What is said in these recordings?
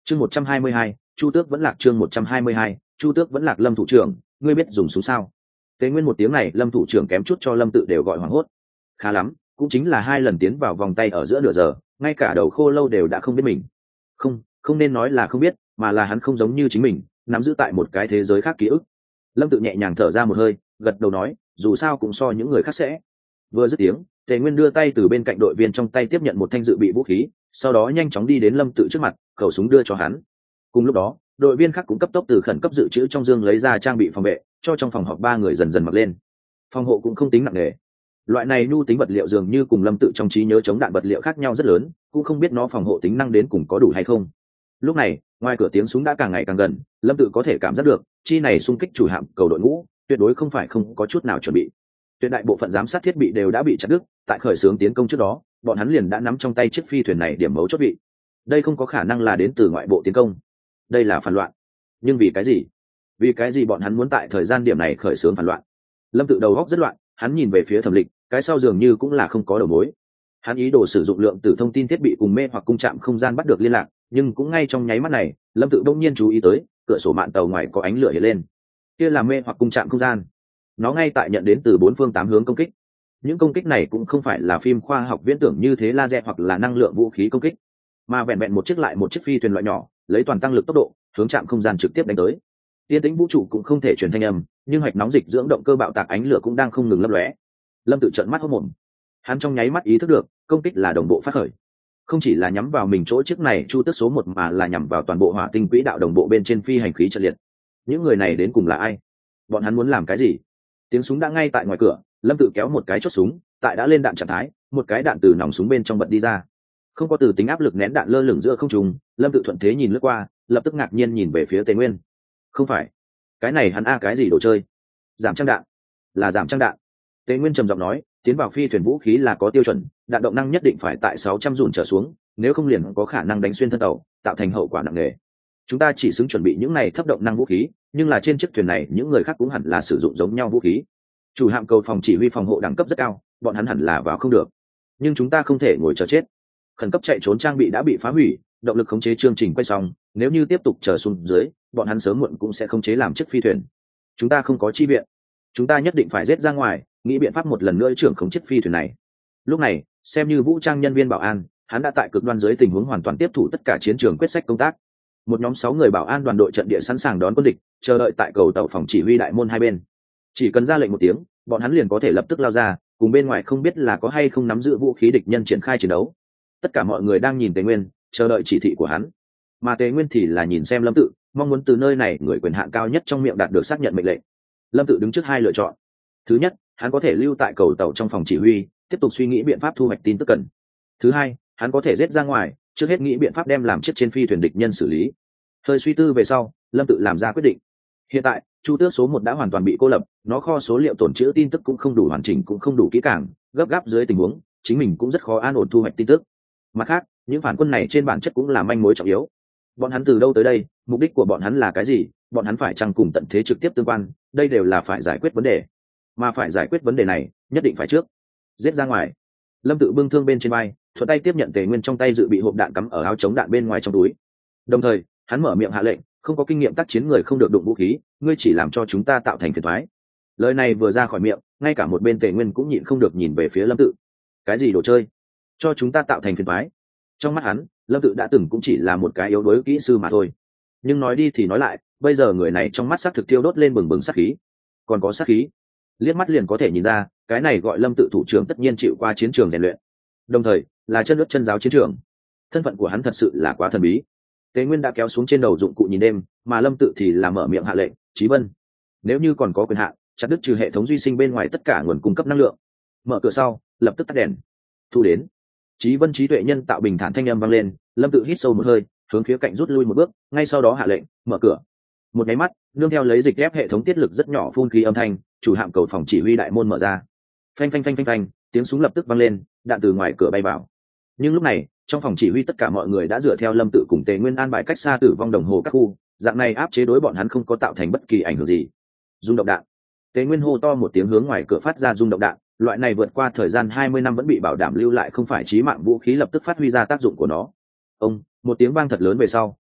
chương 122, chu tước vẫn lạc. chương 122, chu tước vẫn lạc. Lâm thủ trưởng, ngươi biết dùng súng sao? Tế Nguyên một tiếng này Lâm thủ trưởng kém chút cho Lâm Tự đều gọi hoảng hốt. Khá lắm, cũng chính là 2 lần tiến vào vòng tay ở giữa nửa giờ, ngay cả đầu khô lâu đều đã không biết mình. Không nên nói là không biết, mà là hắn không giống như chính mình, nắm giữ tại một cái thế giới khác ký ức. Lâm Tự nhẹ nhàng thở ra một hơi, gật đầu nói, dù sao cũng so những người khác sẽ. Vừa dứt tiếng, Tề Nguyên đưa tay từ bên cạnh đội viên trong tay tiếp nhận một thanh dự bị vũ khí, sau đó nhanh chóng đi đến Lâm Tự trước mặt, khẩu súng đưa cho hắn. Cùng lúc đó, đội viên khác cũng cấp tốc từ khẩn cấp dự trữ trong dương lấy ra trang bị phòng vệ, cho trong phòng họp 3 người dần dần mặc lên. Phòng hộ cũng không tính nặng nề. Loại này nhu tính vật liệu dường như cùng Lâm Tự trong trí nhớ chống đạn vật liệu khác nhau rất lớn, cũng không biết nó phòng hộ tính năng đến cùng có đủ hay không. Lúc này, ngoài cửa tiếng súng đã càng ngày càng gần, Lâm Tự có thể cảm giác được, chi này xung kích chủ hạm cầu đội ngũ, tuyệt đối không phải không có chút nào chuẩn bị. Tuyệt đại bộ phận giám sát thiết bị đều đã bị chặt đứt, tại khởi xướng tiến công trước đó, bọn hắn liền đã nắm trong tay chiếc phi thuyền này điểm mấu chốt vị. Đây không có khả năng là đến từ ngoại bộ tiến công. Đây là phản loạn. Nhưng vì cái gì? Vì cái gì bọn hắn muốn tại thời gian điểm này khởi xướng phản loạn? Lâm Tự đầu óc rất loạn, hắn nhìn về phía Thẩm Lịch, cái sau dường như cũng là không có đầu mối. Hắn ý đồ sử dụng lượng tử thông tin thiết bị cùng mê hoặc cung trạm không gian bắt được liên lạc, nhưng cũng ngay trong nháy mắt này, Lâm Tự đông nhiên chú ý tới, cửa sổ mạn tàu ngoài có ánh lửa hiện lên. Kia là mê hoặc cung trạm không gian. Nó ngay tại nhận đến từ 4 phương 8 hướng công kích. Những công kích này cũng không phải là phim khoa học viễn tưởng như thế laser hoặc là năng lượng vũ khí công kích, mà vẹn vẹn một chiếc lại một chiếc phi thuyền loại nhỏ, lấy toàn tăng lực tốc độ, hướng trạm không gian trực tiếp đánh tới. Tiên tĩnh vũ trụ cũng không thể truyền thanh âm, nhưng hạch nóng dịch dưỡng động cơ bạo tạc ánh lửa cũng đang không ngừng lấp lóe. Lâm Tự trợn mắt hốt mồm. Hắn trong nháy mắt ý thức được, công kích là đồng bộ phát khởi. Không chỉ là nhắm vào mình chỗ chiếc này chu tước số 1 mà là nhắm vào toàn bộ hỏa tinh quỹ đạo đồng bộ bên trên phi hành khí trận liệt. Những người này đến cùng là ai? Bọn hắn muốn làm cái gì? Tiếng súng đã ngay tại ngoài cửa, Lâm Tự kéo một cái chốt súng, tại đã lên đạn trạng thái, một cái đạn từ nòng súng bên trong bật đi ra. Không có từ tính áp lực nén đạn lơ lửng giữa không trung, Lâm Tự thuận thế nhìn lướt qua, lập tức ngạc nhiên nhìn về phía Tề Nguyên. Không phải, cái này hắn cái gì đồ chơi? Giảm trang đạn? Là giảm trang đạn. Tề Nguyên trầm giọng nói, tiến vào phi thuyền vũ khí là có tiêu chuẩn, đạn động năng nhất định phải tại 600 dùn trở xuống, nếu không liền có khả năng đánh xuyên thân tàu, tạo thành hậu quả nặng nề. Chúng ta chỉ xứng chuẩn bị những này thấp động năng vũ khí, nhưng là trên chiếc thuyền này những người khác cũng hẳn là sử dụng giống nhau vũ khí. Chủ hạm cầu phòng chỉ huy phòng hộ đẳng cấp rất cao, bọn hắn hẳn là vào không được. Nhưng chúng ta không thể ngồi chờ chết. Khẩn cấp chạy trốn trang bị đã bị phá hủy, động lực khống chế chương trình quay xong, nếu như tiếp tục chờ xuống dưới, bọn hắn sớm muộn cũng sẽ khống chế làm chiếc phi thuyền. Chúng ta không có chi viện, chúng ta nhất định phải giết ra ngoài, nghĩ biện pháp một lần nữa trưởng khống chiếc phi thuyền này. Lúc này, xem như vũ trang nhân viên bảo an, hắn đã tại cực đoan dưới tình huống hoàn toàn tiếp thủ tất cả chiến trường quyết sách công tác. Một nhóm 6 người bảo an đoàn đội trận địa sẵn sàng đón quân địch, chờ đợi tại cầu tàu phòng chỉ huy đại môn hai bên. Chỉ cần ra lệnh một tiếng, bọn hắn liền có thể lập tức lao ra, cùng bên ngoài không biết là có hay không nắm giữ vũ khí địch nhân triển khai chiến đấu. Tất cả mọi người đang nhìn Tề Nguyên, chờ đợi chỉ thị của hắn. Mà Tề Nguyên thì là nhìn xem Lâm Tự, mong muốn từ nơi này người quyền hạn cao nhất trong miệng đạt được xác nhận mệnh lệnh. Lâm Tự đứng trước 2 lựa chọn. Thứ nhất, hắn có thể lưu tại cầu tàu trong phòng chỉ huy, tiếp tục suy nghĩ biện pháp thu hoạch tin tức cần. Thứ hai, hắn có thể giết ra ngoài, trước hết nghĩ biện pháp đem làm chiếc trên phi thuyền địch nhân xử lý. Hơi suy tư về sau, Lâm Tự làm ra quyết định. Hiện tại, chu tước số 1 đã hoàn toàn bị cô lập, nó kho số liệu tồn trữ tin tức cũng không đủ hoàn chỉnh, cũng không đủ kỹ càng, gấp gáp dưới tình huống, chính mình cũng rất khó an ổn thu hoạch tin tức. Mặt khác, những phản quân này trên bản chất cũng là manh mối trọng yếu. Bọn hắn từ đâu tới đây, mục đích của bọn hắn là cái gì, bọn hắn phải chăng cùng tận thế trực tiếp tương quan, đây đều là phải giải quyết vấn đề. Mà phải giải quyết vấn đề này, nhất định phải trước giết ra ngoài. Lâm Tự bưng thương bên trên vai, thuận tay tiếp nhận Tề Nguyên trong tay dự bị hộp đạn cắm ở áo chống đạn bên ngoài trong túi. Đồng thời, hắn mở miệng hạ lệnh, không có kinh nghiệm tác chiến người không được đụng vũ khí, ngươi chỉ làm cho chúng ta tạo thành phiền toái. Lời này vừa ra khỏi miệng, ngay cả một bên Tề Nguyên cũng nhịn không được nhìn về phía Lâm Tự. Cái gì đồ chơi? Cho chúng ta tạo thành phiền toái? Trong mắt hắn, Lâm Tự đã từng cũng chỉ là một cái yếu đuối kỹ sư mà thôi. Nhưng nói đi thì nói lại, bây giờ người này trong mắt sắc thực tiêu đốt lên bừng bừng sát khí. Còn có sát khí, liếc mắt liền có thể nhìn ra, cái này gọi Lâm Tự thủ trưởng tất nhiên chịu qua chiến trường rèn luyện, đồng thời là chân nước chân giáo chiến trường. Thân phận của hắn thật sự là quá thần bí. Tế Nguyên đã kéo xuống trên đầu dụng cụ nhìn đêm, mà Lâm Tự thì là mở miệng hạ lệnh, Chí Vân, nếu như còn có quyền hạn, chặt đứt trừ hệ thống duy sinh bên ngoài tất cả nguồn cung cấp năng lượng. Mở cửa sau, lập tức tắt đèn. Thu đến. Chí Vân trí tuệ nhân tạo bình thản thanh âm vang lên, Lâm Tự hít sâu một hơi, hướng khía cạnh rút lui một bước, ngay sau đó hạ lệnh, mở cửa. Một cái mắt, nương theo lấy dịch ép hệ thống tiết lực rất nhỏ phun khí âm thanh, chủ hạm cầu phòng chỉ huy đại môn mở ra. Phanh phanh phanh phanh phanh, tiếng súng lập tức vang lên, đạn từ ngoài cửa bay vào. Nhưng lúc này, trong phòng chỉ huy tất cả mọi người đã dựa theo Lâm Tự cùng Tề Nguyên an bài cách xa tử vong đồng hồ các khu, dạng này áp chế đối bọn hắn không có tạo thành bất kỳ ảnh hưởng gì. Rung động đạn. Tề Nguyên hô to một tiếng hướng ngoài cửa phát ra rung động đạn, loại này vượt qua thời gian 20 năm vẫn bị bảo đảm lưu lại không phải chí mạng vũ khí lập tức phát huy ra tác dụng của nó. Ông, một tiếng vang thật lớn về sau,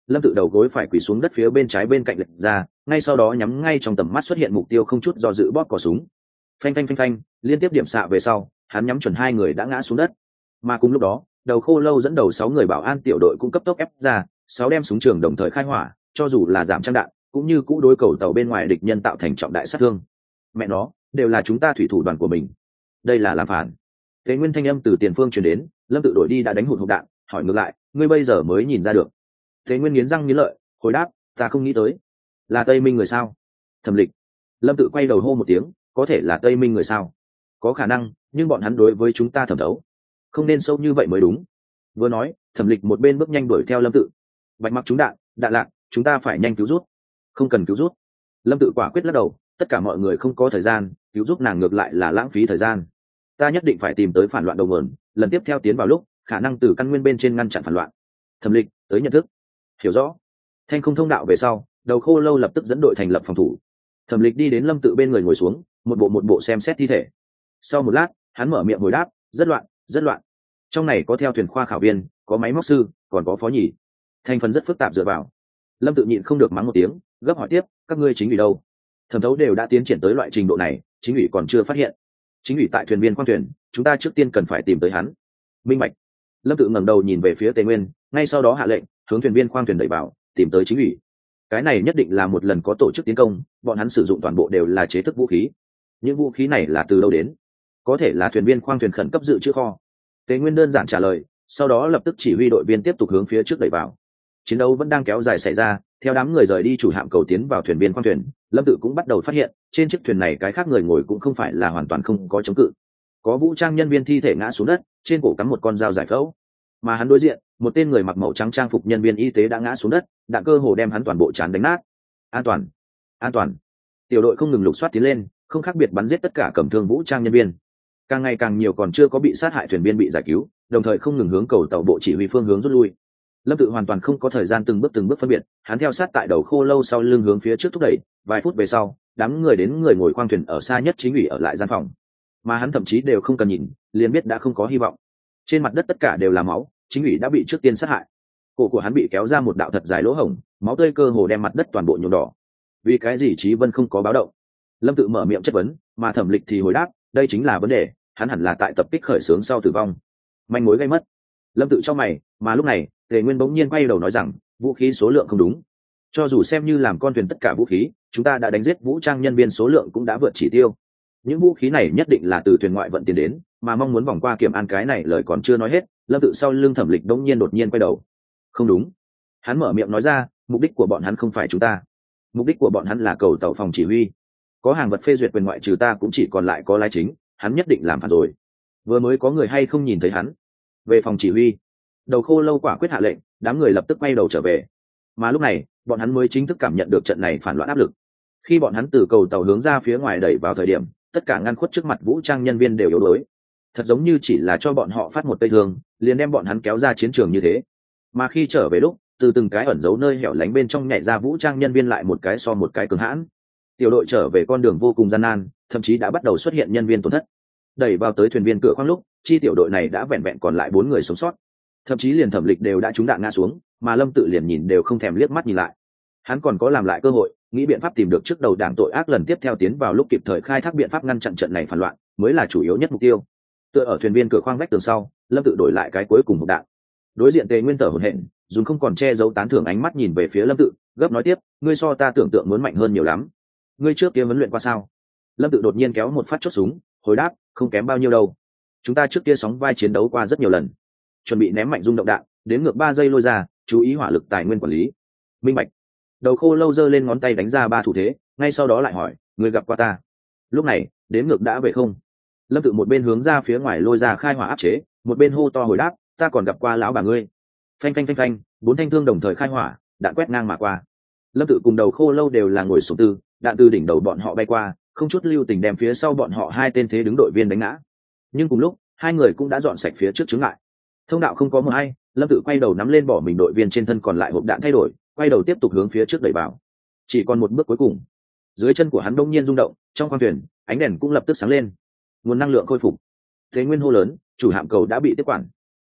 lâm tự đầu gối phải quỳ xuống đất phía bên trái bên cạnh lệch ra, ngay sau đó nhắm ngay trong tầm mắt xuất hiện mục tiêu, không chút do dự bóp cò súng. Phanh phanh phanh phanh, liên tiếp điểm xạ về sau, hắn nhắm chuẩn hai người đã ngã xuống đất. Mà cùng lúc đó, đầu khô lâu dẫn đầu 6 người bảo an tiểu đội cũng cấp tốc ép ra, 6 đem súng trường đồng thời khai hỏa, cho dù là giảm trang đạn, cũng như cũ đối cầu tàu bên ngoài địch nhân tạo thành trọng đại sát thương. Mẹ nó, đều là chúng ta thủy thủ đoàn của mình. Đây là làm phản. Thế nguyên thanh âm từ tiền phương truyền đến, lâm tự đổi đi đã đánh hụt hộp đạn, hỏi ngược lại, ngươi bây giờ mới nhìn ra được? Thế nguyên nghiến răng nghiến lợi, hồi đáp, ta không nghĩ tới. Là Tây Minh người sao? Thẩm Lịch. Lâm tự quay đầu hô một tiếng, có thể là Tây Minh người sao? Có khả năng, nhưng bọn hắn đối với chúng ta thẩm thấu, không nên sâu như vậy mới đúng. Vừa nói, Thẩm Lịch một bên bước nhanh đuổi theo lâm tự. Bạch mặc chúng đạn, đạn lạc, chúng ta phải nhanh cứu rút. Không cần cứu rút. Lâm tự quả quyết lắc đầu, tất cả mọi người không có thời gian, cứu giúp nàng ngược lại là lãng phí thời gian. Ta nhất định phải tìm tới phản loạn đầu nguồn, lần tiếp theo tiến vào lúc khả năng từ căn nguyên bên trên ngăn chặn phản loạn. Thẩm Lịch tới nhận thức, hiểu rõ. Thanh không thông đạo về sau, đầu khô lâu lập tức dẫn đội thành lập phòng thủ. Thẩm Lịch đi đến lâm tự bên người ngồi xuống, một bộ xem xét thi thể. Sau một lát, hắn mở miệng hồi đáp, rất loạn, rất loạn. Trong này có theo thuyền khoa khảo viên, có máy móc sư, còn có phó nhì. Thành phần rất phức tạp dựa vào. Lâm tự nhịn không được mắng một tiếng, gấp hỏi tiếp, các ngươi chính ủy đâu? Thẩm thấu đều đã tiến triển tới loại trình độ này, chính ủy còn chưa phát hiện. Chính ủy tại thuyền viên khoang thuyền, chúng ta trước tiên cần phải tìm tới hắn. Minh bạch. Lâm tự ngẩng đầu nhìn về phía Tề Nguyên, ngay sau đó hạ lệnh hướng thuyền viên khoang thuyền đẩy vào, tìm tới chính ủy. Cái này nhất định là một lần có tổ chức tiến công, bọn hắn sử dụng toàn bộ đều là chế thức vũ khí. Những vũ khí này là từ đâu đến? Có thể là thuyền viên khoang thuyền khẩn cấp dự trữ kho. Tề Nguyên đơn giản trả lời, sau đó lập tức chỉ huy đội viên tiếp tục hướng phía trước đẩy vào. Chiến đấu vẫn đang kéo dài xảy ra, theo đám người rời đi chủ hạm cầu tiến vào thuyền viên khoang thuyền, lâm tự cũng bắt đầu phát hiện trên chiếc thuyền này cái khác người ngồi cũng không phải là hoàn toàn không có chống cự. Có vũ trang nhân viên thi thể ngã xuống đất, trên cổ cắm một con dao giải phẫu, mà hắn đối diện một tên người mặc màu trắng trang phục nhân viên y tế đã ngã xuống đất, đạn cơ hồ đem hắn toàn bộ trán đánh nát. An toàn, an toàn. Tiểu đội không ngừng lục soát tiến lên, không khác biệt bắn giết tất cả cầm thương vũ trang nhân viên. Càng ngày càng nhiều còn chưa có bị sát hại thuyền viên bị giải cứu, đồng thời không ngừng hướng cầu tàu bộ chỉ huy phương hướng rút lui. Lâm tự hoàn toàn không có thời gian từng bước phân biệt, hắn theo sát tại đầu khô lâu sau lưng hướng phía trước thúc đẩy. Vài phút về sau, đám người đến người ngồi khoang thuyền ở xa nhất chính ủy ở lại gian phòng, mà hắn thậm chí đều không cần nhìn, liền biết đã không có hy vọng. Trên mặt đất tất cả đều là máu, chính ủy đã bị trước tiên sát hại. Cổ của hắn bị kéo ra một đạo thật dài lỗ hổng, máu tươi cơ hồ đem mặt đất toàn bộ nhuộm đỏ. Vì cái gì Chí Vân không có báo động? Lâm tự mở miệng chất vấn, mà Thẩm Lịch thì hồi đáp, đây chính là vấn đề, hắn hẳn là tại tập kích khởi xướng sau tử vong. Manh mối gây mất. Lâm tự cho mày, mà lúc này Tề Nguyên bỗng nhiên quay đầu nói rằng, vũ khí số lượng không đúng. Cho dù xem như làm con thuyền tất cả vũ khí, chúng ta đã đánh giết vũ trang nhân viên số lượng cũng đã vượt chỉ tiêu. Những vũ khí này nhất định là từ thuyền ngoại vận tiền đến, mà mong muốn vòng qua kiểm an cái này lời còn chưa nói hết, lâm tự sau lưng Thẩm Lịch bỗng nhiên đột nhiên quay đầu. Không đúng. Hắn mở miệng nói ra, mục đích của bọn hắn không phải chúng ta. Mục đích của bọn hắn là cầu tàu phòng chỉ huy. Có hàng vật phê duyệt quyền ngoại trừ ta cũng chỉ còn lại có lái chính, hắn nhất định làm phản rồi. Vừa mới có người hay không nhìn thấy hắn? Về phòng chỉ huy. Đầu khô lâu quả quyết hạ lệnh, đám người lập tức quay đầu trở về. Mà lúc này bọn hắn mới chính thức cảm nhận được trận này phản loạn áp lực. Khi bọn hắn từ cầu tàu hướng ra phía ngoài đẩy vào thời điểm, tất cả ngăn khuất trước mặt vũ trang nhân viên đều yếu đuối, thật giống như chỉ là cho bọn họ phát một cây thương liền đem bọn hắn kéo ra chiến trường như thế. Mà khi trở về lúc, từ từng cái ẩn giấu nơi hẻo lánh bên trong nhảy ra vũ trang nhân viên lại một cái so một cái cứng hãn. Tiểu đội trở về con đường vô cùng gian nan, thậm chí đã bắt đầu xuất hiện nhân viên tổn thất. Đẩy vào tới thuyền viên cửa khoang lúc, chi tiểu đội này đã vẹn vẹn còn lại 4 người sống sót. Thậm chí liền Thẩm Lịch đều đã trúng đạn ngã xuống, mà Lâm tự liền nhìn đều không thèm liếc mắt nhìn lại. Hắn còn có làm lại cơ hội, nghĩ biện pháp tìm được trước đầu đảng tội ác lần tiếp theo tiến vào lúc kịp thời khai thác biện pháp ngăn chặn trận này phản loạn, mới là chủ yếu nhất mục tiêu. Tựa ở thuyền viên cửa khoang vách tường sau, Lâm tự đổi lại cái cuối cùng một đạn. Đối diện Tề Nguyên tở hổn hển, dùng không còn che giấu tán thưởng ánh mắt nhìn về phía Lâm tự, gấp nói tiếp, ngươi so ta tưởng tượng muốn mạnh hơn nhiều lắm. Ngươi trước kia huấn luyện qua sao? Lâm tự đột nhiên kéo một phát chốt súng, hồi đáp, không kém bao nhiêu đâu. Chúng ta trước kia sóng vai chiến đấu qua rất nhiều lần. Chuẩn bị ném mạnh rung động đạn, đến ngược 3 giây lôi ra, chú ý hỏa lực tài nguyên quản lý. Minh bạch. Đầu khô lâu giơ lên ngón tay đánh ra 3 thủ thế, ngay sau đó lại hỏi, ngươi gặp qua ta? Lúc này đến ngược đã về không? Lâm tự một bên hướng ra phía ngoài lôi ra khai hỏa áp chế, một bên hô to hồi đáp, ta còn gặp qua lão bà ngươi. Phanh phanh phanh phanh, 4 thanh thương đồng thời khai hỏa, đạn quét ngang mà qua. Lâm tự cùng đầu khô lâu đều là ngồi xuống tư, đạn từ đỉnh đầu bọn họ bay qua, không chút lưu tình đem phía sau bọn họ 2 tên thế đứng đội viên đánh ngã. Nhưng cùng lúc 2 người cũng đã dọn sạch phía trước chướng ngại. Thông đạo không có một ai, Lâm tự quay đầu nắm lên bỏ mình đội viên trên thân còn lại hộp đạn thay đổi, quay đầu tiếp tục hướng phía trước đẩy vào. Chỉ còn một bước cuối cùng. Dưới chân của hắn đông nhiên rung động, trong khoang thuyền ánh đèn cũng lập tức sáng lên. Nguồn năng lượng khôi phục. Thế Nguyên hô lớn, chủ hạm cầu đã bị tiếp quản.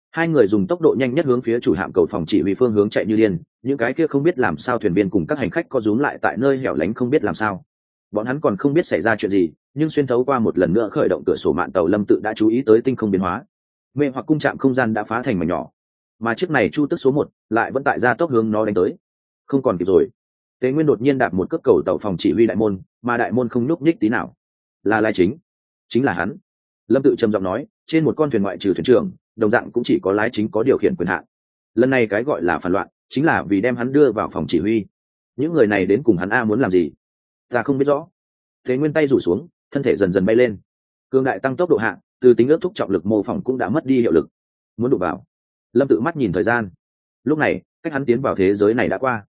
Hai người dùng tốc độ nhanh nhất hướng phía chủ hạm cầu phòng chỉ huy phương hướng chạy như điên, những cái kia không biết làm sao thuyền viên cùng các hành khách co rúm lại tại nơi hẻo lánh không biết làm sao. Bọn hắn còn không biết xảy ra chuyện gì, nhưng xuyên thấu qua một lần nữa khởi động cửa sổ mạn tàu Lâm Tự đã chú ý tới tinh không biến hóa. Mê hoặc cung trạm không gian đã phá thành mảnh nhỏ, mà chiếc này Chu Tước số 1 lại vẫn tại gia tốc hướng nó đánh tới. Không còn kịp rồi. Tế Nguyên đột nhiên đạp một cước cầu tàu phòng chỉ huy đại môn, mà đại môn không nhúc nhích tí nào. Là Lai chính là hắn. Lâm Tự trầm giọng nói, trên một con thuyền ngoại trừ thuyền trưởng, đồng dạng cũng chỉ có lái chính có điều khiển quyền hạn. Lần này cái gọi là phản loạn, chính là vì đem hắn đưa vào phòng chỉ huy. Những người này đến cùng hắn muốn làm gì? Ta không biết rõ. Tế Nguyên tay rủ xuống, thân thể dần dần bay lên. Cương đại tăng tốc độ hạ, từ tính ước thúc trọng lực mô phỏng cũng đã mất đi hiệu lực. Muốn đụng vào. Lâm Tự mắt nhìn thời gian. Lúc này, cách hắn tiến vào thế giới này đã qua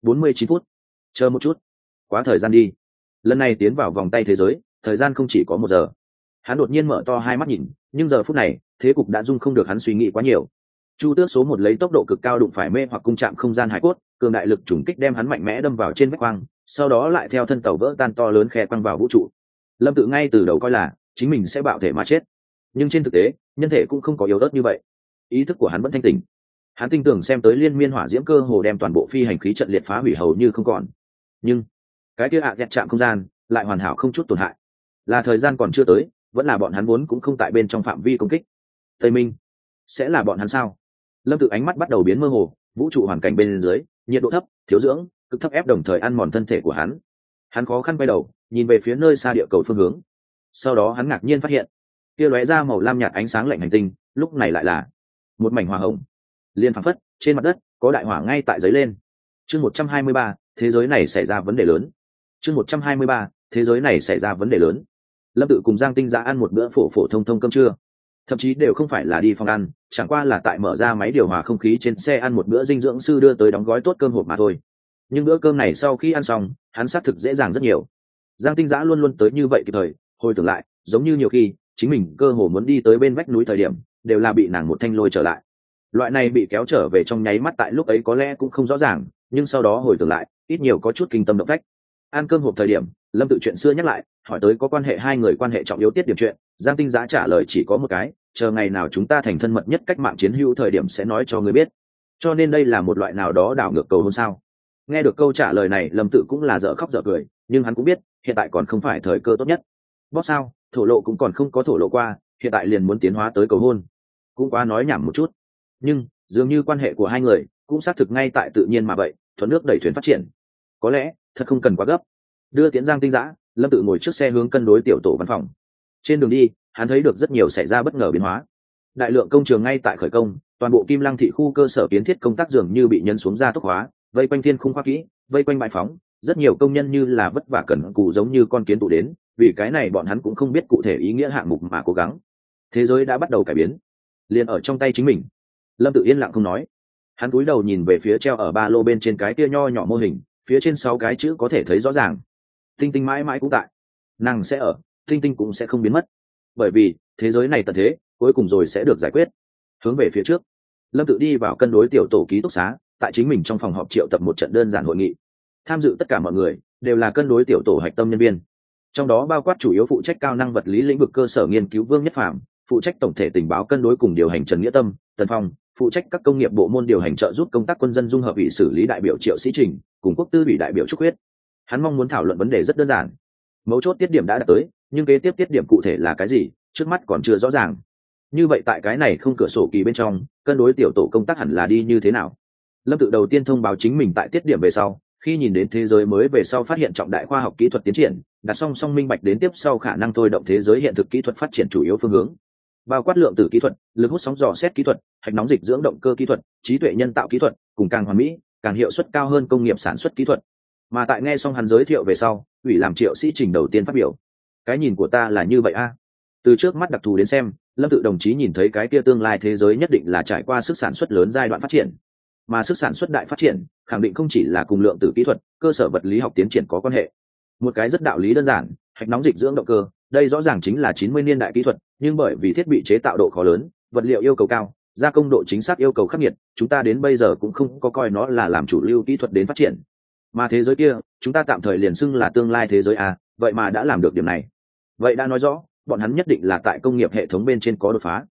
49 phút. Chờ một chút, quá thời gian đi. Lần này tiến vào vòng tay thế giới, thời gian không chỉ có 1 giờ. Hắn đột nhiên mở to hai mắt nhìn, nhưng giờ phút này, thế cục đã dung không được hắn suy nghĩ quá nhiều. Chu Tước số 1 lấy tốc độ cực cao đụng phải mê hoặc cung trạm không gian hải cốt, cường đại lực trùng kích đem hắn mạnh mẽ đâm vào trên vách quang, sau đó lại theo thân tàu vỡ tan to lớn khe quăng vào vũ trụ. Lâm Tự ngay từ đầu coi là chính mình sẽ bạo thể mà chết, nhưng trên thực tế, nhân thể cũng không có yếu ớt như vậy. Ý thức của hắn vẫn thanh tỉnh. Hắn tin tưởng xem tới liên miên hỏa diễm cơ hồ đem toàn bộ phi hành khí trận liệt phá hủy hầu như không còn. Nhưng cái kia ghẹt chạm không gian lại hoàn hảo không chút tổn hại. Là thời gian còn chưa tới, vẫn là bọn hắn vốn cũng không tại bên trong phạm vi công kích. Tây Minh sẽ là bọn hắn sao? Lâm Tự ánh mắt bắt đầu biến mơ hồ, vũ trụ hoàn cảnh bên dưới, nhiệt độ thấp, thiếu dưỡng, cực thấp ép đồng thời ăn mòn thân thể của hắn. Hắn khó khăn quay đầu, nhìn về phía nơi xa địa cầu phương hướng. Sau đó hắn ngạc nhiên phát hiện, kia lóe ra màu lam nhạt ánh sáng lạnh hành tinh, lúc này lại là một mảnh hỏa hồng. Liên phảng phất, trên mặt đất có đại hỏa ngay tại giấy lên. Chương 123, thế giới này xảy ra vấn đề lớn. Chương 123, thế giới này xảy ra vấn đề lớn. Lâm Tự cùng Giang Tinh Dã ăn một bữa phổ phổ thông thông cơm trưa, thậm chí đều không phải là đi phòng ăn, chẳng qua là tại mở ra máy điều hòa không khí trên xe ăn một bữa dinh dưỡng sư đưa tới đóng gói tốt cơm hộp mà thôi. Nhưng bữa cơm này sau khi ăn xong, hắn xác thực dễ dàng rất nhiều. Giang Tinh Dã luôn luôn tới như vậy kịp thời, hồi tưởng lại, giống như nhiều khi chính mình cơ hồ muốn đi tới bên vách núi thời điểm, đều là bị nàng một thanh lôi trở lại. Loại này bị kéo trở về trong nháy mắt tại lúc ấy có lẽ cũng không rõ ràng, nhưng sau đó hồi tưởng lại, ít nhiều có chút kinh tâm động phách. Ăn cơm hộp thời điểm, Lâm Tự chuyện xưa nhắc lại, hỏi tới có quan hệ hai người quan hệ trọng yếu tiết điểm chuyện, Giang Tinh Dã trả lời chỉ có một cái, chờ ngày nào chúng ta thành thân mật nhất cách mạng chiến hữu thời điểm sẽ nói cho ngươi biết. Cho nên đây là một loại nào đó đảo ngược cầu hôn sao? Nghe được câu trả lời này, Lâm Tự cũng là dở khóc dở cười, nhưng hắn cũng biết, hiện tại còn không phải thời cơ tốt nhất. Bóp sao, thổ lộ cũng còn không có thổ lộ qua, hiện tại liền muốn tiến hóa tới cầu hôn. Cũng quá nói nhảm một chút. Nhưng dường như quan hệ của hai người cũng xác thực ngay tại tự nhiên mà vậy, thuận nước đẩy thuyền phát triển. Có lẽ thật không cần quá gấp. Đưa Tiễn Giang Tinh Dã, Lâm Tự ngồi trước xe hướng cân đối tiểu tổ văn phòng. Trên đường đi, hắn thấy được rất nhiều xảy ra bất ngờ biến hóa. Đại lượng công trường ngay tại khởi công, toàn bộ Kim Lăng thị khu cơ sở kiến thiết công tác dường như bị nhân xuống ra tốc hóa, vây quanh thiên khung khoa kỹ, vây quanh bãi phóng, rất nhiều công nhân như là vất vả cẩn cù giống như con kiến tụ đến, vì cái này bọn hắn cũng không biết cụ thể ý nghĩa hạng mục mà cố gắng. Thế giới đã bắt đầu cải biến, liền ở trong tay chính mình. Lâm Tự yên lặng không nói. Hắn cúi đầu nhìn về phía treo ở ba lô bên trên cái kia nho nhỏ mô hình, phía trên 6 cái chữ có thể thấy rõ ràng. Tinh Tinh mãi mãi cũng tại, nàng sẽ ở, Tinh Tinh cũng sẽ không biến mất. Bởi vì thế giới này tận thế cuối cùng rồi sẽ được giải quyết. Hướng về phía trước, Lâm Tự đi vào cân đối tiểu tổ ký túc xá, tại chính mình trong phòng họp triệu tập một trận đơn giản hội nghị. Tham dự tất cả mọi người đều là cân đối tiểu tổ hạch tâm nhân viên, trong đó bao quát chủ yếu phụ trách cao năng vật lý lĩnh vực cơ sở nghiên cứu Vương Nhất Phàm, phụ trách tổng thể tình báo cân đối cùng điều hành Trần Nghĩa Tâm, Tần Phong, phụ trách các công nghiệp bộ môn điều hành trợ giúp công tác quân dân dung hợp ủy xử lý đại biểu Triệu Sĩ Trình, cùng quốc tư ủy đại biểu Trúc Huyết. Hắn mong muốn thảo luận vấn đề rất đơn giản, mấu chốt tiết điểm đã đạt tới, nhưng kế tiếp tiết điểm cụ thể là cái gì, trước mắt còn chưa rõ ràng. Như vậy tại cái này không cửa sổ kỳ bên trong, cân đối tiểu tổ công tác hẳn là đi như thế nào? Lâm Tự đầu tiên thông báo chính mình tại tiết điểm về sau, khi nhìn đến thế giới mới về sau phát hiện trọng đại khoa học kỹ thuật tiến triển, đặt song song minh bạch đến tiếp sau khả năng thôi động thế giới hiện thực kỹ thuật phát triển chủ yếu phương hướng, bao quát lượng tử kỹ thuật, lực hút sóng dò xét kỹ thuật, hạch nóng dịch dưỡng động cơ kỹ thuật, trí tuệ nhân tạo kỹ thuật, cùng càng hoàn mỹ, càng hiệu suất cao hơn công nghiệp sản xuất kỹ thuật. Mà tại nghe xong hắn giới thiệu về sau, ủy làm Triệu Sĩ Trình đầu tiên phát biểu. Cái nhìn của ta là như vậy a. Từ trước mắt đặc thù đến xem, Lâm Tự đồng chí nhìn thấy cái kia tương lai thế giới nhất định là trải qua sức sản xuất lớn giai đoạn phát triển. Mà sức sản xuất đại phát triển, khẳng định không chỉ là cùng lượng tử kỹ thuật, cơ sở vật lý học tiến triển có quan hệ. Một cái rất đạo lý đơn giản, hạch nóng dịch dưỡng động cơ, đây rõ ràng chính là 90 niên đại kỹ thuật, nhưng bởi vì thiết bị chế tạo độ khó lớn, vật liệu yêu cầu cao, gia công độ chính xác yêu cầu khắc nghiệt, chúng ta đến bây giờ cũng không có coi nó là làm chủ lưu kỹ thuật đến phát triển. Mà thế giới kia, chúng ta tạm thời liền xưng là tương lai thế giới a, vậy mà đã làm được điểm này. Vậy đã nói rõ, bọn hắn nhất định là tại công nghiệp hệ thống bên trên có đột phá.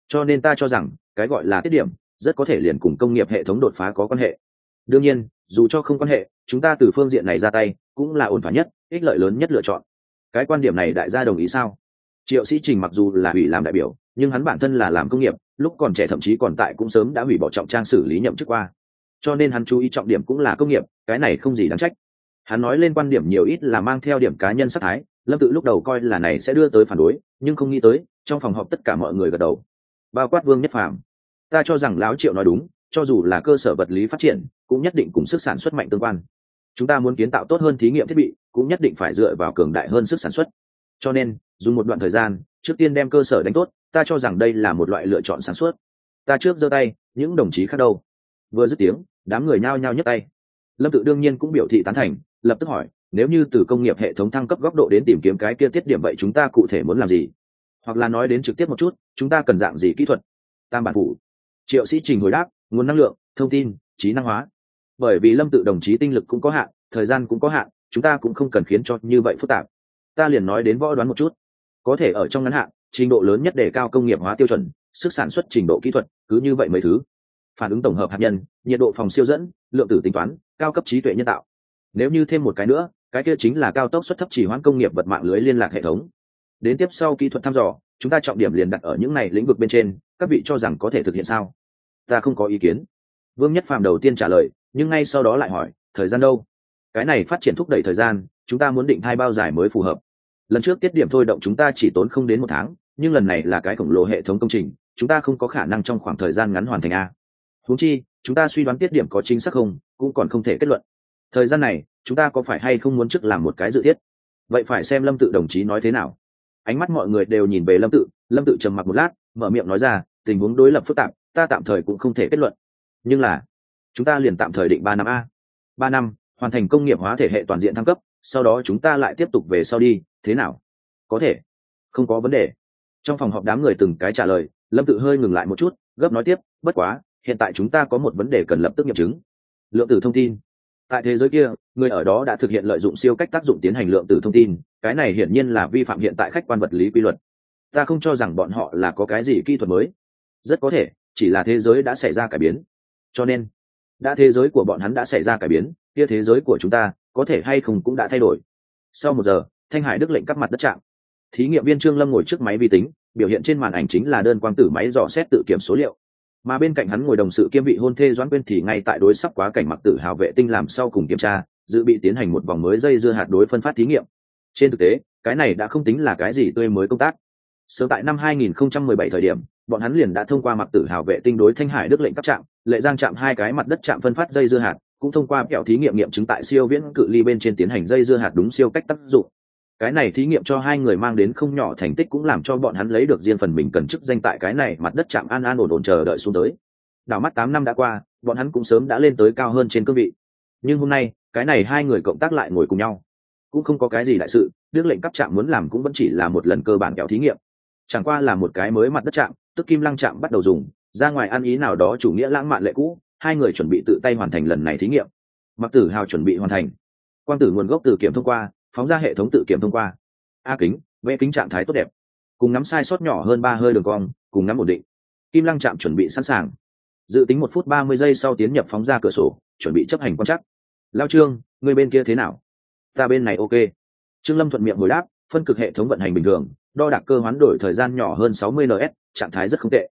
Cho nên ta cho rằng cái gọi là tiết điểm rất có thể liền cùng công nghiệp hệ thống đột phá có quan hệ. Đương nhiên dù cho không quan hệ, chúng ta từ phương diện này ra tay cũng là ổn thỏa nhất, ích lợi lớn nhất lựa chọn. Cái quan điểm này đại gia đồng ý sao? Triệu Sĩ Trình mặc dù là ủy làm đại biểu, nhưng hắn bản thân là làm công nghiệp, lúc còn trẻ thậm chí còn tại cũng sớm đã hủy bỏ trọng trang xử lý nhậm chức qua, cho nên hắn chú ý trọng điểm cũng là công nghiệp, cái này không gì đáng trách. Hắn nói lên quan điểm nhiều ít là mang theo điểm cá nhân sắc thái. Lâm Tự lúc đầu coi là này sẽ đưa tới phản đối, nhưng không nghĩ tới trong phòng họp tất cả mọi người gật đầu, bao quát Vương Nhất Phàm. Ta cho rằng lão Triệu nói đúng, cho dù là cơ sở vật lý phát triển cũng nhất định cùng sức sản xuất mạnh tương quan. Chúng ta muốn kiến tạo tốt hơn thí nghiệm thiết bị cũng nhất định phải dựa vào cường đại hơn sức sản xuất, cho nên dùng một đoạn thời gian trước tiên đem cơ sở đánh tốt, ta cho rằng đây là một loại lựa chọn sáng suốt. Ta trước giơ tay, những đồng chí khác đâu? Vừa dứt tiếng, đám người nhao nhao nhấc tay. Lâm Tự đương nhiên cũng biểu thị tán thành, lập tức hỏi, nếu như từ công nghiệp hệ thống thăng cấp góc độ đến tìm kiếm cái kia tiết điểm, vậy chúng ta cụ thể muốn làm gì? Hoặc là nói đến trực tiếp một chút, chúng ta cần dạng gì kỹ thuật? Tam bản phủ. Triệu Sĩ Trình hồi đáp, nguồn năng lượng, thông tin, trí năng hóa. Bởi vì Lâm Tự đồng chí tinh lực cũng có hạn, thời gian cũng có hạn, chúng ta cũng không cần khiến cho như vậy phức tạp. Ta liền nói đến võ đoán một chút, có thể ở trong ngắn hạn trình độ lớn nhất để cao công nghiệp hóa tiêu chuẩn, sức sản xuất trình độ kỹ thuật, cứ như vậy mấy thứ: phản ứng tổng hợp hạt nhân, nhiệt độ phòng siêu dẫn, lượng tử tính toán, cao cấp trí tuệ nhân tạo. Nếu như thêm một cái nữa, cái kia chính là cao tốc suất thấp trì hoãn công nghiệp vật mạng lưới liên lạc hệ thống. Đến tiếp sau kỹ thuật thăm dò, chúng ta trọng điểm liền đặt ở những này lĩnh vực bên trên, các vị cho rằng có thể thực hiện sao? Ta không có ý kiến. Vương Nhất Phàm đầu tiên trả lời, nhưng ngay sau đó lại hỏi, thời gian đâu? Cái này phát triển thúc đẩy thời gian, chúng ta muốn định hai bao dài mới phù hợp. Lần trước tiết điểm thôi động chúng ta chỉ tốn không đến 1 tháng, nhưng lần này là cái khổng lồ hệ thống công trình, chúng ta không có khả năng trong khoảng thời gian ngắn hoàn thành a. Huống chi chúng ta suy đoán tiết điểm có chính xác không cũng còn không thể kết luận. Thời gian này chúng ta có phải hay không muốn trước làm một cái dự thiết? Vậy phải xem Lâm Tự đồng chí nói thế nào. Ánh mắt mọi người đều nhìn về Lâm Tự. Lâm Tự trầm mặc một lát, mở miệng nói ra, tình huống đối lập phức tạp, ta tạm thời cũng không thể kết luận, nhưng là chúng ta liền tạm thời định 3 năm a. 3 năm hoàn thành công nghiệp hóa thể hệ toàn diện thăng cấp, sau đó chúng ta lại tiếp tục về sau đi, thế nào? Có thể, không có vấn đề. Trong phòng họp đám người từng cái trả lời. Lâm Tự hơi ngừng lại một chút, gấp nói tiếp, bất quá hiện tại chúng ta có một vấn đề cần lập tức nghiệm chứng: lượng tử thông tin. Tại thế giới kia, người ở đó đã thực hiện lợi dụng siêu cách tác dụng tiến hành lượng tử thông tin, cái này hiển nhiên là vi phạm hiện tại khách quan vật lý quy luật. Ta không cho rằng bọn họ là có cái gì kỹ thuật mới, rất có thể chỉ là thế giới đã xảy ra cải biến. Cho nên đã thế giới của bọn hắn đã xảy ra cải biến, kia thế giới của chúng ta có thể hay không cũng đã thay đổi. Sau 1 giờ, Thanh Hải Đức lệnh cắt mặt đất chạm. Thí nghiệm viên Trương Lâm ngồi trước máy vi tính, biểu hiện trên màn ảnh chính là đơn quang tử máy dò xét tự kiểm số liệu, mà bên cạnh hắn ngồi đồng sự kiêm vị hôn thê Doãn Quyên thì ngay tại đối sắp quá cảnh Mặc Tử Hào vệ tinh làm sau cùng kiểm tra, dự bị tiến hành một vòng mới dây dưa hạt đối phân phát thí nghiệm. Trên thực tế, cái này đã không tính là cái gì tươi mới công tác. Sớm tại năm 2017 thời điểm, bọn hắn liền đã thông qua Mặc Tử Hào vệ tinh đối Thanh Hải Đức lệnh các trạm, Lệ Giang trạm 2 cái mặt đất trạm phân phát dây dưa hạt, cũng thông qua kẹo thí nghiệm nghiệm chứng tại siêu viễn cự ly bên trên tiến hành dây dưa hạt đúng siêu cách tác dụng. Cái này thí nghiệm cho 2 người mang đến không nhỏ thành tích, cũng làm cho bọn hắn lấy được riêng phần mình cần chức danh tại cái này mặt đất chạm an ổn chờ đợi xuống tới. Đảo mắt 8 năm đã qua, bọn hắn cũng sớm đã lên tới cao hơn trên cương vị. Nhưng hôm nay, cái này 2 người cộng tác lại ngồi cùng nhau, cũng không có cái gì đại sự. Đức lệnh cấp trạm muốn làm cũng vẫn chỉ là một lần cơ bản kẹo thí nghiệm, chẳng qua là một cái mới mặt đất trạm, tức Kim Lăng trạm bắt đầu dùng, ra ngoài ăn ý nào đó chủ nghĩa lãng mạn lệ cũ. 2 người chuẩn bị tự tay hoàn thành lần này thí nghiệm. Mặc Tử Hào chuẩn bị hoàn thành quang tử nguồn gốc tự kiểm thông qua, phóng ra hệ thống tự kiểm thông qua, a kính vẽ kính trạng thái tốt đẹp, cùng ngắm sai sót nhỏ hơn 3 hơi đường cong, cùng ngắm ổn định. Kim Lăng trạm chuẩn bị sẵn sàng, dự tính 1 phút 30 giây sau tiến nhập phóng ra cửa sổ, chuẩn bị chấp hành quan trắc. Lao Trương, người bên kia thế nào? Ta bên này ok. Trương Lâm thuận miệng hồi đáp, phân cực hệ thống vận hành bình thường, đo đạc cơ hoán đổi thời gian nhỏ hơn 60 ns, trạng thái rất không tệ.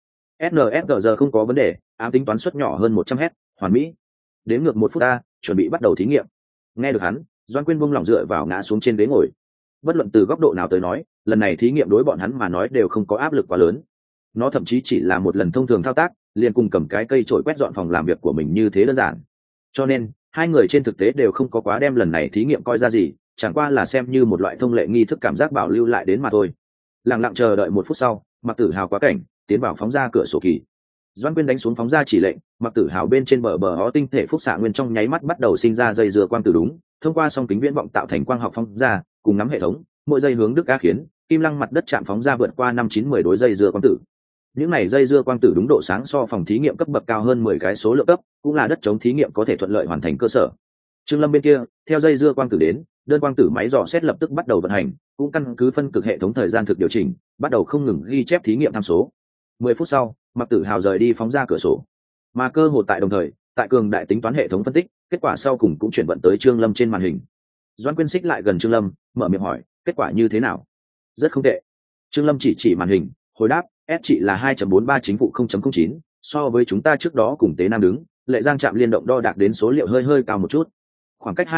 SNSG không có vấn đề, ám tính toán suất nhỏ hơn 100 Hz, hoàn mỹ. Đến ngược 1 phút ta, chuẩn bị bắt đầu thí nghiệm. Nghe được hắn, Doãn Quyên buông lỏng dựa vào ngã xuống trên ghế ngồi. Bất luận từ góc độ nào tới nói, lần này thí nghiệm đối bọn hắn mà nói đều không có áp lực quá lớn. Nó thậm chí chỉ là một lần thông thường thao tác, liền cùng cầm cái cây chổi quét dọn phòng làm việc của mình như thế đơn giản. Cho nên 2 người trên thực tế đều không có quá đem lần này thí nghiệm coi ra gì, chẳng qua là xem như một loại thông lệ nghi thức cảm giác bảo lưu lại đến mà thôi. Lặng lặng chờ đợi 1 phút sau, Mặc Tử Hào quá cảnh tiến vào phóng ra cửa sổ kỳ. Doãn Quyên đánh xuống phóng ra chỉ lệnh, Mặc Tử Hào bên trên bờ hó tinh thể phúc xạ nguyên trong nháy mắt bắt đầu sinh ra dây dưa quang tử đúng, thông qua song kính viễn vọng tạo thành quang học phóng ra, cùng ngắm hệ thống, mỗi giây hướng đức a khiến Kim Lăng mặt đất chạm phóng ra vượt qua 5-9-10 đối dây dưa quang tử. Những này dây dưa quang tử đúng độ sáng so phòng thí nghiệm cấp bậc cao hơn 10 cái số lượng cấp, cũng là đất chống thí nghiệm có thể thuận lợi hoàn thành cơ sở. Trương Lâm bên kia, theo dây dưa quang tử đến, đơn quang tử máy dò xét lập tức bắt đầu vận hành, cũng căn cứ phân cực hệ thống thời gian thực điều chỉnh, bắt đầu không ngừng ghi chép thí nghiệm tham số. 10 phút sau Mặc Tử Hào rời đi phóng ra cửa sổ, mà cơ hội tại đồng thời tại cường đại tính toán hệ thống phân tích, kết quả sau cùng cũng chuyển vận tới Trương Lâm trên màn hình. Doãn Quyên xích lại gần Trương Lâm, mở miệng hỏi, kết quả như thế nào? Rất không tệ. Trương Lâm chỉ màn hình, hồi đáp, S trị là 2.43 chính vụ 0.09, so với chúng ta trước đó cùng Tế Nam đứng, Lệ Giang trạm liên động đo đạc đến số liệu hơi cao một chút. Khoảng cách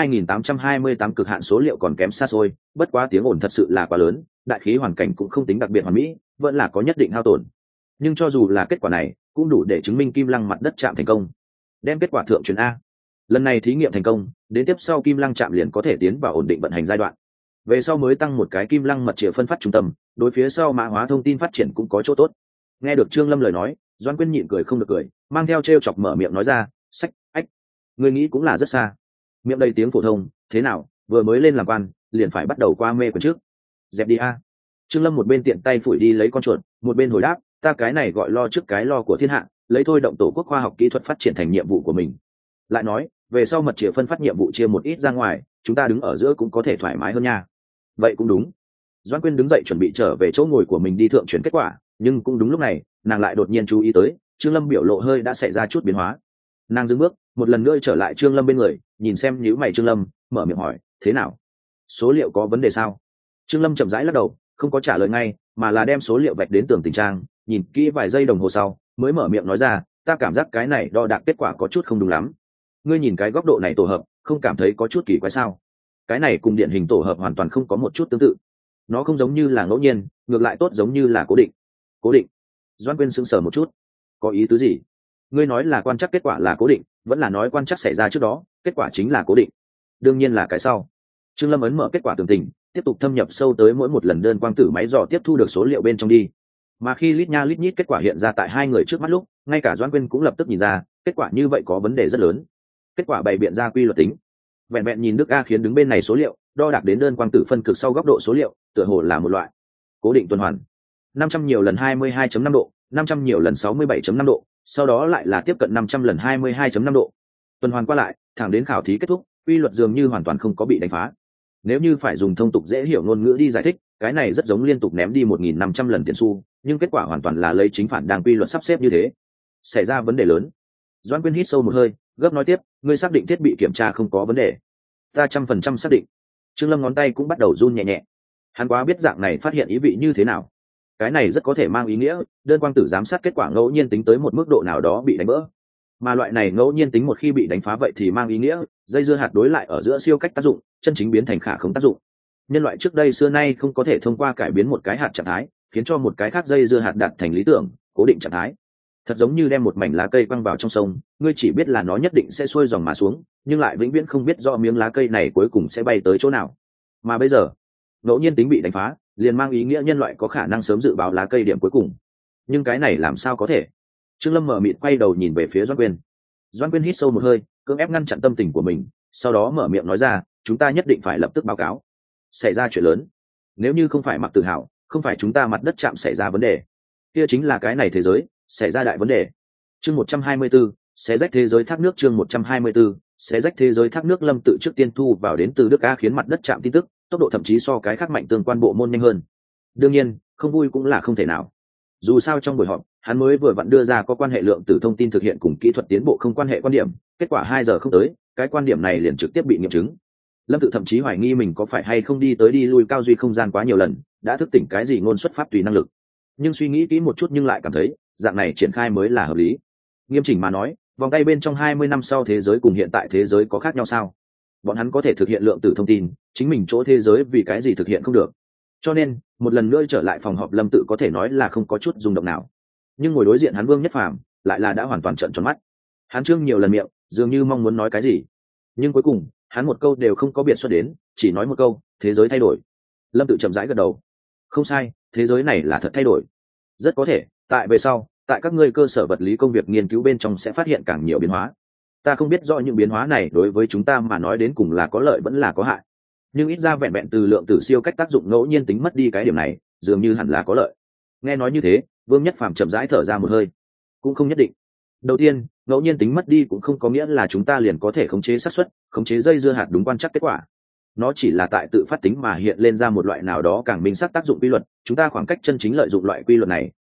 2828 cực hạn số liệu còn kém xa xôi, bất quá tiếng ồn thật sự là quá lớn, đại khí hoàn cảnh cũng không tính đặc biệt hoàn mỹ, vẫn là có nhất định hao tổn. Nhưng cho dù là kết quả này, cũng đủ để chứng minh Kim Lăng mặt đất chạm thành công. Đem kết quả thượng truyền A. Lần này thí nghiệm thành công, đến tiếp sau Kim Lăng trạm liền có thể tiến vào ổn định vận hành giai đoạn. Về sau mới tăng một cái Kim Lăng mật triệu phân phát trung tâm, đối phía sau mã hóa thông tin phát triển cũng có chỗ tốt. Nghe được Trương Lâm lời nói, Doãn Quyên nhịn cười không được cười, mang theo trêu chọc mở miệng nói ra, sách, ách, người nghĩ cũng là rất xa. Miệng đầy tiếng phổ thông, thế nào, vừa mới lên làm quan, liền phải bắt đầu qua mê quần trước. Dẹp đi a. Trương Lâm một bên tiện tay phủi đi lấy con chuột, một bên hồi đáp, ta cái này gọi lo trước cái lo của thiên hạ, lấy thôi động tổ quốc khoa học kỹ thuật phát triển thành nhiệm vụ của mình. Lại nói, về sau mật triệu phân phát nhiệm vụ chia một ít ra ngoài, chúng ta đứng ở giữa cũng có thể thoải mái hơn nha. Vậy cũng đúng. Doãn Quyên đứng dậy chuẩn bị trở về chỗ ngồi của mình đi thượng chuyển kết quả, nhưng cũng đúng lúc này, nàng lại đột nhiên chú ý tới, Trương Lâm biểu lộ hơi đã xảy ra chút biến hóa. Nàng dừng bước, một lần nữa trở lại Trương Lâm bên người, nhìn xem nhíu mày Trương Lâm, mở miệng hỏi, thế nào? Số liệu có vấn đề sao? Trương Lâm chậm rãi lắc đầu, không có trả lời ngay, mà là đem số liệu vạch đến tường tình trang, nhìn kỹ vài giây đồng hồ sau, mới mở miệng nói ra, ta cảm giác cái này đo đạc kết quả có chút không đúng lắm. Ngươi nhìn cái góc độ này tổ hợp, không cảm thấy có chút kỳ quái sao? Cái này cùng điển hình tổ hợp hoàn toàn không có một chút tương tự. Nó không giống như là ngẫu nhiên, ngược lại tốt giống như là cố định. Cố định? Doãn Quyên sững sờ một chút. Có ý tứ gì? Ngươi nói là quan trắc kết quả là cố định, vẫn là nói quan trắc xảy ra trước đó, kết quả chính là cố định? Đương nhiên là cái sau. Trương Lâm ấn mở kết quả tường tình, tiếp tục thâm nhập sâu tới mỗi một lần đơn quang tử máy dò tiếp thu được số liệu bên trong đi. Mà khi lít nha lít nhít kết quả hiện ra tại hai người trước mắt lúc, ngay cả Doãn Quyên cũng lập tức nhìn ra, kết quả như vậy có vấn đề rất lớn. Kết quả bày biện ra quy luật tính. Vẹn vẹn nhìn Đức A khiến đứng bên này số liệu, đo đạc đến đơn quang tử phân cực sau góc độ số liệu, tựa hồ là một loại cố định tuần hoàn. 500 nhiều lần 22.5 độ, 500 nhiều lần 67.5 độ, sau đó lại là tiếp cận 500 lần 22.5 độ. Tuần hoàn qua lại, thẳng đến khảo thí kết thúc, quy luật dường như hoàn toàn không có bị đánh phá. Nếu như phải dùng thông tục dễ hiểu ngôn ngữ đi giải thích, cái này rất giống liên tục ném đi 1.500 lần tiền xu, nhưng kết quả hoàn toàn là lấy chính phản đang quy luật sắp xếp như thế. Xảy ra vấn đề lớn. Doãn Quyên hít sâu một hơi, gấp nói tiếp, ngươi xác định thiết bị kiểm tra không có vấn đề? Ta 100% xác định. Trương Lâm ngón tay cũng bắt đầu run nhẹ nhẹ. Hắn quá biết dạng này phát hiện ý vị như thế nào. Cái này rất có thể mang ý nghĩa, đơn quang tử giám sát kết quả ngẫu nhiên tính tới một mức độ nào đó bị đánh vỡ. Mà loại này ngẫu nhiên tính một khi bị đánh phá vậy thì mang ý nghĩa, dây dưa hạt đối lại ở giữa siêu cách tác dụng, chân chính biến thành khả không tác dụng. Nhân loại trước đây xưa nay không có thể thông qua cải biến một cái hạt trạng thái, khiến cho một cái khác dây dưa hạt đạt thành lý tưởng, cố định trạng thái. Thật giống như đem một mảnh lá cây quăng vào trong sông, ngươi chỉ biết là nó nhất định sẽ xuôi dòng mà xuống, nhưng lại vĩnh viễn không biết rõ miếng lá cây này cuối cùng sẽ bay tới chỗ nào. Mà bây giờ, ngẫu nhiên tính bị đánh phá, liền mang ý nghĩa nhân loại có khả năng sớm dự báo lá cây điểm cuối cùng. Nhưng cái này làm sao có thể? Trương Lâm mở mịt quay đầu nhìn về phía Doãn Quyên. Doãn Quyên hít sâu một hơi, cưỡng ép ngăn chặn tâm tình của mình, sau đó mở miệng nói ra, chúng ta nhất định phải lập tức báo cáo. Xảy ra chuyện lớn. Nếu như không phải Mặc Tử Hào, không phải chúng ta mặt đất chạm xảy ra vấn đề, kia chính là cái này thế giới xảy ra đại vấn đề. Chương 124, xé rách thế giới thác nước. Chương 124, xé rách thế giới thác nước. Lâm Tự trước tiên thu vào đến từ Đức A khiến mặt đất chạm tin tức, tốc độ thậm chí so cái khác mạnh tương quan bộ môn nhanh hơn. Đương nhiên, không vui cũng là không thể nào. Dù sao trong buổi họp, hắn mới vừa vặn đưa ra có quan hệ lượng tử thông tin thực hiện cùng kỹ thuật tiến bộ không quan hệ quan điểm, kết quả 2 giờ không tới, cái quan điểm này liền trực tiếp bị nghiệm chứng. Lâm Tự thậm chí hoài nghi mình có phải hay không đi tới đi lui cao duy không gian quá nhiều lần, đã thức tỉnh cái gì ngôn xuất pháp tùy năng lực. Nhưng suy nghĩ kỹ một chút nhưng lại cảm thấy, dạng này triển khai mới là hợp lý. Nghiêm chỉnh mà nói, vòng tay bên trong 20 năm sau thế giới cùng hiện tại thế giới có khác nhau sao? Bọn hắn có thể thực hiện lượng tử thông tin, chính mình chỗ thế giới vì cái gì thực hiện không được? Cho nên, một lần nữa trở lại phòng họp Lâm Tự có thể nói là không có chút rung động nào. Nhưng ngồi đối diện hắn Vương Nhất Phàm lại là đã hoàn toàn trợn tròn mắt. Hắn trương nhiều lần miệng, dường như mong muốn nói cái gì, nhưng cuối cùng hắn một câu đều không có biện xuất đến, chỉ nói một câu, thế giới thay đổi. Lâm Tự chậm rãi gật đầu. Không sai, thế giới này là thật thay đổi. Rất có thể, tại về sau, tại các ngươi cơ sở vật lý công việc nghiên cứu bên trong sẽ phát hiện càng nhiều biến hóa. Ta không biết rõ những biến hóa này đối với chúng ta mà nói đến cùng là có lợi vẫn là có hại. Nhưng ít ra vẹn vẹn từ lượng tử siêu cách tác dụng ngẫu nhiên tính mất đi cái điểm này, dường như hẳn là có lợi. Nghe nói như thế, Vương Nhất Phàm chậm rãi thở ra một hơi. Cũng không nhất định. Đầu tiên, ngẫu nhiên tính mất đi cũng không có nghĩa là chúng ta liền có thể khống chế xác suất, khống chế dây dưa hạt đúng quan trắc kết quả. Nó chỉ là tại tự phát tính mà hiện lên ra một loại nào đó càng minh xác tác dụng quy luật, chúng ta khoảng cách chân chính lợi dụng loại quy luật này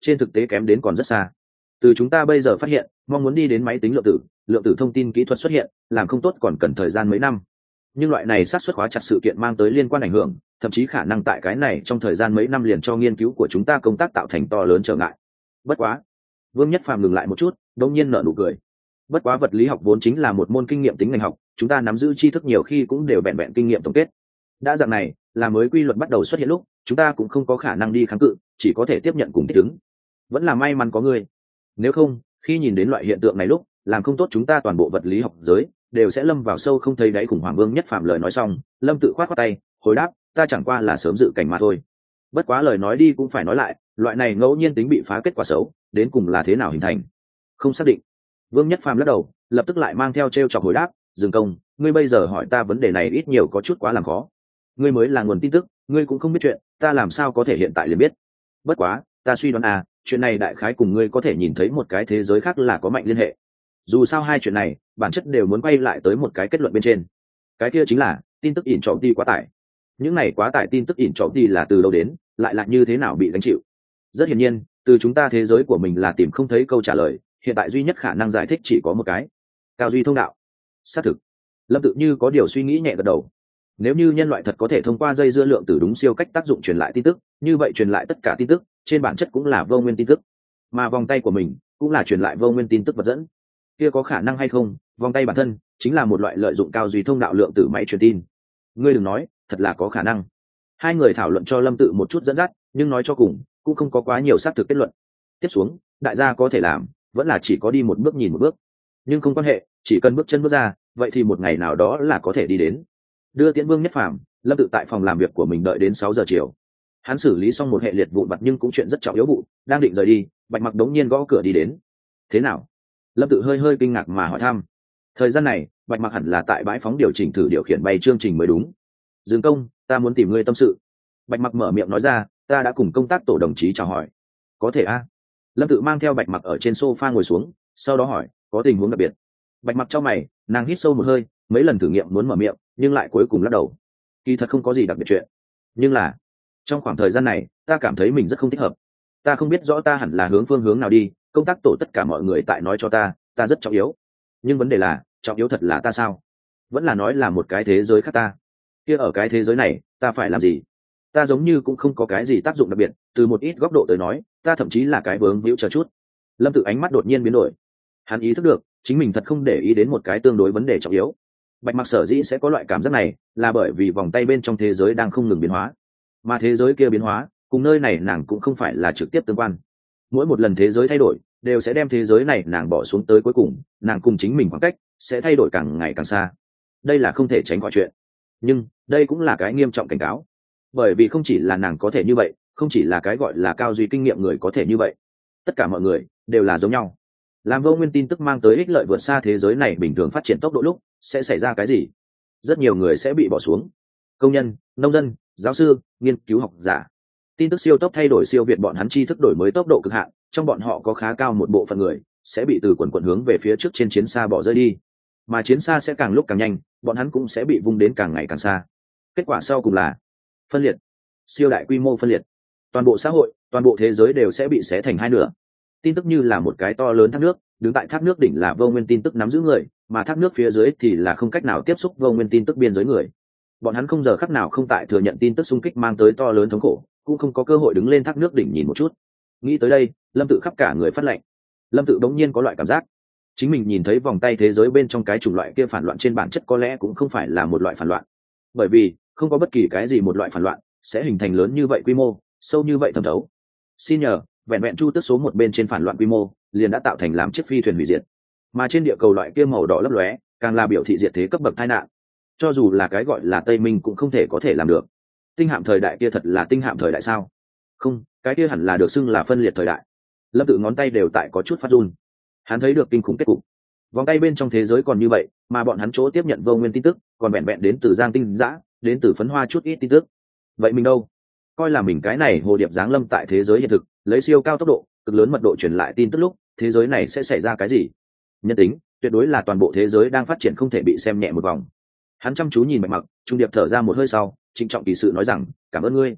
trên thực tế kém đến còn rất xa. Từ chúng ta bây giờ phát hiện mong muốn đi đến máy tính lượng tử thông tin kỹ thuật xuất hiện làm không tốt còn cần thời gian mấy năm, nhưng loại này xác suất khóa chặt sự kiện mang tới liên quan ảnh hưởng thậm chí khả năng tại cái này trong thời gian mấy năm liền cho nghiên cứu của chúng ta công tác tạo thành to lớn trở ngại. Bất quá, Vương Nhất Phàm ngừng lại một chút, đống nhiên nở nụ cười. Bất quá vật lý học vốn chính là một môn kinh nghiệm tính ngành học, chúng ta nắm giữ tri thức nhiều khi cũng đều vẹn vẹn kinh nghiệm tổng kết. Đã dạng này, là mới quy luật bắt đầu xuất hiện lúc, chúng ta cũng không có khả năng đi kháng cự, chỉ có thể tiếp nhận cùng thích ứng. Vẫn là may mắn có ngươi. Nếu không, khi nhìn đến loại hiện tượng này lúc, làm không tốt chúng ta toàn bộ vật lý học giới đều sẽ lâm vào sâu không thấy đáy khủng hoảng. Vương Nhất Phàm lời nói xong, Lâm Tự khoát khoát tay, hồi đáp, ta chẳng qua là sớm dự cảnh mà thôi. Bất quá lời nói đi cũng phải nói lại, loại này ngẫu nhiên tính bị phá kết quả xấu, đến cùng là thế nào hình thành? Không xác định. Vương Nhất Phàm lắc đầu, lập tức lại mang theo trêu chọc hồi đáp, Dương Công, ngươi bây giờ hỏi ta vấn đề này ít nhiều có chút quá làm khó. Ngươi mới là nguồn tin tức, ngươi cũng không biết chuyện, ta làm sao có thể hiện tại liền biết. Bất quá, ta suy đoán chuyện này đại khái cùng ngươi có thể nhìn thấy một cái thế giới khác là có mạnh liên hệ. Dù sao hai chuyện này, bản chất đều muốn quay lại tới một cái kết luận bên trên. Cái kia chính là tin tức ỉn trọng đi quá tải. Những này quá tải tin tức ỉn trọng đi là từ đâu đến, lại là như thế nào bị gánh chịu? Rất hiển nhiên, từ chúng ta thế giới của mình là tìm không thấy câu trả lời, hiện tại duy nhất khả năng giải thích chỉ có một cái: cao duy thông đạo. Xác thực. Lâm Tự như có điều suy nghĩ nhẹ gật đầu. Nếu như nhân loại thật có thể thông qua dây dưa lượng tử đúng siêu cách tác dụng truyền lại tin tức, như vậy truyền lại tất cả tin tức trên bản chất cũng là vô nguyên tin tức, mà vòng tay của mình cũng là truyền lại vô nguyên tin tức vật dẫn. Kia có khả năng hay không, vòng tay bản thân chính là một loại lợi dụng cao duy thông đạo lượng tử máy truyền tin? Ngươi đừng nói, thật là có khả năng. Hai người thảo luận cho Lâm Tự một chút dẫn dắt, nhưng nói cho cùng cũng không có quá nhiều xác thực kết luận. Tiếp xuống, đại gia có thể làm vẫn là chỉ có đi một bước nhìn một bước, nhưng không quan hệ, chỉ cần bước chân bước ra, vậy thì một ngày nào đó là có thể đi đến. Đưa tiễn Vương Nhất Phàm, Lâm Tự tại phòng làm việc của mình đợi đến 6 giờ chiều. Hắn xử lý xong một hệ liệt vụn vặt nhưng cũng chuyện rất trọng yếu vụ, đang định rời đi, Bạch Mặc đống nhiên gõ cửa đi đến. Thế nào? Lâm Tự hơi kinh ngạc mà hỏi thăm. Thời gian này, Bạch Mặc hẳn là tại bãi phóng điều chỉnh thử điều khiển bay chương trình mới đúng. Dương Công, ta muốn tìm ngươi tâm sự. Bạch Mặc mở miệng nói ra, ta đã cùng công tác tổ đồng chí chào hỏi. Có thể a? Lâm Tự mang theo Bạch Mặc ở trên sofa ngồi xuống, sau đó hỏi, có tình huống đặc biệt? Bạch Mặc chau mày, nàng hít sâu một hơi, mấy lần thử nghiệm muốn mở miệng, nhưng lại cuối cùng lắc đầu. Kỳ thật không có gì đặc biệt chuyện, nhưng là trong khoảng thời gian này, ta cảm thấy mình rất không thích hợp. Ta không biết rõ ta hẳn là hướng phương hướng nào đi, công tác tổ tất cả mọi người tại nói cho ta rất trọng yếu. Nhưng vấn đề là, trọng yếu thật là ta sao? Vẫn là nói là một cái thế giới khác ta? Kia ở cái thế giới này, ta phải làm gì? Ta giống như cũng không có cái gì tác dụng đặc biệt, từ một ít góc độ tới nói, ta thậm chí là cái vướng víu chờ chút. Lâm Tự ánh mắt đột nhiên biến đổi. Hắn ý thức được, chính mình thật không để ý đến một cái tương đối vấn đề trọng yếu. Bạch Mặc sở dĩ sẽ có loại cảm giác này, là bởi vì vòng tay bên trong thế giới đang không ngừng biến hóa, mà thế giới kia biến hóa cùng nơi này nàng cũng không phải là trực tiếp tương quan. Mỗi một lần thế giới thay đổi, đều sẽ đem thế giới này nàng bỏ xuống tới, cuối cùng nàng cùng chính mình khoảng cách sẽ thay đổi càng ngày càng xa. Đây là không thể tránh khỏi chuyện, nhưng đây cũng là cái nghiêm trọng cảnh cáo, bởi vì không chỉ là nàng có thể như vậy, không chỉ là cái gọi là cao duy kinh nghiệm người có thể như vậy, tất cả mọi người đều là giống nhau. Làm vô nguyên tin tức mang tới ích lợi vượt xa thế giới này bình thường phát triển tốc độ lúc, sẽ xảy ra cái gì? Rất nhiều người sẽ bị bỏ xuống. Công nhân, nông dân, giáo sư, nghiên cứu học giả. Tin tức siêu tốc thay đổi siêu việt bọn hắn tri thức đổi mới tốc độ cực hạn, trong bọn họ có khá cao một bộ phận người sẽ bị từ quần hướng về phía trước trên chiến xa bỏ rơi đi, mà chiến xa sẽ càng lúc càng nhanh, bọn hắn cũng sẽ bị vung đến càng ngày càng xa. Kết quả sau cùng là phân liệt, siêu đại quy mô phân liệt. Toàn bộ xã hội, toàn bộ thế giới đều sẽ bị xé thành hai nửa. Tin tức như là một cái to lớn thác nước, đứng tại thác nước đỉnh là vô nguyên tin tức nắm giữ người, mà thác nước phía dưới thì là không cách nào tiếp xúc vô nguyên tin tức biên giới người. Bọn hắn không giờ khắc nào không tại thừa nhận tin tức xung kích mang tới to lớn thống khổ, cũng không có cơ hội đứng lên thác nước đỉnh nhìn một chút. Nghĩ tới đây, Lâm Tự khắp cả người phát lạnh. Lâm Tự bỗng nhiên có loại cảm giác, chính mình nhìn thấy vòng tay thế giới bên trong cái chủng loại kia phản loạn trên bản chất có lẽ cũng không phải là một loại phản loạn, bởi vì không có bất kỳ cái gì một loại phản loạn sẽ hình thành lớn như vậy quy mô, sâu như vậy thẩm thấu. Xin nhờ, vẹn vẹn chu tước số một bên trên phản loạn quy mô liền đã tạo thành làm chiếc phi thuyền hủy diệt, mà trên địa cầu loại kia màu đỏ lấp lóe càng là biểu thị diệt thế cấp bậc tai nạn, cho dù là cái gọi là Tây Minh cũng không thể có thể làm được. Tinh hạm thời đại kia thật là tinh hạm thời đại sao? Không, cái kia hẳn là được xưng là phân liệt thời đại. Lâm Tự ngón tay đều tại có chút phát run. Hắn thấy được kinh khủng kết cục. Vòng tay bên trong thế giới còn như vậy, mà bọn hắn chỗ tiếp nhận vô nguyên tin tức còn vẹn vẹn đến từ Giang Tinh Dã, đến từ phấn hoa chút ít tin tức. Vậy mình đâu? Coi là mình cái này hồ điệp giáng lâm tại thế giới hiện thực, lấy siêu cao tốc độ, cực lớn mật độ truyền lại tin tức lúc, thế giới này sẽ xảy ra cái gì? Nhân tính, tuyệt đối là toàn bộ thế giới đang phát triển không thể bị xem nhẹ một vòng. Hắn chăm chú nhìn Bạch Mặc, trung điệp thở ra một hơi sau, trịnh trọng kỳ sự nói rằng, cảm ơn ngươi.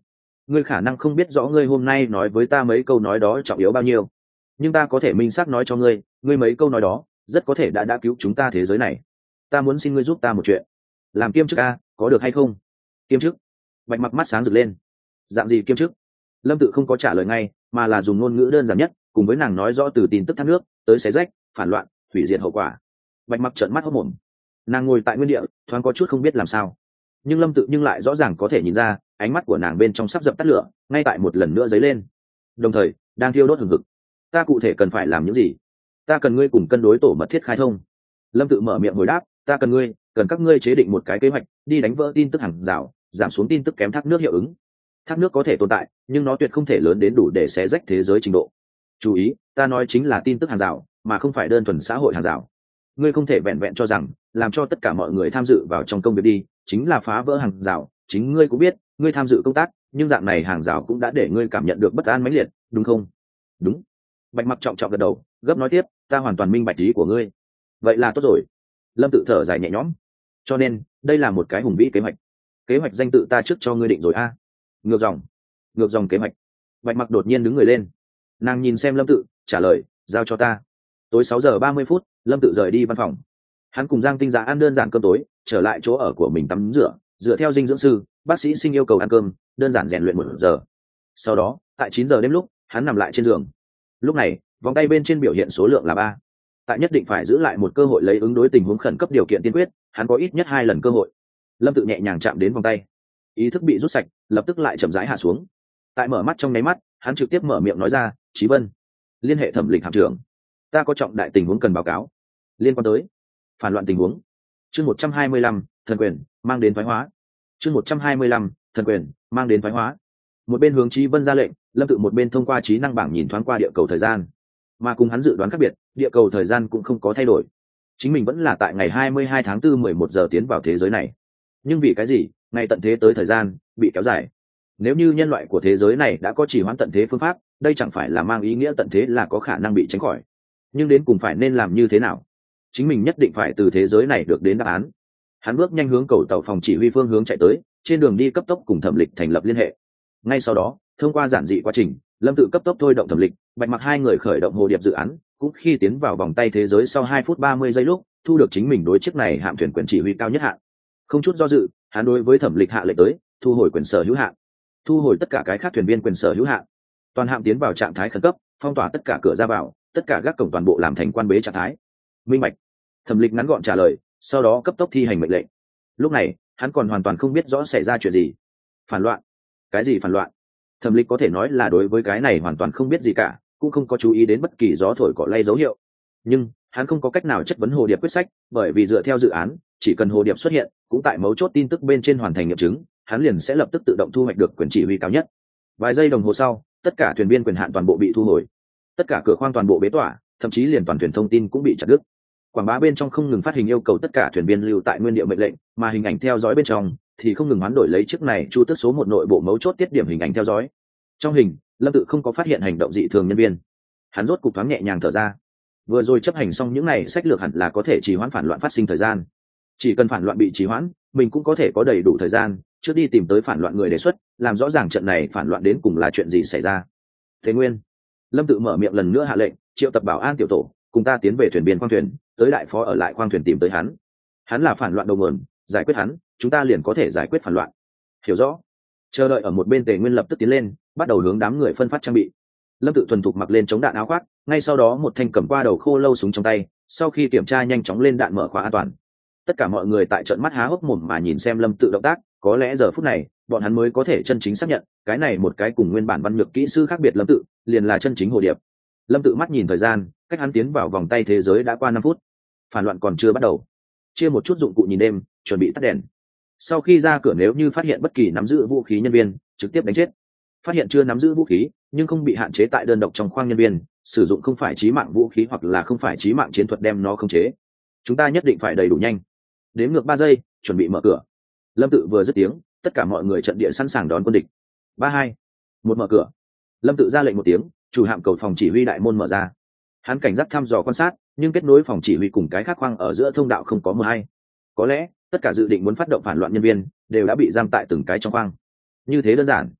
ngươi khả năng không biết rõ ngươi hôm nay nói với ta mấy câu nói đó trọng yếu bao nhiêu, nhưng ta có thể minh xác nói cho ngươi, ngươi mấy câu nói đó rất có thể đã cứu chúng ta thế giới này. Ta muốn xin ngươi giúp ta một chuyện, làm kiêm chức a, có được hay không? Kiêm chức? Bạch Mặc mắt sáng rực lên. Dạng gì kiêm chức? Lâm Tự không có trả lời ngay, mà là dùng ngôn ngữ đơn giản nhất, cùng với nàng nói rõ từ tin tức thác nước tới xé rách, phản loạn, hủy diệt hậu quả. Bạch Mặc trợn mắt hốt mồm. Nàng ngồi tại nguyên địa, thoáng có chút không biết làm sao, nhưng Lâm Tự nhưng lại rõ ràng có thể nhìn ra, ánh mắt của nàng bên trong sắp dập tắt lửa, ngay tại một lần nữa dấy lên, đồng thời đang thiêu đốt hừng hực. Ta cụ thể cần phải làm những gì? Ta cần ngươi cùng cân đối tổ mật thiết khai thông. Lâm Tự mở miệng hồi đáp, ta cần các ngươi chế định một cái kế hoạch, đi đánh vỡ tin tức hàng rào, giảm xuống tin tức kém thác nước hiệu ứng. Thác nước có thể tồn tại, nhưng nó tuyệt không thể lớn đến đủ để xé rách thế giới trình độ. Chú ý, ta nói chính là tin tức hàng rào, mà không phải đơn thuần xã hội hàng rào. Ngươi không thể vẹn vẹn cho rằng làm cho tất cả mọi người tham dự vào trong công việc đi chính là phá vỡ hàng rào. Chính ngươi cũng biết, ngươi tham dự công tác, nhưng dạng này hàng rào cũng đã để ngươi cảm nhận được bất an mãnh liệt, đúng không? Đúng. Bạch Mặc trọng trọng gật đầu, gấp nói tiếp, ta hoàn toàn minh bạch ý của ngươi. Vậy là tốt rồi. Lâm Tự thở dài nhẹ nhõm. Cho nên đây là một cái hùng vĩ kế hoạch. Kế hoạch danh tự ta trước cho ngươi định rồi a. Ngược dòng kế hoạch. Bạch Mặc đột nhiên đứng người lên, nàng nhìn xem Lâm Tự, trả lời, giao cho ta. Tối 6:30, Lâm Tự rời đi văn phòng. Hắn cùng Giang Tinh Giá ăn đơn giản cơm tối, trở lại chỗ ở của mình tắm rửa, dựa theo dinh dưỡng sư, bác sĩ Sinh yêu cầu ăn cơm, đơn giản rèn luyện 1 giờ. Sau đó, tại 9 giờ đêm lúc, hắn nằm lại trên giường. Lúc này, vòng tay bên trên biểu hiện số lượng là 3. Tại nhất định phải giữ lại một cơ hội lấy ứng đối tình huống khẩn cấp điều kiện tiên quyết, hắn có ít nhất 2 lần cơ hội. Lâm Tự nhẹ nhàng chạm đến vòng tay, ý thức bị rút sạch, lập tức lại chậm rãi hạ xuống. Tại mở mắt trong nháy mắt, hắn trực tiếp mở miệng nói ra, Chí Vân, liên hệ Thẩm Lịch hạm trưởng, ta có trọng đại tình huống cần báo cáo, liên quan tới phản loạn tình huống. Chương 125, thần quyền mang đến thoái hóa. Chương 125, thần quyền mang đến thoái hóa. Một bên hướng Chí Vân ra lệnh, Lâm Tự một bên thông qua trí năng bảng nhìn thoáng qua địa cầu thời gian, mà cùng hắn dự đoán khác biệt, địa cầu thời gian cũng không có thay đổi. Chính mình vẫn là tại ngày 22 tháng 4 11 giờ tiến vào thế giới này. Nhưng vì cái gì, ngày tận thế tới thời gian bị kéo dài? Nếu như nhân loại của thế giới này đã có chỉ hoãn tận thế phương pháp, đây chẳng phải là mang ý nghĩa tận thế là có khả năng bị tránh khỏi. Nhưng đến cùng phải nên làm như thế nào? Chính mình nhất định phải từ thế giới này được đến đáp án. Hắn bước nhanh hướng cầu tàu phòng chỉ huy phương hướng chạy tới, trên đường đi cấp tốc cùng Thẩm Lịch thành lập liên hệ. Ngay sau đó, thông qua giản dị quá trình, Lâm Tự cấp tốc thôi động Thẩm Lịch, Bạch Mặc hai người khởi động hồ điệp dự án, cũng khi tiến vào vòng tay thế giới sau 2 phút 30 giây lúc, thu được chính mình đối chiếc này hạm thuyền quyền chỉ huy cao nhất hạn. Không chút do dự, hắn đối với Thẩm Lịch hạ lệnh tới, thu hồi quyền sở hữu hạn, thu hồi tất cả cái khác thuyền viên quyền sở hữu hạn. Toàn hạm tiến vào trạng thái khẩn cấp, phong tỏa tất cả cửa ra vào, tất cả gác cổng toàn bộ làm thành quan bế trạng thái. Minh bạch. Thẩm Lịch ngắn gọn trả lời, sau đó cấp tốc thi hành mệnh lệnh. Lúc này, hắn còn hoàn toàn không biết rõ xảy ra chuyện gì. Phản loạn? Cái gì phản loạn? Thẩm Lịch có thể nói là đối với cái này hoàn toàn không biết gì cả, cũng không có chú ý đến bất kỳ gió thổi cỏ lay dấu hiệu. Nhưng hắn không có cách nào chất vấn hồ điệp quyết sách, bởi vì dựa theo dự án, chỉ cần hồ điệp xuất hiện, cũng tại mấu chốt tin tức bên trên hoàn thành nghiệm chứng, hắn liền sẽ lập tức tự động thu hoạch được quyền chỉ huy cao nhất. Vài giây đồng hồ sau, tất cả thuyền viên quyền hạn toàn bộ bị thu hồi, tất cả cửa khoang toàn bộ bế tỏa, thậm chí liền toàn thuyền thông tin cũng bị chặt đứt. Quảng bá bên trong không ngừng phát hình yêu cầu tất cả thuyền viên lưu tại nguyên địa mệnh lệnh, mà hình ảnh theo dõi bên trong thì không ngừng hoán đổi lấy chiếc này chu tước số 1 nội bộ mấu chốt tiết điểm hình ảnh theo dõi. Trong hình, Lâm Tự không có phát hiện hành động dị thường nhân viên. Hắn rốt cục thoáng nhẹ nhàng thở ra. Vừa rồi chấp hành xong những này sách lược hẳn là có thể trì hoãn phản loạn phát sinh thời gian. Chỉ cần phản loạn bị trì hoãn, mình cũng có thể có đầy đủ thời gian trước đi tìm tới phản loạn người đề xuất, làm rõ ràng trận này phản loạn đến cùng là chuyện gì xảy ra. Thế Nguyên, Lâm Tự mở miệng lần nữa hạ lệnh, triệu tập bảo an tiểu tổ, cùng ta tiến về thuyền biên khoang thuyền, tới đại phó ở lại khoang thuyền tìm tới hắn. Hắn là phản loạn đầu nguồn, giải quyết hắn, chúng ta liền có thể giải quyết phản loạn. Hiểu rõ. Chờ đợi ở một bên Tề Nguyên lập tức tiến lên, bắt đầu hướng đám người phân phát trang bị. Lâm Tự thuần thục mặc lên chống đạn áo khoác, ngay sau đó một thanh cầm qua đầu khô lâu súng trong tay, sau khi kiểm tra nhanh chóng lên đạn mở khóa an toàn. Tất cả mọi người tại trận mắt há hốc mồm mà nhìn xem Lâm Tự động tác, có lẽ giờ phút này, bọn hắn mới có thể chân chính xác nhận, cái này một cái cùng nguyên bản văn nhược kỹ sư khác biệt Lâm Tự, liền là chân chính hồ điệp. Lâm Tự mắt nhìn thời gian, cách hắn tiến vào vòng tay thế giới đã qua 5 phút. Phản loạn còn chưa bắt đầu. Chia một chút dụng cụ nhìn đêm, chuẩn bị tắt đèn. Sau khi ra cửa nếu như phát hiện bất kỳ nắm giữ vũ khí nhân viên, trực tiếp đánh chết. Phát hiện chưa nắm giữ vũ khí, nhưng không bị hạn chế tại đơn độc trong khoang nhân viên, sử dụng không phải chí mạng vũ khí hoặc là không phải chí mạng chiến thuật đem nó khống chế. Chúng ta nhất định phải đầy đủ nhanh. Đếm ngược 3 giây, chuẩn bị mở cửa. Lâm Tự vừa dứt tiếng, tất cả mọi người trận địa sẵn sàng đón quân địch. 3 2 1 mở cửa. Lâm Tự ra lệnh một tiếng, chủ hạm cầu phòng chỉ huy đại môn mở ra. Hắn cảnh giác thăm dò quan sát, nhưng kết nối phòng chỉ huy cùng cái khác khoang ở giữa thông đạo không có mờ hay. Có lẽ tất cả dự định muốn phát động phản loạn nhân viên đều đã bị giam tại từng cái trong khoang. Như thế đơn giản.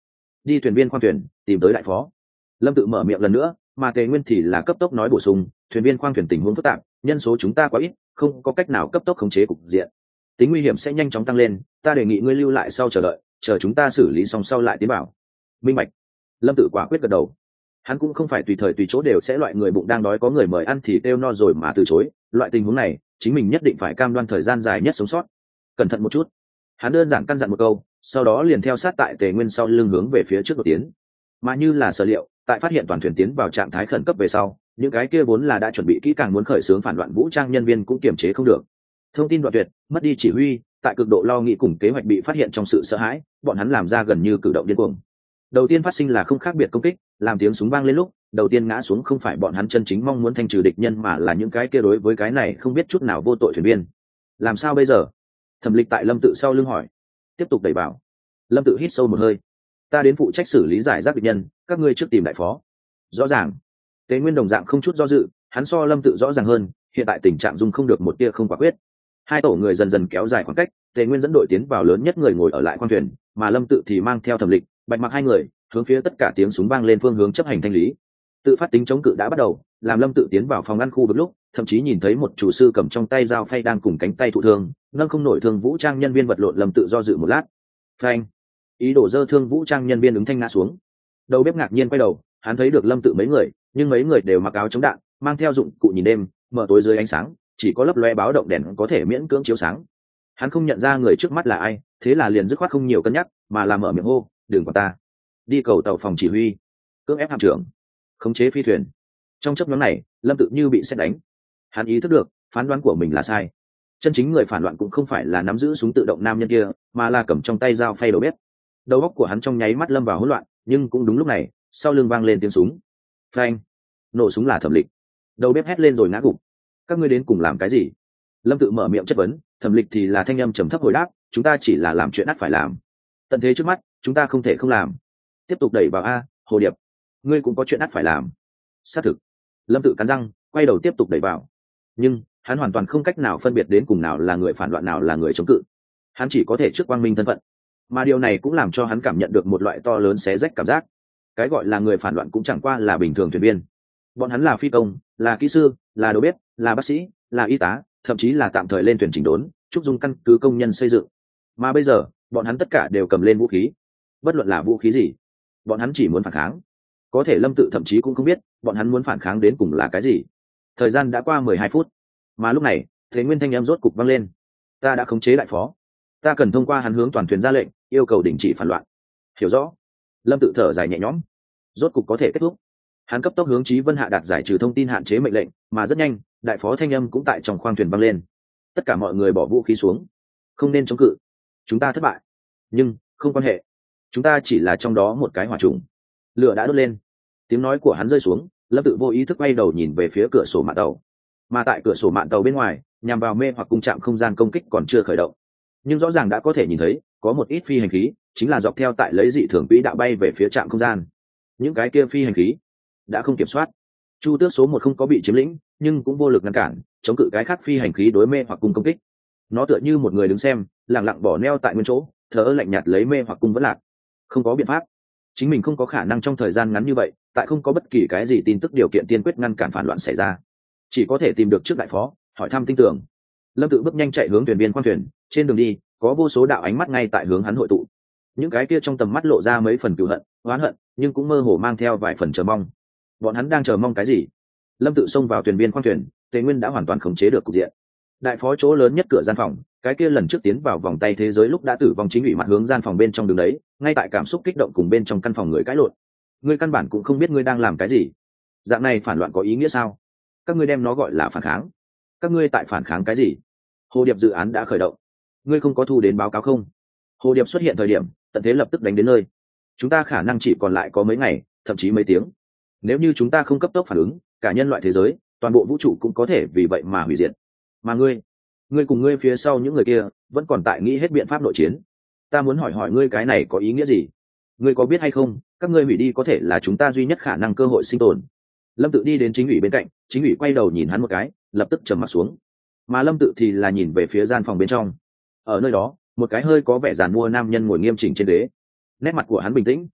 đi thuyền viên khoang thuyền tìm tới đại phó. Lâm tự mở miệng lần nữa, mà Tề Nguyên thì là cấp tốc nói bổ sung, thuyền viên khoang thuyền tình huống phức tạp, nhân số chúng ta quá ít, không có cách nào cấp tốc khống chế cục diện, tính nguy hiểm sẽ nhanh chóng tăng lên, ta đề nghị ngươi lưu lại sau chờ đợi, chờ chúng ta xử lý xong sau lại tiến bảo. Minh bạch. Lâm tự quả quyết gật đầu. Hắn cũng không phải tùy thời tùy chỗ đều sẽ loại người bụng đang đói có người mời ăn thì kêu no rồi mà từ chối, loại tình huống này chính mình nhất định phải cam đoan thời gian dài nhất sống sót. Cẩn thận một chút. Hắn đơn giản căn dặn một câu, sau đó liền theo sát tại Tề Nguyên sau lưng hướng về phía trước đột tiến. Mà như là sở liệu, tại phát hiện toàn thuyền tiến vào trạng thái khẩn cấp về sau, những cái kia vốn là đã chuẩn bị kỹ càng muốn khởi xướng phản loạn vũ trang nhân viên cũng kiềm chế không được. Thông tin đoạn tuyệt, mất đi chỉ huy, tại cực độ lo nghĩ cùng kế hoạch bị phát hiện trong sự sợ hãi, bọn hắn làm ra gần như cử động điên cuồng. Đầu tiên phát sinh là không khác biệt công kích, làm tiếng súng vang lên lúc, đầu tiên ngã xuống không phải bọn hắn chân chính mong muốn thanh trừ địch nhân mà là những cái kia đối với cái này không biết chút nào vô tội thuyền viên. Làm sao bây giờ? Thẩm Lịch tại Lâm Tự sau lưng hỏi. Tiếp tục đẩy bảo. Lâm Tự hít sâu một hơi. Ta đến phụ trách xử lý giải rác địch nhân, các ngươi trước tìm đại phó. Rõ ràng. Tế Nguyên đồng dạng không chút do dự, hắn so Lâm Tự rõ ràng hơn, hiện tại tình trạng dung không được một tia không quả quyết. Hai tổ người dần dần kéo dài khoảng cách, Tế Nguyên dẫn đội tiến vào lớn nhất người ngồi ở lại khoang thuyền, mà Lâm Tự thì mang theo Thẩm Lịch, Bạch Mặc hai người, hướng phía tất cả tiếng súng vang lên phương hướng chấp hành thanh lý. Tự phát tính chống cự đã bắt đầu, làm Lâm Tự tiến vào phòng ngăn khu vực lúc, thậm chí nhìn thấy một chủ sư cầm trong tay dao phay đang cùng cánh tay thụ thương, nâng không nổi thương vũ trang nhân viên vật lộn. Lâm Tự do dự một lát. Phanh! Ý đồ dơ thương vũ trang nhân viên ứng thanh ngã xuống. Đầu bếp ngạc nhiên quay đầu, hắn thấy được Lâm Tự mấy người, nhưng mấy người đều mặc áo chống đạn, mang theo dụng cụ nhìn đêm, mở tối dưới ánh sáng, chỉ có lấp loe báo động đèn có thể miễn cưỡng chiếu sáng. Hắn không nhận ra người trước mắt là ai, thế là liền dứt khoát không nhiều cân nhắc, mà làm mở miệng hô, "Đừng vào ta." Đi cầu tàu phòng chỉ huy, cưỡng ép hạm trưởng, khống chế phi thuyền. Trong chấp nhóm này, Lâm Tự như bị sét đánh. Hắn ý thức được, phán đoán của mình là sai. Chân chính người phản loạn cũng không phải là nắm giữ súng tự động nam nhân kia, mà là cầm trong tay dao phay đầu bếp. Đầu óc của hắn trong nháy mắt lâm vào hỗn loạn, nhưng cũng đúng lúc này, sau lưng vang lên tiếng súng. Phanh! Nổ súng là Thẩm Lịch. Đầu bếp hét lên rồi ngã gục. Các ngươi đến cùng làm cái gì? Lâm Tự mở miệng chất vấn, Thẩm Lịch thì là thanh âm trầm thấp hồi đáp, chúng ta chỉ là làm chuyện ắt phải làm. Tận thế trước mắt, chúng ta không thể không làm. Tiếp tục đẩy vào a, Hồ Điệp, ngươi cũng có chuyện ắt phải làm. Xác thực. Lâm Tự cắn răng, quay đầu tiếp tục đẩy vào. Nhưng hắn hoàn toàn không cách nào phân biệt đến cùng nào là người phản loạn nào là người chống cự. Hắn chỉ có thể trước quang minh thân phận, mà điều này cũng làm cho hắn cảm nhận được một loại to lớn xé rách cảm giác. Cái gọi là người phản loạn cũng chẳng qua là bình thường thuyền viên. Bọn hắn là phi công, là kỹ sư, là đầu bếp, là bác sĩ, là y tá, thậm chí là tạm thời lên thuyền chỉnh đốn, trúc dung căn cứ công nhân xây dựng. Mà bây giờ, bọn hắn tất cả đều cầm lên vũ khí. Bất luận là vũ khí gì, bọn hắn chỉ muốn phản kháng. Có thể Lâm Tự thậm chí cũng không biết bọn hắn muốn phản kháng đến cùng là cái gì. Thời gian đã qua 12 phút, mà lúc này Thế Nguyên thanh âm rốt cục vang lên. Ta đã khống chế đại phó, ta cần thông qua hắn hướng toàn thuyền ra lệnh, yêu cầu đình chỉ phản loạn. Hiểu rõ. Lâm Tự thở dài nhẹ nhõm, rốt cục có thể kết thúc. Hắn cấp tốc hướng Chí Vân hạ đạt giải trừ thông tin hạn chế mệnh lệnh, mà rất nhanh đại phó thanh âm cũng tại trong khoang thuyền vang lên. Tất cả mọi người bỏ vũ khí xuống, không nên chống cự. Chúng ta thất bại, nhưng không quan hệ, chúng ta chỉ là trong đó một cái hỏa trùng. Lửa đã đốt lên. Tiếng nói của hắn rơi xuống, Lâm Tự vô ý thức quay đầu nhìn về phía cửa sổ mạn tàu. Mà tại cửa sổ mạn tàu bên ngoài, nhằm vào mê hoặc cung trạm không gian công kích còn chưa khởi động, nhưng rõ ràng đã có thể nhìn thấy có một ít phi hành khí chính là dọc theo tại lấy dị thường quỹ đạo bay về phía trạm không gian. Những cái kia phi hành khí đã không kiểm soát. Chu Tước số 1 không có bị chiếm lĩnh, nhưng cũng vô lực ngăn cản chống cự cái khác phi hành khí đối mê hoặc cung công kích. Nó tựa như một người đứng xem, lặng lặng bỏ neo tại nguyên chỗ, thờ ơ lạnh nhạt lấy mê hoặc cung vẫn lạc. Không có biện pháp, chính mình không có khả năng trong thời gian ngắn như vậy, tại không có bất kỳ cái gì tin tức điều kiện tiên quyết ngăn cản phản loạn xảy ra, chỉ có thể tìm được trước đại phó hỏi thăm tin tưởng. Lâm Tự bước nhanh chạy hướng thuyền viên khoang thuyền, trên đường đi có vô số đạo ánh mắt ngay tại hướng hắn hội tụ. Những cái kia trong tầm mắt lộ ra mấy phần cừu hận, oán hận, nhưng cũng mơ hồ mang theo vài phần chờ mong. Bọn hắn đang chờ mong cái gì? Lâm Tự xông vào thuyền viên khoang thuyền, Tề Nguyên đã hoàn toàn khống chế được cục diện. Đại phó chỗ lớn nhất cửa gian phòng, cái kia lần trước tiến vào vòng tay thế giới lúc đã tử vong chính ủy mặt hướng gian phòng bên trong đường đấy, ngay tại cảm xúc kích động cùng bên trong căn phòng người cãi lộn. Ngươi căn bản cũng không biết ngươi đang làm cái gì. Dạng này phản loạn có ý nghĩa sao? Các ngươi đem nó gọi là phản kháng. Các ngươi tại phản kháng cái gì? Hồ Điệp dự án đã khởi động, ngươi không có thu đến báo cáo không? Hồ Điệp xuất hiện thời điểm, tận thế lập tức đánh đến nơi. Chúng ta khả năng chỉ còn lại có mấy ngày, thậm chí mấy tiếng. Nếu như chúng ta không cấp tốc phản ứng, cả nhân loại thế giới, toàn bộ vũ trụ cũng có thể vì vậy mà hủy diệt. Mà ngươi cùng ngươi phía sau những người kia vẫn còn tại nghĩ hết biện pháp nội chiến. Ta muốn hỏi ngươi cái này có ý nghĩa gì? Ngươi có biết hay không, các ngươi hủy đi có thể là chúng ta duy nhất khả năng cơ hội sinh tồn. Lâm Tự đi đến chính ủy bên cạnh, chính ủy quay đầu nhìn hắn một cái, lập tức trầm mặt xuống. Mà Lâm Tự thì là nhìn về phía gian phòng bên trong. Ở nơi đó, một cái hơi có vẻ giàn mua nam nhân ngồi nghiêm chỉnh trên ghế. Nét mặt của hắn bình tĩnh,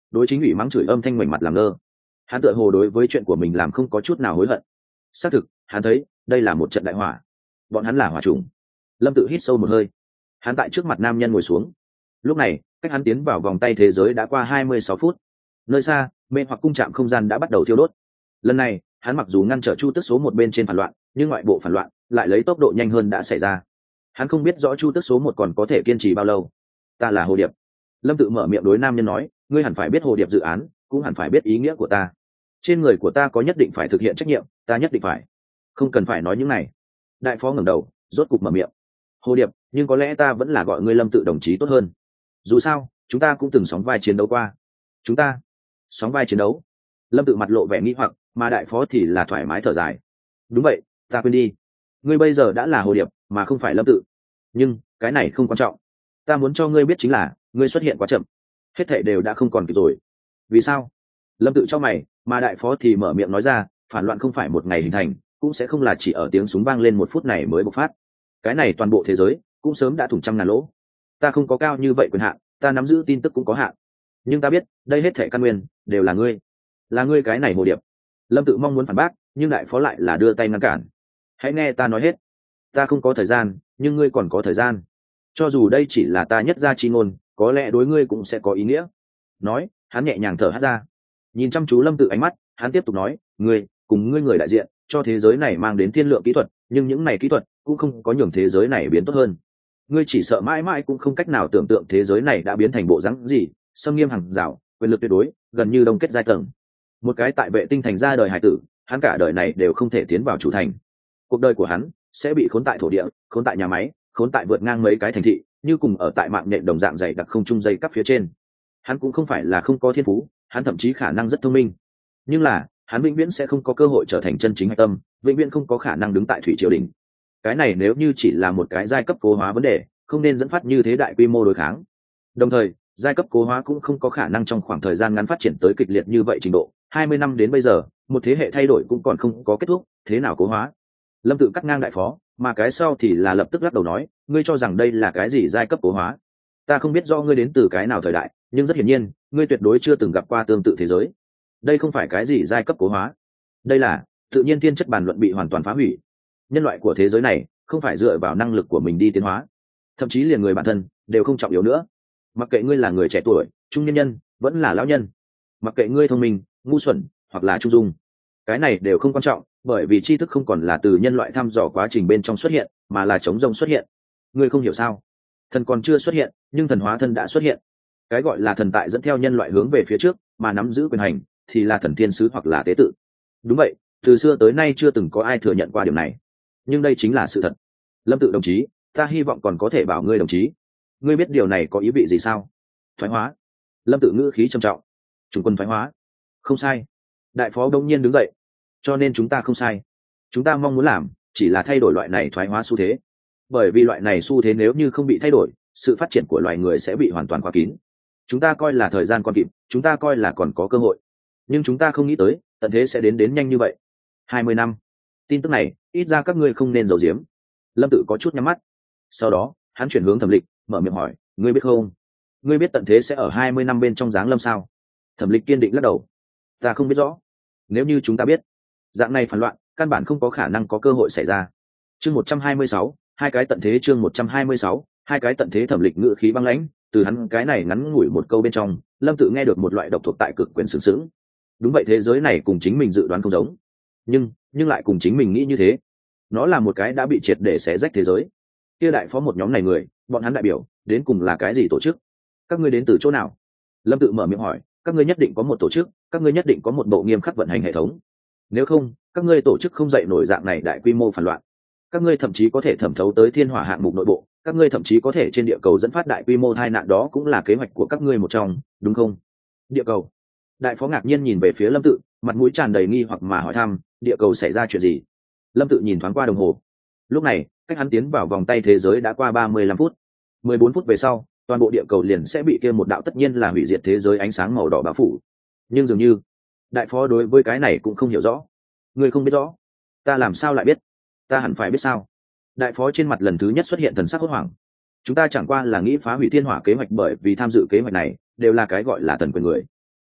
đối chính ủy mắng chửi âm thanh ngoảnh mặt làm ngơ. Hắn tựa hồ đối với chuyện của mình làm không có chút nào hối hận. Xác thực, hắn thấy đây là một trận đại hỏa, bọn hắn là hỏa trùng. Lâm Tự hít sâu một hơi, hắn tại trước mặt nam nhân ngồi xuống. Lúc này cách hắn tiến vào vòng tay thế giới đã qua 26 phút. Nơi xa mê hoặc cung trạm không gian đã bắt đầu thiêu đốt. Lần này hắn mặc dù ngăn trở Chu Tước số 1 bên trên phản loạn, nhưng ngoại bộ phản loạn lại lấy tốc độ nhanh hơn đã xảy ra. Hắn không biết rõ Chu Tước số 1 còn có thể kiên trì bao lâu. Ta là Hồ Điệp. Lâm Tự mở miệng đối nam nhân nói, ngươi hẳn phải biết Hồ Điệp dự án, cũng hẳn phải biết ý nghĩa của ta. Trên người của ta có nhất định phải thực hiện trách nhiệm, ta nhất định phải. Không cần phải nói những này. Đại phó ngẩng đầu, rốt cục mở miệng. Hồ Điệp, nhưng có lẽ ta vẫn là gọi ngươi Lâm Tự đồng chí tốt hơn. Dù sao chúng ta cũng từng sóng vai chiến đấu qua. Chúng ta sóng vai chiến đấu? Lâm Tự mặt lộ vẻ nghi hoặc, mà đại phó thì là thoải mái thở dài. Đúng vậy, ta quên đi, ngươi bây giờ đã là Hồ Điệp mà không phải Lâm Tự. Nhưng cái này không quan trọng, ta muốn cho ngươi biết chính là ngươi xuất hiện quá chậm, hết thảy đều đã không còn kịp rồi. Vì sao? Lâm Tự cho mày, mà đại phó thì mở miệng nói ra, phản loạn không phải một ngày hình thành, cũng sẽ không là chỉ ở tiếng súng vang lên 1 phút này mới bộc phát. Cái này toàn bộ thế giới cũng sớm đã thủng trăm ngàn lỗ. Ta không có cao như vậy quyền hạn, ta nắm giữ tin tức cũng có hạn, nhưng ta biết đây hết thảy căn nguyên đều là ngươi cái này Hồ Điệp. Lâm Tự mong muốn phản bác, nhưng đại phó lại là đưa tay ngăn cản. Hãy nghe ta nói hết. Ta không có thời gian, nhưng ngươi còn có thời gian. Cho dù đây chỉ là ta nhất ra chi ngôn, có lẽ đối ngươi cũng sẽ có ý nghĩa. Nói, hắn nhẹ nhàng thở hắt ra, nhìn chăm chú Lâm Tự ánh mắt, hắn tiếp tục nói, ngươi cùng ngươi người đại diện cho thế giới này mang đến thiên lượng kỹ thuật, nhưng những này kỹ thuật cũng không có nhường thế giới này biến tốt hơn. Ngươi chỉ sợ mãi mãi cũng không cách nào tưởng tượng thế giới này đã biến thành bộ dáng gì, xâm nghiêm hàng rào, quyền lực tuyệt đối, gần như đông kết giai tầng. Một cái tại vệ tinh thành ra đời hải tử, hắn cả đời này đều không thể tiến vào chủ thành. Cuộc đời của hắn sẽ bị khốn tại thổ địa, khốn tại nhà máy, khốn tại vượt ngang mấy cái thành thị, như cùng ở tại mạng nhện đồng dạng dày đặc không trung dây cắp phía trên. Hắn cũng không phải là không có thiên phú, hắn thậm chí khả năng rất thông minh, nhưng là hắn vĩnh viễn sẽ không có cơ hội trở thành chân chính hạch tâm, vĩnh viễn không có khả năng đứng tại thủy triều đỉnh. Cái này nếu như chỉ là một cái giai cấp cố hóa vấn đề, không nên dẫn phát như thế đại quy mô đối kháng. Đồng thời giai cấp cố hóa cũng không có khả năng trong khoảng thời gian ngắn phát triển tới kịch liệt như vậy trình độ. 20 năm đến bây giờ, một thế hệ thay đổi cũng còn không có kết thúc, thế nào cố hóa? Lâm Tự cắt ngang đại phó, mà cái sau thì là lập tức lắc đầu nói, ngươi cho rằng đây là cái gì giai cấp cố hóa? Ta không biết do ngươi đến từ cái nào thời đại, nhưng rất hiển nhiên ngươi tuyệt đối chưa từng gặp qua tương tự thế giới. Đây không phải cái gì giai cấp cố hóa, đây là tự nhiên thiên chất bản luận bị hoàn toàn phá hủy. Nhân loại của thế giới này không phải dựa vào năng lực của mình đi tiến hóa, thậm chí liền người bản thân đều không trọng yếu nữa. Mặc kệ ngươi là người trẻ tuổi, trung nhân nhân, vẫn là lão nhân, mặc kệ ngươi thông minh, ngu xuẩn hoặc là trung dung, cái này đều không quan trọng, bởi vì tri thức không còn là từ nhân loại thăm dò quá trình bên trong xuất hiện, mà là chống rông xuất hiện. Ngươi không hiểu sao? Thần còn chưa xuất hiện, nhưng thần hóa thân đã xuất hiện. Cái gọi là thần tại dẫn theo nhân loại hướng về phía trước, mà nắm giữ quyền hành thì là thần thiên sứ hoặc là tế tự. Đúng vậy, từ xưa tới nay chưa từng có ai thừa nhận qua điều này, nhưng đây chính là sự thật. Lâm Tự đồng chí, ta hy vọng còn có thể bảo ngươi đồng chí. Ngươi biết điều này có ý vị gì sao? Thoái hóa. Lâm Tự ngữ khí trầm trọng. Chủng quân thoái hóa. Không sai. Đại phó đông nhiên đứng dậy. Cho nên chúng ta không sai. Chúng ta mong muốn làm chỉ là thay đổi loại này thoái hóa xu thế. Bởi vì loại này xu thế nếu như không bị thay đổi, sự phát triển của loài người sẽ bị hoàn toàn khóa kín. Chúng ta coi là thời gian còn kịp, chúng ta coi là còn có cơ hội, nhưng chúng ta không nghĩ tới tận thế sẽ đến nhanh như vậy. 20 năm. Tin tức này ít ra các ngươi không nên giấu giếm. Lâm Tự có chút nhắm mắt, sau đó hắn chuyển hướng Thẩm Lịch, mở miệng hỏi, ngươi biết không, ngươi biết tận thế sẽ ở 20 năm bên trong giáng lâm sao? Thẩm Lịch kiên định lắc đầu, ta không biết rõ. Nếu như chúng ta biết, dạng này phản loạn căn bản không có khả năng có cơ hội xảy ra. Chương 126, hai cái tận thế. Chương 126, hai cái tận thế. Thẩm Lịch ngữ khí băng lãnh, từ hắn cái này ngắn ngủi một câu bên trong, Lâm Tự nghe được một loại độc thuộc tại cực quyền sướng sướng. Đúng vậy, thế giới này cùng chính mình dự đoán không giống, nhưng lại cùng chính mình nghĩ như thế. Nó là một cái đã bị triệt để xé rách thế giới. Kia đại phó một nhóm này người, bọn hắn đại biểu đến cùng là cái gì tổ chức? Các ngươi đến từ chỗ nào? Lâm Tự mở miệng hỏi. Các ngươi nhất định có một tổ chức, các ngươi nhất định có một bộ nghiêm khắc vận hành hệ thống, nếu không các ngươi tổ chức không dậy nổi dạng này đại quy mô phản loạn. Các ngươi thậm chí có thể thẩm thấu tới thiên hỏa hạng mục nội bộ, các ngươi thậm chí có thể trên địa cầu dẫn phát đại quy mô tai nạn, đó cũng là kế hoạch của các ngươi một trong, đúng không? Địa cầu. Đại phó ngạc nhiên nhìn về phía Lâm Tự, mặt mũi tràn đầy nghi hoặc mà hỏi thăm, địa cầu xảy ra chuyện gì? Lâm Tự nhìn thoáng qua đồng hồ. Lúc này cách hắn tiến vào vòng tay thế giới đã qua 35 phút. 14 phút về sau, toàn bộ địa cầu liền sẽ bị kia một đạo tất nhiên là hủy diệt thế giới ánh sáng màu đỏ bao phủ. Nhưng dường như đại phó đối với cái này cũng không hiểu rõ. Ngươi không biết rõ? Ta làm sao lại biết? Ta hẳn phải biết sao? Đại phó trên mặt lần thứ nhất xuất hiện thần sắc hốt hoảng. Chúng ta chẳng qua là nghĩ phá hủy thiên hỏa kế hoạch, bởi vì tham dự kế hoạch này đều là cái gọi là thần quyền người.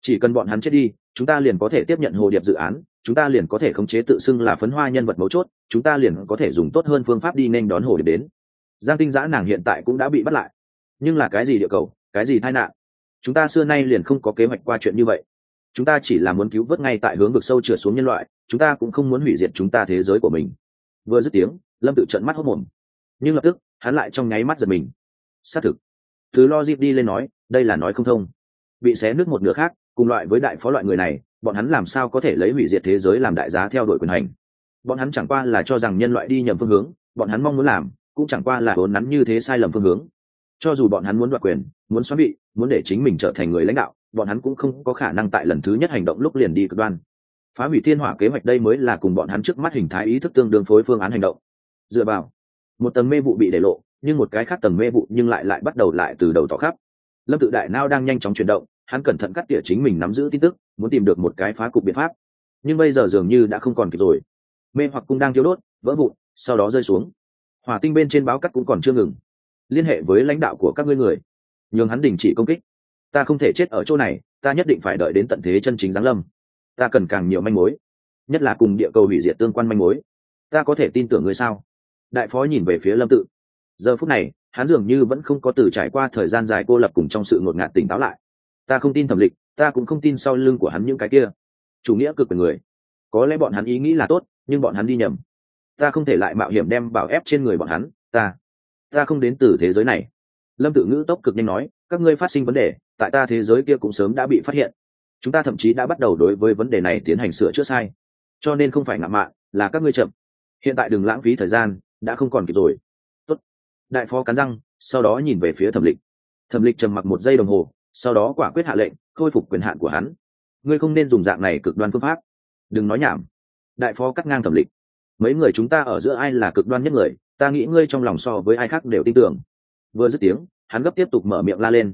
chỉ cần bọn hắn chết đi, chúng ta liền có thể tiếp nhận hồ điệp dự án, chúng ta liền có thể khống chế tự xưng là phấn hoa nhân vật mấu chốt, chúng ta liền có thể dùng tốt hơn phương pháp đi nên đón hồ điệp đến. Giang Tinh Dã nàng hiện tại cũng đã bị bắt lại, nhưng là cái gì địa cầu, cái gì tai nạn, chúng ta xưa nay liền không có kế hoạch qua chuyện như vậy. Chúng ta chỉ là muốn cứu vớt ngay tại hướng vực sâu trượt xuống nhân loại, chúng ta cũng không muốn hủy diệt chúng ta thế giới của mình. Vừa dứt tiếng, Lâm Tự trợn mắt hốt mồm, nhưng lập tức hắn lại trong nháy mắt giật mình. Xác thực, thứ logic đi lên nói, đây là nói không thông. Bị xé nứt một nửa khác, cùng loại với đại phó loại người này, bọn hắn làm sao có thể lấy hủy diệt thế giới làm đại giá theo đuổi quyền hành. Bọn hắn chẳng qua là cho rằng nhân loại đi nhầm phương hướng, bọn hắn mong muốn làm cũng chẳng qua là vốn nắn như thế sai lầm phương hướng. Cho dù bọn hắn muốn đoạt quyền, muốn xoán vị, muốn để chính mình trở thành người lãnh đạo, bọn hắn cũng không có khả năng tại lần thứ nhất hành động lúc liền đi cực đoan. Phá hủy thiên hỏa kế hoạch đây mới là cùng bọn hắn trước mắt hình thái ý thức tương đương phối phương án hành động. Dựa vào một tầng mê vụ bị để lộ, nhưng một cái khác tầng mê vụ nhưng lại bắt đầu lại từ đầu tỏ khắp. Lâm Tự đại não đang nhanh chóng chuyển động, hắn cẩn thận cắt tỉa chính mình nắm giữ tin tức, muốn tìm được một cái phá cục biện pháp, nhưng bây giờ dường như đã không còn kịp rồi. Mê hoặc cung đang thiêu đốt, vỡ vụn, sau đó rơi xuống. Hỏa tinh bên trên báo cắt cũng còn chưa ngừng. Liên hệ với lãnh đạo của các ngươi người, nhường hắn đình chỉ công kích. Ta không thể chết ở chỗ này, ta nhất định phải đợi đến tận thế chân chính giáng lâm. Ta cần càng nhiều manh mối, nhất là cùng địa cầu hủy diệt tương quan manh mối. Ta có thể tin tưởng ngươi sao? Đại phó nhìn về phía Lâm Tự. Giờ phút này, hắn dường như vẫn không có từ trải qua thời gian dài cô lập cùng trong sự ngột ngạt tỉnh táo lại. Ta không tin Thẩm Lịch, ta cũng không tin sau lưng của hắn những cái kia chủ nghĩa cực quyền người. Có lẽ bọn hắn ý nghĩ là tốt, nhưng bọn hắn đi nhầm. Ta không thể lại mạo hiểm đem bảo ép trên người bọn hắn. Ta không đến từ thế giới này. Lâm Tự ngữ tốc cực nhanh nói, các ngươi phát sinh vấn đề, tại ta thế giới kia cũng sớm đã bị phát hiện. Chúng ta thậm chí đã bắt đầu đối với vấn đề này tiến hành sửa chữa sai. Cho nên không phải ngạo mạn, là các ngươi chậm. Hiện tại đừng lãng phí thời gian, đã không còn kịp rồi. Tốt. Đại phó cắn răng, sau đó nhìn về phía Thẩm Lịch. Thẩm Lịch trầm mặc một giây đồng hồ, sau đó quả quyết hạ lệnh khôi phục quyền hạn của hắn. Ngươi không nên dùng dạng này cực đoan phương pháp. Đừng nói nhảm. Đại phó cắt ngang Thẩm Lịch. Mấy người chúng ta ở giữa ai là cực đoan nhất người, ta nghĩ ngươi trong lòng so với ai khác đều tin tưởng. Vừa dứt tiếng, hắn gấp tiếp tục mở miệng la lên,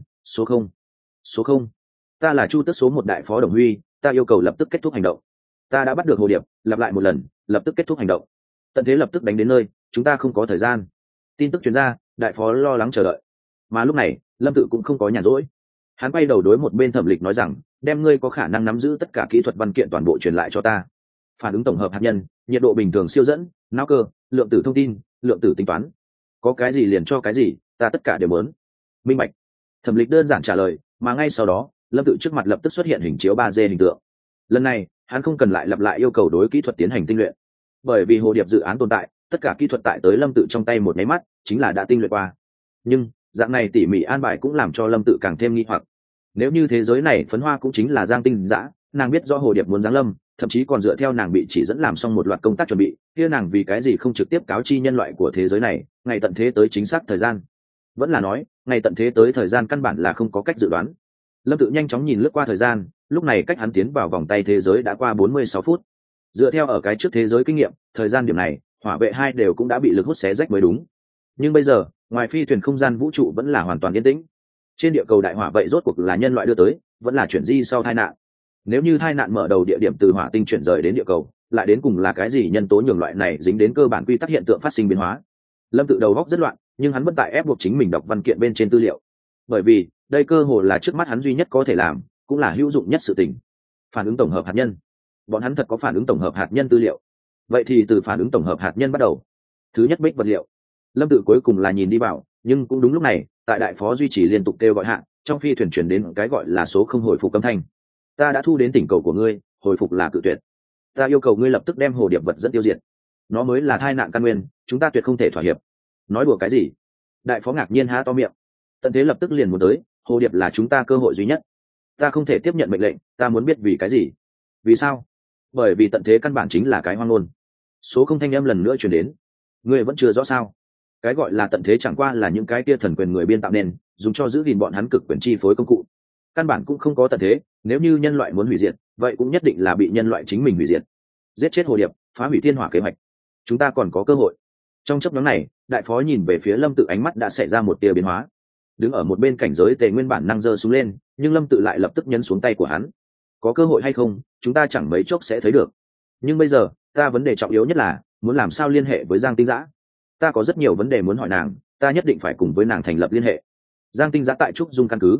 số không, ta là Chu Tước số 1 đại phó Đồng Huy, ta yêu cầu lập tức kết thúc hành động. Ta đã bắt được hồ điệp, lặp lại một lần, lập tức kết thúc hành động. Tận thế lập tức đánh đến nơi, chúng ta không có thời gian. Tin tức truyền ra, đại phó lo lắng chờ đợi. Mà lúc này, Lâm Tự cũng không có nhàn rỗi. Hắn quay đầu đối một bên Thẩm Lịch nói rằng, đem ngươi có khả năng nắm giữ tất cả kỹ thuật văn kiện toàn bộ truyền lại cho ta. Phản ứng tổng hợp hạt nhân, nhiệt độ bình thường siêu dẫn, não cơ, lượng tử thông tin, lượng tử tính toán. Có cái gì liền cho cái gì, ta tất cả đều muốn. Minh bạch. Thẩm Lịch đơn giản trả lời, mà ngay sau đó, Lâm Tự trước mặt lập tức xuất hiện hình chiếu 3D hình tượng. Lần này, hắn không cần lại lặp lại yêu cầu đối kỹ thuật tiến hành tinh luyện. Bởi vì hồ điệp dự án tồn tại, tất cả kỹ thuật tại tới Lâm Tự trong tay một nháy mắt, chính là đã tinh luyện qua. Nhưng, dạng này tỉ mỉ an bài cũng làm cho Lâm Tự càng thêm nghi hoặc. Nếu như thế giới này phấn hoa cũng chính là Giang Tinh Dã, nàng biết rõ hồ điệp muốn giáng lâm, thậm chí còn dựa theo nàng bị chỉ dẫn làm xong một loạt công tác chuẩn bị, kia nàng vì cái gì không trực tiếp cáo chi nhân loại của thế giới này, ngày tận thế tới chính xác thời gian. Vẫn là nói, ngày tận thế tới thời gian căn bản là không có cách dự đoán. Lâm Tự nhanh chóng nhìn lướt qua thời gian, lúc này cách hắn tiến vào vòng tay thế giới đã qua 46 phút. Dựa theo ở cái trước thế giới kinh nghiệm, thời gian điểm này, hỏa vệ hai đều cũng đã bị lực hút xé rách mới đúng. Nhưng bây giờ, ngoài phi thuyền không gian vũ trụ vẫn là hoàn toàn yên tĩnh. Trên địa cầu đại hỏa vậy rốt cuộc là nhân loại đưa tới, vẫn là chuyển di sau tai nạn. Nếu như tai nạn mở đầu địa điểm từ hỏa tinh chuyển rời đến địa cầu, lại đến cùng là cái gì nhân tố nhường loại này dính đến cơ bản quy tắc hiện tượng phát sinh biến hóa. Lâm Tự đầu góc rất loạn, nhưng hắn vẫn tại ép buộc chính mình đọc văn kiện bên trên tư liệu. Bởi vì, đây cơ hồ là trước mắt hắn duy nhất có thể làm, cũng là hữu dụng nhất sự tình. Phản ứng tổng hợp hạt nhân. Bọn hắn thật có phản ứng tổng hợp hạt nhân tư liệu. Vậy thì từ phản ứng tổng hợp hạt nhân bắt đầu. Thứ nhất, bích vật liệu. Lâm Tự cuối cùng là nhìn đi vào, nhưng cũng đúng lúc này, tại đại phó duy trì liên tục kêu gọi hạ, trong phi thuyền chuyển đến cái gọi là số không hồi phục âm thanh. Ta đã thu đến tỉnh cầu của ngươi, hồi phục là cự tuyệt. Ta yêu cầu ngươi lập tức đem hồ điệp vật dẫn tiêu diệt. Nó mới là tai nạn căn nguyên, chúng ta tuyệt không thể thỏa hiệp. Nói đùa cái gì? Đại phó ngạc nhiên há to miệng. Tận thế lập tức liền muốn tới, hồ điệp là chúng ta cơ hội duy nhất. Ta không thể tiếp nhận mệnh lệnh, ta muốn biết vì cái gì. Vì sao? Bởi vì tận thế căn bản chính là cái hoang ngôn. Số không thanh âm lần nữa truyền đến. Ngươi vẫn chưa rõ sao? Cái gọi là tận thế chẳng qua là những cái kia thần quyền người biên tạo nên, dùng cho giữ gìn bọn hắn cực quyền chi phối công cụ. Căn bản cũng không có tận thế, nếu như nhân loại muốn hủy diệt, vậy cũng nhất định là bị nhân loại chính mình hủy diệt. Giết chết hồ điệp, phá hủy thiên hỏa kế hoạch. Chúng ta còn có cơ hội. Trong chốc ngắn này, đại phó nhìn về phía Lâm Tự, ánh mắt đã xảy ra một tia biến hóa. Đứng ở một bên cảnh giới Tề Nguyên bản năng giơ xuống lên, nhưng Lâm Tự lại lập tức nhấn xuống tay của hắn. Có cơ hội hay không, chúng ta chẳng mấy chốc sẽ thấy được. Nhưng bây giờ, ta vấn đề trọng yếu nhất là muốn làm sao liên hệ với Giang Tinh Dã. Ta có rất nhiều vấn đề muốn hỏi nàng, ta nhất định phải cùng với nàng thành lập liên hệ. Giang Tinh Dã tại Trúc Dung căn cứ.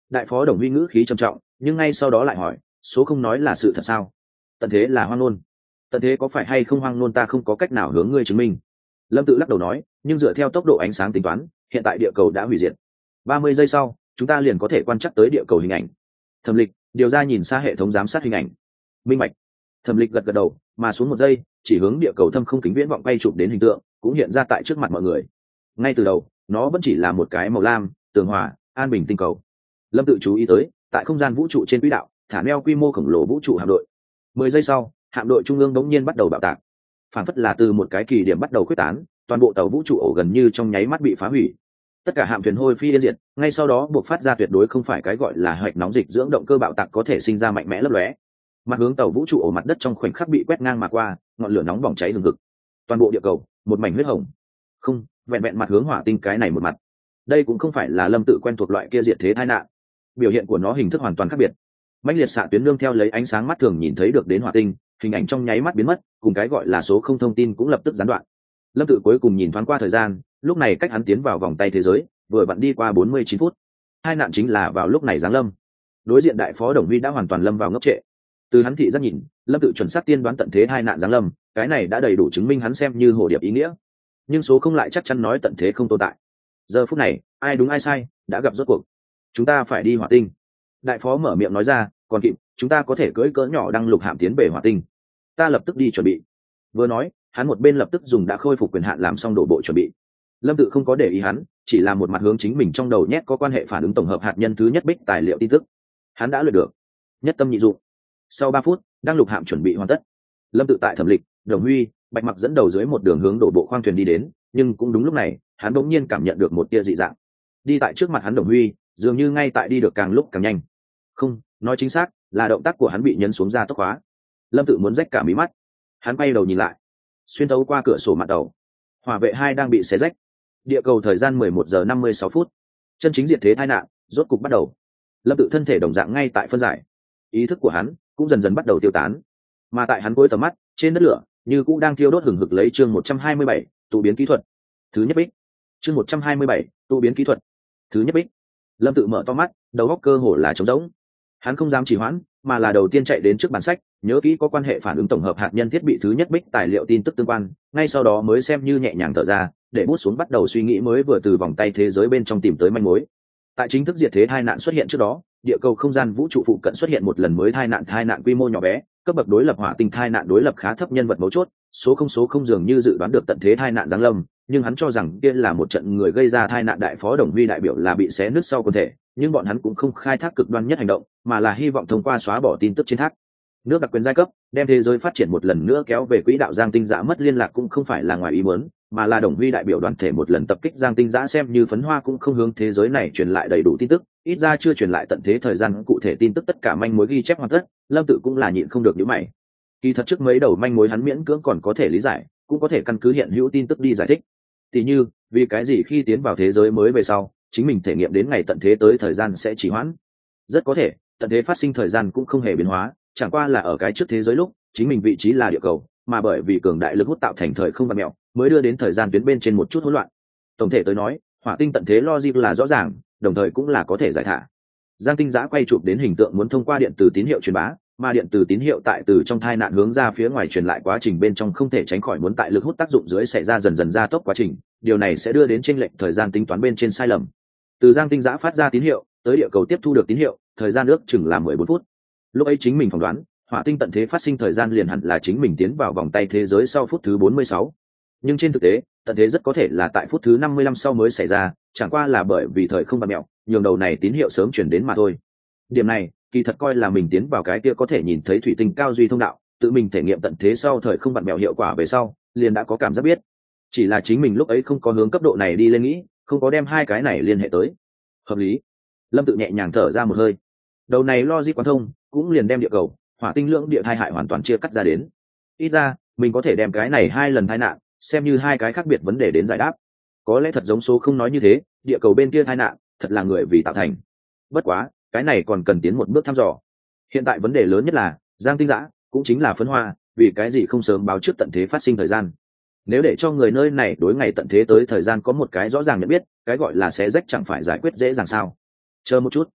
Đại phó Đồng Huy ngữ khí trầm trọng, nhưng ngay sau đó lại hỏi, số không nói là sự thật sao? Tận thế là hoang ngôn. Tận thế có phải hay không hoang ngôn ta không có cách nào hướng ngươi chứng minh. Lâm Tự lắc đầu nói, nhưng dựa theo tốc độ ánh sáng tính toán, hiện tại địa cầu đã hủy diệt. 30 giây sau, chúng ta liền có thể quan trắc tới địa cầu hình ảnh. Thẩm Lịch điều ra nhìn xa hệ thống giám sát hình ảnh. Minh bạch. Thẩm Lịch gật gật đầu, mà xuống một giây, chỉ hướng địa cầu thâm không kính viễn vọng bay chụp đến hình tượng, cũng hiện ra tại trước mặt mọi người. Ngay từ đầu, nó vẫn chỉ là một cái màu lam, tường hòa, an bình tinh cầu. Lâm Tự chú ý tới, tại không gian vũ trụ trên quỹ đạo, thả neo quy mô khổng lồ vũ trụ hạm đội. 10 giây sau, hạm đội trung ương đống nhiên bắt đầu bạo tạc, phản phất là từ một cái kỳ điểm bắt đầu quyết tán, toàn bộ tàu vũ trụ ổ gần như trong nháy mắt bị phá hủy. Tất cả hạm thuyền hôi phi yên diệt, ngay sau đó buộc phát ra tuyệt đối không phải cái gọi là hạch nóng dịch dưỡng động cơ bạo tạc có thể sinh ra mạnh mẽ lấp lóe. Mặt hướng tàu vũ trụ ổ mặt đất trong khoảnh khắc bị quét ngang mà qua, ngọn lửa nóng bỏng cháy hừng hực. Toàn bộ địa cầu, một mảnh huyết hồng. Không, vẹn vẹn mặt hướng hỏa tinh cái này một mặt. Đây cũng không phải là Lâm Tự quen thuộc loại kia diệt thế tai nạn. Biểu hiện của nó hình thức hoàn toàn khác biệt. Mãnh liệt xạ tuyến nương theo lấy ánh sáng mắt thường nhìn thấy được đến hỏa tinh, hình ảnh trong nháy mắt biến mất, cùng cái gọi là số không thông tin cũng lập tức gián đoạn. Lâm Tự cuối cùng nhìn thoáng qua thời gian, lúc này cách hắn tiến vào vòng tay thế giới vừa vặn đi qua 49 phút. Hai nạn chính là vào lúc này giáng lâm. Đối diện đại phó Đồng Huy đã hoàn toàn lâm vào ngốc trệ. Từ hắn thị giác nhìn, Lâm Tự chuẩn xác tiên đoán tận thế hai nạn giáng lâm, cái này đã đầy đủ chứng minh hắn xem như hồ điệp ý nghĩa. Nhưng số không lại chắc chắn nói tận thế không tồn tại. Giờ phút này, ai đúng ai sai, đã gặp rốt cuộc. Chúng ta phải đi hỏa tinh. Đại phó mở miệng nói ra, còn kịp, chúng ta có thể cưỡi cỡ nhỏ đăng lục hạm tiến về hỏa tinh. Ta lập tức đi chuẩn bị. Vừa nói, hắn một bên lập tức dùng đã khôi phục quyền hạn làm xong đổ bộ chuẩn bị. Lâm Tự không có để ý hắn, chỉ là một mặt hướng chính mình trong đầu nhét có quan hệ phản ứng tổng hợp hạt nhân thứ nhất bích tài liệu tin tức. Hắn đã luyện được, nhất tâm nhị dụng. Sau 3 phút, đăng lục hạm chuẩn bị hoàn tất. Lâm Tự tại Thẩm Lịch, Đồng Huy, Bạch Mặc dẫn đầu dưới một đường hướng đổ bộ khoang thuyền đi đến, nhưng cũng đúng lúc này, hắn bỗng nhiên cảm nhận được một tia dị dạng. Đi tại trước mặt hắn Đồng Huy, dường như ngay tại đi được càng lúc càng nhanh. Không, nói chính xác, là động tác của hắn bị nhấn xuống ra tốc khóa. Lâm Tự muốn rách cả mí mắt. Hắn quay đầu nhìn lại, xuyên thấu qua cửa sổ mạn tàu, hỏa vệ 2 đang bị xé rách. Địa cầu thời gian 11 giờ 56 phút. Chân chính diệt thế tai nạn rốt cục bắt đầu. Lâm Tự thân thể đồng dạng ngay tại phân giải, ý thức của hắn cũng dần dần bắt đầu tiêu tán. Mà tại hắn cuối tầm mắt, trên đất lửa như cũng đang thiêu đốt hừng hực lấy chương 127, tụ biến kỹ thuật. Thứ nhất bích. Chương 127, tụ biến kỹ thuật. Thứ nhất bích. Lâm Tự mở to mắt, đầu óc cơ hồ là trống rỗng. Hắn không dám trì hoãn, mà là đầu tiên chạy đến trước bản sách, nhớ kỹ có quan hệ phản ứng tổng hợp hạt nhân thiết bị thứ nhất bích tài liệu tin tức tương quan, ngay sau đó mới xem như nhẹ nhàng thở ra, để bút xuống bắt đầu suy nghĩ mới vừa từ vòng tay thế giới bên trong tìm tới manh mối. Tại chính thức diệt thế tai nạn xuất hiện trước đó, địa cầu không gian vũ trụ phụ cận xuất hiện một lần mới tai nạn quy mô nhỏ bé, cấp bậc đối lập hỏa tinh tai nạn đối lập khá thấp nhân vật mấu chốt, số không dường như dự đoán được tận thế tai nạn giáng lâm, nhưng hắn cho rằng kia là một trận người gây ra tai nạn đại phó Đồng Huy đại biểu là bị xé nứt sau quần thể, nhưng bọn hắn cũng không khai thác cực đoan nhất hành động, mà là hy vọng thông qua xóa bỏ tin tức trên thác nước đặc quyền giai cấp, đem thế giới phát triển một lần nữa kéo về quỹ đạo. Giang Tinh Giã mất liên lạc cũng không phải là ngoài ý muốn, mà là Đồng Huy đại biểu đoàn thể một lần tập kích Giang Tinh Giã xem như phấn hoa cũng không hướng thế giới này truyền lại đầy đủ tin tức, ít ra chưa truyền lại tận thế thời gian cụ thể tin tức tất cả manh mối ghi chép hoàn tất. Lâm Tự cũng là nhịn không được nhíu mày. Kỳ thật trước mấy đầu manh mối hắn miễn cưỡng còn có thể lý giải, cũng có thể căn cứ hiện hữu tin tức đi giải thích. Tỷ như, vì cái gì khi tiến vào thế giới mới về sau, chính mình thể nghiệm đến ngày tận thế tới thời gian sẽ trì hoãn. Rất có thể, tận thế phát sinh thời gian cũng không hề biến hóa, chẳng qua là ở cái trước thế giới lúc, chính mình vị trí là địa cầu, mà bởi vì cường đại lực hút tạo thành thời không vặn mèo, mới đưa đến thời gian tuyến bên trên một chút hỗn loạn. Tổng thể tới nói, hỏa tinh tận thế logic là rõ ràng, đồng thời cũng là có thể giải thả. Giang Tinh Giã quay chụp đến hình tượng muốn thông qua điện từ tín hiệu truyền bá, mà điện từ tín hiệu tại từ trong thai nạn hướng ra phía ngoài truyền lại quá trình bên trong không thể tránh khỏi muốn tại lực hút tác dụng dưới xảy ra dần dần gia tốc quá trình, điều này sẽ đưa đến chênh lệch thời gian tính toán bên trên sai lầm. Từ Giang Tinh Giã phát ra tín hiệu tới địa cầu tiếp thu được tín hiệu, thời gian ước chừng là 14 phút. Lúc ấy chính mình phỏng đoán, hỏa tinh tận thế phát sinh thời gian liền hẳn là chính mình tiến vào vòng tay thế giới sau phút thứ 46. Nhưng trên thực tế, tận thế rất có thể là tại phút thứ 55 sau mới xảy ra, chẳng qua là bởi vì thời không vặn mèo, nhường đầu này tín hiệu sớm chuyển đến mà thôi. Điểm này, kỳ thật coi là mình tiến vào cái kia có thể nhìn thấy thủy tinh cao duy thông đạo, tự mình thể nghiệm tận thế sau thời không vặn mèo hiệu quả về sau, liền đã có cảm giác biết. Chỉ là chính mình lúc ấy không có hướng cấp độ này đi lên nghĩ, không có đem hai cái này liên hệ tới. Hợp lý. Lâm Tự nhẹ nhàng thở ra một hơi. Đầu này logic quán thông, cũng liền đem địa cầu, hỏa tinh lưỡng địa thai hại hoàn toàn chia cắt ra đến. Ít ra, mình có thể đem cái này hai lần tai nạn, xem như hai cái khác biệt vấn đề đến giải đáp. Có lẽ thật giống số không nói như thế, địa cầu bên kia tai nạn, thật là người vì tạo thành. Bất quá, cái này còn cần tiến một bước thăm dò. Hiện tại vấn đề lớn nhất là, Giang Tinh Giã, cũng chính là phấn hoa, vì cái gì không sớm báo trước tận thế phát sinh thời gian. Nếu để cho người nơi này đối ngày tận thế tới thời gian có một cái rõ ràng nhận biết, cái gọi là xé rách chẳng phải giải quyết dễ dàng sao. Chờ một chút.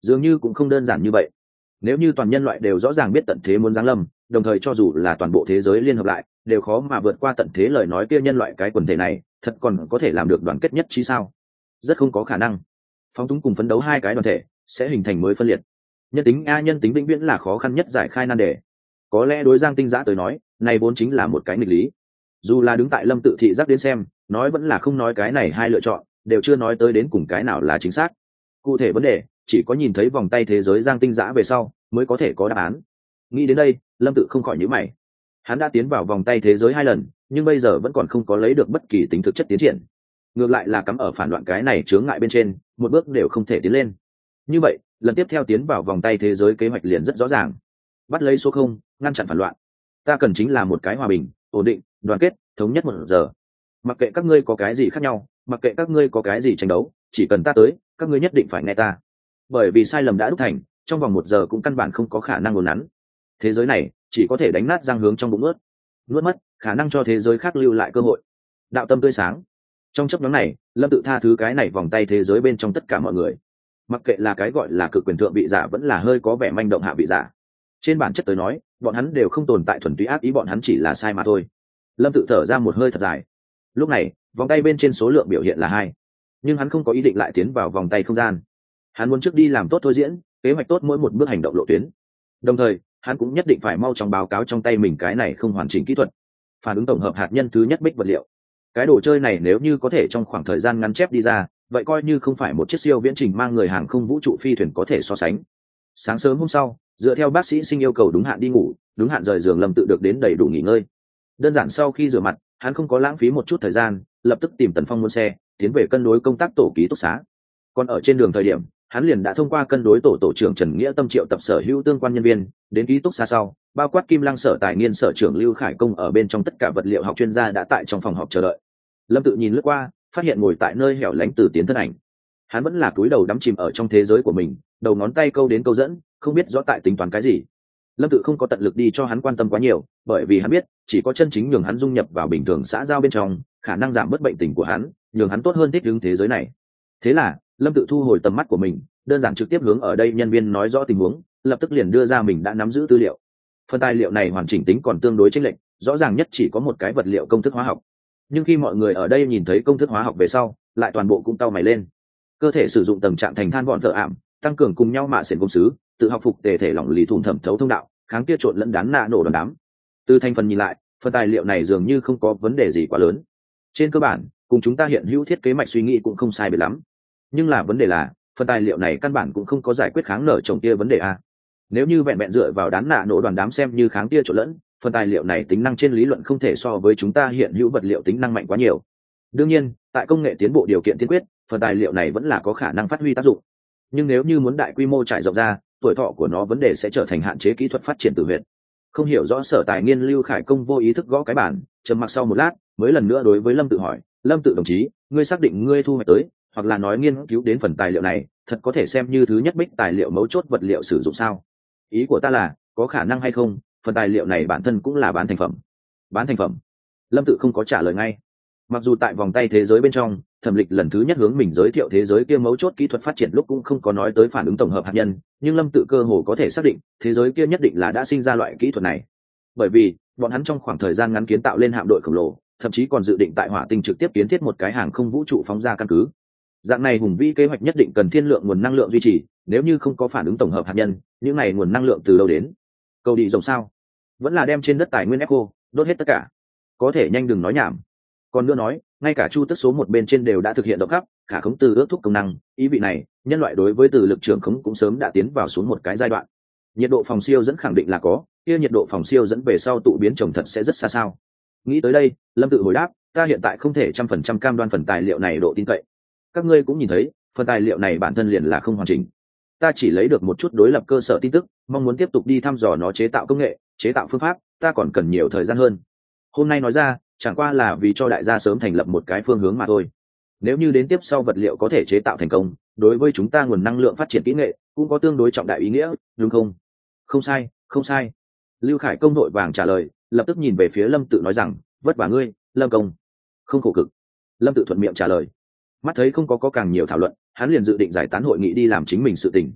dường như cũng không đơn giản như vậy. Nếu như toàn nhân loại đều rõ ràng biết tận thế muốn giáng lâm, đồng thời cho dù là toàn bộ thế giới liên hợp lại đều khó mà vượt qua tận thế lời nói kia nhân loại cái quần thể này thật còn có thể làm được đoàn kết nhất trí sao? Rất không có khả năng. Phóng túng cùng phấn đấu hai cái đoàn thể sẽ hình thành mới phân liệt. Nhân tính nhân tính vĩnh viễn là khó khăn nhất giải khai nan đề. Có lẽ đối Giang Tinh Giã tới nói này vốn chính là một cái nghịch lý. Dù là đứng tại Lâm Tự thị giác đến xem, nói vẫn là không nói, cái này hai lựa chọn đều chưa nói tới đến cùng cái nào là chính xác. Cụ thể vấn đề chỉ có nhìn thấy vòng tay thế giới Giang Tinh Giã về sau mới có thể có đáp án. Nghĩ đến đây, Lâm Tự không khỏi nhíu mày. Hắn đã tiến vào vòng tay thế giới 2 lần, nhưng bây giờ vẫn còn không có lấy được bất kỳ tính thực chất tiến triển. Ngược lại là cắm ở phản loạn cái này chướng ngại bên trên, một bước đều không thể tiến lên. Như vậy, lần tiếp theo tiến vào vòng tay thế giới kế hoạch liền rất rõ ràng. Bắt lấy số 0, ngăn chặn phản loạn. Ta cần chính là một cái hòa bình, ổn định, đoàn kết, thống nhất 1 giờ. Mặc kệ các ngươi có cái gì khác nhau, mặc kệ các ngươi có cái gì tranh đấu, chỉ cần ta tới, các ngươi nhất định phải nghe ta. Bởi vì sai lầm đã đúc thành, trong vòng 1 giờ cũng căn bản không có khả năng uốn nắn. Thế giới này chỉ có thể đánh nát răng hướng trong bụng nuốt mất khả năng cho thế giới khác lưu lại cơ hội. Đạo tâm tươi sáng. Trong chấp nhóm này, Lâm Tự tha thứ cái này vòng tay thế giới bên trong tất cả mọi người, mặc kệ là cái gọi là cực quyền thượng vị giả vẫn là hơi có vẻ manh động hạ vị giả. Trên bản chất tới nói, bọn hắn đều không tồn tại thuần túy ác ý, bọn hắn chỉ là sai mà thôi. Lâm Tự thở ra một hơi thật dài. Lúc này, vòng tay bên trên số lượng biểu hiện là 2, nhưng hắn không có ý định lại tiến vào vòng tay không gian. Hắn muốn trước đi làm tốt thôi diễn, kế hoạch tốt mỗi một bước hành động lộ tuyến. Đồng thời, hắn cũng nhất định phải mau chóng báo cáo trong tay mình cái này không hoàn chỉnh kỹ thuật phản ứng tổng hợp hạt nhân thứ nhất bích vật liệu. Cái đồ chơi này nếu như có thể trong khoảng thời gian ngắn chép đi ra, vậy coi như không phải một chiếc siêu viễn trình mang người hàng không vũ trụ phi thuyền có thể so sánh. Sáng sớm hôm sau, dựa theo bác sĩ Sinh yêu cầu đúng hạn đi ngủ, đúng hạn rời giường, Lâm Tự được đến đầy đủ nghỉ ngơi. Đơn giản sau khi rửa mặt, hắn không có lãng phí một chút thời gian, lập tức tìm Tần Phong mua xe tiến về cân đối công tác tổ ký túc xá. Còn ở trên đường thời điểm, hắn liền đã thông qua cân đối tổ trưởng Trần Nghĩa Tâm triệu tập sở hữu tương quan nhân viên đến ký túc xá sau, bao quát Kim Lăng sở tài nghiên sở trưởng Lưu Khải Công ở bên trong, tất cả vật liệu học chuyên gia đã tại trong phòng họp chờ đợi. Lâm Tự nhìn lướt qua, phát hiện ngồi tại nơi hẻo lánh Từ Tiến thân ảnh. Hắn vẫn là cúi đầu đắm chìm ở trong thế giới của mình, đầu ngón tay câu đến câu dẫn, không biết rõ tại tính toán cái gì. Lâm Tự không có tận lực đi cho hắn quan tâm quá nhiều, bởi vì hắn biết chỉ có chân chính nhường hắn dung nhập vào bình thường xã giao bên trong, khả năng giảm bớt bệnh tình của hắn, nhường hắn tốt hơn thích ứng thế giới này. Thế là Lâm Tự thu hồi tầm mắt của mình, đơn giản trực tiếp hướng ở đây nhân viên nói rõ tình huống, lập tức liền đưa ra mình đã nắm giữ tư liệu. Phần tài liệu này hoàn chỉnh tính còn tương đối chênh lệch, rõ ràng nhất chỉ có một cái vật liệu công thức hóa học. Nhưng khi mọi người ở đây nhìn thấy công thức hóa học về sau, lại toàn bộ cũng cau mày lên. Cơ thể sử dụng tầng trạng thành than vọn thợ ảm, tăng cường cùng nhau mạ xển công sứ, tự học phục tề thể lỏng lý thủng thẩm thấu thông đạo, kháng tia trộn lẫn đán nạ nổ đòn đám. Từ thành phần nhìn lại, phần tài liệu này dường như không có vấn đề gì quá lớn. Trên cơ bản, cùng chúng ta hiện hữu thiết kế mạch suy nghĩ cũng không sai biệt lắm. Nhưng là vấn đề là, phần tài liệu này căn bản cũng không có giải quyết kháng nở trồng tia vấn đề a. Nếu như vẹn vẹn dựa vào đán nạ nổ đoàn đám xem như kháng tia trộn lẫn, phần tài liệu này tính năng trên lý luận không thể so với chúng ta hiện hữu vật liệu tính năng mạnh quá nhiều. Đương nhiên, tại công nghệ tiến bộ điều kiện tiên quyết, phần tài liệu này vẫn là có khả năng phát huy tác dụng. Nhưng nếu như muốn đại quy mô trải rộng ra, tuổi thọ của nó vấn đề sẽ trở thành hạn chế kỹ thuật phát triển từ huyện. Không hiểu rõ sở tài nghiên Lưu Khải Công vô ý thức gõ cái bàn, trầm mặc sau một lát, mới lần nữa đối với Lâm Tự hỏi, Lâm Tự đồng chí, ngươi xác định ngươi thu hoạch tới, hoặc là nói nghiên cứu đến phần tài liệu này, thật có thể xem như thứ nhất bích tài liệu mấu chốt vật liệu sử dụng sao? Ý của ta là, có khả năng hay không, phần tài liệu này bản thân cũng là bán thành phẩm. Bán thành phẩm? Lâm Tự không có trả lời ngay. Mặc dù tại vòng tay thế giới bên trong, Thẩm Lịch lần thứ nhất hướng mình giới thiệu thế giới kia mấu chốt kỹ thuật phát triển lúc cũng không có nói tới phản ứng tổng hợp hạt nhân, nhưng Lâm Tự cơ hồ có thể xác định, thế giới kia nhất định là đã sinh ra loại kỹ thuật này. Bởi vì, bọn hắn trong khoảng thời gian ngắn kiến tạo lên hạm đội khổng lồ, thậm chí còn dự định tại Hỏa Tinh trực tiếp kiến thiết một cái hàng không vũ trụ phóng ra căn cứ. Dạng này hùng vĩ kế hoạch nhất định cần thiên lượng nguồn năng lượng duy trì, nếu như không có phản ứng tổng hợp hạt nhân, những này nguồn năng lượng từ đâu đến? Cầu đi rồng sao? Vẫn là đem trên đất tài nguyên eco đốt hết tất cả? Có thể nhanh đừng nói nhảm. Còn nữa nói, ngay cả chu tức số 1 bên trên đều đã thực hiện rộng khắp, khả khống từ ước thúc công năng, ý vị này, nhân loại đối với từ lực trường khống cũng sớm đã tiến vào xuống một cái giai đoạn. Nhiệt độ phòng siêu dẫn khẳng định là có, kia nhiệt độ phòng siêu dẫn về sau tụ biến trồng thật sẽ rất xa sao. Nghĩ tới đây, Lâm Tự hồi đáp, ta hiện tại không thể 100% cam đoan phần tài liệu này độ tin cậy. Các ngươi cũng nhìn thấy, phần tài liệu này bản thân liền là không hoàn chỉnh. Ta chỉ lấy được một chút đối lập cơ sở tin tức, mong muốn tiếp tục đi thăm dò nó chế tạo công nghệ, chế tạo phương pháp, ta còn cần nhiều thời gian hơn. Hôm nay nói ra, chẳng qua là vì cho đại gia sớm thành lập một cái phương hướng mà thôi. Nếu như đến tiếp sau vật liệu có thể chế tạo thành công, đối với chúng ta nguồn năng lượng phát triển kỹ nghệ cũng có tương đối trọng đại ý nghĩa, đúng không? Không sai, không sai. Lưu Khải Công đội vàng trả lời, lập tức nhìn về phía Lâm Tự nói rằng, vất vả ngươi, Lâm công. Không khổ cực. Lâm Tự thuận miệng trả lời. Mắt thấy không có càng nhiều thảo luận, hắn liền dự định giải tán hội nghị đi làm chính mình sự tình.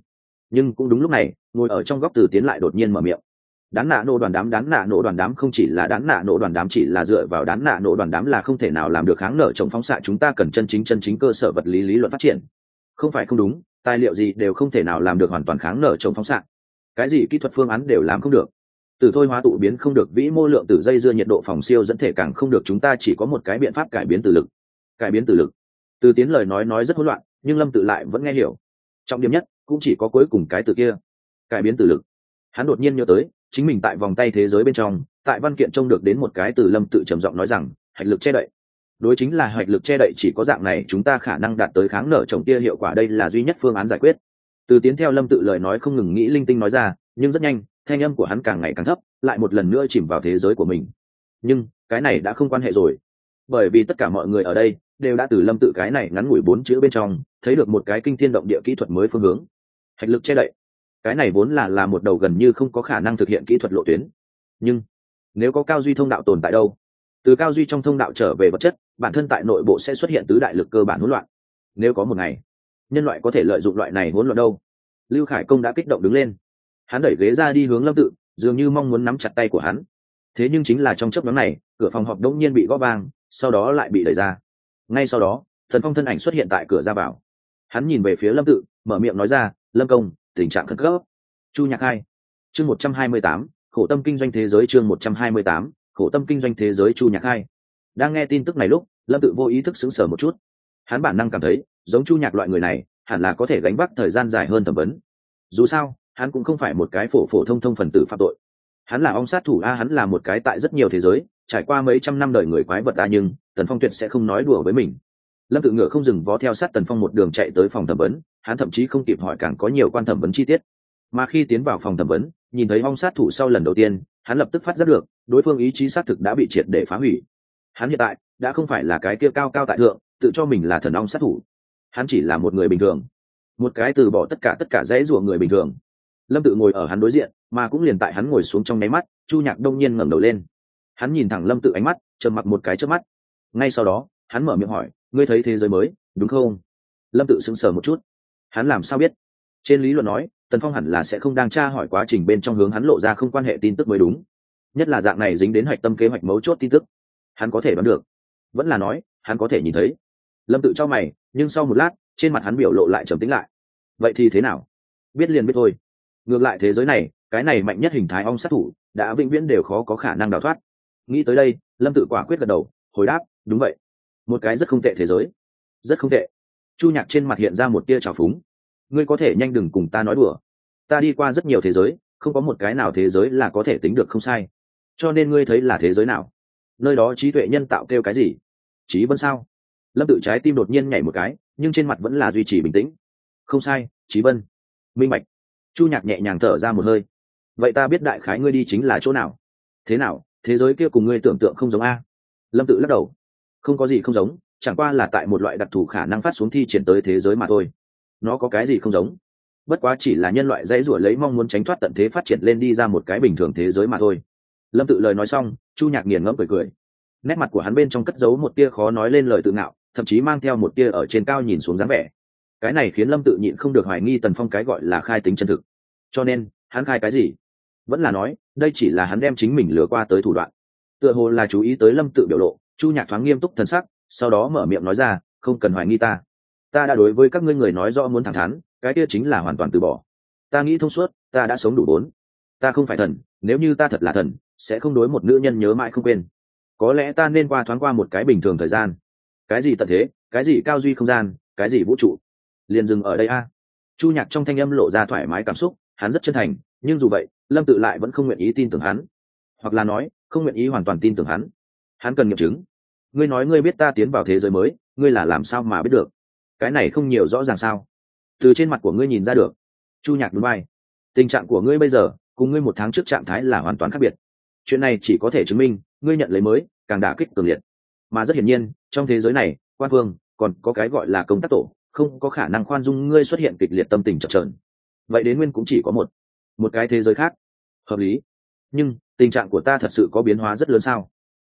Nhưng cũng đúng lúc này, ngồi ở trong góc Từ Tiến lại đột nhiên mở miệng. Đán nạ nổ đoàn đám không chỉ là đán nạ nổ đoàn đám, chỉ là dựa vào đán nạ nổ đoàn đám là không thể nào làm được kháng nở chống phóng xạ. Chúng ta cần chân chính cơ sở vật lý lý luận phát triển. Không phải không đúng, tài liệu gì đều không thể nào làm được hoàn toàn kháng nở chống phóng xạ. Cái gì kỹ thuật phương án đều làm không được. Từ thôi hóa tụ biến không được, vĩ mô lượng tử dây dưa nhiệt độ phòng siêu dẫn thể càng không được. Chúng ta chỉ có một cái biện pháp, cải biến từ lực. Cải biến từ lực. Từ Tiến lời nói rất hỗn loạn, nhưng Lâm Tự lại vẫn nghe hiểu. Trọng điểm nhất cũng chỉ có cuối cùng cái từ kia, cải biến từ lực. Hắn đột nhiên nhớ tới chính mình tại vòng tay thế giới bên trong, tại văn kiện trông được đến một cái từ. Lâm Tự trầm giọng nói rằng hạch lực che đậy. Đối, chính là hạch lực che đậy, chỉ có dạng này chúng ta khả năng đạt tới kháng nở trồng tia hiệu quả, đây là duy nhất phương án giải quyết. Từ Tiến theo Lâm Tự lời nói không ngừng nghĩ linh tinh nói ra, nhưng rất nhanh thanh âm của hắn càng ngày càng thấp, lại một lần nữa chìm vào thế giới của mình. Nhưng cái này đã không quan hệ rồi, bởi vì tất cả mọi người ở đây đều đã từ Lâm Tự cái này ngắn ngủi 4 chữ bên trong thấy được một cái kinh thiên động địa kỹ thuật mới phương hướng. Hạch lực che đậy, cái này vốn là một đầu gần như không có khả năng thực hiện kỹ thuật lộ tuyến. Nhưng nếu có cao duy thông đạo tồn tại đâu, từ cao duy trong thông đạo trở về vật chất, bản thân tại nội bộ sẽ xuất hiện tứ đại lực cơ bản hỗn loạn. Nếu có một ngày nhân loại có thể lợi dụng loại này hỗn loạn đâu. Lưu Khải Công đã kích động đứng lên, hắn đẩy ghế ra đi hướng Lâm Tự, dường như mong muốn nắm chặt tay của hắn. Thế nhưng chính là trong chớp nhoáng này, cửa phòng họp đống nhiên bị gõ vang, sau đó lại bị đẩy ra. Ngay sau đó, Thần Phong thân ảnh xuất hiện tại cửa ra vào. Hắn nhìn về phía Lâm Tự, mở miệng nói ra, Lâm Công, tình trạng khẩn cấp. Chu Nhạc Hai, chương 128, khổ tâm kinh doanh thế giới, chương 128, khổ tâm kinh doanh thế giới. Chu Nhạc Hai đang nghe tin tức này lúc, Lâm Tự vô ý thức sững sờ một chút. Hắn bản năng cảm thấy giống Chu Nhạc loại người này hẳn là có thể gánh vác thời gian dài hơn thẩm vấn. Dù sao hắn cũng không phải một cái phổ thông phần tử phạm tội, hắn là ong sát thủ a, hắn là một cái tại rất nhiều thế giới trải qua mấy trăm năm đời người quái vật a. Nhưng Tần Phong tuyệt sẽ không nói đùa với mình. Lâm Tự ngựa không dừng vó theo sát Tần Phong một đường chạy tới phòng thẩm vấn. Hắn thậm chí không kịp hỏi càng có nhiều quan thẩm vấn chi tiết, mà khi tiến vào phòng thẩm vấn nhìn thấy ong sát thủ sau lần đầu tiên, hắn lập tức phát giác được đối phương ý chí xác thực đã bị triệt để phá hủy. Hắn hiện tại đã không phải là cái kia cao cao tại thượng tự cho mình là thần ong sát thủ, hắn chỉ là một người bình thường, một cái từ bỏ tất cả dãy rủa người bình thường. Lâm Tự ngồi ở hắn đối diện, mà cũng liền tại hắn ngồi xuống trong nháy mắt, Chu Nhạc đông nhiên ngẩng đầu lên. Hắn nhìn thẳng Lâm Tự ánh mắt, trầm mặc một cái chớp mắt. Ngay sau đó hắn mở miệng hỏi, ngươi thấy thế giới mới đúng không? Lâm Tự sững sờ một chút. Hắn làm sao biết? Trên lý luận nói Tần Phong hẳn là sẽ không đang tra hỏi quá trình bên trong hướng hắn lộ ra không quan hệ tin tức mới đúng, nhất là dạng này dính đến hạch tâm kế hoạch mấu chốt tin tức. Hắn có thể đoán được, vẫn là nói hắn có thể nhìn thấy? Lâm Tự cho mày, nhưng sau một lát trên mặt hắn biểu lộ lại trầm tĩnh lại. Vậy thì thế nào? Biết liền biết thôi. Ngược lại thế giới này, cái này mạnh nhất hình thái ong sát thủ đã vĩnh viễn đều khó có khả năng đào thoát. Nghĩ tới đây, Lâm Tự quả quyết gật đầu, hồi đáp, đúng vậy, một cái rất không tệ thế giới, rất không tệ. Chu Nhạc trên mặt hiện ra một tia trào phúng. Ngươi có thể nhanh đừng cùng ta nói đùa. Ta đi qua rất nhiều thế giới, không có một cái nào thế giới là có thể tính được không sai. Cho nên ngươi thấy là thế giới nào? Nơi đó trí tuệ nhân tạo kêu cái gì? Trí vân sao? Lâm Tự trái tim đột nhiên nhảy một cái, nhưng trên mặt vẫn là duy trì bình tĩnh. Không sai, Trí Vân. Minh bạch. Chu Nhạc nhẹ nhàng thở ra một hơi. Vậy ta biết đại khái ngươi đi chính là chỗ nào. Thế nào, thế giới kia cùng ngươi tưởng tượng không giống a? Lâm Tự lắc đầu. Không có gì không giống, chẳng qua là tại một loại đặc thù khả năng phát xuống thi triển tới thế giới mà thôi. Nó có cái gì không giống? Bất quá chỉ là nhân loại dãy rủa lấy mong muốn tránh thoát tận thế phát triển lên đi ra một cái bình thường thế giới mà thôi. Lâm Tự lời nói xong, Chu Nhạc nghiền ngẫm cười. Nét mặt của hắn bên trong cất giấu một tia khó nói lên lời tự ngạo, thậm chí mang theo một tia ở trên cao nhìn xuống dáng vẻ. Cái này khiến Lâm Tự nhịn không được hoài nghi Tần Phong cái gọi là khai tính chân thực. Cho nên hắn khai cái gì? Vẫn là nói đây chỉ là hắn đem chính mình lừa qua tới thủ đoạn? Tựa hồ là chú ý tới Lâm Tự biểu lộ, Chu Nhạc thoáng nghiêm túc thần sắc, sau đó mở miệng nói ra, không cần hoài nghi ta. Ta đã đối với các ngươi người nói rõ muốn thẳng thắn, cái kia chính là hoàn toàn từ bỏ. Ta nghĩ thông suốt, ta đã sống đủ 4. Ta không phải thần, nếu như ta thật là thần, sẽ không đối một nữ nhân nhớ mãi không quên. Có lẽ ta nên thoáng qua một cái bình thường thời gian. Cái gì tận thế, cái gì cao duy không gian, cái gì vũ trụ, liền dừng ở đây a. Chu Nhạc trong thanh âm lộ ra thoải mái cảm xúc, hắn rất chân thành, nhưng dù vậy Lâm Tự lại vẫn không nguyện ý tin tưởng hắn, hoặc là nói không nguyện ý hoàn toàn tin tưởng hắn. Hắn cần nghiệm chứng. Ngươi nói ngươi biết ta tiến vào thế giới mới, ngươi là làm sao mà biết được? Cái này không nhiều rõ ràng sao? Từ trên mặt của ngươi nhìn ra được. Chu Nhạc nhún vai. Tình trạng của ngươi bây giờ cùng ngươi 1 tháng trước trạng thái là hoàn toàn khác biệt. Chuyện này chỉ có thể chứng minh ngươi nhận lấy mới càng đả kích cường liệt. Mà rất hiển nhiên trong thế giới này quan phương còn có cái gọi là công tác tổ, không có khả năng khoan dung ngươi xuất hiện kịch liệt tâm tình chập chờn. Vậy đến nguyên cũng chỉ có một cái thế giới khác. Hợp lý. Nhưng tình trạng của ta thật sự có biến hóa rất lớn sao?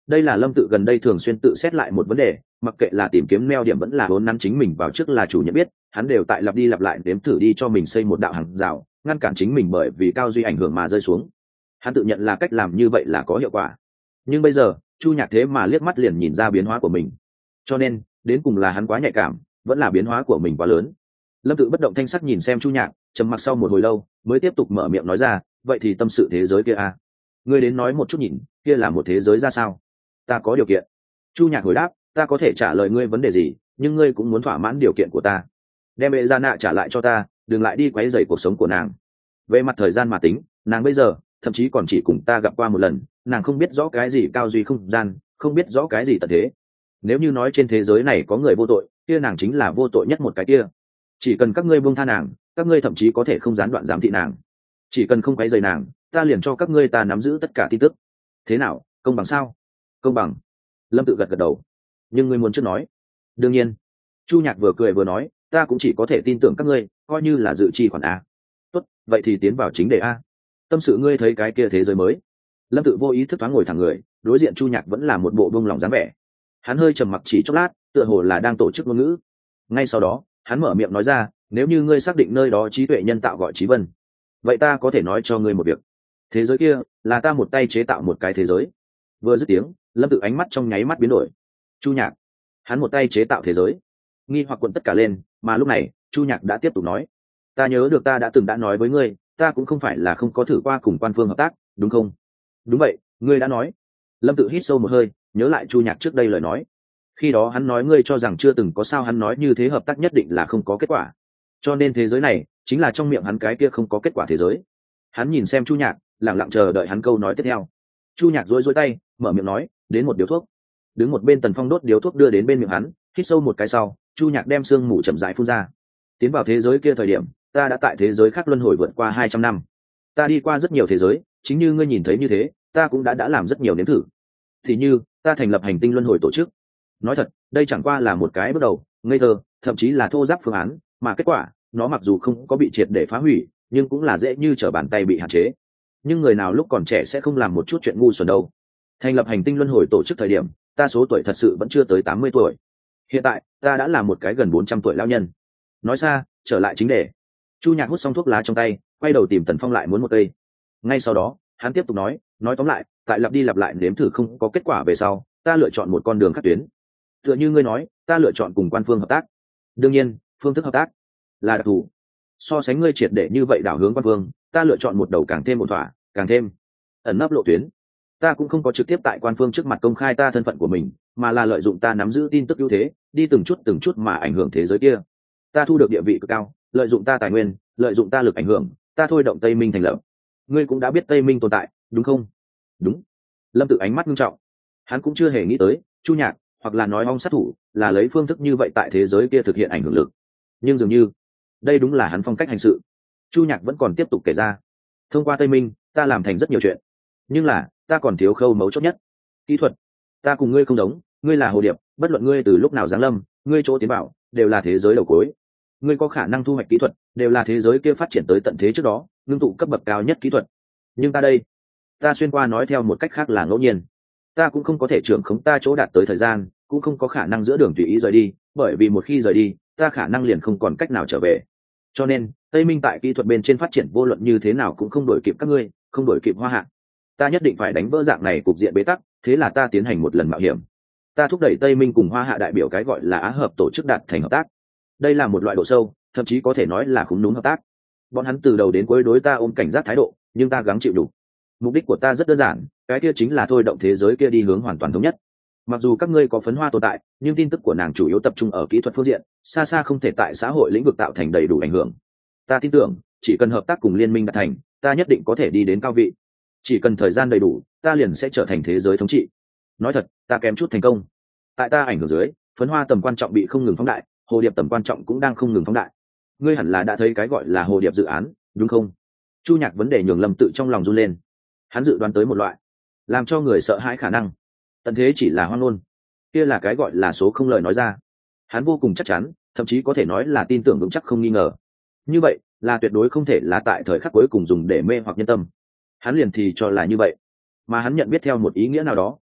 đây là lâm tự gần đây thường xuyên tự xét lại một vấn đề, mặc kệ là tìm kiếm neo điểm vẫn là vốn nắn chính mình vào trước là chủ nhận biết, hắn đều tại lặp đi lặp lại nếm thử đi cho mình xây một đạo hàng rào ngăn cản chính mình bởi vì cao duy ảnh hưởng mà rơi xuống. Hắn tự nhận là cách làm như vậy là có hiệu quả, nhưng bây giờ Chu Nhạc thế mà liếc mắt liền nhìn ra biến hóa của mình, cho nên đến cùng là hắn quá nhạy cảm vẫn là biến hóa của mình quá lớn. Lâm tự bất động thanh sắc nhìn xem Chu Nhạc, trầm mặc sau một hồi lâu mới tiếp tục mở miệng nói ra, vậy thì tâm sự thế giới kia à? Ngươi đến nói một chút nhìn, kia là một thế giới ra sao? Ta có điều kiện. Chu Nhạc hồi đáp, ta có thể trả lời ngươi vấn đề gì, nhưng ngươi cũng muốn thỏa mãn điều kiện của ta. Đem bệ gia nạ trả lại cho ta, đừng lại đi quấy rầy cuộc sống của nàng. Về mặt thời gian mà tính, nàng bây giờ thậm chí còn chỉ cùng ta gặp qua một lần, nàng không biết rõ cái gì cao duy không gian, không biết rõ cái gì tận thế. Nếu như nói trên thế giới này có người vô tội, kia nàng chính là vô tội nhất một cái kia. Chỉ cần các ngươi buông tha nàng, các ngươi thậm chí có thể không gián đoạn giám thị nàng. Chỉ cần không quấy rầy nàng, ta liền cho các ngươi ta nắm giữ tất cả tin tức. Thế nào, công bằng sao? Công bằng. Lâm tự gật gật đầu. Nhưng ngươi muốn trước nói. Đương nhiên. Chu Nhạc vừa cười vừa nói, ta cũng chỉ có thể tin tưởng các ngươi, coi như là dự chi khoản a. Tốt, vậy thì tiến vào chính đề a. Tâm sự ngươi thấy cái kia thế giới mới. Lâm tự vô ý thức thoáng ngồi thẳng người, đối diện Chu Nhạc vẫn là một bộ buông lòng dáng vẻ. Hắn hơi trầm mặc chỉ chốc lát, tựa hồ là đang tổ chức ngôn ngữ. Ngay sau đó hắn mở miệng nói ra, nếu như ngươi xác định nơi đó trí tuệ nhân tạo gọi trí vân, vậy ta có thể nói cho ngươi một việc, thế giới kia là ta một tay chế tạo một cái thế giới. Vừa dứt tiếng, Lâm tự ánh mắt trong nháy mắt biến đổi. Chu Nhạc, hắn một tay chế tạo thế giới? Nghi hoặc cuộn tất cả lên, mà lúc này Chu Nhạc đã tiếp tục nói, ta nhớ được ta đã từng đã nói với ngươi, ta cũng không phải là không có thử qua cùng quan phương hợp tác, đúng không? Đúng vậy, ngươi đã nói. Lâm tự hít sâu một hơi, nhớ lại Chu Nhạc trước đây lời nói. Khi đó hắn nói ngươi cho rằng chưa từng có, sao hắn nói như thế hợp tác nhất định là không có kết quả, cho nên thế giới này chính là trong miệng hắn cái kia không có kết quả thế giới. Hắn nhìn xem Chu Nhạc, lặng lặng chờ đợi hắn câu nói tiếp theo. Chu Nhạc rối tay mở miệng nói, đến một điếu thuốc. Đứng một bên Tần Phong đốt điếu thuốc đưa đến bên miệng hắn, hít sâu một cái sau, Chu Nhạc đem sương mù chậm rãi phun ra. Tiến vào thế giới kia thời điểm, ta đã tại thế giới khác luân hồi vượt qua 200 năm. Ta đi qua rất nhiều thế giới, chính như ngươi nhìn thấy như thế, ta cũng đã làm rất nhiều nếm thử. Thì như ta thành lập hành tinh luân hồi tổ chức. Nói thật, đây chẳng qua là một cái bước đầu ngây thơ, thậm chí là thô ráp phương án, mà kết quả nó mặc dù không có bị triệt để phá hủy, nhưng cũng là dễ như trở bàn tay bị hạn chế. Nhưng người nào lúc còn trẻ sẽ không làm một chút chuyện ngu xuẩn đâu. Thành lập hành tinh luân hồi tổ chức thời điểm, ta số tuổi thật sự vẫn chưa tới 80 tuổi. Hiện tại ta đã là một cái gần 400 tuổi lão nhân. Nói xa, trở lại chính đề. Chu Nhạc hút xong thuốc lá trong tay, quay đầu tìm Tần Phong lại muốn một cây. Ngay sau đó hắn tiếp tục nói tóm lại, tại lặp đi lặp lại nếm thử không có kết quả về sau, ta lựa chọn một con đường khác tuyến. Tựa như ngươi nói, ta lựa chọn cùng quan phương hợp tác. Đương nhiên phương thức hợp tác là đặc thù, so sánh ngươi triệt để như vậy đảo hướng quan phương, ta lựa chọn một đầu càng thêm một thỏa, càng thêm ẩn nấp lộ tuyến. Ta cũng không có trực tiếp tại quan phương trước mặt công khai ta thân phận của mình, mà là lợi dụng ta nắm giữ tin tức ưu thế, đi từng chút mà ảnh hưởng thế giới kia. Ta thu được địa vị cực cao, lợi dụng ta tài nguyên, lợi dụng ta lực ảnh hưởng, ta thôi động Tây Minh thành lập. Ngươi cũng đã biết Tây Minh tồn tại, đúng không? Đúng. Lâm tự ánh mắt nghiêm trọng. Hắn cũng chưa hề nghĩ tới Chu Nhạc, hoặc là nói ong sát thủ, là lấy phương thức như vậy tại thế giới kia thực hiện ảnh hưởng lực. Nhưng dường như đây đúng là hắn phong cách hành sự. Chu Nhạc vẫn còn tiếp tục kể ra, thông qua Tây Minh ta làm thành rất nhiều chuyện, nhưng là ta còn thiếu khâu mấu chốt nhất, kỹ thuật. Ta cùng ngươi không giống, ngươi là hồ điệp, bất luận ngươi từ lúc nào giáng lâm, ngươi chỗ tiến bảo đều là thế giới đầu cuối. Ngươi có khả năng thu hoạch kỹ thuật, đều là thế giới kia phát triển tới tận thế trước đó ngưng tụ cấp bậc cao nhất kỹ thuật. Nhưng ta đây, ta xuyên qua, nói theo một cách khác là ngẫu nhiên. Ta cũng không có thể trưởng khống ta chỗ đạt tới thời gian, cũng không có khả năng giữa đường tùy ý rời đi, bởi vì một khi rời đi, ta khả năng liền không còn cách nào trở về. Cho nên Tây Minh tại kỹ thuật bên trên phát triển vô luận như thế nào cũng không đổi kịp các ngươi, không đổi kịp Hoa Hạ. Ta nhất định phải đánh vỡ dạng này cục diện bế tắc, thế là ta tiến hành một lần mạo hiểm. Ta thúc đẩy Tây Minh cùng Hoa Hạ đại biểu cái gọi là Á hợp tổ chức đạt thành hợp tác. Đây là một loại độ sâu, thậm chí có thể nói là khúm núm hợp tác. Bọn hắn từ đầu đến cuối đối ta ôm cảnh giác thái độ, nhưng ta gắng chịu đủ. Mục đích của ta rất đơn giản, cái kia chính là thôi động thế giới kia đi hướng hoàn toàn thống nhất. Mặc dù các ngươi có phấn hoa tồn tại, nhưng tin tức của nàng chủ yếu tập trung ở kỹ thuật phương diện, xa xa không thể tại xã hội lĩnh vực tạo thành đầy đủ ảnh hưởng. Ta tin tưởng, chỉ cần hợp tác cùng liên minh đạt thành, ta nhất định có thể đi đến cao vị. Chỉ cần thời gian đầy đủ, ta liền sẽ trở thành thế giới thống trị. Nói thật, ta kém chút thành công. Tại ta ảnh hưởng dưới, phấn hoa tầm quan trọng bị không ngừng phóng đại, hồ điệp tầm quan trọng cũng đang không ngừng phóng đại. Ngươi hẳn là đã thấy cái gọi là hồ điệp dự án, đúng không? Chu Nhạc vấn đề nhường Lâm tự trong lòng run lên. Hắn dự đoán tới một loại làm cho người sợ hãi khả năng. Tận thế chỉ là hoang ngôn, kia là cái gọi là số không lời nói ra. Hắn vô cùng chắc chắn, thậm chí có thể nói là tin tưởng vững chắc không nghi ngờ. Như vậy là tuyệt đối không thể là tại thời khắc cuối cùng dùng để mê hoặc nhân tâm. Hắn liền thì cho là như vậy, mà hắn nhận biết theo một ý nghĩa nào đó,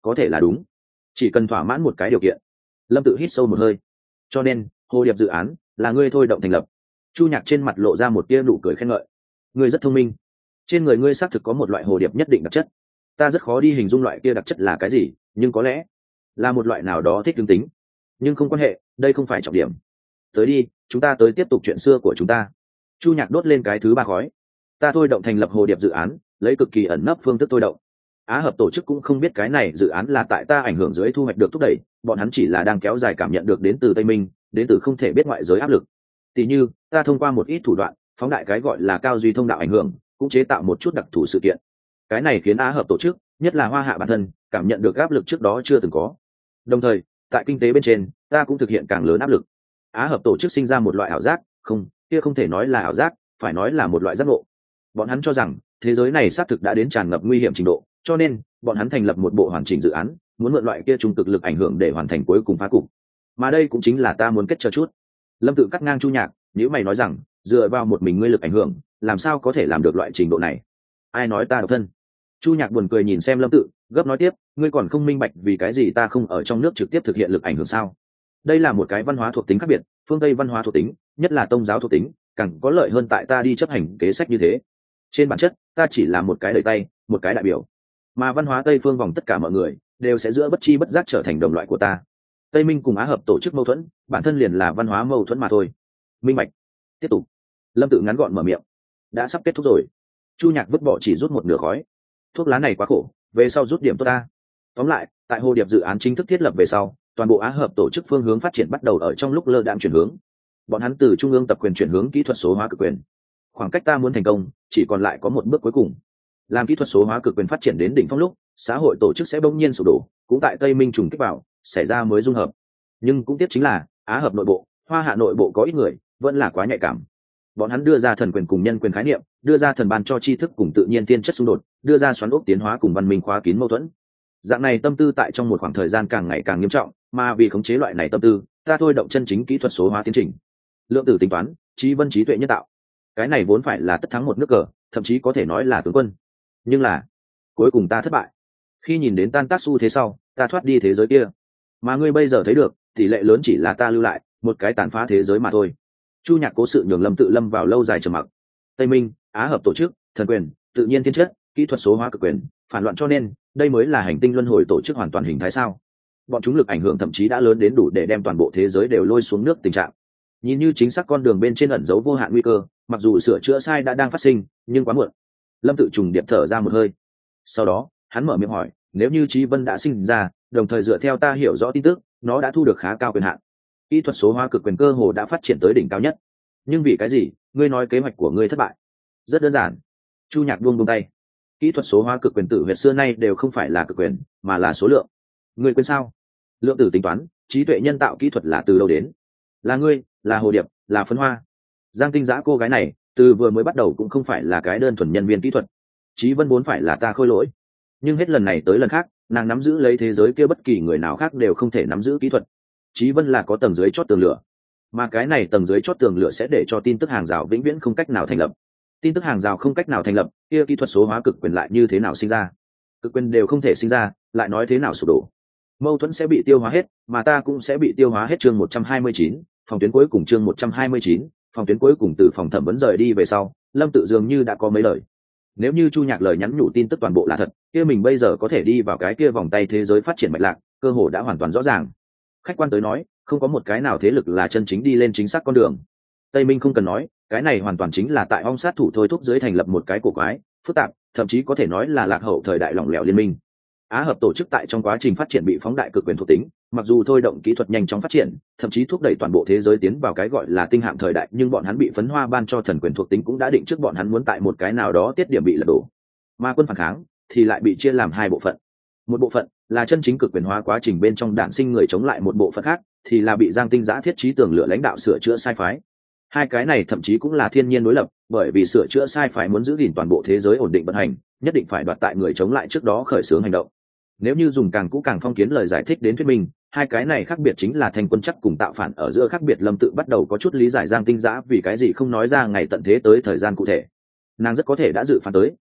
có thể là đúng, chỉ cần thỏa mãn một cái điều kiện. Lâm Tự hít sâu một hơi. Cho nên hồ điệp dự án là ngươi thôi động thành lập. Chu Nhạc trên mặt lộ ra một tia nụ cười khen ngợi. Ngươi rất thông minh, trên người ngươi xác thực có một loại hồ điệp nhất định đặc chất. Ta rất khó đi hình dung loại kia đặc chất là cái gì, nhưng có lẽ là một loại nào đó thích tương tính. Nhưng không quan hệ, đây không phải trọng điểm. Tới đi, chúng ta tới tiếp tục chuyện xưa của chúng ta. Chu Nhạc đốt lên cái thứ ba khói. Ta thôi động thành lập hồ điệp dự án, lấy cực kỳ ẩn nấp phương thức thôi động. Á Hợp tổ chức cũng không biết cái này dự án là tại ta ảnh hưởng dưới thu hoạch được thúc đẩy, bọn hắn chỉ là đang kéo dài cảm nhận được đến từ Tây Minh, đến từ không thể biết ngoại giới áp lực. Tỷ như, ta thông qua một ít thủ đoạn, phóng đại cái gọi là cao duy thông đạo ảnh hưởng, cũng chế tạo một chút đặc thù sự kiện. Cái này khiến Á Hợp tổ chức, nhất là Hoa Hạ bản thân, cảm nhận được áp lực trước đó chưa từng có. Đồng thời, tại kinh tế bên trên, ta cũng thực hiện càng lớn áp lực. Á Hợp tổ chức sinh ra một loại ảo giác, không, kia không thể nói là ảo giác, phải nói là một loại giác ngộ. Bọn hắn cho rằng thế giới này xác thực đã đến tràn ngập nguy hiểm trình độ, cho nên bọn hắn thành lập một bộ hoàn chỉnh dự án, muốn mượn loại kia trung cực lực ảnh hưởng để hoàn thành cuối cùng phá cục. Mà đây cũng chính là ta muốn kết chờ chút. Lâm Tự cắt ngang Chu Nhạc, nếu mày nói rằng dựa vào một mình ngươi lực ảnh hưởng, làm sao có thể làm được loại trình độ này? Ai nói ta độc thân? Chu Nhạc buồn cười nhìn xem Lâm Tự, gấp nói tiếp, ngươi còn không minh bạch vì cái gì ta không ở trong nước trực tiếp thực hiện lực ảnh hưởng sao? Đây là một cái văn hóa thuộc tính khác biệt, phương Tây văn hóa thuộc tính, nhất là tôn giáo thuộc tính, càng có lợi hơn tại ta đi chấp hành kế sách như thế. Trên bản chất, ta chỉ là một cái đẩy tay, một cái đại biểu, mà văn hóa Tây phương vòng tất cả mọi người đều sẽ giữa bất chi bất giác trở thành đồng loại của ta. Tây Minh cùng Á Hợp tổ chức mâu thuẫn, bản thân liền là văn hóa mâu thuẫn mà thôi. Minh bạch. Tiếp tục. Lâm Tự ngắn gọn mở miệng. Đã sắp kết thúc rồi. Chu Nhạc vứt bỏ chỉ rút một nửa khói. Thuốc lá này quá khổ, về sau rút điểm tốt ta. Tóm lại, tại hồ điệp dự án chính thức thiết lập về sau, toàn bộ Á Hợp tổ chức phương hướng phát triển bắt đầu ở trong lúc lơ đãng chuyển hướng. Bọn hắn từ trung ương tập quyền chuyển hướng kỹ thuật số hóa cực quyền. Khoảng cách ta muốn thành công chỉ còn lại có một bước cuối cùng. Làm kỹ thuật số hóa cực quyền phát triển đến đỉnh phong lúc, xã hội tổ chức sẽ bỗng nhiên sụp đổ, cũng tại Tây Minh trùng kích vào, xảy ra mới dung hợp. Nhưng cũng tiếc chính là Á Hợp nội bộ, Hoa Hạ nội bộ có ít người vẫn là quá nhạy cảm. Bọn hắn đưa ra thần quyền cùng nhân quyền khái niệm, đưa ra thần ban cho tri thức cùng tự nhiên tiên chất xung đột, đưa ra xoắn ốc tiến hóa cùng văn minh khóa kín mâu thuẫn. Dạng này tâm tư tại trong một khoảng thời gian càng ngày càng nghiêm trọng, mà vì khống chế loại này tâm tư, ta thôi động chân chính kỹ thuật số hóa tiến trình. Lượng tử tính toán, trí vân trí tuệ nhân tạo. Cái này vốn phải là tất thắng một nước cờ, thậm chí có thể nói là tướng quân. Nhưng là cuối cùng ta thất bại. Khi nhìn đến tan tác xu thế sau, ta thoát đi thế giới kia. Mà ngươi bây giờ thấy được, tỷ lệ lớn chỉ là ta lưu lại một cái tàn phá thế giới mà thôi. Chu Nhạc cố sự nhường Lâm Tự lâm vào lâu dài trầm mặc. Tây Minh, Á Hợp tổ chức, thần quyền, tự nhiên thiên chất, kỹ thuật số hóa cực quyền, phản loạn, cho nên đây mới là hành tinh luân hồi tổ chức hoàn toàn hình thái sao? Bọn chúng lực ảnh hưởng thậm chí đã lớn đến đủ để đem toàn bộ thế giới đều lôi xuống nước tình trạng. Nhìn như chính xác con đường bên trên ẩn giấu vô hạn nguy cơ, mặc dù sửa chữa sai đã đang phát sinh, nhưng quá muộn. Lâm Tự trùng điệp thở ra một hơi. Sau đó, hắn mở miệng hỏi, nếu như Chí Vân đã sinh ra, đồng thời dựa theo ta hiểu rõ tin tức, nó đã thu được khá cao quyền hạn. Kỹ thuật số hóa cực quyền cơ hồ đã phát triển tới đỉnh cao nhất. Nhưng vì cái gì, ngươi nói kế hoạch của ngươi thất bại? Rất đơn giản. Chu Nhạc buông tay. Kỹ thuật số hóa cực quyền tử huyệt xưa nay đều không phải là cực quyền, mà là số lượng. Ngươi quên sao? Lượng tử tính toán, trí tuệ nhân tạo kỹ thuật là từ đâu đến? Là ngươi, là hồ điệp, là phấn hoa. Giang Tinh Giã cô gái này, từ vừa mới bắt đầu cũng không phải là cái đơn thuần nhân viên kỹ thuật. Chí Vân vốn phải là ta khôi lỗi, nhưng hết lần này tới lần khác, nàng nắm giữ lấy thế giới kia bất kỳ người nào khác đều không thể nắm giữ kỹ thuật. Chí Vân là có tầng dưới chót tường lửa, mà cái này tầng dưới chót tường lửa sẽ để cho tin tức hàng rào vĩnh viễn không cách nào thành lập. Tin tức hàng rào không cách nào thành lập, kia kỹ thuật số hóa cực quyền lại như thế nào sinh ra? Cực quyền đều không thể sinh ra, lại nói thế nào sụp đổ? Mâu thuẫn sẽ bị tiêu hóa hết, mà ta cũng sẽ bị tiêu hóa hết. Chương 129, phòng tuyến cuối cùng. Chương 129, phòng tuyến cuối cùng. Từ phòng thẩm vấn rời đi về sau, Lâm Tự dường như đã có mấy lời. Nếu như Chu Nhạc lời nhắn nhủ tin tức toàn bộ là thật, kia mình bây giờ có thể đi vào cái kia vòng tay thế giới phát triển mạch lạc, cơ hội đã hoàn toàn rõ ràng. Khách quan tới nói, không có một cái nào thế lực là chân chính đi lên chính xác con đường. Tây Minh không cần nói, cái này hoàn toàn chính là tại ong sát thủ thôi thúc dưới thành lập một cái cổ quái, phức tạp, thậm chí có thể nói là lạc hậu thời đại lỏng lẻo liên minh. Á Hợp tổ chức tại trong quá trình phát triển bị phóng đại cực quyền thuộc tính, mặc dù thôi động kỹ thuật nhanh chóng phát triển, thậm chí thúc đẩy toàn bộ thế giới tiến vào cái gọi là tinh hạm thời đại, nhưng bọn hắn bị phấn hoa ban cho thần quyền thuộc tính cũng đã định trước bọn hắn muốn tại một cái nào đó tiết điểm bị lật đổ. Mà quân phản kháng thì lại bị chia làm hai bộ phận. Một bộ phận là chân chính cực quyền hóa quá trình bên trong đản sinh người chống lại, một bộ phận khác thì là bị Giang Tinh Giã thiết trí tường lửa lãnh đạo sửa chữa sai phái. Hai cái này thậm chí cũng là thiên nhiên đối lập, bởi vì sửa chữa sai phái muốn giữ gìn toàn bộ thế giới ổn định vận hành, nhất định phải đoạt tại người chống lại trước đó khởi xướng hành động. Nếu như dùng càng cũ càng phong kiến lời giải thích đến thuyết minh, hai cái này khác biệt chính là thành quân chắc cùng tạo phản ở giữa khác biệt. Lâm Tự bắt đầu có chút lý giải Giang Tinh Giã vì cái gì không nói ra ngày tận thế tới thời gian cụ thể. Nàng rất có thể đã dự phán tới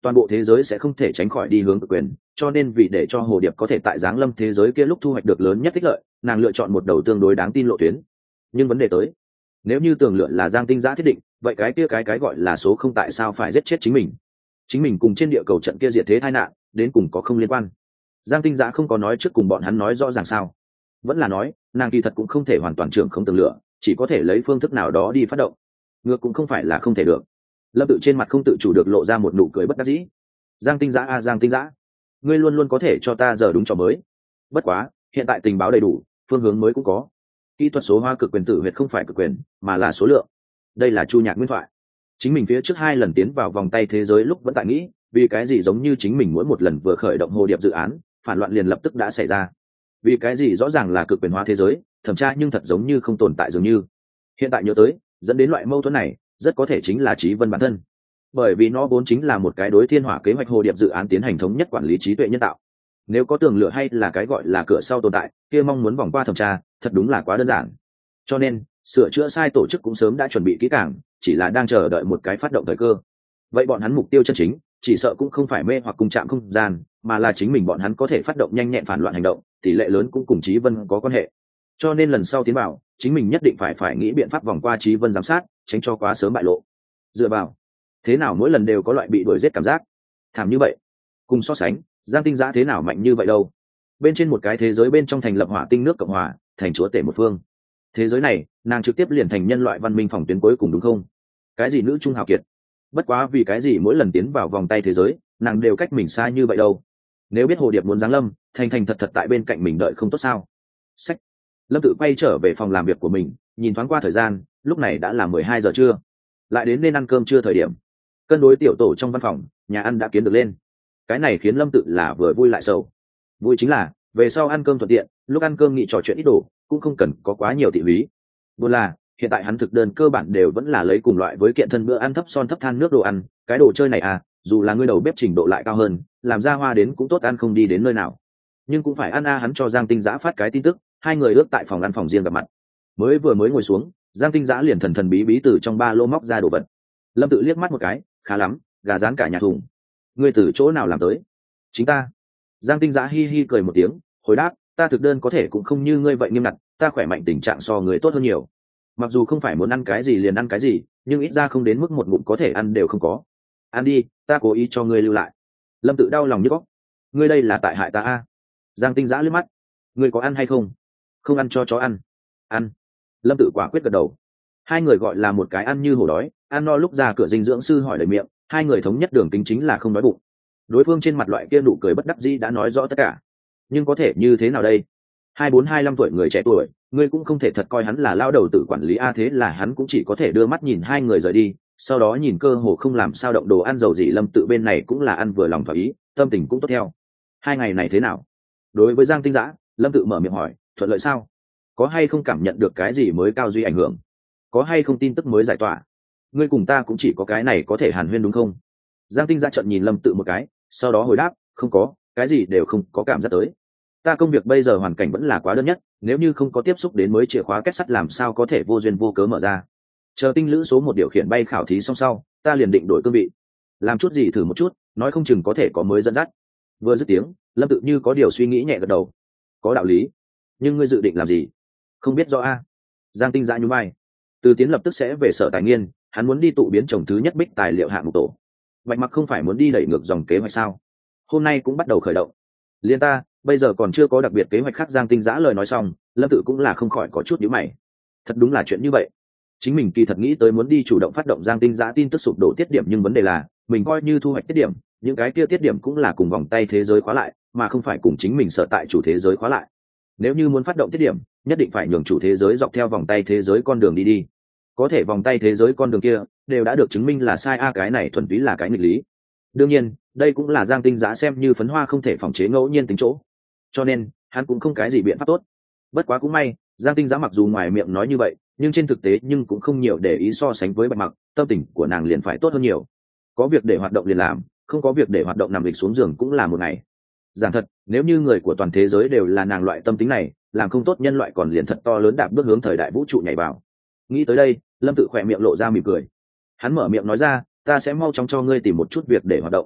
toàn bộ thế giới sẽ không thể tránh khỏi đi hướng cực quyền, cho nên vì để cho hồ điệp có thể tại giáng lâm thế giới kia lúc thu hoạch được lớn nhất ích lợi, nàng lựa chọn một đầu tương đối đáng tin lộ tuyến. Nhưng vấn đề tới, nếu như tường lượn là Giang Tinh Giã thiết định, vậy cái kia cái gọi là số không tại sao phải giết chết chính mình cùng trên địa cầu trận kia diệt thế tai nạn đến cùng có không liên quan? Giang Tinh Giã không có nói trước cùng bọn hắn nói rõ ràng sao? Vẫn là nói nàng kỳ thật cũng không thể hoàn toàn trưởng không tường lửa, chỉ có thể lấy phương thức nào đó đi phát động, ngược cũng không phải là không thể được. Lâm Tự trên mặt không tự chủ được lộ ra một nụ cười bất đắc dĩ. Giang Tinh Giã Giang Tinh Giã, ngươi luôn luôn có thể cho ta giờ đúng trò mới. Bất quá hiện tại tình báo đầy đủ, phương hướng mới cũng có. Kỹ thuật số hóa cực quyền tử huyệt không phải cực quyền, mà là số lượng. Đây là Chu Nhạc nguyên thoại. Chính mình phía trước 2 lần tiến vào vòng tay thế giới lúc vẫn tại nghĩ, vì cái gì giống như chính mình mỗi một lần vừa khởi động hồ điệp dự án, phản loạn liền lập tức đã xảy ra. Vì cái gì rõ ràng là cực quyền hóa thế giới, thẩm tra nhưng thật giống như không tồn tại dường như. Hiện tại nhớ tới, dẫn đến loại mâu thuẫn này, rất có thể chính là Chí Vân bản thân. Bởi vì nó vốn chính là một cái đối thiên hỏa kế hoạch hồ điệp dự án tiến hành thống nhất quản lý trí tuệ nhân tạo. Nếu có tường lửa hay là cái gọi là cửa sau tồn tại, kia mong muốn vòng qua thẩm tra, thật đúng là quá đơn giản. Cho nên, sửa chữa sai tổ chức cũng sớm đã chuẩn bị kỹ càng, chỉ là đang chờ đợi một cái phát động thời cơ. Vậy bọn hắn mục tiêu chân chính, chỉ sợ cũng không phải mê hoặc cung chạm không gian, mà là chính mình bọn hắn có thể phát động nhanh nhẹn phản loạn hành động, tỷ lệ lớn cũng cùng Chí Vân có quan hệ. Cho nên lần sau tiến vào, chính mình nhất định phải nghĩ biện pháp vòng qua Chí Vân giám sát, tránh cho quá sớm bại lộ. Dựa vào, thế nào mỗi lần đều có loại bị đuổi giết cảm giác, thảm như vậy. Cùng so sánh, Giang Tinh Giã thế nào mạnh như vậy đâu? Bên trên một cái thế giới bên trong thành lập hỏa tinh nước cộng hòa, thành chúa tể một phương. Thế giới này, nàng trực tiếp liền thành nhân loại văn minh phòng tuyến cuối cùng đúng không? Cái gì nữ trung hào kiệt? Bất quá vì cái gì mỗi lần tiến vào vòng tay thế giới, nàng đều cách mình xa như vậy đâu? Nếu biết hồ điệp muốn giáng lâm, thành thật tại bên cạnh mình đợi không tốt sao? Sách. Lâm Tự quay trở về phòng làm việc của mình, nhìn thoáng qua thời gian, lúc này đã là 12 giờ trưa, lại đến nên ăn cơm trưa thời điểm. Cân đối tiểu tổ trong văn phòng, nhà ăn đã kiến được lên. Cái này khiến Lâm Tự là vừa vui lại sầu. Vui chính là về sau ăn cơm thuận tiện, lúc ăn cơm nghị trò chuyện ít đồ, cũng không cần có quá nhiều thị húy. Buồn là hiện tại hắn thực đơn cơ bản đều vẫn là lấy cùng loại với kiện thân bữa ăn thấp son thấp than nước đồ ăn. Cái đồ chơi này à, dù là ngươi đầu bếp trình độ lại cao hơn, làm ra hoa đến cũng tốt ăn không đi đến nơi nào. Nhưng cũng phải ăn a. Hắn cho Giang Tinh Giã phát cái tin tức, 2 người ước tại phòng ăn phòng riêng gặp mặt. Mới ngồi xuống, Giang Tinh Giã liền thần bí bí từ trong ba lô móc ra đồ vật. Lâm Tự liếc mắt một cái, khá lắm, gà rán cả nhà thùng. Ngươi từ chỗ nào làm tới? Chính ta. Giang Tinh Giã hi hi cười một tiếng, hồi đáp, ta thực đơn có thể cũng không như ngươi vậy nghiêm ngặt, ta khỏe mạnh tình trạng so người tốt hơn nhiều. Mặc dù không phải muốn ăn cái gì liền ăn cái gì, nhưng ít ra không đến mức một ngụm có thể ăn đều không có. Ăn đi, ta cố ý cho ngươi lưu lại. Lâm Tự đau lòng nhức óc. Ngươi đây là tại hại ta a. Giang Tinh Giã liếc mắt. Ngươi có ăn hay không? Không ăn cho chó ăn. Ăn. Lâm Tự quả quyết gật đầu. 2 người gọi là một cái ăn như hổ đói, ăn no lúc ra cửa dinh dưỡng sư hỏi đầy miệng, 2 người thống nhất đường kính chính là không đói bụng. Đối phương trên mặt loại kia nụ cười bất đắc dĩ đã nói rõ tất cả. Nhưng có thể như thế nào đây? 24-25 tuổi người trẻ tuổi, ngươi cũng không thể thật coi hắn là lao đầu tử quản lý a. Thế là hắn cũng chỉ có thể đưa mắt nhìn 2 người rời đi, sau đó nhìn cơ hồ không làm sao động đồ ăn dầu gì. Lâm Tự bên này cũng là ăn vừa lòng thỏa ý, tâm tình cũng tốt theo. 2 ngày này thế nào? Đối với Giang Tinh Giã, Lâm Tự mở miệng hỏi, thuận lợi sao? Có hay không cảm nhận được cái gì mới cao duy ảnh hưởng? Có hay không tin tức mới giải tỏa? Ngươi cùng ta cũng chỉ có cái này có thể hàn huyên đúng không? Giang Tinh Giã trợn nhìn Lâm Tự một cái, sau đó hồi đáp, không có, cái gì đều không có cảm giác tới. Ta công việc bây giờ hoàn cảnh vẫn là quá đơn nhất, nếu như không có tiếp xúc đến mới chìa khóa kết sắt làm sao có thể vô duyên vô cớ mở ra. Chờ tinh lữ số 1 điều khiển bay khảo thí xong sau, ta liền định đổi cương vị, làm chút gì thử một chút, nói không chừng có thể có mới dẫn dắt. Vừa dứt tiếng, Lâm Tự như có điều suy nghĩ nhẹ gật đầu. Có đạo lý, nhưng ngươi dự định làm gì? Không biết rõ a. Giang Tinh Giã nhún vai. Từ Tiến lập tức sẽ về sở tài nguyên, hắn muốn đi tụ biến trồng thứ nhất bích tài liệu hạng mục tổ. Bạch Mặc không phải muốn đi đẩy ngược dòng kế hoạch sao? Hôm nay cũng bắt đầu khởi động. Liên ta, bây giờ còn chưa có đặc biệt kế hoạch khác. Giang Tinh Giã lời nói xong, Lâm Tự cũng là không khỏi có chút nhíu mày. Thật đúng là chuyện như vậy. Chính mình kỳ thật nghĩ tới muốn đi chủ động phát động Giang Tinh Giã tin tức sụp đổ tiết điểm, nhưng vấn đề là mình coi như thu hoạch tiết điểm, những cái kia tiết điểm cũng là cùng vòng tay thế giới khóa lại, mà không phải cùng chính mình sở tại chủ thế giới khóa lại. Nếu như muốn phát động tiết điểm, nhất định phải nhường chủ thế giới dọc theo vòng tay thế giới con đường đi. Có thể vòng tay thế giới con đường kia đều đã được chứng minh là sai a. Cái này thuần túy là cái nghịch lý. Đương nhiên, đây cũng là Giang Tinh Giã xem như phấn hoa không thể phòng chế ngẫu nhiên tính chỗ, cho nên hắn cũng không cái gì biện pháp tốt. Bất quá cũng may, Giang Tinh Giã mặc dù ngoài miệng nói như vậy, nhưng trên thực tế nhưng cũng không nhiều để ý. So sánh với Bạch Mặc, tâm tình của nàng liền phải tốt hơn nhiều. Có việc để hoạt động liền làm, không có việc để hoạt động nằm lịch xuống giường cũng là một ngày. Giảng thật, nếu như người của toàn thế giới đều là nàng loại tâm tính này, làm không tốt nhân loại còn liền thật to lớn đạp bước hướng thời đại vũ trụ nhảy vào. Nghĩ tới đây, Lâm Tự khỏe miệng lộ ra mỉm cười. Hắn mở miệng nói ra, ta sẽ mau chóng cho ngươi tìm một chút việc để hoạt động.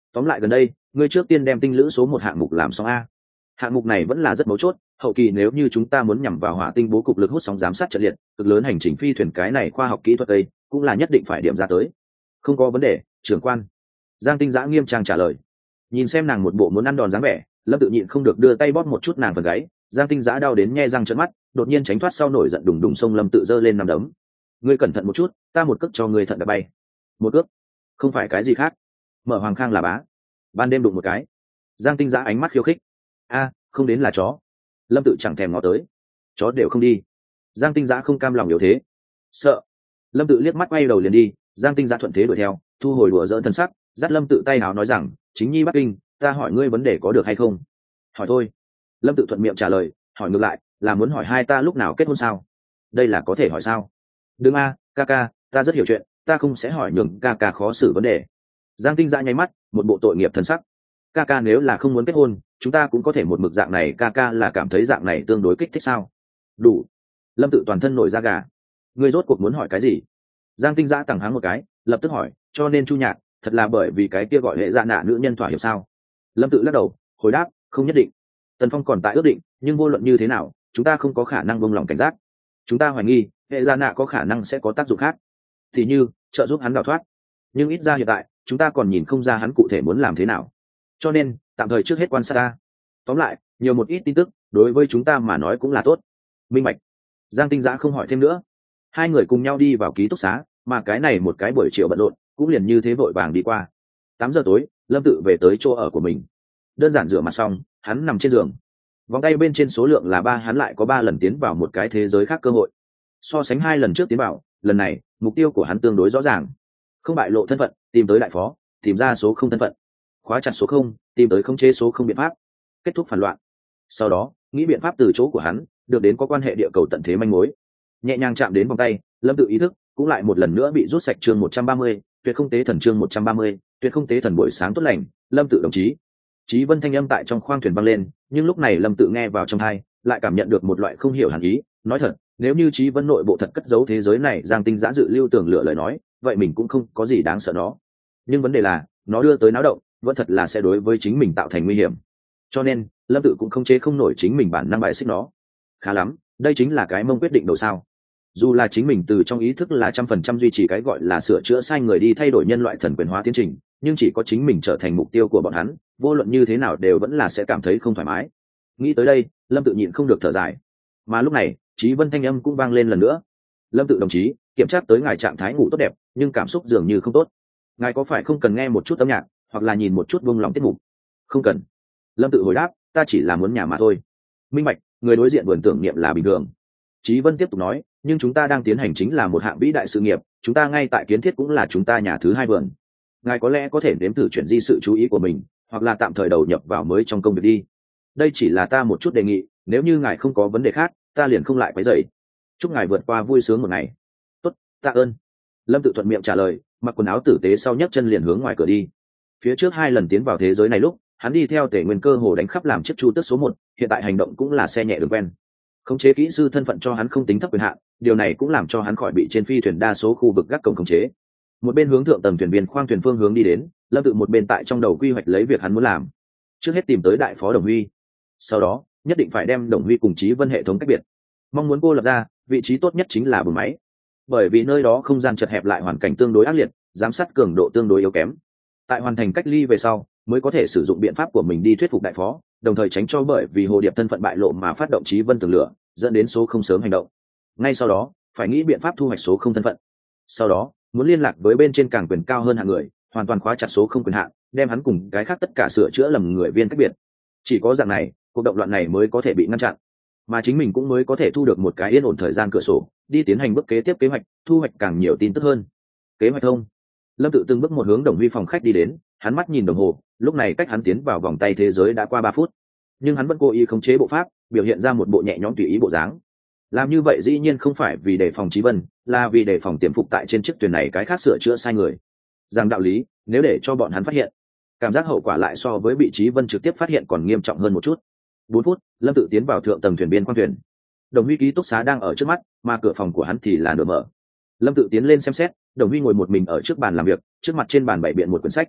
tóm lại gần đây ngươi trước tiên đem tinh lữ số 1 hạng mục làm xong a. Hạng mục này vẫn là rất mấu chốt, hậu kỳ nếu như chúng ta muốn nhằm vào hỏa tinh bố cục lực hút sóng giám sát trận liệt cực lớn hành trình phi thuyền, cái này khoa học kỹ thuật đây cũng là nhất định phải điểm ra tới. Không có vấn đề, trưởng quan. Giang Tinh Dã nghiêm trang trả lời. Nhìn xem nàng một bộ muốn ăn đòn dáng vẻ, Lâm Tự nhịn không được đưa tay bóp một chút nàng phần gáy. Giang Tinh Dã đau đến nhe răng trợn mắt, đột nhiên tránh thoát sau nổi giận đùng đùng xông Lâm Tự giơ lên nằm đấm. Ngươi cẩn thận một chút, ta một cước cho ngươi thận đã bay. Một cước? Không phải cái gì khác. Mở Hoàng Khang là bá. Ban đêm đụng một cái. Giang Tinh Dã ánh mắt khiêu khích. A, không đến là chó. Lâm Tự chẳng thèm ngó tới. Chó đều không đi. Giang Tinh Dã không cam lòng yếu thế. Sợ. Lâm Tự liếc mắt quay đầu liền đi. Giang Tinh Dã thuận thế đuổi theo, thu hồi đùa giỡn thân sắc, dắt Lâm Tự tay áo nói rằng, chính nhi Bắc Kinh, ta hỏi ngươi vấn đề có được hay không? Hỏi thôi. Lâm Tự thuận miệng trả lời. Hỏi ngược lại, là muốn hỏi hai ta lúc nào kết hôn sao? Đây là có thể hỏi sao? Đừng a, ca ca, ta rất hiểu chuyện, ta không sẽ hỏi nhường ca ca khó xử vấn đề. Giang Tinh Dã nháy mắt, một bộ tội nghiệp thân sắc. Ca ca nếu là không muốn kết hôn, chúng ta cũng có thể một mực dạng này, ca ca là cảm thấy dạng này tương đối kích thích sao? Đủ. Lâm Tự toàn thân nổi da gà. Ngươi rốt cuộc muốn hỏi cái gì? Giang Tinh Dã tằng háng một cái, lập tức hỏi, cho nên Chu Nhạc, thật là bởi vì cái kia gọi hệ dạ nạ nữ nhân thỏa hiệp sao? Lâm Tự lắc đầu, hồi đáp, không nhất định. Tần Phong còn tại ước định, nhưng vô luận như thế nào, chúng ta không có khả năng buông lỏng cảnh giác. Chúng ta hoài nghi, hệ dạ nạ có khả năng sẽ có tác dụng khác, thì như trợ giúp hắn đào thoát. Nhưng ít ra hiện tại, chúng ta còn nhìn không ra hắn cụ thể muốn làm thế nào. Cho nên, tạm thời trước hết quan sát ta. Tóm lại, nhiều một ít tin tức, đối với chúng ta mà nói cũng là tốt. Minh bạch. Giang Tinh Dã không hỏi thêm nữa. Hai người cùng nhau đi vào ký túc xá, mà cái này một cái buổi chiều bận rộn cũng liền như thế vội vàng đi qua. 8 giờ tối, Lâm Tự về tới chỗ ở của mình. Đơn giản rửa mặt xong, hắn nằm trên giường. Vòng tay bên trên số lượng là 3, hắn lại có 3 lần tiến vào một cái thế giới khác cơ hội. So sánh 2 lần trước tiến vào, lần này, mục tiêu của hắn tương đối rõ ràng. Không bại lộ thân phận, tìm tới đại phó, tìm ra số 0 thân phận. Khóa chặt số 0, tìm tới khống chế số 0 biện pháp. Kết thúc phản loạn. Sau đó, nghĩ biện pháp từ chỗ của hắn, được đến có quan hệ địa cầu tận thế manh mối. Nhẹ nhàng chạm đến vòng tay, Lâm Tự ý thức cũng lại một lần nữa bị rút sạch. Chương 130, Tuyệt không tế thần. Chương 130, Tuyệt không tế thần. Buổi sáng tốt lành, Lâm Tự đồng chí. Chí Vân thanh âm tại trong khoang thuyền vang lên, nhưng lúc này Lâm Tự nghe vào trong tai, lại cảm nhận được một loại không hiểu hẳn ý. Nói thật, nếu như Chí Vân nội bộ thật cất giấu thế giới này, Giang Tinh Dã dự lưu tưởng lựa lời nói, vậy mình cũng không có gì đáng sợ nó. Nhưng vấn đề là, nó đưa tới náo động, vẫn thật là sẽ đối với chính mình tạo thành nguy hiểm. Cho nên, Lâm Tự cũng không chế không nổi chính mình bản năng bài xích nó. Khá lắm, đây chính là cái mông quyết định đầu sao. Dù là chính mình từ trong ý thức là 100% duy trì cái gọi là sửa chữa sai người đi thay đổi nhân loại thần quyền hóa tiến trình, nhưng chỉ có chính mình trở thành mục tiêu của bọn hắn, vô luận như thế nào đều vẫn là sẽ cảm thấy không thoải mái. Nghĩ tới đây, Lâm Tự nhịn không được thở dài. Mà lúc này, Chí Vân thanh âm cũng vang lên lần nữa. Lâm Tự đồng chí, kiểm tra tới ngài trạng thái ngủ tốt đẹp, nhưng cảm xúc dường như không tốt. Ngài có phải không cần nghe một chút âm nhạc, hoặc là nhìn một chút buông lòng tiết mục? Không cần. Lâm Tự hồi đáp, ta chỉ là muốn nhà mà thôi. Minh bạch, người đối diện vườn tưởng niệm là bình thường. Chí Vân tiếp tục nói, nhưng chúng ta đang tiến hành chính là một hạng vĩ đại sự nghiệp, chúng ta ngay tại kiến thiết cũng là chúng ta nhà thứ 2 vườn. Ngài có lẽ có thể nếm thử chuyển di sự chú ý của mình, hoặc là tạm thời đầu nhập vào mới trong công việc đi. Đây chỉ là ta một chút đề nghị, nếu như ngài không có vấn đề khác, ta liền không lại quấy rầy. Chúc ngài vượt qua vui sướng một ngày. Tốt, tạ ơn. Lâm Tự thuận miệng trả lời, mặc quần áo tử tế sau nhấc chân liền hướng ngoài cửa đi. Phía trước 2 lần tiến vào thế giới này lúc, hắn đi theo Tề Nguyên cơ hồ đánh khắp làm chiếc Chu Tước số 1, hiện tại hành động cũng là xe nhẹ đường quen. Khống chế kỹ sư thân phận cho hắn không tính thấp quyền hạn, điều này cũng làm cho hắn khỏi bị trên phi thuyền đa số khu vực gác cổng khống chế. Một bên hướng thượng tầng thuyền viên khoang thuyền phương hướng đi đến, Lâm Tự một bên tại trong đầu quy hoạch lấy việc hắn muốn làm. Trước hết tìm tới đại phó Đồng Huy, sau đó nhất định phải đem Đồng Huy cùng Chí Vân hệ thống cách biệt. Mong muốn cô lập ra, vị trí tốt nhất chính là buồng máy, bởi vì nơi đó không gian chật hẹp lại hoàn cảnh tương đối ác liệt, giám sát cường độ tương đối yếu kém. Tại hoàn thành cách ly về sau, mới có thể sử dụng biện pháp của mình đi thuyết phục đại phó, đồng thời tránh cho bởi vì Hồ Điệp thân phận bại lộ mà phát động Chí Vân tường lửa, dẫn đến số 0 sớm hành động. Ngay sau đó, phải nghĩ biện pháp thu hoạch số 0 thân phận. Sau đó, muốn liên lạc với bên trên càng quyền cao hơn hạng người, hoàn toàn khóa chặt số 0 quyền hạn, đem hắn cùng cái khác tất cả sửa chữa lầm người viên cách biệt. Chỉ có dạng này, cuộc động loạn này mới có thể bị ngăn chặn, mà chính mình cũng mới có thể thu được một cái yên ổn thời gian cửa sổ, đi tiến hành bước kế tiếp kế hoạch, thu hoạch càng nhiều tin tức hơn. Kế hoạch thông. Lâm Tự từng bước một hướng Đồng Huy phòng khách đi đến, hắn mắt nhìn đồng hồ, lúc này cách hắn tiến vào vòng tay thế giới đã qua 3 phút, nhưng hắn vẫn cố ý khống chế bộ pháp, biểu hiện ra một bộ nhẹ nhõm tùy ý bộ dáng. Làm như vậy dĩ nhiên không phải vì đề phòng Chí Vân, là vì đề phòng tiềm phục tại trên chiếc thuyền này cái khác sửa chữa sai người. Rằng đạo lý, nếu để cho bọn hắn phát hiện, cảm giác hậu quả lại so với bị Chí Vân trực tiếp phát hiện còn nghiêm trọng hơn một chút. 4 phút, Lâm Tự tiến vào thượng tầng thuyền biên khoang thuyền. Đồng Huy ký túc xá đang ở trước mắt, mà cửa phòng của hắn thì là nửa mở. Lâm Tự tiến lên xem xét, Đồng Huy ngồi một mình ở trước bàn làm việc, trước mặt trên bàn bày biện một quyển sách.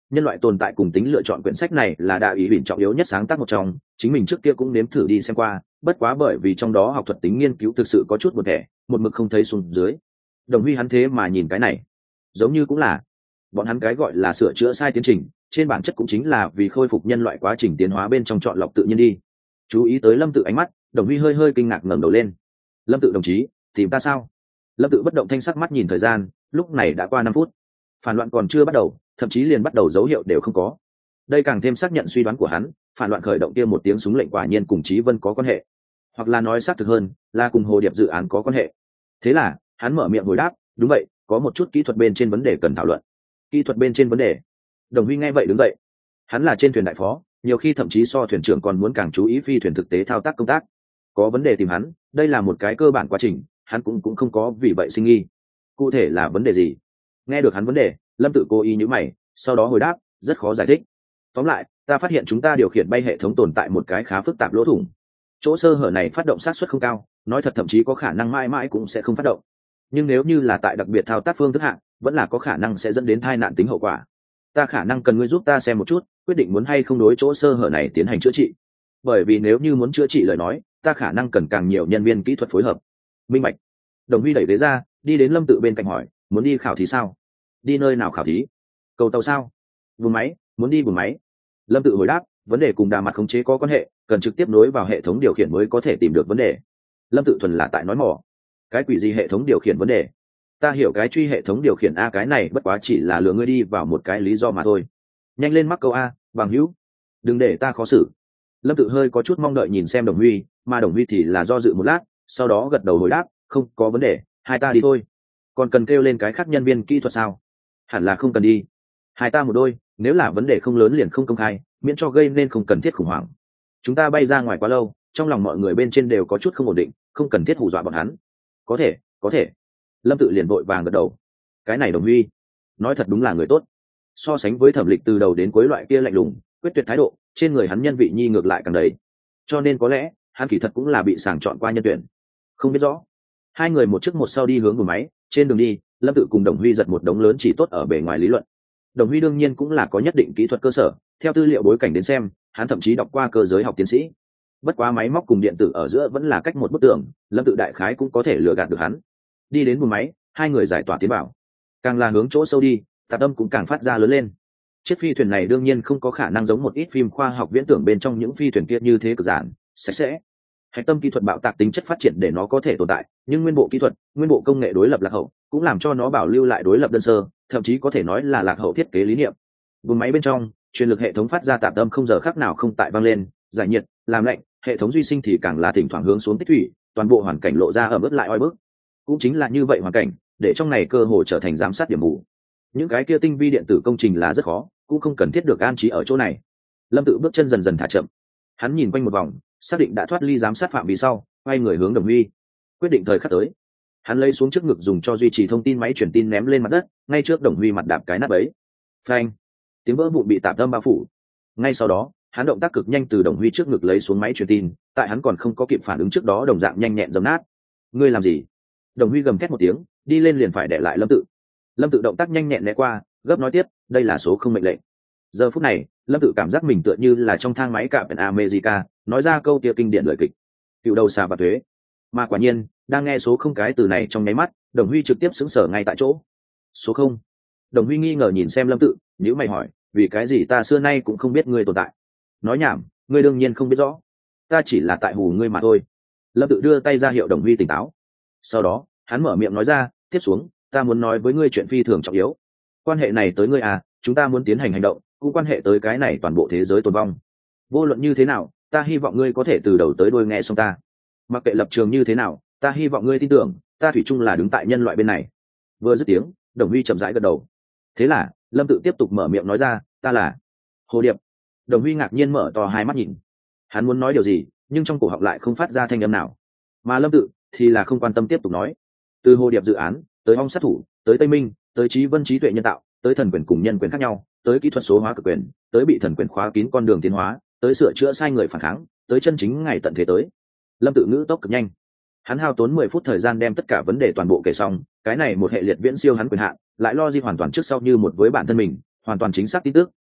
Nhân loại tồn tại cùng tính lựa chọn quyển sách này là đạo ý bỉn trọng yếu nhất sáng tác một trong, chính mình trước kia cũng nếm thử đi xem qua, bất quá bởi vì trong đó học thuật tính nghiên cứu thực sự có chút một thẻ, một mực không thấy xuống dưới. Đồng Huy hắn thế mà nhìn cái này, giống như cũng là bọn hắn cái gọi là sửa chữa sai tiến trình, trên bản chất cũng chính là vì khôi phục nhân loại quá trình tiến hóa bên trong chọn lọc tự nhiên đi. Chú ý tới Lâm Tự ánh mắt, Đồng Huy hơi hơi kinh ngạc ngẩng đầu lên. Lâm Tự đồng chí, tìm ta sao? Lâm Tự bất động thanh sắc mắt nhìn thời gian, lúc này đã qua 5 phút, phản loạn còn chưa bắt đầu, thậm chí liền bắt đầu dấu hiệu đều không có. Đây càng thêm xác nhận suy đoán của hắn, phản loạn khởi động kia một tiếng súng lệnh quả nhiên cùng Chí Vân có quan hệ, hoặc là nói xác thực hơn là cùng Hồ Điệp dự án có quan hệ. Thế là hắn mở miệng hồi đáp, đúng vậy, có một chút kỹ thuật bên trên vấn đề cần thảo luận. Kỹ thuật bên trên vấn đề? Đồng Huy nghe vậy đứng dậy. Hắn là trên thuyền đại phó, nhiều khi thậm chí so thuyền trưởng còn muốn càng chú ý phi thuyền thực tế thao tác công tác. Có vấn đề tìm hắn, đây là một cái cơ bản quá trình, hắn cũng không có vì vậy sinh nghi. Cụ thể là vấn đề gì? Nghe được hắn vấn đề, Lâm Tự cố ý nhíu mày, sau đó hồi đáp, rất khó giải thích. Tóm lại, ta phát hiện chúng ta điều khiển bay hệ thống tồn tại một cái khá phức tạp lỗ thủng. Chỗ sơ hở này phát động xác suất không cao, nói thật thậm chí có khả năng mãi mãi cũng sẽ không phát động. Nhưng nếu như là tại đặc biệt thao tác phương thức hạng, vẫn là có khả năng sẽ dẫn đến tai nạn tính hậu quả. Ta khả năng cần ngươi giúp ta xem một chút, quyết định muốn hay không đối chỗ sơ hở này tiến hành chữa trị. Bởi vì nếu như muốn chữa trị lời nói, ta khả năng cần càng nhiều nhân viên kỹ thuật phối hợp. Minh bạch. Đồng Huy đẩy ghế ra, đi đến Lâm Tự bên cạnh hỏi, muốn đi khảo thí sao? Đi nơi nào khảo thí? Cầu tàu sao? Buồng máy, muốn đi buồng máy. Lâm Tự hồi đáp, vấn đề cùng đà mặt khống chế có quan hệ, cần trực tiếp nối vào hệ thống điều khiển mới có thể tìm được vấn đề. Lâm Tự thuần là tại nói mỏ. Cái quỷ gì hệ thống điều khiển vấn đề? Ta hiểu cái truy hệ thống điều khiển a, cái này bất quá chỉ là lừa ngươi đi vào một cái lý do mà thôi. Nhanh lên mắc câu a, bằng hữu, đừng để ta khó xử. Lâm Tự hơi có chút mong đợi nhìn xem Đồng Huy, mà Đồng Huy thì là do dự một lát, sau đó gật đầu hồi đáp, không có vấn đề, hai ta đi thôi. Còn cần kêu lên cái khác nhân viên kỹ thuật sao? Hẳn là không cần đi, hai ta một đôi, nếu là vấn đề không lớn liền không công khai, miễn cho gây nên không cần thiết khủng hoảng. Chúng ta bay ra ngoài quá lâu, trong lòng mọi người bên trên đều có chút không ổn định, không cần thiết hù dọa bọn hắn. Có thể, có thể. Lâm Tự liền vội vàng gật đầu. Cái này Đồng Huy nói thật đúng là người tốt, so sánh với Thẩm Lịch từ đầu đến cuối loại kia lạnh lùng quyết tuyệt thái độ, trên người hắn nhân vị nhi ngược lại càng đầy, cho nên có lẽ hắn kỳ thật cũng là bị sàng chọn qua nhân tuyển. Không biết rõ. Hai người một trước một sau đi hướng buồng máy, trên đường đi Lâm Tự cùng Đồng Huy giật một đống lớn chỉ tốt ở bề ngoài lý luận. Đồng Huy đương nhiên cũng là có nhất định kỹ thuật cơ sở, theo tư liệu bối cảnh đến xem, hắn thậm chí đọc qua cơ giới học tiến sĩ. Bất quá máy móc cùng điện tử ở giữa vẫn là cách một bức tường, Lâm Tự đại khái cũng có thể lừa gạt được hắn. Đi đến buồng máy, hai người giải tỏa tiến vào. Càng là hướng chỗ sâu đi, tạp âm cũng càng phát ra lớn lên. Chiếc phi thuyền này đương nhiên không có khả năng giống một ít phim khoa học viễn tưởng bên trong những phi thuyền kia như thế cực giản, sạch sẽ. Hạch tâm kỹ thuật bạo tạc tính chất phát triển để nó có thể tồn tại, nhưng nguyên bộ kỹ thuật, nguyên bộ công nghệ đối lập lạc hậu, cũng làm cho nó bảo lưu lại đối lập đơn sơ, thậm chí có thể nói là lạc hậu thiết kế lý niệm. Buồng máy bên trong, truyền lực hệ thống phát ra tạp âm không giờ khác nào không tại vang lên, giải nhiệt, làm lạnh, hệ thống duy sinh thì càng là thỉnh thoảng hướng xuống tích thủy, toàn bộ hoàn cảnh lộ ra ẩm ướt lại oi bức. Cũng chính là như vậy hoàn cảnh, để trong này cơ hồ trở thành giám sát điểm mù. Những cái kia tinh vi điện tử công trình là rất khó, cũng không cần thiết được an trí ở chỗ này. Lâm Tự bước chân dần dần thả chậm, hắn nhìn quanh một vòng, xác định đã thoát ly giám sát phạm vi sau, quay người hướng Đồng Huy. Quyết định thời khắc tới, hắn lấy xuống trước ngực dùng cho duy trì thông tin máy truyền tin ném lên mặt đất, ngay trước Đồng Huy mặt đạp cái nắp ấy. Phanh! Tiếng vỡ vụn bị tạp âm bao phủ. Ngay sau đó, hắn động tác cực nhanh từ Đồng Huy trước ngực lấy xuống máy truyền tin, tại hắn còn không có kịp phản ứng trước đó đồng dạng nhanh nhẹn giấm nát. Ngươi làm gì? Đồng Huy gầm thét một tiếng, đi lên liền phải để lại Lâm Tự. Lâm Tự động tác nhanh nhẹn né qua, gấp nói tiếp, đây là số không mệnh lệnh. Giờ phút này, Lâm Tự cảm giác mình tựa như là trong thang máy Captain America, nói ra câu kia kinh điển lời kịch. Cựu đầu xà và thuế. Mà quả nhiên, đang nghe số không cái từ này trong nháy mắt, Đồng Huy trực tiếp sững sờ ngay tại chỗ. Số không? Đồng Huy nghi ngờ nhìn xem Lâm Tự, nhíu mày hỏi, vì cái gì ta xưa nay cũng không biết ngươi tồn tại? Nói nhảm, ngươi đương nhiên không biết rõ. Ta chỉ là tại hù ngươi mà thôi. Lâm Tự đưa tay ra hiệu Đồng Huy tỉnh táo. Sau đó, hắn mở miệng nói ra, tiếp xuống, ta muốn nói với ngươi chuyện phi thường trọng yếu. Quan hệ này tới ngươi à, chúng ta muốn tiến hành hành động, cũng quan hệ tới cái này toàn bộ thế giới tồn vong. Vô luận như thế nào, ta hy vọng ngươi có thể từ đầu tới đuôi nghe xong ta. Mặc kệ lập trường như thế nào, ta hy vọng ngươi tin tưởng, ta thủy chung là đứng tại nhân loại bên này. Vừa dứt tiếng, Đồng Huy chậm rãi gật đầu. Thế là, Lâm Tự tiếp tục mở miệng nói ra, ta là Hồ Điệp. Đồng Huy ngạc nhiên mở to hai mắt nhìn. Hắn muốn nói điều gì, nhưng trong cổ họng lại không phát ra thanh âm nào. Mà Lâm Tự thì là không quan tâm tiếp tục nói. Từ Hồ Điệp dự án, tới ong sát thủ, tới Tây Minh, tới trí vân trí tuệ nhân tạo, tới thần quyền cùng nhân quyền khác nhau, tới kỹ thuật số hóa cực quyền, tới bị thần quyền khóa kín con đường tiến hóa, tới sửa chữa sai người phản kháng, tới chân chính ngày tận thế tới. Lâm Tự ngữ tốc cực nhanh. Hắn hao tốn 10 phút thời gian đem tất cả vấn đề toàn bộ kể xong, cái này một hệ liệt viễn siêu hắn quyền hạn, lại lo di hoàn toàn trước sau như một với bản thân mình, hoàn toàn chính xác tin tức,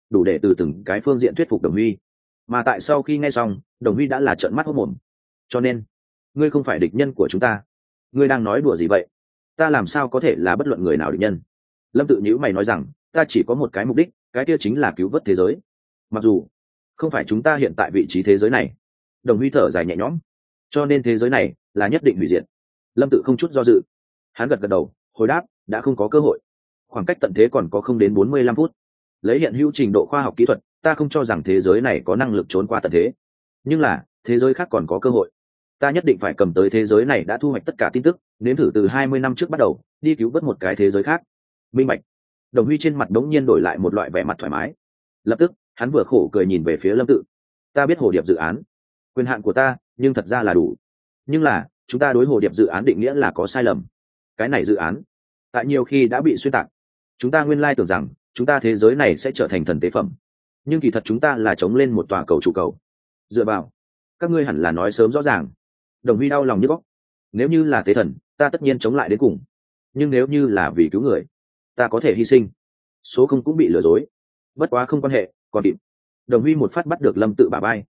đủ để từ từng cái phương diện thuyết phục Đồng Huy. Mà tại sau khi nghe xong, Đồng Huy đã là trợn mắt hốt mồm. Cho nên ngươi không phải địch nhân của chúng ta. Ngươi đang nói đùa gì vậy? Ta làm sao có thể là bất luận người nào địch nhân? Lâm Tự nhíu mày nói rằng, ta chỉ có một cái mục đích, cái kia chính là cứu vớt thế giới. Mặc dù không phải chúng ta hiện tại vị trí thế giới này. Đồng Huy thở dài nhẹ nhõm. Cho nên thế giới này là nhất định hủy diệt. Lâm Tự không chút do dự, hắn gật gật đầu, hồi đáp, đã không có cơ hội. Khoảng cách tận thế còn có không đến 45 phút. Lấy hiện hữu trình độ khoa học kỹ thuật, ta không cho rằng thế giới này có năng lực trốn qua tận thế. Nhưng là thế giới khác còn có cơ hội. Ta nhất định phải cầm tới thế giới này đã thu hoạch tất cả tin tức, nếm thử từ 20 năm trước bắt đầu đi cứu vớt một cái thế giới khác. Minh bạch. Đồng Huy trên mặt đống nhiên đổi lại một loại vẻ mặt thoải mái. Lập tức hắn vừa khổ cười nhìn về phía Lâm Tự. Ta biết hồ điệp dự án, quyền hạn của ta nhưng thật ra là đủ. Nhưng là chúng ta đối hồ điệp dự án định nghĩa là có sai lầm. Cái này dự án tại nhiều khi đã bị xuyên tạc. Chúng ta nguyên lai tưởng rằng chúng ta thế giới này sẽ trở thành thần tế phẩm, nhưng kỳ thật chúng ta là chống lên một tòa cầu trụ cầu. Dựa vào, các ngươi hẳn là nói sớm rõ ràng. Đồng Huy đau lòng như góc. Nếu như là tế thần, ta tất nhiên chống lại đến cùng. Nhưng nếu như là vì cứu người, ta có thể hy sinh. Số không cũng bị lừa dối. Bất quá không quan hệ, còn kịp. Đồng Huy một phát bắt được Lâm Tự bả vai.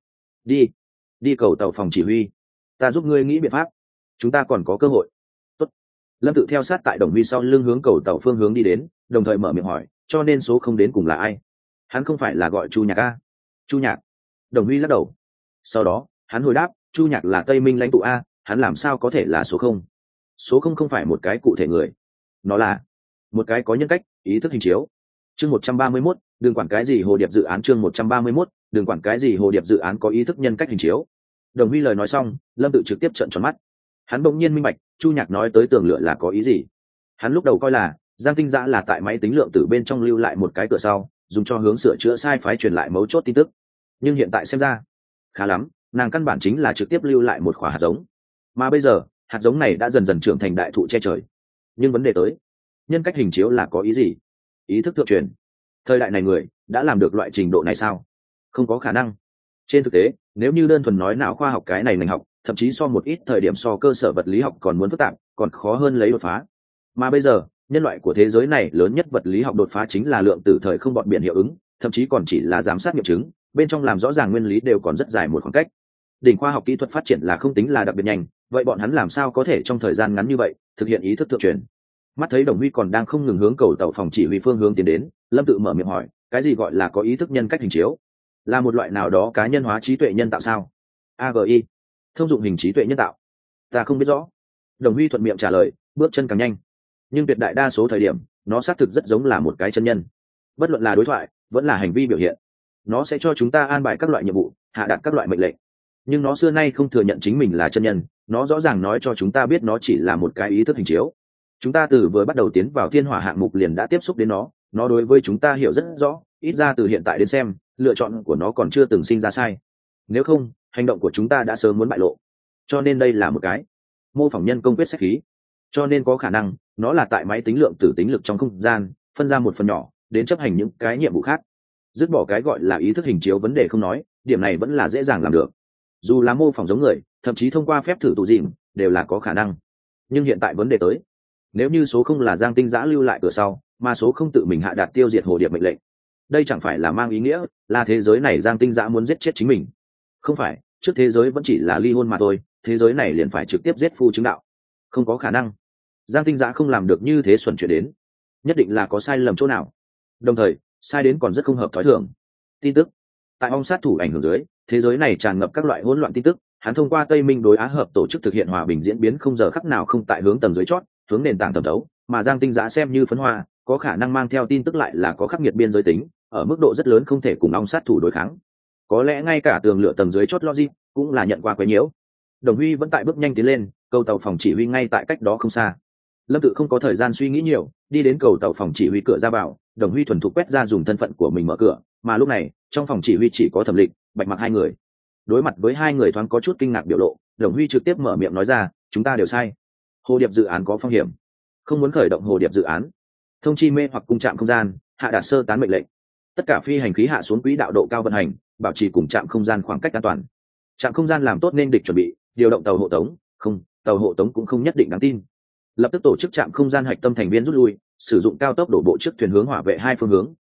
Đi cầu tàu phòng chỉ huy. Ta giúp ngươi nghĩ biện pháp. Chúng ta còn có cơ hội. Tốt. Lâm Tự theo sát tại Đồng Huy sau lưng hướng cầu tàu phương hướng đi đến, đồng thời mở miệng hỏi, cho nên số không đến cùng là ai? Hắn không phải là gọi Chu Nhạc a? Chu Nhạc. Đồng Huy lắc đầu. Sau đó hắn hồi đáp, Chu Nhạc là Tây Minh lãnh tụ a, hắn làm sao có thể là số không? Số không không phải một cái cụ thể người, nó là một cái có nhân cách, ý thức hình chiếu. Chương 131, đừng quản cái gì hồ điệp dự án. Chương 131, đừng quản cái gì hồ điệp dự án có ý thức nhân cách hình chiếu. Đồng Huy lời nói xong, Lâm Tự trực tiếp trợn tròn mắt. Hắn bỗng nhiên minh bạch Chu Nhạc nói tới tường lửa là có ý gì. Hắn lúc đầu coi là Giang Tinh Dã là tại máy tính lượng tử bên trong lưu lại một cái cửa sau, dùng cho hướng sửa chữa sai phái truyền lại mấu chốt tin tức. Nhưng hiện tại xem ra khá lắm, nàng căn bản chính là trực tiếp lưu lại một quả hạt giống. Mà bây giờ hạt giống này đã dần dần trưởng thành đại thụ che trời. Nhưng vấn đề tới, nhân cách hình chiếu là có ý gì? Ý thức thượng truyền. Thời đại này người đã làm được loại trình độ này sao? Không có khả năng. Trên thực tế, nếu như đơn thuần nói não khoa học cái này ngành học, thậm chí so một ít thời điểm so cơ sở vật lý học còn muốn phức tạp, còn khó hơn lấy đột phá. Mà bây giờ nhân loại của thế giới này lớn nhất vật lý học đột phá chính là lượng tử thời không bọn biển hiệu ứng, thậm chí còn chỉ là giám sát nghiệm chứng, bên trong làm rõ ràng nguyên lý đều còn rất dài một khoảng cách. Đỉnh khoa học kỹ thuật phát triển là không tính là đặc biệt nhanh, vậy bọn hắn làm sao có thể trong thời gian ngắn như vậy thực hiện ý thức thượng truyền? Mắt thấy Đồng Huy còn đang không ngừng hướng cầu tàu phòng chỉ huy phương hướng tiến đến, Lâm Tự mở miệng hỏi, cái gì gọi là có ý thức nhân cách hình chiếu? Là một loại nào đó cá nhân hóa trí tuệ nhân tạo sao? AGI, thông dụng hình trí tuệ nhân tạo? Ta không biết rõ. Đồng Huy thuận miệng trả lời, bước chân càng nhanh. Nhưng tuyệt đại đa số thời điểm nó xác thực rất giống là một cái chân nhân. Bất luận là đối thoại vẫn là hành vi biểu hiện, nó sẽ cho chúng ta an bài các loại nhiệm vụ, hạ đạt các loại mệnh lệnh. Nhưng nó xưa nay không thừa nhận chính mình là chân nhân, nó rõ ràng nói cho chúng ta biết nó chỉ là một cái ý thức hình chiếu. Chúng ta từ vừa bắt đầu tiến vào thiên hỏa hạng mục liền đã tiếp xúc đến nó đối với chúng ta hiểu rất rõ, ít ra từ hiện tại đến xem lựa chọn của nó còn chưa từng sinh ra sai. Nếu không, hành động của chúng ta đã sớm muốn bại lộ. Cho nên đây là một cái mô phỏng nhân công quyết sách khí. Cho nên có khả năng nó là tại máy tính lượng tử tính lực trong không gian phân ra một phần nhỏ đến chấp hành những cái nhiệm vụ khác. Dứt bỏ cái gọi là ý thức hình chiếu vấn đề không nói, điểm này vẫn là dễ dàng làm được. Dù là mô phỏng giống người, thậm chí thông qua phép thử tụ dìm đều là có khả năng. Nhưng hiện tại vấn đề tới, nếu như số không là Giang Tinh Dã lưu lại cửa sau, mà số không tự mình hạ đạt tiêu diệt hồ điệp mệnh lệnh, đây chẳng phải là mang ý nghĩa là thế giới này Giang Tinh Dã muốn giết chết chính mình? Không phải, trước thế giới vẫn chỉ là ly hôn mà thôi, thế giới này liền phải trực tiếp giết phu chứng đạo? Không có khả năng. Giang Tinh Dã không làm được như thế xuẩn chuyện đến, nhất định là có sai lầm chỗ nào. Đồng thời sai đến còn rất không hợp thói thường. Tin tức tại ong sát thủ ảnh hưởng dưới, thế giới này tràn ngập các loại hỗn loạn tin tức. Hắn thông qua Tây Minh đối Á hợp tổ chức thực hiện hòa bình diễn biến không giờ khắc nào không tại hướng tầng dưới chót, hướng nền tảng thẩm thấu. Mà Giang Tinh Dã xem như phấn hoa, có khả năng mang theo tin tức lại là có khắc nghiệt biên giới tính, ở mức độ rất lớn không thể cùng ong sát thủ đối kháng. Có lẽ ngay cả tường lửa tầng dưới chót logic cũng là nhận qua quấy nhiễu. Đồng Huy vẫn tại bước nhanh tiến lên, cầu tàu phòng chỉ huy ngay tại cách đó không xa. Lâm Tự không có thời gian suy nghĩ nhiều, đi đến cầu tàu phòng chỉ huy cửa ra vào. Đồng Huy thuần thục quét ra dùng thân phận của mình mở cửa, mà lúc này trong phòng chỉ huy chỉ có Thẩm Lịch, Bạch Mặc hai người. Đối mặt với hai người thoáng có chút kinh ngạc biểu lộ, Đồng Huy trực tiếp mở miệng nói ra, chúng ta đều sai. Hồ điệp dự án có phong hiểm, không muốn khởi động hồ điệp dự án. Thông chi mê hoặc cung trạm không gian, hạ đạt sơ tán mệnh lệnh. Tất cả phi hành khí hạ xuống quỹ đạo độ cao vận hành, bảo trì cùng trạm không gian khoảng cách an toàn. Trạm không gian làm tốt nên địch chuẩn bị, điều động tàu hộ tống, không, tàu hộ tống cũng không nhất định đáng tin. Lập tức tổ chức trạm không gian hạch tâm thành viên rút lui, sử dụng cao tốc đổ bộ trước thuyền hướng hỏa vệ hai phương hướng,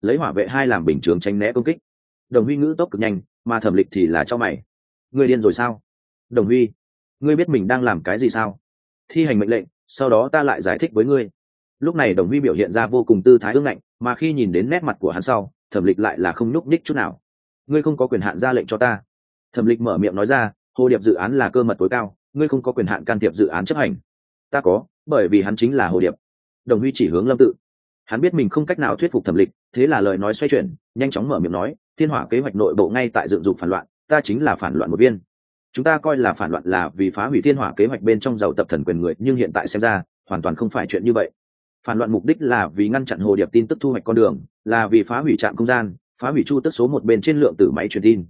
lấy hỏa vệ 2 làm bình chướng tránh né công kích. Đồng Huy ngữ tốc cực nhanh, mà Thẩm Lịch thì là cho mày. Ngươi điên rồi sao? Đồng Huy, ngươi biết mình đang làm cái gì sao? Thi hành mệnh lệnh, sau đó ta lại giải thích với ngươi. Lúc này Đồng Huy biểu hiện ra vô cùng tư thái ương ngạnh, mà khi nhìn đến nét mặt của hắn sau, Thẩm Lịch lại là không nhúc nhích chút nào. Ngươi không có quyền hạn ra lệnh cho ta. Thẩm Lịch mở miệng nói ra, hồ điệp dự án là cơ mật tối cao, ngươi không có quyền hạn can thiệp dự án chấp hành. Ta có, bởi vì hắn chính là hồ điệp. Đồng Huy chỉ hướng Lâm Tự. Hắn biết mình không cách nào thuyết phục Thẩm Lịch, thế là lời nói xoay chuyển, nhanh chóng mở miệng nói, thiên hỏa kế hoạch nội bộ ngay tại dựng dục phản loạn, ta chính là phản loạn một viên. Chúng ta coi là phản loạn là vì phá hủy thiên hỏa kế hoạch bên trong giàu tập thần quyền người, nhưng hiện tại xem ra hoàn toàn không phải chuyện như vậy. Phản loạn mục đích là vì ngăn chặn hồ điệp tin tức thu hoạch con đường, là vì phá hủy trạm không gian, phá hủy chu tức số 1 bên trên lượng tử máy truyền tin.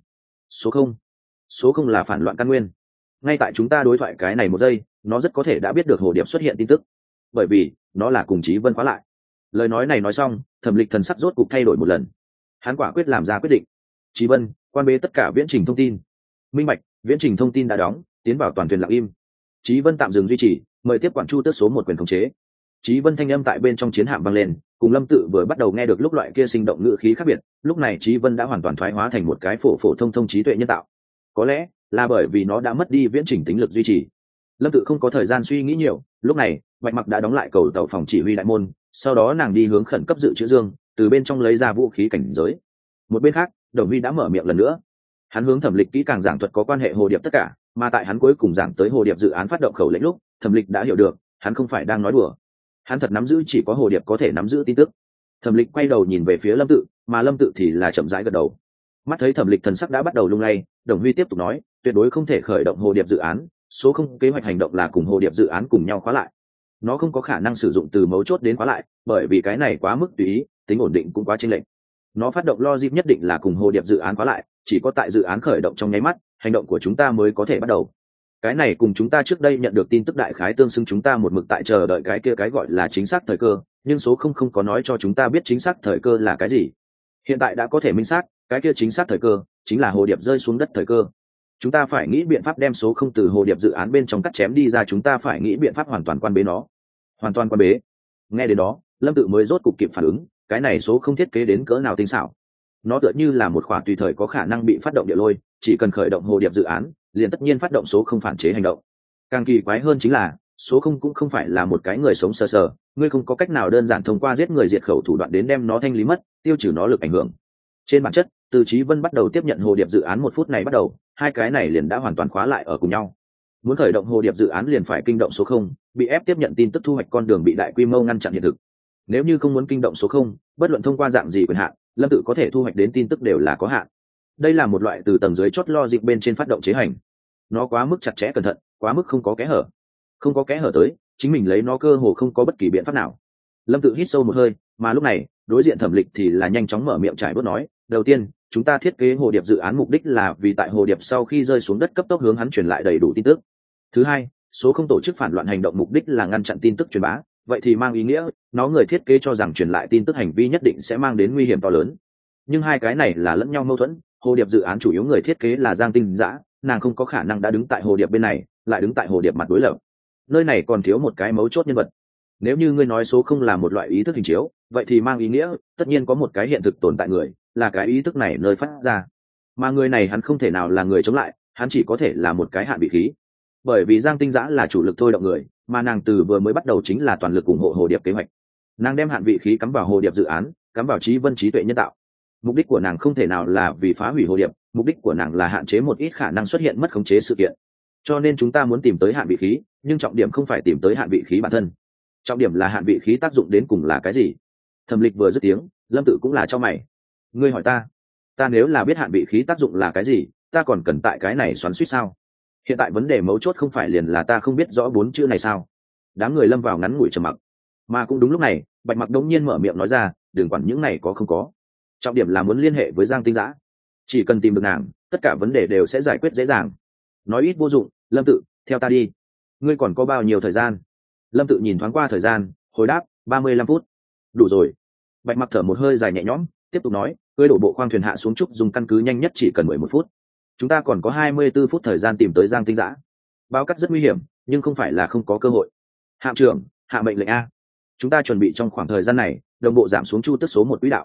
Số không là phản loạn căn nguyên. Ngay tại chúng ta đối thoại cái này một giây, nó rất có thể đã biết được hồ điệp xuất hiện tin tức, bởi vì nó là cùng Chí Vân khóa lại. Lời nói này nói xong, Thẩm Lịch thần sắc rốt cục thay đổi một lần. Hắn quả quyết làm ra quyết định. Chí Vân, quan bế tất cả viễn trình thông tin. Minh bạch, viễn trình thông tin đã đóng, tiến vào toàn thuyền lặng im. Chí Vân tạm dừng duy trì, mời tiếp quản chu tước số 1 quyền khống chế. Chí Vân thanh âm tại bên trong chiến hạm vang lên, cùng Lâm Tự vừa bắt đầu nghe được lúc loại kia sinh động ngữ khí khác biệt, lúc này Chí Vân đã hoàn toàn thoái hóa thành một cái phổ thông trí tuệ nhân tạo. Có lẽ là bởi vì nó đã mất đi viễn trình tính lực duy trì. Lâm Tự không có thời gian suy nghĩ nhiều, lúc này Bạch Mặc đã đóng lại cầu tàu phòng chỉ huy đại môn, sau đó nàng đi hướng khẩn cấp dự trữ dương, từ bên trong lấy ra vũ khí cảnh giới. Một bên khác, Đồng Huy đã mở miệng lần nữa. Hắn hướng Thẩm Lịch kỹ càng giảng thuật có quan hệ hồ điệp tất cả, mà tại hắn cuối cùng giảng tới hồ điệp dự án phát động khẩu lệnh lúc, Thẩm Lịch đã hiểu được, hắn không phải đang nói đùa. Hắn thật nắm giữ chỉ có hồ điệp có thể nắm giữ tin tức. Thẩm Lịch quay đầu nhìn về phía Lâm Tự, mà Lâm Tự thì là chậm rãi gật đầu. Mắt thấy Thẩm Lịch thần sắc đã bắt đầu lung lay, Đồng Huy tiếp tục nói, tuyệt đối không thể khởi động hồ điệp dự án, số không kế hoạch hành động là cùng hồ điệp dự án cùng nhau khóa lại. Nó không có khả năng sử dụng từ mấu chốt đến khóa lại, bởi vì cái này quá mức tùy ý, tính ổn định cũng quá chênh lệch. Nó phát động logic nhất định là cùng hồ điệp dự án khóa lại, chỉ có tại dự án khởi động trong nháy mắt, hành động của chúng ta mới có thể bắt đầu. Cái này cùng chúng ta trước đây nhận được tin tức đại khái tương xứng, chúng ta một mực tại chờ đợi cái kia cái gọi là chính xác thời cơ, nhưng số không có nói cho chúng ta biết chính xác thời cơ là cái gì. Hiện tại đã có thể minh xác, cái kia chính xác thời cơ chính là hồ điệp rơi xuống đất thời cơ. Chúng ta phải nghĩ biện pháp đem số không từ hồ điệp dự án bên trong cắt chém đi ra, chúng ta phải nghĩ biện pháp hoàn toàn quan bế nó. Hoàn toàn quan bế. Nghe đến đó, Lâm Tự mới rốt cục kịp phản ứng, cái này số không thiết kế đến cỡ nào tinh xảo. Nó tựa như là một khỏa tùy thời có khả năng bị phát động địa lôi, chỉ cần khởi động hồ điệp dự án, liền tất nhiên phát động số không phản chế hành động. Càng kỳ quái hơn chính là, số không cũng không phải là một cái người sống sờ sờ, ngươi không có cách nào đơn giản thông qua giết người diệt khẩu thủ đoạn đến đem nó thanh lý mất, tiêu trừ nó lực ảnh hưởng. Trên bản chất, từ Chí Vân bắt đầu tiếp nhận hồ điệp dự án 1 phút này bắt đầu, hai cái này liền đã hoàn toàn khóa lại ở cùng nhau. Muốn khởi động hồ điệp dự án liền phải kinh động số không, bị ép tiếp nhận tin tức thu hoạch con đường bị đại quy mô ngăn chặn hiện thực. Nếu như không muốn kinh động số không, bất luận thông qua dạng gì quyền hạn, Lâm Tự có thể thu hoạch đến tin tức đều là có hạn. Đây là một loại từ tầng dưới chót logic bên trên phát động chế hành. Nó quá mức chặt chẽ cẩn thận, quá mức không có kẽ hở. Không có kẽ hở tới, chính mình lấy nó cơ hồ không có bất kỳ biện pháp nào. Lâm Tự hít sâu một hơi, mà lúc này, đối diện Thẩm Lịch thì là nhanh chóng mở miệng trải bớt nói, đầu tiên, chúng ta thiết kế hồ điệp dự án mục đích là vì tại hồ điệp sau khi rơi xuống đất cấp tốc hướng hắn truyền lại đầy đủ tin tức. Thứ hai, số không tổ chức phản loạn hành động mục đích là ngăn chặn tin tức truyền bá, vậy thì mang ý nghĩa nó người thiết kế cho rằng truyền lại tin tức hành vi nhất định sẽ mang đến nguy hiểm to lớn. Nhưng hai cái này là lẫn nhau mâu thuẫn, hồ điệp dự án chủ yếu người thiết kế là Giang Tinh Dã, nàng không có khả năng đã đứng tại hồ điệp bên này lại đứng tại hồ điệp mặt đối lập. Nơi này còn thiếu một cái mấu chốt nhân vật. Nếu như ngươi nói số không là một loại ý thức hình chiếu, vậy thì mang ý nghĩa tất nhiên có một cái hiện thực tồn tại người, là cái ý thức này nơi phát ra, mà người này hắn không thể nào là người chống lại, hắn chỉ có thể là một cái hạn vị khí. Bởi vì Giang Tinh Dã là chủ lực thôi động người, mà nàng từ vừa mới bắt đầu chính là toàn lực ủng hộ hồ điệp kế hoạch. Nàng đem hạn vị khí cắm vào hồ điệp dự án, cắm vào Chí Vân trí tuệ nhân tạo. Mục đích của nàng không thể nào là vì phá hủy hồ điệp, mục đích của nàng là hạn chế một ít khả năng xuất hiện mất khống chế sự kiện. Cho nên chúng ta muốn tìm tới hạn vị khí, nhưng trọng điểm không phải tìm tới hạn vị khí bản thân, trọng điểm là hạn vị khí tác dụng đến cùng là cái gì. Thẩm Lịch vừa dứt tiếng, Lâm Tự cũng là cho mày. Ngươi hỏi ta nếu là biết hạn vị khí tác dụng là cái gì, ta còn cần tại cái này xoắn suýt sao? Hiện tại vấn đề mấu chốt không phải liền là ta không biết rõ 4 chữ này sao? Đám người lâm vào ngắn ngủi trầm mặc. Mà cũng đúng lúc này, Bạch Mặc đống nhiên mở miệng nói ra, đừng quản những này có không có, trọng điểm là muốn liên hệ với Giang Tinh Dã. Chỉ cần tìm được nàng, tất cả vấn đề đều sẽ giải quyết dễ dàng. Nói ít vô dụng, Lâm Tự, theo ta đi. Ngươi còn có bao nhiêu thời gian? Lâm Tự nhìn thoáng qua thời gian, hồi đáp, 35 phút. Đủ rồi. Bạch Mặc thở một hơi dài nhẹ nhõm, tiếp tục nói, ngươi đổ bộ khoang thuyền hạ xuống trúc dùng căn cứ nhanh nhất chỉ cần 11 phút. Chúng ta còn có 24 phút thời gian tìm tới Giang Tinh Dã. Bao cắt rất nguy hiểm, nhưng không phải là không có cơ hội. Hạm trưởng, hạ mệnh lệnh a. Chúng ta chuẩn bị trong khoảng thời gian này, đồng bộ giảm xuống chu tức số 1 quỹ đạo.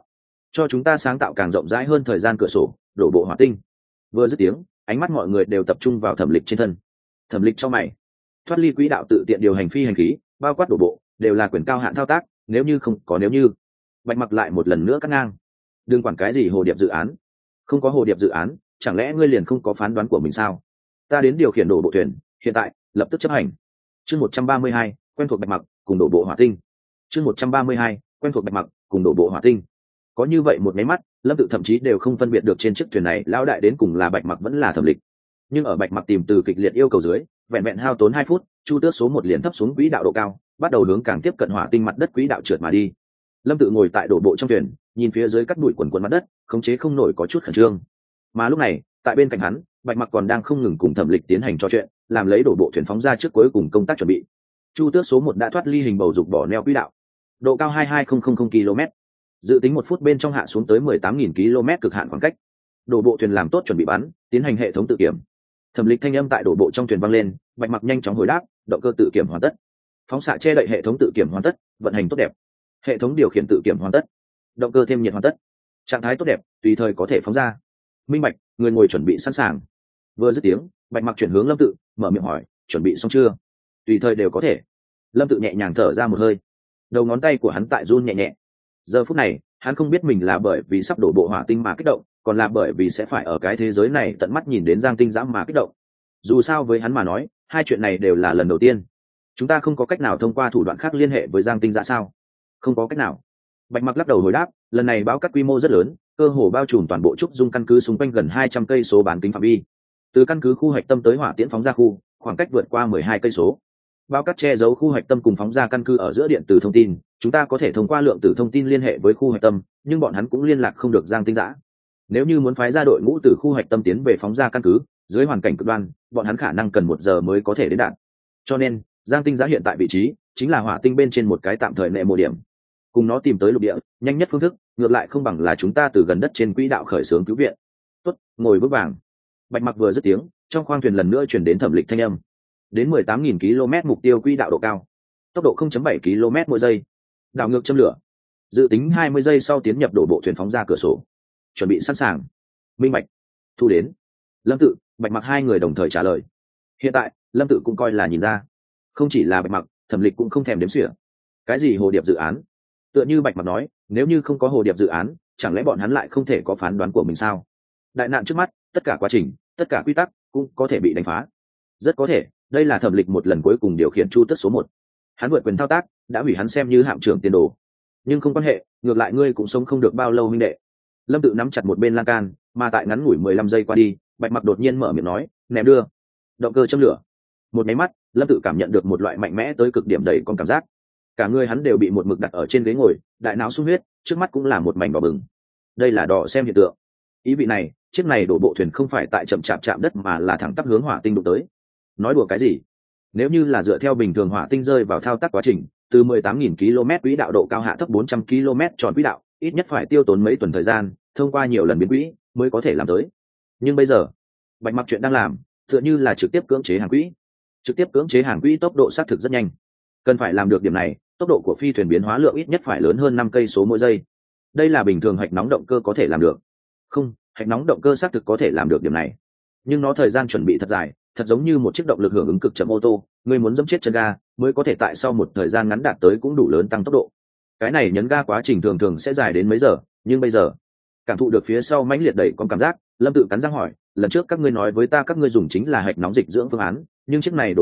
cho chúng ta sáng tạo càng rộng rãi hơn thời gian cửa sổ đổ bộ hỏa tinh. Vừa dứt tiếng, ánh mắt mọi người đều tập trung vào Thẩm Lịch trên thân. Thẩm Lịch cho mày, thoát ly quỹ đạo tự tiện điều hành phi hành khí, bao quát đổ bộ, đều là quyền cao hạn thao tác, nếu như không có nếu như. Bạch Mặc lại một lần nữa cắt ngang. Đừng quản cái gì hồ điệp dự án, không có hồ điệp dự án, chẳng lẽ ngươi liền không có phán đoán của mình sao? Ta đến điều khiển đổ bộ thuyền, hiện tại, lập tức chấp hành. Chương 132, quen thuộc Bạch Mặc, cùng đổ bộ hỏa tinh. Chương 132, quen thuộc Bạch Mặc, cùng đổ bộ hỏa tinh. Có như vậy một máy mắt, Lâm Tự thậm chí đều không phân biệt được trên chiếc thuyền này lão đại đến cùng là Bạch Mặc vẫn là Thẩm Lịch. Nhưng ở Bạch Mặc tìm từ kịch liệt yêu cầu dưới, vẹn vẹn hao tốn 2 phút, Chu Tước số 1 liền thấp xuống quỹ đạo độ cao, bắt đầu hướng càng tiếp cận hỏa tinh mặt đất quỹ đạo trượt mà đi. Lâm Tự ngồi tại đổ bộ trong thuyền, nhìn phía dưới cắt bụi quần quần mặt đất, khống chế không nổi có chút khẩn trương. Mà lúc này, tại bên cạnh hắn, Bạch Mặc còn đang không ngừng cùng Thẩm Lịch tiến hành trò chuyện, làm lấy đổ bộ thuyền phóng ra trước cuối cùng công tác chuẩn bị. Chu Tước số 1 đã thoát ly hình bầu dục bỏ neo quỹ đạo, độ cao 22000 km, dự tính 1 phút bên trong hạ xuống tới 18.000 km cực hạn khoảng cách. Đổ bộ thuyền làm tốt chuẩn bị bắn, tiến hành hệ thống tự kiểm. Thẩm Lịch thanh âm tại đổ bộ trong thuyền vang lên, Bạch Mặc nhanh chóng hồi đáp, động cơ tự kiểm hoàn tất, phóng xạ che đậy hệ thống tự kiểm hoàn tất, vận hành tốt đẹp, hệ thống điều khiển tự kiểm hoàn tất, động cơ thêm nhiệt hoàn tất, trạng thái tốt đẹp, tùy thời có thể phóng ra. Minh bạch, người ngồi chuẩn bị sẵn sàng. Vừa dứt tiếng, Bạch Mặc chuyển hướng Lâm Tự, mở miệng hỏi, chuẩn bị xong chưa? Tùy thời đều có thể. Lâm Tự nhẹ nhàng thở ra một hơi, đầu ngón tay của hắn tại run nhẹ nhẹ. Giờ phút này, hắn không biết mình là bởi vì sắp đổ bộ hỏa tinh mà kích động, còn là bởi vì sẽ phải ở cái thế giới này tận mắt nhìn đến Giang Tinh Giã mà kích động. Dù sao với hắn mà nói, hai chuyện này đều là lần đầu tiên. Chúng ta không có cách nào thông qua thủ đoạn khác liên hệ với Giang Tinh Giã sao? Không có cách nào. Bạch Mặc lắc đầu hồi đáp, lần này báo cắt quy mô rất lớn, cơ hồ bao trùm toàn bộ trúc dung căn cứ xung quanh gần 200 cây số bán kính phạm vi. Từ căn cứ khu hạch tâm tới hỏa tiễn phóng ra khu, khoảng cách vượt qua 12 cây số. Bao cắt che giấu khu hạch tâm cùng phóng ra căn cứ ở giữa điện tử thông tin, chúng ta có thể thông qua lượng tử thông tin liên hệ với khu hạch tâm, nhưng bọn hắn cũng liên lạc không được Giang Tinh Giã. Nếu như muốn phái ra đội ngũ từ khu hạch tâm tiến về phóng ra căn cứ, dưới hoàn cảnh cực đoan, bọn hắn khả năng cần 1 giờ mới có thể đến đạt. Cho nên, Giang Tinh Giã hiện tại vị trí chính là hỏa tinh bên trên một cái tạm thời nệ mộ điểm. Cùng nó tìm tới lục địa, nhanh nhất phương thức, ngược lại không bằng là chúng ta từ gần đất trên quỹ đạo khởi xướng cứu viện. Tốt, ngồi vững vàng. Bạch Mặc vừa dứt tiếng, trong khoang thuyền lần nữa truyền đến Thẩm Lịch thanh âm. Đến 18.000 km mục tiêu quỹ đạo độ cao, tốc độ 0.7 km mỗi giây, đảo ngược châm lửa, dự tính 20 giây sau tiến nhập đổ bộ thuyền phóng ra cửa sổ, chuẩn bị sẵn sàng. Minh bạch. Thu đến. Lâm Tự, Bạch Mặc hai người đồng thời trả lời. Hiện tại, Lâm Tự cũng coi là nhìn ra, không chỉ là Bạch Mặc, Thẩm Lịch cũng không thèm đếm xỉa. Cái gì hồ điệp dự án? Tựa như Bạch Mặc nói, nếu như không có hồ điệp dự án, chẳng lẽ bọn hắn lại không thể có phán đoán của mình sao? Đại nạn trước mắt, tất cả quá trình, tất cả quy tắc cũng có thể bị đánh phá. Rất có thể, đây là Thẩm Lịch một lần cuối cùng điều khiển Chu Tước số 1. Hắn vượt quyền thao tác, đã hủy hắn xem như hạm trưởng tiền đồ. Nhưng không quan hệ, ngược lại ngươi cũng sống không được bao lâu huynh đệ. Lâm Tự nắm chặt một bên lan can, mà tại ngắn ngủi 15 giây qua đi, Bạch Mặc đột nhiên mở miệng nói, ném đưa. Động cơ châm lửa. Một máy mắt, Lâm Tự cảm nhận được một loại mạnh mẽ tới cực điểm đầy con cảm giác. Cả người hắn đều bị một mực đặt ở trên ghế ngồi, đại não sung huyết, trước mắt cũng là một mảnh đỏ bừng. Đây là đỏ xem hiện tượng. Ý vị này, chiếc này đổ bộ thuyền không phải tại chậm chạp chạm đất mà là thẳng tắp hướng hỏa tinh đụng tới. Nói đùa cái gì? Nếu như là dựa theo bình thường hỏa tinh rơi vào thao tác quá trình, từ 18.000 km quỹ đạo độ cao hạ thấp 400 km tròn quỹ đạo, ít nhất phải tiêu tốn mấy tuần thời gian, thông qua nhiều lần biến quỹ mới có thể làm tới. Nhưng bây giờ, Bạch Mặc chuyện đang làm, tựa như là trực tiếp cưỡng chế hàng quỹ. Trực tiếp cưỡng chế hàng quỹ tốc độ xác thực rất nhanh. Cần phải làm được điểm này, tốc độ của phi thuyền biến hóa lượng ít nhất phải lớn hơn 5 cây số mỗi giây. Đây là bình thường hạch nóng động cơ có thể làm được. Không, hạch nóng động cơ xác thực có thể làm được điểm này. Nhưng nó thời gian chuẩn bị thật dài, thật giống như một chiếc động lực hưởng ứng cực chậm ô tô, ngươi muốn giẫm chết chân ga mới có thể tại sau một thời gian ngắn đạt tới cũng đủ lớn tăng tốc độ. Cái này nhấn ga quá trình thường thường sẽ dài đến mấy giờ, nhưng bây giờ cảm thụ được phía sau mãnh liệt đẩy con cảm giác, Lâm Tự cắn răng hỏi, lần trước các ngươi nói với ta các ngươi dùng chính là hạch nóng dịch dưỡng phương án, nhưng chiếc này đổ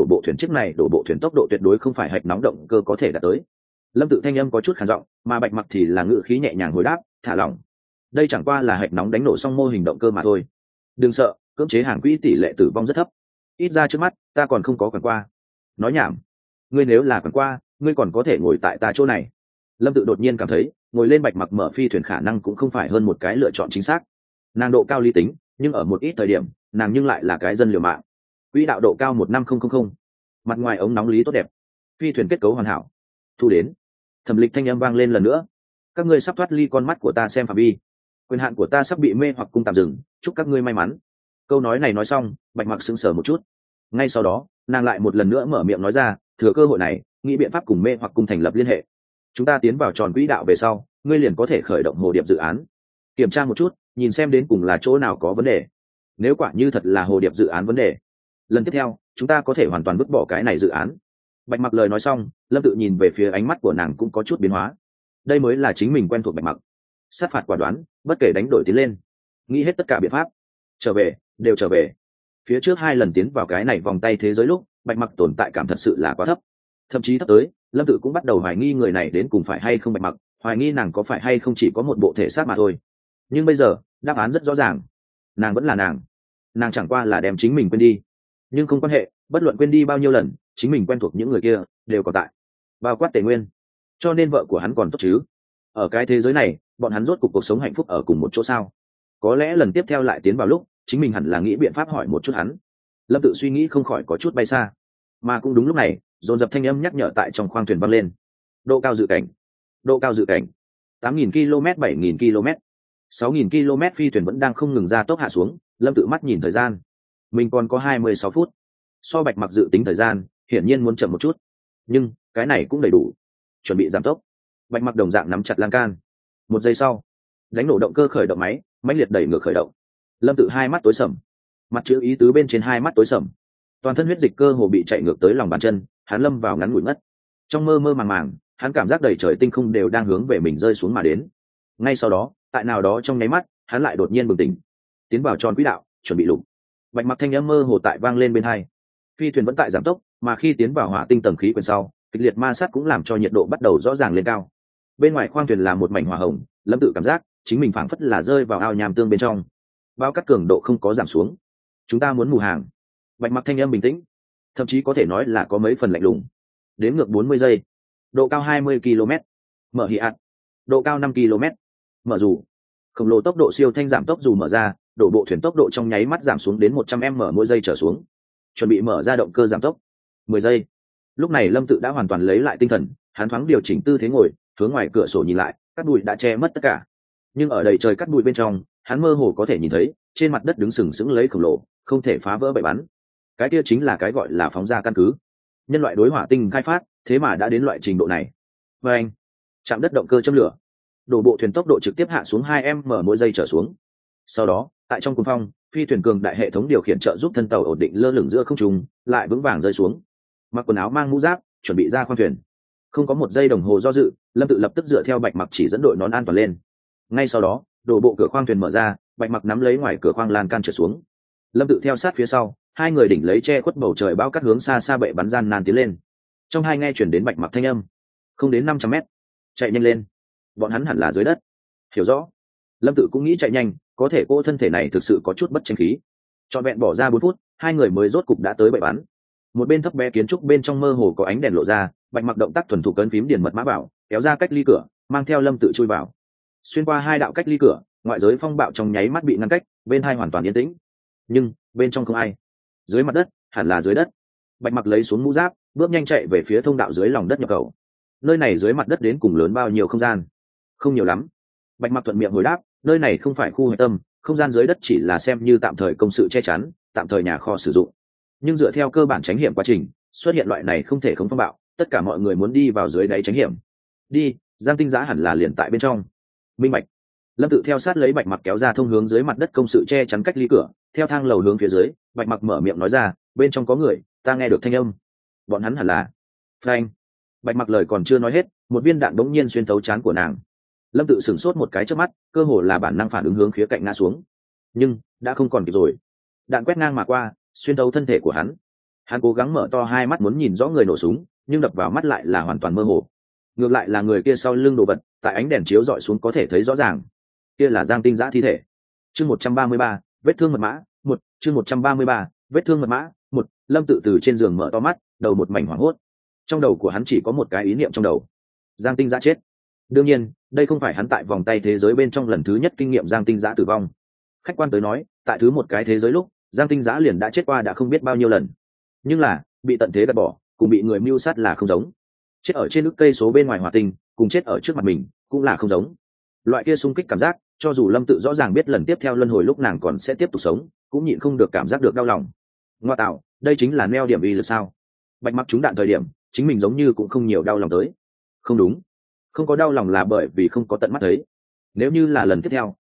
bộ thuyền tốc độ tuyệt đối không phải hạch nóng động cơ có thể đạt tới. Lâm Tự thanh âm có chút khàn giọng, mà Bạch Mặc thì là ngữ khí nhẹ nhàng hồi đáp, thả lỏng. Đây chẳng qua là hạch nóng đánh nổ xong mô hình động cơ mà thôi. Đừng sợ, cưỡng chế hàng quỹ tỷ lệ tử vong rất thấp. Ít ra trước mắt, ta còn không có quản qua. Nói nhảm. Ngươi nếu là quản qua, ngươi còn có thể ngồi tại ta chỗ này. Lâm Tự đột nhiên cảm thấy, ngồi lên Bạch Mặc mở phi thuyền khả năng cũng không phải hơn một cái lựa chọn chính xác. Nàng độ cao lý tính, nhưng ở một ít thời điểm, nàng nhưng lại là cái dân liều mạng. Quỹ đạo độ cao 15000, mặt ngoài ống nóng lý tốt đẹp, phi thuyền kết cấu hoàn hảo. Thu đến. Thẩm Lịch thanh âm vang lên lần nữa. Các ngươi sắp thoát ly con mắt của ta xem phạm vi. Quyền hạn của ta sắp bị mê hoặc cung tạm dừng, chúc các ngươi may mắn. Câu nói này nói xong, Bạch Mặc sững sờ một chút. Ngay sau đó, nàng lại một lần nữa mở miệng nói ra, thừa cơ hội này, nghĩ biện pháp cùng mê hoặc cung thành lập liên hệ. Chúng ta tiến vào tròn quỹ đạo về sau, ngươi liền có thể khởi động hồ điệp dự án, kiểm tra một chút nhìn xem đến cùng là chỗ nào có vấn đề. Nếu quả như thật là hồ điệp dự án vấn đề, lần tiếp theo chúng ta có thể hoàn toàn vứt bỏ cái này dự án. Bạch Mặc lời nói xong, Lâm Tự nhìn về phía ánh mắt của nàng cũng có chút biến hóa. Đây mới là chính mình quen thuộc Bạch Mặc, sát phạt quả đoán, bất kể đánh đổi tiến lên, nghĩ hết tất cả biện pháp. Trở về, đều trở về. Phía trước 2 lần tiến vào cái này vòng tay thế giới lúc, Bạch Mặc tồn tại cảm thật sự là quá thấp, thậm chí thấp tới Lâm Tự cũng bắt đầu hoài nghi người này đến cùng phải hay không Bạch Mặc, hoài nghi nàng có phải hay không chỉ có một bộ thể xác mà thôi. Nhưng bây giờ đáp án rất rõ ràng, nàng vẫn là nàng chẳng qua là đem chính mình quên đi. Nhưng không quan hệ, bất luận quên đi bao nhiêu lần, chính mình quen thuộc những người kia đều còn tại, bao quát Tề Nguyên. Cho nên vợ của hắn còn tốt chứ? Ở cái thế giới này, bọn hắn rốt cuộc sống hạnh phúc ở cùng một chỗ sao? Có lẽ lần tiếp theo lại tiến vào lúc, chính mình hẳn là nghĩ biện pháp hỏi một chút hắn. Lâm Tự suy nghĩ không khỏi có chút bay xa. Mà cũng đúng lúc này, dồn dập thanh âm nhắc nhở tại trong khoang thuyền vang lên. Độ cao dự cảnh, độ cao dự cảnh, 8.000 km, 7.000 km, 6.000 km. Phi thuyền vẫn đang không ngừng ra tốc hạ xuống. Lâm Tự mắt nhìn thời gian, mình còn có 26 phút. So Bạch Mặc dự tính thời gian hiển nhiên muốn chậm một chút, nhưng cái này cũng đầy đủ. Chuẩn bị giảm tốc. Bạch Mặc đồng dạng nắm chặt lan can. 1 giây sau, đánh nổ động cơ khởi động máy, mãnh liệt đẩy ngược khởi động. Lâm Tự hai mắt tối sầm, mặt chữ ý tứ bên trên hai mắt tối sầm, toàn thân huyết dịch cơ hồ bị chạy ngược tới lòng bàn chân. Hắn lâm vào ngắn ngủi ngất. Trong mơ mơ màng màng, hắn cảm giác đầy trời tinh không đều đang hướng về mình rơi xuống mà đến. Ngay sau đó, tại nào đó trong nháy mắt, hắn lại đột nhiên bừng tỉnh, tiến vào tròn quỹ đạo, chuẩn bị lục. Bạch Mặc thanh âm mơ hồ tại vang lên bên tai. Phi thuyền vẫn tại giảm tốc, mà khi tiến vào hỏa tinh tầng khí quyển sau, kịch liệt ma sát cũng làm cho nhiệt độ bắt đầu rõ ràng lên cao. Bên ngoài khoang thuyền là một mảnh hỏa hồng. Lâm Tự cảm giác chính mình phảng phất là rơi vào ao nham tương bên trong. Bao cát cường độ không có giảm xuống. Chúng ta muốn mù hàng. Bạch Mặc thanh âm bình tĩnh, thậm chí có thể nói là có mấy phần lạnh lùng. Đếm ngược 40 giây. Độ cao 20 km. Mở hì ạt. Độ cao 5 km. Mở dù. Khổng lồ tốc độ siêu thanh giảm tốc dù mở ra, đổ bộ thuyền tốc độ trong nháy mắt giảm xuống đến 100m mỗi giây trở xuống. Chuẩn bị mở ra động cơ giảm tốc. 10 giây. Lúc này Lâm Tự đã hoàn toàn lấy lại tinh thần, hắn thoáng điều chỉnh tư thế ngồi, hướng ngoài cửa sổ nhìn lại, cát bụi đã che mất tất cả. Nhưng ở đầy trời cát bụi bên trong, hắn mơ hồ có thể nhìn thấy, trên mặt đất đứng sừng sững lấy khổng lồ, không thể phá vỡ bậy bắn. Cái kia chính là cái gọi là phóng ra căn cứ. Nhân loại đối hỏa tinh khai phát, thế mà đã đến loại trình độ này. Và anh, chạm đất động cơ châm lửa, đổ bộ thuyền tốc độ trực tiếp hạ xuống 2m mỗi giây trở xuống. Sau đó, tại trong cuồng phong, phi thuyền cường đại hệ thống điều khiển trợ giúp thân tàu ổn định lơ lửng giữa không trung, lại vững vàng rơi xuống. Mặc quần áo mang mũ giáp, chuẩn bị ra khoang thuyền. Không có 1 giây đồng hồ do dự, Lâm Tự lập tức dựa theo Bạch Mặc chỉ dẫn đội nón an toàn lên. Ngay sau đó, đổ bộ cửa khoang thuyền mở ra, Bạch Mặc nắm lấy ngoài cửa khoang lan can trượt xuống. Lâm Tự theo sát phía sau, hai người đỉnh lấy che khuất bầu trời bao cát hướng xa xa bệ bắn gian nan tiến lên. Trong hai nghe chuyển đến Bạch Mặc thanh âm, không đến 500m, chạy nhanh lên, bọn hắn hẳn là dưới đất. Hiểu rõ. Lâm Tự cũng nghĩ chạy nhanh, có thể cô thân thể này thực sự có chút bất tranh khí. Trọn vẹn bỏ ra 4 phút, hai người mới rốt cục đã tới bệ bắn. Một bên thấp bé kiến trúc bên trong mơ hồ có ánh đèn lộ ra, Bạch Mặc động tác thuần thục ấn phím điền mật mã bảo, kéo ra cách ly cửa, mang theo Lâm Tự chui vào. Xuyên qua 2 đạo cách ly cửa, ngoại giới phong bạo trong nháy mắt bị ngăn cách, bên hai hoàn toàn yên tĩnh. Nhưng bên trong không ai. Dưới mặt đất, hẳn là dưới đất. Bạch Mặc lấy xuống mũ giáp, bước nhanh chạy về phía thông đạo dưới lòng đất nhập khẩu. Nơi này dưới mặt đất đến cùng lớn bao nhiêu không gian? Không nhiều lắm. Bạch Mặc thuận miệng hồi đáp, nơi này không phải khu hạch tâm, không gian dưới đất chỉ là xem như tạm thời công sự che chắn, tạm thời nhà kho sử dụng. Nhưng dựa theo cơ bản tránh hiểm quá trình, xuất hiện loại này không thể không phong bạo, tất cả mọi người muốn đi vào dưới đáy tránh hiểm. Đi, Giang Tinh Giá hẳn là liền tại bên trong. Minh bạch. Lâm Tự theo sát lấy Bạch Mặc kéo ra thông hướng dưới mặt đất công sự che chắn cách ly cửa, theo thang lầu hướng phía dưới. Bạch Mặc mở miệng nói ra, bên trong có người, ta nghe được thanh âm. Bọn hắn hẳn là. Phanh. Bạch Mặc lời còn chưa nói hết, một viên đạn đống nhiên xuyên thấu trán của nàng. Lâm Tự sửng sốt một cái trước mắt, cơ hồ là bản năng phản ứng hướng khía cạnh ngã xuống. Nhưng đã không còn kịp rồi. Đạn quét ngang mà qua, xuyên thấu thân thể của hắn. Hắn cố gắng mở to hai mắt muốn nhìn rõ người nổ súng, nhưng đập vào mắt lại là hoàn toàn mơ hồ. Ngược lại là người kia sau lưng đồ vật, tại ánh đèn chiếu dọi xuống có thể thấy rõ ràng. Kia là Giang Tinh Giã thi thể. Chương 133, vết thương mật mã, 1, chương 133, vết thương mật mã, 1. Lâm Tự từ trên giường mở to mắt, đầu một mảnh hoảng hốt. Trong đầu của hắn chỉ có một cái ý niệm trong đầu. Giang Tinh Giã chết. Đương nhiên, đây không phải hắn tại vòng tay thế giới bên trong lần thứ nhất kinh nghiệm Giang Tinh Giã tử vong. Khách quan tới nói, tại thứ một cái thế giới lúc, Giang Tinh Giã liền đã chết qua đã không biết bao nhiêu lần. Nhưng là, bị tận thế gạt bỏ, cùng bị người mưu sát là không giống. Chết ở trên nước cây số bên ngoài hỏa tinh, cùng chết ở trước mặt mình, cũng là không giống. Loại kia xung kích cảm giác, cho dù Lâm Tự rõ ràng biết lần tiếp theo luân hồi lúc nàng còn sẽ tiếp tục sống, cũng nhịn không được cảm giác được đau lòng. Ngoa tạo, đây chính là neo điểm uy lực sao? Bạch Mặc trúng đạn thời điểm, chính mình giống như cũng không nhiều đau lòng tới. Không đúng, không có đau lòng là bởi vì không có tận mắt thấy. Nếu như là lần tiếp theo,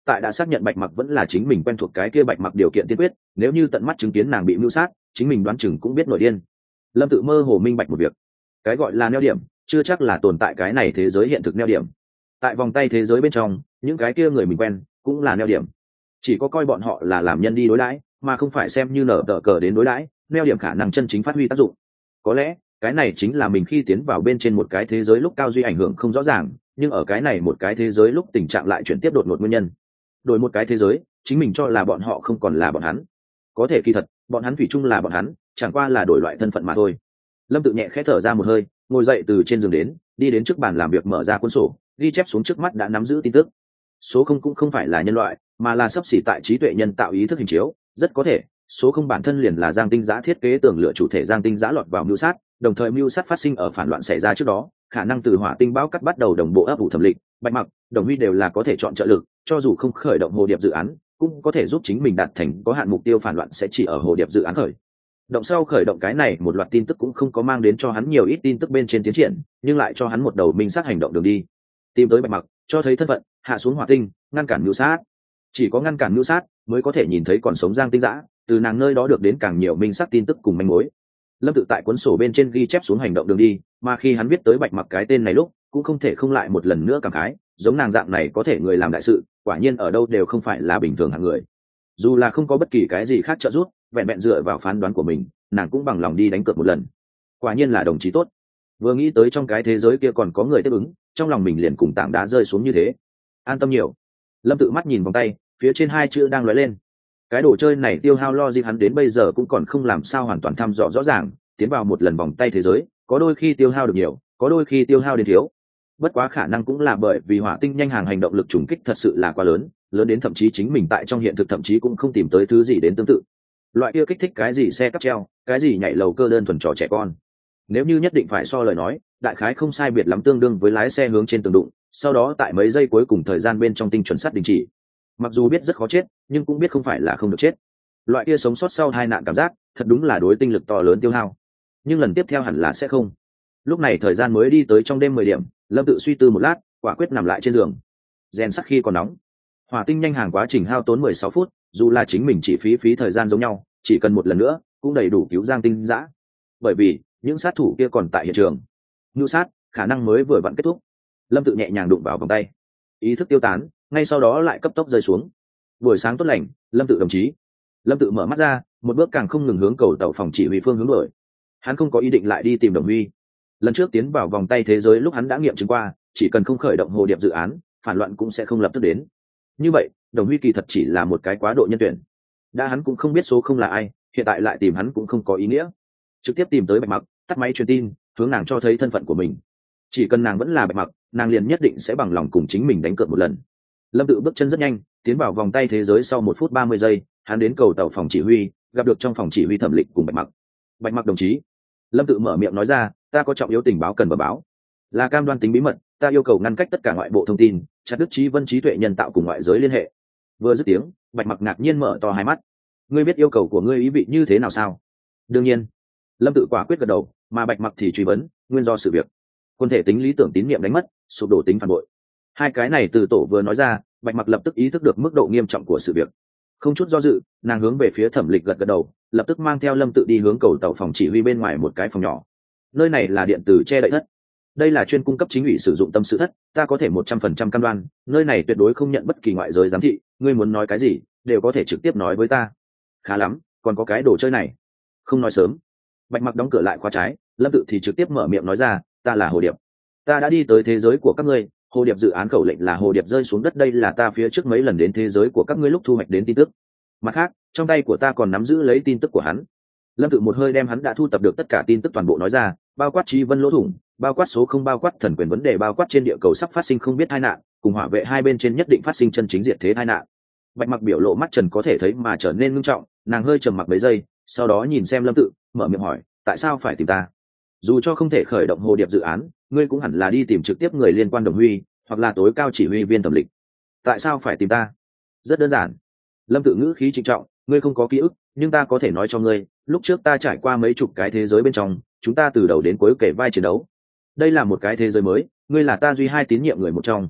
tại đã xác nhận bạch mặc vẫn là chính mình quen thuộc cái kia bạch mặc điều kiện tiên quyết, nếu như tận mắt chứng kiến nàng bị mưu sát, chính mình đoán chừng cũng biết nổi điên. Lâm Tự mơ hồ minh bạch một việc, cái gọi là neo điểm chưa chắc là tồn tại cái này thế giới hiện thực neo điểm. Tại vòng tay thế giới bên trong, những cái kia người mình quen cũng là neo điểm, chỉ có coi bọn họ là làm nhân đi đối đãi, mà không phải xem như nở tờ cờ đến đối đãi, neo điểm khả năng chân chính phát huy tác dụng. Có lẽ cái này chính là mình khi tiến vào bên trên một cái thế giới lúc cao duy ảnh hưởng không rõ ràng, nhưng ở cái này một cái thế giới lúc tình trạng lại chuyển tiếp đột ngột nguyên nhân. Đổi một cái thế giới, chính mình cho là bọn họ không còn là bọn hắn, có thể kỳ thật bọn hắn thủy chung là bọn hắn, chẳng qua là đổi loại thân phận mà thôi. Lâm Tự nhẹ khẽ thở ra một hơi, ngồi dậy từ trên giường đến, đi đến trước bàn làm việc, mở ra cuốn sổ, ghi chép xuống trước mắt đã nắm giữ tin tức. Số không cũng không phải là nhân loại, mà là sắp xỉ tại trí tuệ nhân tạo ý thức hình chiếu, rất có thể số không bản thân liền là Giang Tinh Giã thiết kế tưởng lựa chủ thể Giang Tinh Giã lọt vào mưu sát, đồng thời mưu sát phát sinh ở phản loạn xảy ra trước đó, khả năng từ Hỏa Tinh Báo cắt bắt đầu đồng bộ ấp ủ thẩm lịch, Bạch Mặc, Đồng Huy đều là có thể chọn trợ lực, cho dù không khởi động hồ điệp dự án, cũng có thể giúp chính mình đạt thành có hạn mục tiêu phản loạn sẽ chỉ ở hồ điệp dự án khởi động sau khởi động. Cái này một loạt tin tức cũng không có mang đến cho hắn nhiều ít tin tức bên trên tiến triển, nhưng lại cho hắn một đầu minh xác hành động đường đi. Tìm tới Bạch Mặc, cho thấy thân phận, hạ xuống hỏa tinh, ngăn cản mưu sát. Chỉ có ngăn cản mưu sát mới có thể nhìn thấy còn sống Giang Tinh Giã, từ nàng nơi đó được đến càng nhiều minh xác tin tức cùng manh mối. Lâm Tự tại cuốn sổ bên trên ghi chép xuống hành động đường đi, mà khi hắn viết tới Bạch Mặc cái tên này lúc, cũng không thể không lại một lần nữa cảm khái, giống nàng dạng này có thể người làm đại sự, quả nhiên ở đâu đều không phải là bình thường hạng người. Dù là không có bất kỳ cái gì khác trợ giúp, vẹn vẹn dựa vào phán đoán của mình, nàng cũng bằng lòng đi đánh cược một lần. Quả nhiên là đồng chí tốt. Vừa nghĩ tới trong cái thế giới kia còn có người tiếp ứng, trong lòng mình liền cùng tảng đá rơi xuống như thế, an tâm nhiều. Lâm Tự mắt nhìn vòng tay, phía trên hai chữ đang lóe lên. Cái đồ chơi này tiêu hao logic hắn đến bây giờ cũng còn không làm sao hoàn toàn thăm dò rõ ràng, tiến vào một lần vòng tay thế giới, có đôi khi tiêu hao được nhiều, có đôi khi tiêu hao đến thiếu. Bất quá khả năng cũng là bởi vì hỏa tinh nhanh hàng hành động lực trùng kích thật sự là quá lớn, lớn đến thậm chí chính mình tại trong hiện thực thậm chí cũng không tìm tới thứ gì đến tương tự. Loại kia kích thích cái gì xe cắp treo, cái gì nhảy lầu cơ đơn thuần trò trẻ con. Nếu như nhất định phải so lời nói, đại khái không sai biệt lắm tương đương với lái xe hướng trên tường đụng, sau đó tại mấy giây cuối cùng thời gian bên trong tinh chuẩn sát đình chỉ. Mặc dù biết rất khó chết, nhưng cũng biết không phải là không được chết. Loại kia sống sót sau tai nạn cảm giác, thật đúng là đối tinh lực to lớn tiêu hao. Nhưng lần tiếp theo hẳn là sẽ không. Lúc này thời gian mới đi tới trong đêm 10 điểm, Lâm Tự suy tư một lát, quả quyết nằm lại trên giường. Rèn sắt khi còn nóng. Hỏa tinh nhanh hàng quá trình hao tốn 16 phút, dù là chính mình chỉ phí thời gian giống nhau, chỉ cần một lần nữa, cũng đầy đủ cứu Giang Tinh Giã. Bởi vì, những sát thủ kia còn tại hiện trường. Ngưu sát, khả năng mới vừa vặn kết thúc. Lâm Tự nhẹ nhàng đụng vào vòng tay. Ý thức tiêu tán, ngay sau đó lại cấp tốc rơi xuống. Buổi sáng tốt lành, Lâm Tự đồng chí. Lâm Tự mở mắt ra, một bước càng không ngừng hướng cầu tàu phòng chỉ huy phương hướng đổi. Hắn không có ý định lại đi tìm Đồng Huy. Lần trước tiến vào vòng tay thế giới lúc hắn đã nghiệm chứng qua, chỉ cần không khởi động hồ điệp dự án, phản loạn cũng sẽ không lập tức đến. Như vậy, Đồng Huy kỳ thật chỉ là một cái quá độ nhân tuyển. Đã hắn cũng không biết số không là ai, hiện tại lại tìm hắn cũng không có ý nghĩa. Trực tiếp tìm tới Bạch Mặc, tắt máy truyền tin, hướng nàng cho thấy thân phận của mình. Chỉ cần nàng vẫn là Bạch Mặc, nàng liền nhất định sẽ bằng lòng cùng chính mình đánh cược một lần. Lâm Tự bước chân rất nhanh, tiến vào vòng tay thế giới sau 1 phút 30 giây, hắn đến cầu tàu phòng chỉ huy, gặp được trong phòng chỉ huy Thẩm Lịch cùng Bạch Mặc. Bạch Mặc đồng chí. Lâm Tự mở miệng nói ra, ta có trọng yếu tình báo cần bẩm báo, là cam đoan tính bí mật, ta yêu cầu ngăn cách tất cả ngoại bộ thông tin, chặt đứt trí vân trí tuệ nhân tạo cùng ngoại giới liên hệ. Vừa dứt tiếng, Bạch Mặc ngạc nhiên mở to hai mắt. Ngươi biết yêu cầu của ngươi ý vị như thế nào sao? Đương nhiên. Lâm Tự quả quyết gật đầu, mà Bạch Mặc thì truy vấn, nguyên do sự việc. Quân thể tính lý tưởng tín niệm đánh mất, sụp đổ tính phản bội. Hai cái này từ tổ vừa nói ra, Bạch Mặc lập tức ý thức được mức độ nghiêm trọng của sự việc. Không chút do dự, nàng hướng về phía Thẩm Lịch gật gật đầu, lập tức mang theo Lâm Tự đi hướng cầu tàu phòng chỉ huy bên ngoài một cái phòng nhỏ. Nơi này là điện tử che đậy thất. Đây là chuyên cung cấp chính ủy sử dụng tâm sự thất, ta có thể 100% cam đoan, nơi này tuyệt đối không nhận bất kỳ ngoại giới giám thị, ngươi muốn nói cái gì, đều có thể trực tiếp nói với ta. Khá lắm, còn có cái đồ chơi này. Không nói sớm. Bạch Mặc đóng cửa lại khóa trái, Lâm Tự thì trực tiếp mở miệng nói ra, ta là Hồ Điệp. Ta đã đi tới thế giới của các ngươi, Hồ Điệp dự án khẩu lệnh là Hồ Điệp rơi xuống đất, đây là ta phía trước mấy lần đến thế giới của các ngươi lúc thu hoạch đến tin tức. Mặt khác, trong tay của ta còn nắm giữ lấy tin tức của hắn. Lâm Tự một hơi đem hắn đã thu tập được tất cả tin tức toàn bộ nói ra, bao quát trí vân lỗ thủng, bao quát số không, bao quát thần quyền vấn đề, bao quát trên địa cầu sắp phát sinh không biết tai nạn, cùng hỏa vệ hai bên trên nhất định phát sinh chân chính diệt thế tai nạn. Bạch Mặc biểu lộ mắt trần có thể thấy mà trở nên ngưng trọng, nàng hơi trầm mặc mấy giây, sau đó nhìn xem Lâm Tự, mở miệng hỏi, tại sao phải tìm ta? Dù cho không thể khởi động Hồ Điệp dự án, ngươi cũng hẳn là đi tìm trực tiếp người liên quan Đồng Huy, hoặc là tối cao chỉ huy viên Thẩm Lịch. Tại sao phải tìm ta? Rất đơn giản. Lâm Tự ngữ khí trịnh trọng, ngươi không có ký ức, nhưng ta có thể nói cho ngươi, lúc trước ta trải qua mấy chục cái thế giới bên trong, chúng ta từ đầu đến cuối kể vai chiến đấu. Đây là một cái thế giới mới, ngươi là ta duy hai tín nhiệm người một trong.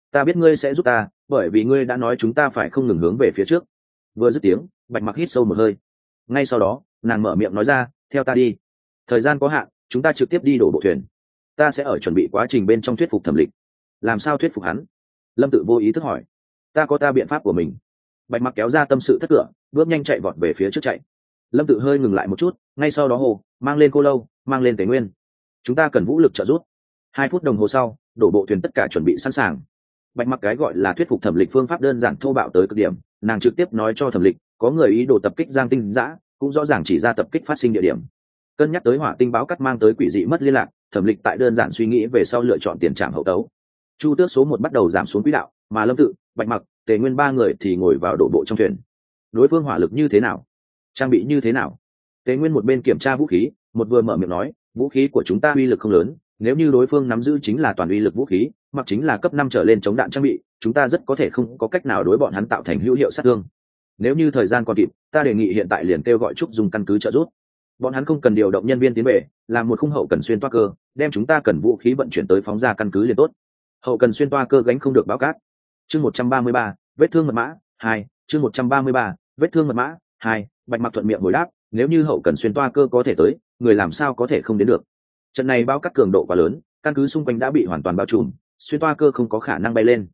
ta biết ngươi sẽ giúp ta, bởi vì ngươi đã nói chúng ta phải không ngừng hướng về phía trước. Vừa dứt tiếng, Bạch Mặc hít sâu một hơi. Ngay sau đó, nàng mở miệng nói ra, theo ta đi. Thời gian có hạn, chúng ta trực tiếp đi đổ bộ thuyền. Ta sẽ ở chuẩn bị quá trình bên trong thuyết phục Thẩm Lịch. Làm sao thuyết phục hắn? Lâm Tự vô ý thức hỏi. Ta có ta biện pháp của mình. Bạch Mặc kéo ra tâm sự thất cửa, bước nhanh chạy vọt về phía trước chạy. Lâm Tự hơi ngừng lại một chút, ngay sau đó hồ mang lên cô lâu, mang lên Tế Nguyên. Chúng ta cần vũ lực trợ giúp. 2 phút đồng hồ sau, đổ bộ thuyền tất cả chuẩn bị sẵn sàng. Bạch Mặc cái gọi là thuyết phục Thẩm Lịch phương pháp đơn giản thô bạo tới cực điểm, nàng trực tiếp nói cho Thẩm Lịch có người ý đồ tập kích Giang Tinh Dã, cũng rõ ràng chỉ ra tập kích phát sinh địa điểm. Cân nhắc tới hỏa tinh báo cắt mang tới quỷ dị mất liên lạc, Thẩm Lịch tại đơn giản suy nghĩ về sau lựa chọn tiền trạm hậu tấu. Chu Tước số 1 bắt đầu giảm xuống quỹ đạo, mà Lâm Tự, Bạch Mặc, Tề Nguyên 3 người thì ngồi vào đổ bộ trong thuyền. Đối phương hỏa lực như thế nào, trang bị như thế nào? Tề Nguyên một bên kiểm tra vũ khí, một vừa mở miệng nói, vũ khí của chúng ta uy lực không lớn, nếu như đối phương nắm giữ chính là toàn uy lực vũ khí, mặc chính là cấp 5 trở lên chống đạn trang bị, chúng ta rất có thể không có cách nào đối bọn hắn tạo thành hữu hiệu sát thương. Nếu như thời gian còn kịp, ta đề nghị hiện tại liền kêu gọi Trúc dùng căn cứ trợ giúp. Bọn hắn không cần điều động nhân viên tiến về, làm một khung hậu cần xuyên toa cơ, đem chúng ta cần vũ khí vận chuyển tới phóng ra căn cứ liền tốt. Hậu cần xuyên toa cơ gánh không được báo cát. Chương 133, vết thương mật mã 2, chương 133, vết thương mật mã 2, Bạch Mặc thuận miệng hồi đáp, nếu như hậu cần xuyên toa cơ có thể tới, người làm sao có thể không đến được. Trận này báo cát cường độ quá lớn, căn cứ xung quanh đã bị hoàn toàn bao trùm, xuyên toa cơ không có khả năng bay lên.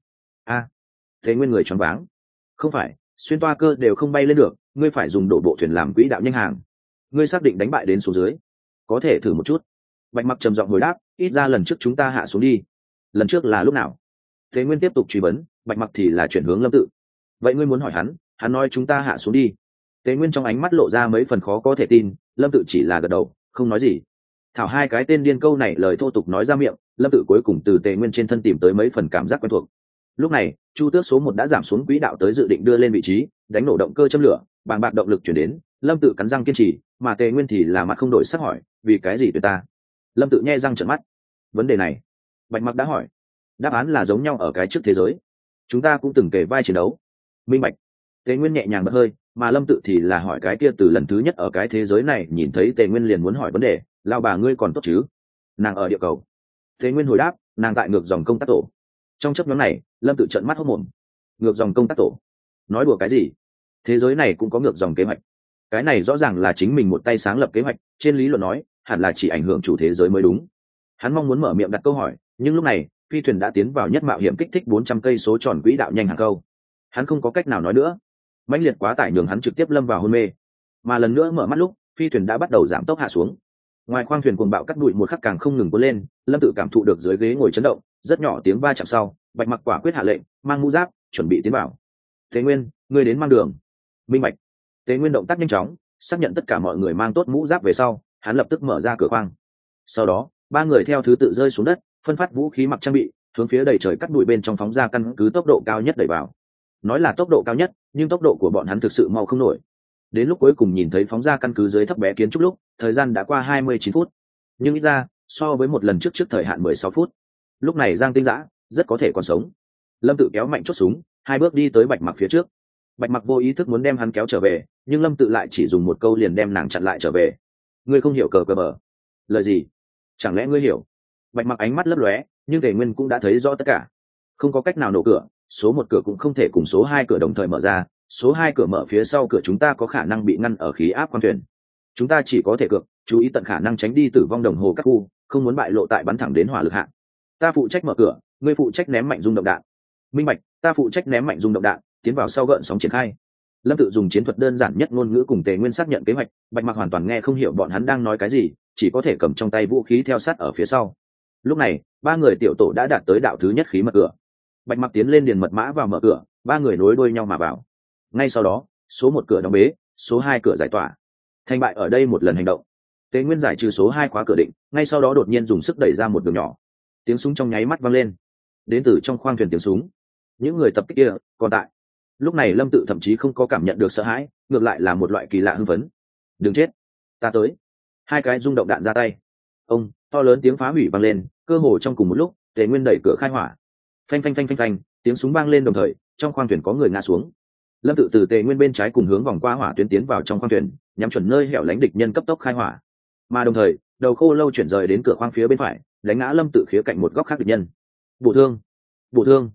Thế Nguyên người choáng váng. Không phải, xuyên toa cơ đều không bay lên được, ngươi phải dùng đổ bộ thuyền làm quỹ đạo nhanh hàng. Ngươi xác định đánh bại đến xuống dưới? Có thể thử một chút. Bạch Mặc trầm giọng hồi đáp, ít ra lần trước chúng ta hạ xuống đi. Lần trước là lúc nào? Thế Nguyên tiếp tục truy vấn, Bạch Mặc thì là chuyển hướng Lâm Tự. Vậy ngươi muốn hỏi hắn nói chúng ta hạ xuống đi. Thế Nguyên trong ánh mắt lộ ra mấy phần khó có thể tin, Lâm Tự chỉ là gật đầu, không nói gì. Thảo hai cái tên điên câu này lời thô tục nói ra miệng, Lâm Tự cuối cùng từ Tề Nguyên trên thân tìm tới mấy phần cảm giác quen thuộc. Lúc này, Chu Tước số 1 đã giảm xuống quỹ đạo tới dự định đưa lên vị trí, đánh nổ động cơ châm lửa, bàng bạc động lực chuyển đến, Lâm Tự cắn răng kiên trì, mà Tề Nguyên thì là mặt không đổi sắc hỏi, vì cái gì tuyệt ta? Lâm Tự nhe răng trợn mắt. Vấn đề này, Bạch Mặc đã hỏi. Đáp án là giống nhau ở cái trước thế giới. Chúng ta cũng từng kể vai chiến đấu. Minh bạch. Tề Nguyên nhẹ nhàng bật hơi, mà Lâm Tự thì là hỏi cái kia từ lần thứ nhất ở cái thế giới này nhìn thấy Tề Nguyên liền muốn hỏi vấn đề, lao bà ngươi còn tốt chứ? Nàng ở địa cầu. Tề Nguyên hồi đáp, nàng tại ngược dòng công tác tổ. Trong chấp nhóm này, Lâm Tự trợn mắt hốt mồm. Ngược dòng công tác tổ? Nói đùa cái gì? Thế giới này cũng có ngược dòng kế hoạch. Cái này rõ ràng là chính mình một tay sáng lập kế hoạch, trên lý luận nói, hẳn là chỉ ảnh hưởng chủ thế giới mới đúng. Hắn mong muốn mở miệng đặt câu hỏi, nhưng lúc này, phi thuyền đã tiến vào nhất mạo hiểm kích thích 400 cây số tròn quỹ đạo nhanh hàng câu. Hắn không có cách nào nói nữa. Mãnh liệt quá tải nhường hắn trực tiếp lâm vào hôn mê. Mà lần nữa mở mắt lúc, phi thuyền đã bắt đầu giảm tốc hạ xuống. Ngoài khoang thuyền cuồng bạo cắt bụi một khắc càng không ngừng cuốn lên, Lâm Tự cảm thụ được dưới ghế ngồi chấn động, rất nhỏ tiếng va chạm sau, Bạch Mặc quả quyết hạ lệnh, mang mũ giáp, chuẩn bị tiến vào. Thế Nguyên, ngươi đến mang đường. Minh bạch. Thế Nguyên động tác nhanh chóng, xác nhận tất cả mọi người mang tốt mũ giáp về sau, hắn lập tức mở ra cửa khoang. Sau đó, 3 người theo thứ tự rơi xuống đất, phân phát vũ khí mặc trang bị, hướng phía đầy trời cắt bụi bên trong phóng ra căn cứ tốc độ cao nhất đẩy vào. Nói là tốc độ cao nhất, nhưng tốc độ của bọn hắn thực sự mau không nổi. Đến lúc cuối cùng nhìn thấy phóng ra căn cứ dưới thấp bé kiến trúc lúc, thời gian đã qua 29 phút. Nhưng ít ra, so với một lần trước thời hạn 16 phút. Lúc này Giang Tinh Dã rất có thể còn sống. Lâm Tự kéo mạnh chốt súng, 2 bước đi tới Bạch Mặc phía trước. Bạch Mặc vô ý thức muốn đem hắn kéo trở về, nhưng Lâm Tự lại chỉ dùng một câu liền đem nàng chặn lại trở về. Ngươi không hiểu cờ bờ. Lời gì? Chẳng lẽ ngươi hiểu? Bạch Mặc ánh mắt lấp lóe, nhưng Tề Nguyên cũng đã thấy rõ tất cả. Không có cách nào nổ cửa, số 1 cửa cũng không thể cùng số 2 cửa đồng thời mở ra, số 2 cửa mở phía sau cửa chúng ta có khả năng bị ngăn ở khí áp khoang thuyền. Chúng ta chỉ có thể cược, chú ý tận khả năng tránh đi tử vong đồng hồ các khu, không muốn bại lộ tại bắn thẳng đến hỏa lực hạng. Ta phụ trách mở cửa, ngươi phụ trách ném mạnh rung động đạn. Minh bạch, ta phụ trách ném mạnh rung động đạn, tiến vào sau gợn sóng triển khai. Lâm Tự dùng chiến thuật đơn giản nhất ngôn ngữ cùng Tề Nguyên xác nhận kế hoạch, Bạch Mặc hoàn toàn nghe không hiểu bọn hắn đang nói cái gì, chỉ có thể cầm trong tay vũ khí theo sát ở phía sau. Lúc này, 3 người tiểu tổ đã đạt tới đạo thứ nhất khí mật cửa. Bạch Mặc tiến lên điền mật mã vào mở cửa, 3 người nối đuôi nhau mà vào. Ngay sau đó, số 1 cửa đóng bế, số 2 cửa giải tỏa. Thành bại ở đây một lần hành động. Tề Nguyên giải trừ số 2 khóa cửa định, ngay sau đó đột nhiên dùng sức đẩy ra một đường nhỏ. Tiếng súng trong nháy mắt vang lên. Đến từ trong khoang thuyền tiếng súng. Những người tập kích kia còn tại. Lúc này Lâm Tự thậm chí không có cảm nhận được sợ hãi, ngược lại là một loại kỳ lạ hưng phấn. Đừng chết, ta tới. 2 cái rung động đạn ra tay. Ông, to lớn tiếng phá hủy vang lên, cơ hồ trong cùng một lúc, Tề Nguyên đẩy cửa khai hỏa. Phanh phanh phanh phanh phanh, tiếng súng vang lên đồng thời, trong khoang thuyền có người ngã xuống. Lâm Tự từ Tề Nguyên bên trái cùng hướng vòng qua hỏa tuyến tiến vào trong khoang thuyền, nhắm chuẩn nơi hẻo lánh địch nhân cấp tốc khai hỏa. Mà đồng thời, đầu khô lâu chuyển rời đến cửa khoang phía bên phải, đánh ngã Lâm Tự khía cạnh một góc khác địch nhân. Bổ thương, bổ thương.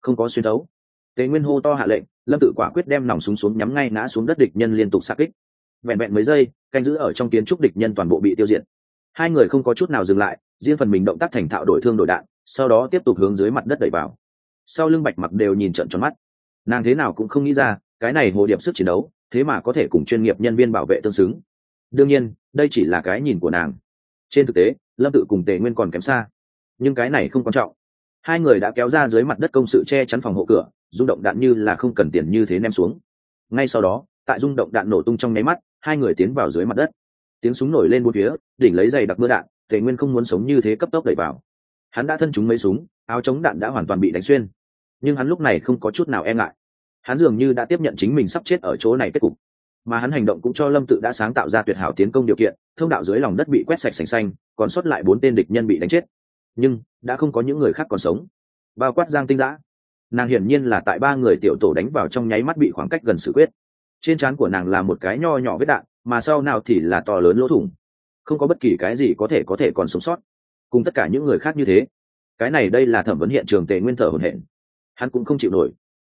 không có xuyên thấu. Tề Nguyên hô to hạ lệnh, Lâm Tự quả quyết đem nòng súng xuống nhắm ngay ngã xuống đất địch nhân liên tục xạ kích. Vẹn vẹn mấy giây, canh giữ ở trong kiến trúc địch nhân toàn bộ bị tiêu diệt. Hai người không có chút nào dừng lại, riêng phần mình động tác thành thạo đổi thương đổi đạn, sau đó tiếp tục hướng dưới mặt đất đẩy vào. Sau lưng Bạch Mặc đều nhìn trợn tròn mắt. Nàng thế nào cũng không nghĩ ra, cái này hồ điệp sức chiến đấu, thế mà có thể cùng chuyên nghiệp nhân viên bảo vệ tương xứng. Đương nhiên, đây chỉ là cái nhìn của nàng. Trên thực tế, Lâm Tự cùng Tề Nguyên còn kém xa. Nhưng cái này không quan trọng. Hai người đã kéo ra dưới mặt đất công sự che chắn phòng hộ cửa, rung động đạn như là không cần tiền như thế ném xuống. Ngay sau đó, tại rung động đạn nổ tung trong nháy mắt, hai người tiến vào dưới mặt đất. Tiếng súng nổi lên bốn phía, đỉnh lấy giày đặc mưa đạn, Tề Nguyên không muốn sống như thế cấp tốc đẩy vào. Hắn đã thân trúng mấy súng, áo chống đạn đã hoàn toàn bị đánh xuyên. Nhưng hắn lúc này không có chút nào e ngại. Hắn dường như đã tiếp nhận chính mình sắp chết ở chỗ này kết cục. Mà hắn hành động cũng cho Lâm Tự đã sáng tạo ra tuyệt hảo tiến công điều kiện, thông đạo dưới lòng đất bị quét sạch sành xanh, còn sót lại 4 tên địch nhân bị đánh chết. Nhưng đã không có những người khác còn sống, bao quát Giang Tinh Dã. Nàng hiển nhiên là tại 3 người tiểu tổ đánh vào trong nháy mắt bị khoảng cách gần xử quyết. Trên trán của nàng là một cái nho nhỏ vết đạn, mà sau nào thì là to lớn lỗ thủng. Không có bất kỳ cái gì có thể còn sống sót. Cùng tất cả những người khác như thế. Cái này đây là thẩm vấn hiện trường. Tề Nguyên thở hổn hển. Hắn cũng không chịu nổi.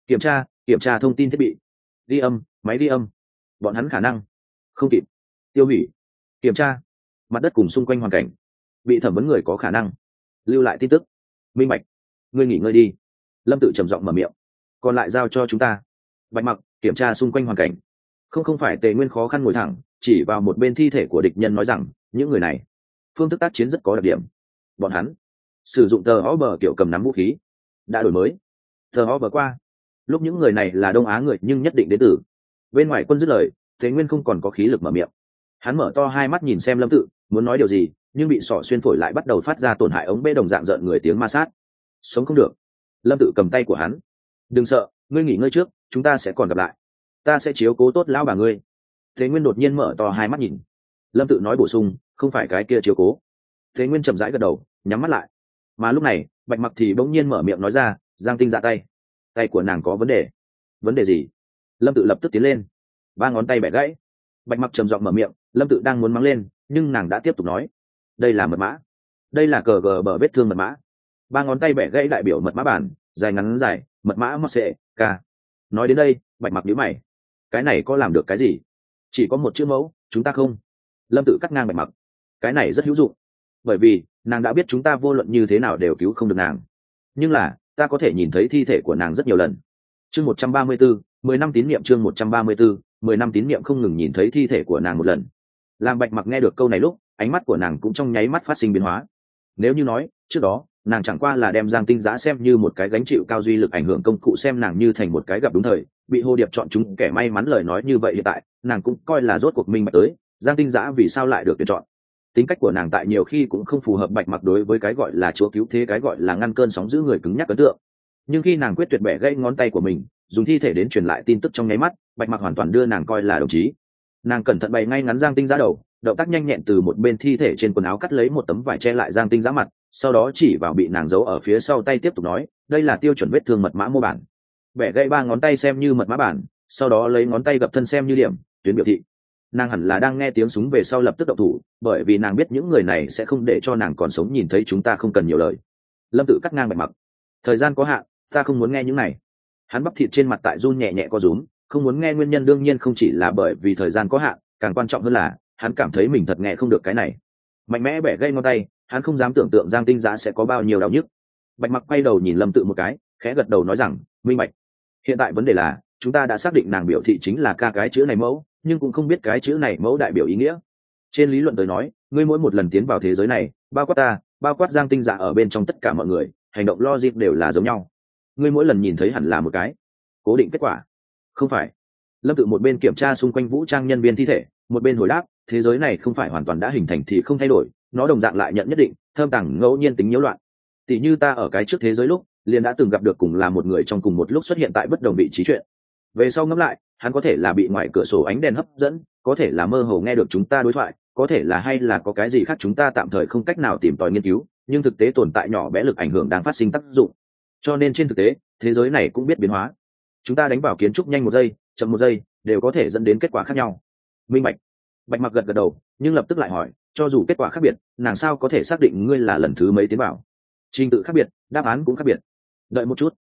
Kiểm tra thông tin thiết bị, ghi âm, máy ghi âm. Bọn hắn khả năng không kịp. Tiêu hủy. Kiểm tra mặt đất cùng xung quanh hoàn cảnh. Bị thẩm vấn người có khả năng lưu lại tin tức. Minh Bạch, ngươi nghỉ ngơi đi. Lâm Tự trầm giọng mở miệng. Còn lại giao cho chúng ta. Bạch Mặc, kiểm tra xung quanh hoàn cảnh. Không phải. Tề Nguyên khó khăn ngồi thẳng, chỉ vào một bên thi thể của địch nhân nói rằng, những người này phương thức tác chiến rất có đặc điểm. Bọn hắn sử dụng tờ ó bờ kiểu cầm nắm vũ khí đã đổi mới. Tờ ó bờ qua lúc những người này là Đông Á người nhưng nhất định đến từ bên ngoài quân. Dứt lời, Thế Nguyên không còn có khí lực mở miệng. Hắn mở to hai mắt nhìn xem Lâm Tự, muốn nói điều gì nhưng bị sọ xuyên phổi lại bắt đầu phát ra tổn hại ống bê đồng dạng rợn người tiếng ma sát. Sống không được. Lâm Tự cầm tay của hắn. Đừng sợ, ngươi nghỉ ngơi trước, chúng ta sẽ còn gặp lại. Ta sẽ chiếu cố tốt lão bà ngươi. Thế Nguyên đột nhiên mở to hai mắt nhìn. Lâm Tự nói bổ sung, không phải cái kia chiếu cố. Thế Nguyên chậm rãi gật đầu, nhắm mắt lại. Mà lúc này, Bạch Mặc thì bỗng nhiên mở miệng nói ra, Giang Tinh dạ tay của nàng có vấn đề. Vấn đề gì? Lâm Tự lập tức tiến lên. 3 ngón tay bẻ gãy. Bạch Mặc trầm giọng mở miệng. Lâm Tự đang muốn mắng lên, nhưng nàng đã tiếp tục nói, đây là mật mã, đây là cờ gờ bờ vết thương mật mã. 3 ngón tay bẻ gãy đại biểu mật mã bản, dài ngắn dài, mật mã mắc xệ k. Nói đến đây, Bạch Mặc nhíu mày. Cái này có làm được cái gì? Chỉ có một chữ mẫu, chúng ta không. Lâm Tự cắt ngang Bạch Mặc. Cái này rất hữu dụng, bởi vì nàng đã biết chúng ta vô luận như thế nào đều cứu không được nàng, nhưng là ta có thể nhìn thấy thi thể của nàng rất nhiều lần. Chương 134, 10 năm tín niệm. Chương 134, 10 năm tín niệm. Không ngừng nhìn thấy thi thể của nàng một lần. Làm Bạch Mặc nghe được câu này lúc, ánh mắt của nàng cũng trong nháy mắt phát sinh biến hóa. Nếu như nói trước đó nàng chẳng qua là đem Giang Tinh Dã xem như một cái gánh chịu cao duy lực ảnh hưởng công cụ, xem nàng như thành một cái gặp đúng thời bị Hồ Điệp chọn chúng kẻ may mắn, lời nói như vậy hiện tại nàng cũng coi là rốt cuộc minh bạch tới Giang Tinh Dã vì sao lại được tuyển chọn. Tính cách của nàng tại nhiều khi cũng không phù hợp Bạch Mặc đối với cái gọi là chúa cứu thế, cái gọi là ngăn cơn sóng giữ người cứng nhắc ấn tượng. Nhưng khi nàng quyết tuyệt bẻ gãy ngón tay của mình, dùng thi thể đến truyền lại tin tức trong nháy mắt, Bạch Mặc hoàn toàn đưa nàng coi là đồng chí. Nàng cẩn thận bày ngay ngắn Giang Tinh Dã đầu, động tác nhanh nhẹn từ một bên thi thể trên quần áo cắt lấy một tấm vải che lại Giang Tinh Dã mặt, sau đó chỉ vào bị nàng giấu ở phía sau tay tiếp tục nói, đây là tiêu chuẩn vết thương mật mã mô bản. Bẻ gãy 3 ngón tay xem như mật mã bản, sau đó lấy ngón tay gập thân xem như điểm tuyến biểu thị. Nàng hẳn là đang nghe tiếng súng về sau lập tức động thủ, bởi vì nàng biết những người này sẽ không để cho nàng còn sống nhìn thấy chúng ta, không cần nhiều lời. Lâm Tự cắt ngang Bạch Mặc. Thời gian có hạn, ta không muốn nghe những này. Hắn bắp thịt trên mặt tại run nhẹ nhẹ co rúm, không muốn nghe nguyên nhân đương nhiên không chỉ là bởi vì thời gian có hạn, càng quan trọng hơn là hắn cảm thấy mình thật nghe không được cái này. Mạnh mẽ bẻ gãy ngón tay, hắn không dám tưởng tượng Giang Tinh Dã sẽ có bao nhiêu đau nhức. Bạch Mặc quay đầu nhìn Lâm Tự một cái, khẽ gật đầu nói rằng, minh bạch. Hiện tại vấn đề là chúng ta đã xác định nàng biểu thị chính là ca cái chữ này mẫu, nhưng cũng không biết cái chữ này mẫu đại biểu ý nghĩa. Trên lý luận tới nói, ngươi mỗi một lần tiến vào thế giới này, bao quát ta, bao quát Giang Tinh Dã ở bên trong tất cả mọi người, hành động logic đều là giống nhau. Ngươi mỗi lần nhìn thấy hẳn là một cái cố định kết quả. Không phải. Lâm Tự một bên kiểm tra xung quanh vũ trang nhân viên thi thể, một bên hồi đáp, thế giới này không phải hoàn toàn đã hình thành thì không thay đổi, nó đồng dạng lại nhận nhất định thâm tàng ngẫu nhiên tính nhiễu loạn. Tỷ như ta ở cái trước thế giới lúc liền đã từng gặp được cùng là một người trong cùng một lúc xuất hiện tại bất đồng vị trí chuyện. Về sau ngẫm lại, hắn có thể là bị ngoài cửa sổ ánh đèn hấp dẫn, có thể là mơ hồ nghe được chúng ta đối thoại, có thể là hay là có cái gì khác chúng ta tạm thời không cách nào tìm tòi nghiên cứu, nhưng thực tế tồn tại nhỏ bé lực ảnh hưởng đang phát sinh tác dụng. Cho nên trên thực tế, thế giới này cũng biết biến hóa. Chúng ta đánh vào kiến trúc nhanh 1 giây, chậm 1 giây, đều có thể dẫn đến kết quả khác nhau. Minh bạch. Bạch Mặc gật gật đầu, nhưng lập tức lại hỏi, cho dù kết quả khác biệt, nàng sao có thể xác định ngươi là lần thứ mấy tiến vào? Trình tự khác biệt, đáp án cũng khác biệt. Đợi một chút.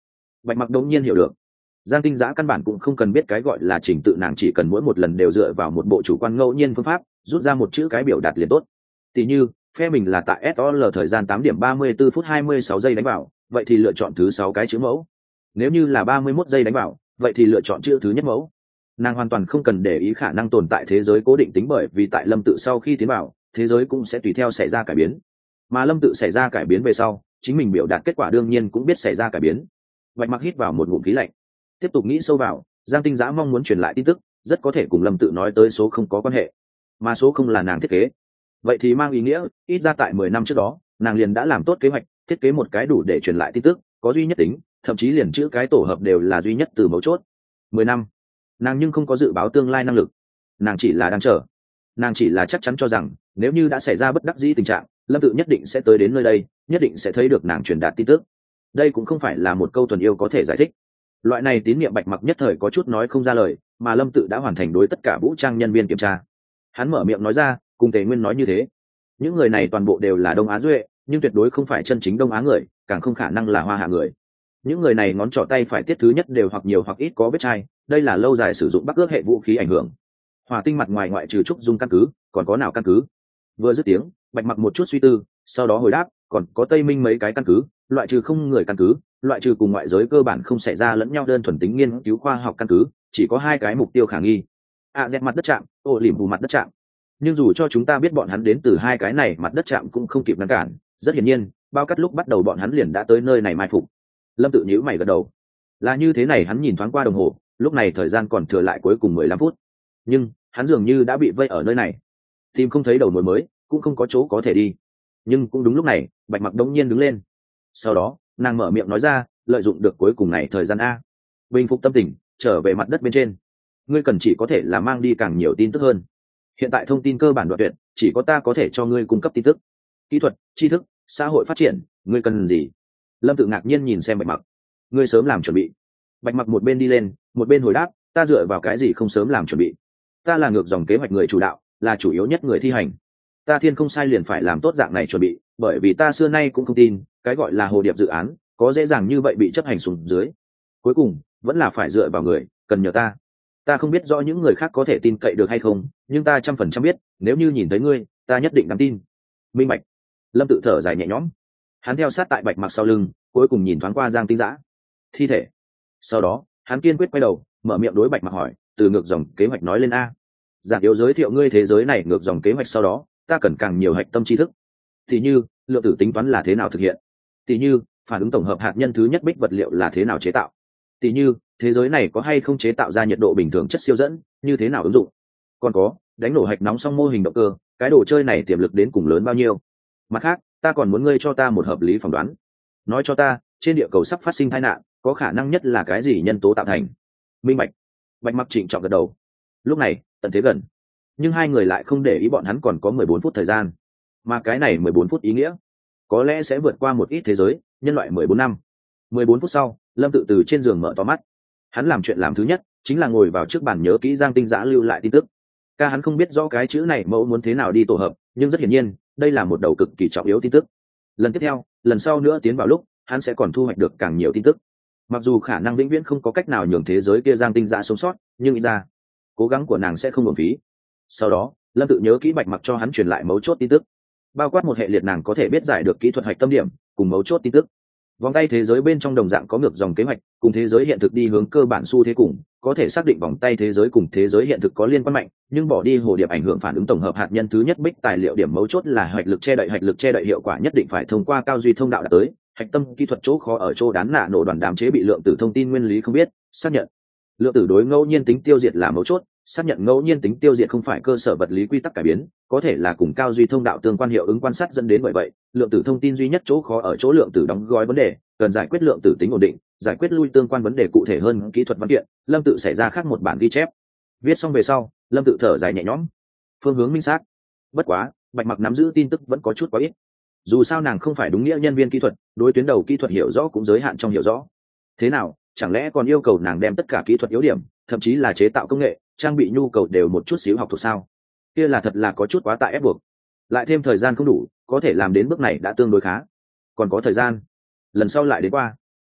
Bạch Mặc đống nhiên hiểu được, Giang Tinh Dã căn bản cũng không cần biết cái gọi là trình tự, nàng chỉ cần mỗi một lần đều dựa vào một bộ chủ quan ngẫu nhiên phương pháp rút ra một chữ cái biểu đạt liền tốt. Tỷ như phe mình là tại SOL thời gian 8:34 phút 26 giây đánh vào, vậy thì lựa chọn thứ 6 cái chữ mẫu. Nếu như là 31 giây đánh vào, vậy thì lựa chọn chữ thứ nhất mẫu. Nàng hoàn toàn không cần để ý khả năng tồn tại thế giới cố định tính, bởi vì tại Lâm Tự sau khi tiến vào, thế giới cũng sẽ tùy theo xảy ra cải biến. Mà Lâm Tự xảy ra cải biến về sau, chính mình biểu đạt kết quả đương nhiên cũng biết xảy ra cải biến. Bạch Mặc hít vào một ngụm khí lạnh, tiếp tục nghĩ sâu vào. Giang Tinh Dã mong muốn truyền lại tin tức rất có thể cùng Lâm Tự nói tới số không có quan hệ, mà số không là nàng thiết kế. Vậy thì mang ý nghĩa ít ra tại 10 năm trước đó, nàng liền đã làm tốt kế hoạch, thiết kế một cái đủ để truyền lại tin tức, có duy nhất tính, thậm chí liền chữ cái tổ hợp đều là duy nhất từ mấu chốt. 10 năm, nàng nhưng không có dự báo tương lai năng lực, nàng chỉ là đang chờ. Nàng chỉ là chắc chắn cho rằng nếu như đã xảy ra bất đắc dĩ tình trạng, Lâm Tự nhất định sẽ tới đến nơi đây, nhất định sẽ thấy được nàng truyền đạt tin tức. Đây cũng không phải là một câu thuần yêu có thể giải thích. Loại này tín niệm Bạch Mặc nhất thời có chút nói không ra lời, mà Lâm Tự đã hoàn thành đối tất cả vũ trang nhân viên kiểm tra. Hắn mở miệng nói ra, cùng Tề Nguyên nói như thế. Những người này toàn bộ đều là Đông Á duệ, nhưng tuyệt đối không phải chân chính Đông Á người, càng không khả năng là Hoa Hạ người. Những người này ngón trỏ tay phải tiết thứ nhất đều hoặc nhiều hoặc ít có vết chai, đây là lâu dài sử dụng Bắc ước hệ vũ khí ảnh hưởng. Hỏa tinh mặt ngoài ngoại trừ trúc dung căn cứ, còn có nào căn cứ? Vừa dứt tiếng, Bạch Mặc một chút suy tư, sau đó hồi đáp, còn có Tây Minh mấy cái căn cứ, loại trừ không người căn cứ, loại trừ cùng ngoại giới cơ bản không xảy ra lẫn nhau đơn thuần tính nghiên cứu khoa học căn cứ, chỉ có 2 cái mục tiêu khả nghi. Dẹt mặt đất chạm, lỉm bù mặt đất chạm. Nhưng dù cho chúng ta biết bọn hắn đến từ 2 cái này mặt đất chạm cũng không kịp ngăn cản, rất hiển nhiên, bao cắt lúc bắt đầu bọn hắn liền đã tới nơi này mai phục. Lâm Tự nhíu mày gật đầu. Là như thế này, hắn nhìn thoáng qua đồng hồ, lúc này thời gian còn thừa lại cuối cùng 15 phút. Nhưng, hắn dường như đã bị vây ở nơi này, tìm không thấy đầu mối mới, cũng không có chỗ có thể đi. Nhưng cũng đúng lúc này, Bạch Mặc đống nhiên đứng lên. Sau đó, nàng mở miệng nói ra, lợi dụng được cuối cùng này thời gian a, bình phục tâm tình, trở về mặt đất bên trên. Ngươi cần chỉ có thể là mang đi càng nhiều tin tức hơn. Hiện tại thông tin cơ bản đoạn tuyệt, chỉ có ta có thể cho ngươi cung cấp tin tức. Kỹ thuật, tri thức, xã hội phát triển, ngươi cần gì? Lâm Tự ngạc nhiên nhìn xem Bạch Mặc. Ngươi sớm làm chuẩn bị. Bạch Mặc một bên đi lên, một bên hồi đáp, ta dựa vào cái gì không sớm làm chuẩn bị? Ta là ngược dòng kế hoạch người chủ đạo, là chủ yếu nhất người thi hành. Ta thiên không sai liền phải làm tốt dạng này chuẩn bị, bởi vì ta xưa nay cũng không tin cái gọi là hồ điệp dự án có dễ dàng như vậy bị chấp hành xuống dưới. Cuối cùng vẫn là phải dựa vào người, cần nhờ ta. Ta không biết rõ những người khác có thể tin cậy được hay không, nhưng ta 100% biết, nếu như nhìn thấy ngươi, ta nhất định đáng tin. Minh bạch. Lâm Tự thở dài nhẹ nhõm. Hắn theo sát tại Bạch Mặc sau lưng, cuối cùng nhìn thoáng qua Giang Tinh Dã thi thể. Sau đó hắn kiên quyết quay đầu, mở miệng đối Bạch Mặc hỏi, từ ngược dòng kế hoạch nói lên a. Giản yếu giới thiệu ngươi thế giới này ngược dòng kế hoạch, sau đó ta cần càng nhiều hạch tâm tri thức. Tỷ như lượng tử tính toán là thế nào thực hiện, tỷ như phản ứng tổng hợp hạt nhân thứ nhất bích vật liệu là thế nào chế tạo, tỷ như thế giới này có hay không chế tạo ra nhiệt độ bình thường chất siêu dẫn, như thế nào ứng dụng, còn có đánh nổ hạch nóng xong mô hình động cơ, cái đồ chơi này tiềm lực đến cùng lớn bao nhiêu. Mặt khác, ta còn muốn ngươi cho ta một hợp lý phỏng đoán, nói cho ta trên địa cầu sắp phát sinh tai nạn có khả năng nhất là cái gì nhân tố tạo thành. Minh bạch. Bạch Mặc trịnh trọng gật đầu. Lúc này tận thế gần, nhưng 2 người lại không để ý bọn hắn còn có 14 phút thời gian, mà cái này 14 phút ý nghĩa có lẽ sẽ vượt qua một ít thế giới nhân loại 14 năm. 14 phút sau, Lâm Tự từ trên giường mở to mắt. Hắn làm chuyện làm thứ nhất chính là ngồi vào trước bàn nhớ kỹ Giang Tinh Dã lưu lại tin tức. Hắn không biết rõ cái chữ này mẫu muốn thế nào đi tổ hợp, nhưng rất hiển nhiên đây là một đầu cực kỳ trọng yếu tin tức. Lần tiếp theo, lần sau nữa tiến vào lúc, hắn sẽ còn thu hoạch được càng nhiều tin tức. Mặc dù khả năng vĩnh viễn không có cách nào nhường thế giới kia Giang Tinh Dã sống sót, nhưng ít ra cố gắng của nàng sẽ không uổng phí. Sau đó, Lâm Tự nhớ kỹ Bạch Mặc cho hắn truyền lại mấu chốt tin tức, bao quát một hệ liệt nàng có thể biết giải được kỹ thuật hạch tâm điểm cùng mấu chốt tin tức. Vòng tay thế giới bên trong đồng dạng có ngược dòng kế hoạch, cùng thế giới hiện thực đi hướng cơ bản xu thế cùng, có thể xác định vòng tay thế giới cùng thế giới hiện thực có liên quan mạnh, nhưng bỏ đi hồ điệp ảnh hưởng phản ứng tổng hợp hạt nhân thứ nhất bích tài liệu điểm mấu chốt là hạch lực che đậy hiệu quả nhất định phải thông qua cao duy thông đạo đạt tới, hạch tâm kỹ thuật chỗ khó ở chỗ đán nạ nổ đoàn đám chế bị lượng tử thông tin nguyên lý không biết, xác nhận lượng tử đối ngẫu nhiên tính tiêu diệt là mấu chốt, xác nhận ngẫu nhiên tính tiêu diệt không phải cơ sở vật lý quy tắc cải biến, có thể là cùng cao duy thông đạo tương quan hiệu ứng quan sát dẫn đến. Bởi vậy lượng tử thông tin duy nhất chỗ khó ở chỗ lượng tử đóng gói vấn đề, cần giải quyết lượng tử tính ổn định, giải quyết lui tương quan vấn đề cụ thể hơn kỹ thuật văn kiện. Lâm Tự xảy ra khác một bản ghi chép, viết xong về sau Lâm Tự thở dài nhẹ nhõm, phương hướng minh xác. Bất quá Bạch Mặc nắm giữ tin tức vẫn có chút quá ít, dù sao nàng không phải đúng nghĩa nhân viên kỹ thuật, đối tuyến đầu kỹ thuật hiểu rõ cũng giới hạn trong hiểu rõ. Thế nào, chẳng lẽ còn yêu cầu nàng đem tất cả kỹ thuật yếu điểm, thậm chí là chế tạo công nghệ, trang bị nhu cầu đều một chút xíu học thuộc sao? Kia là thật là có chút quá tại ép buộc. Lại thêm thời gian không đủ, có thể làm đến bước này đã tương đối khá. Còn có thời gian, lần sau lại đến qua.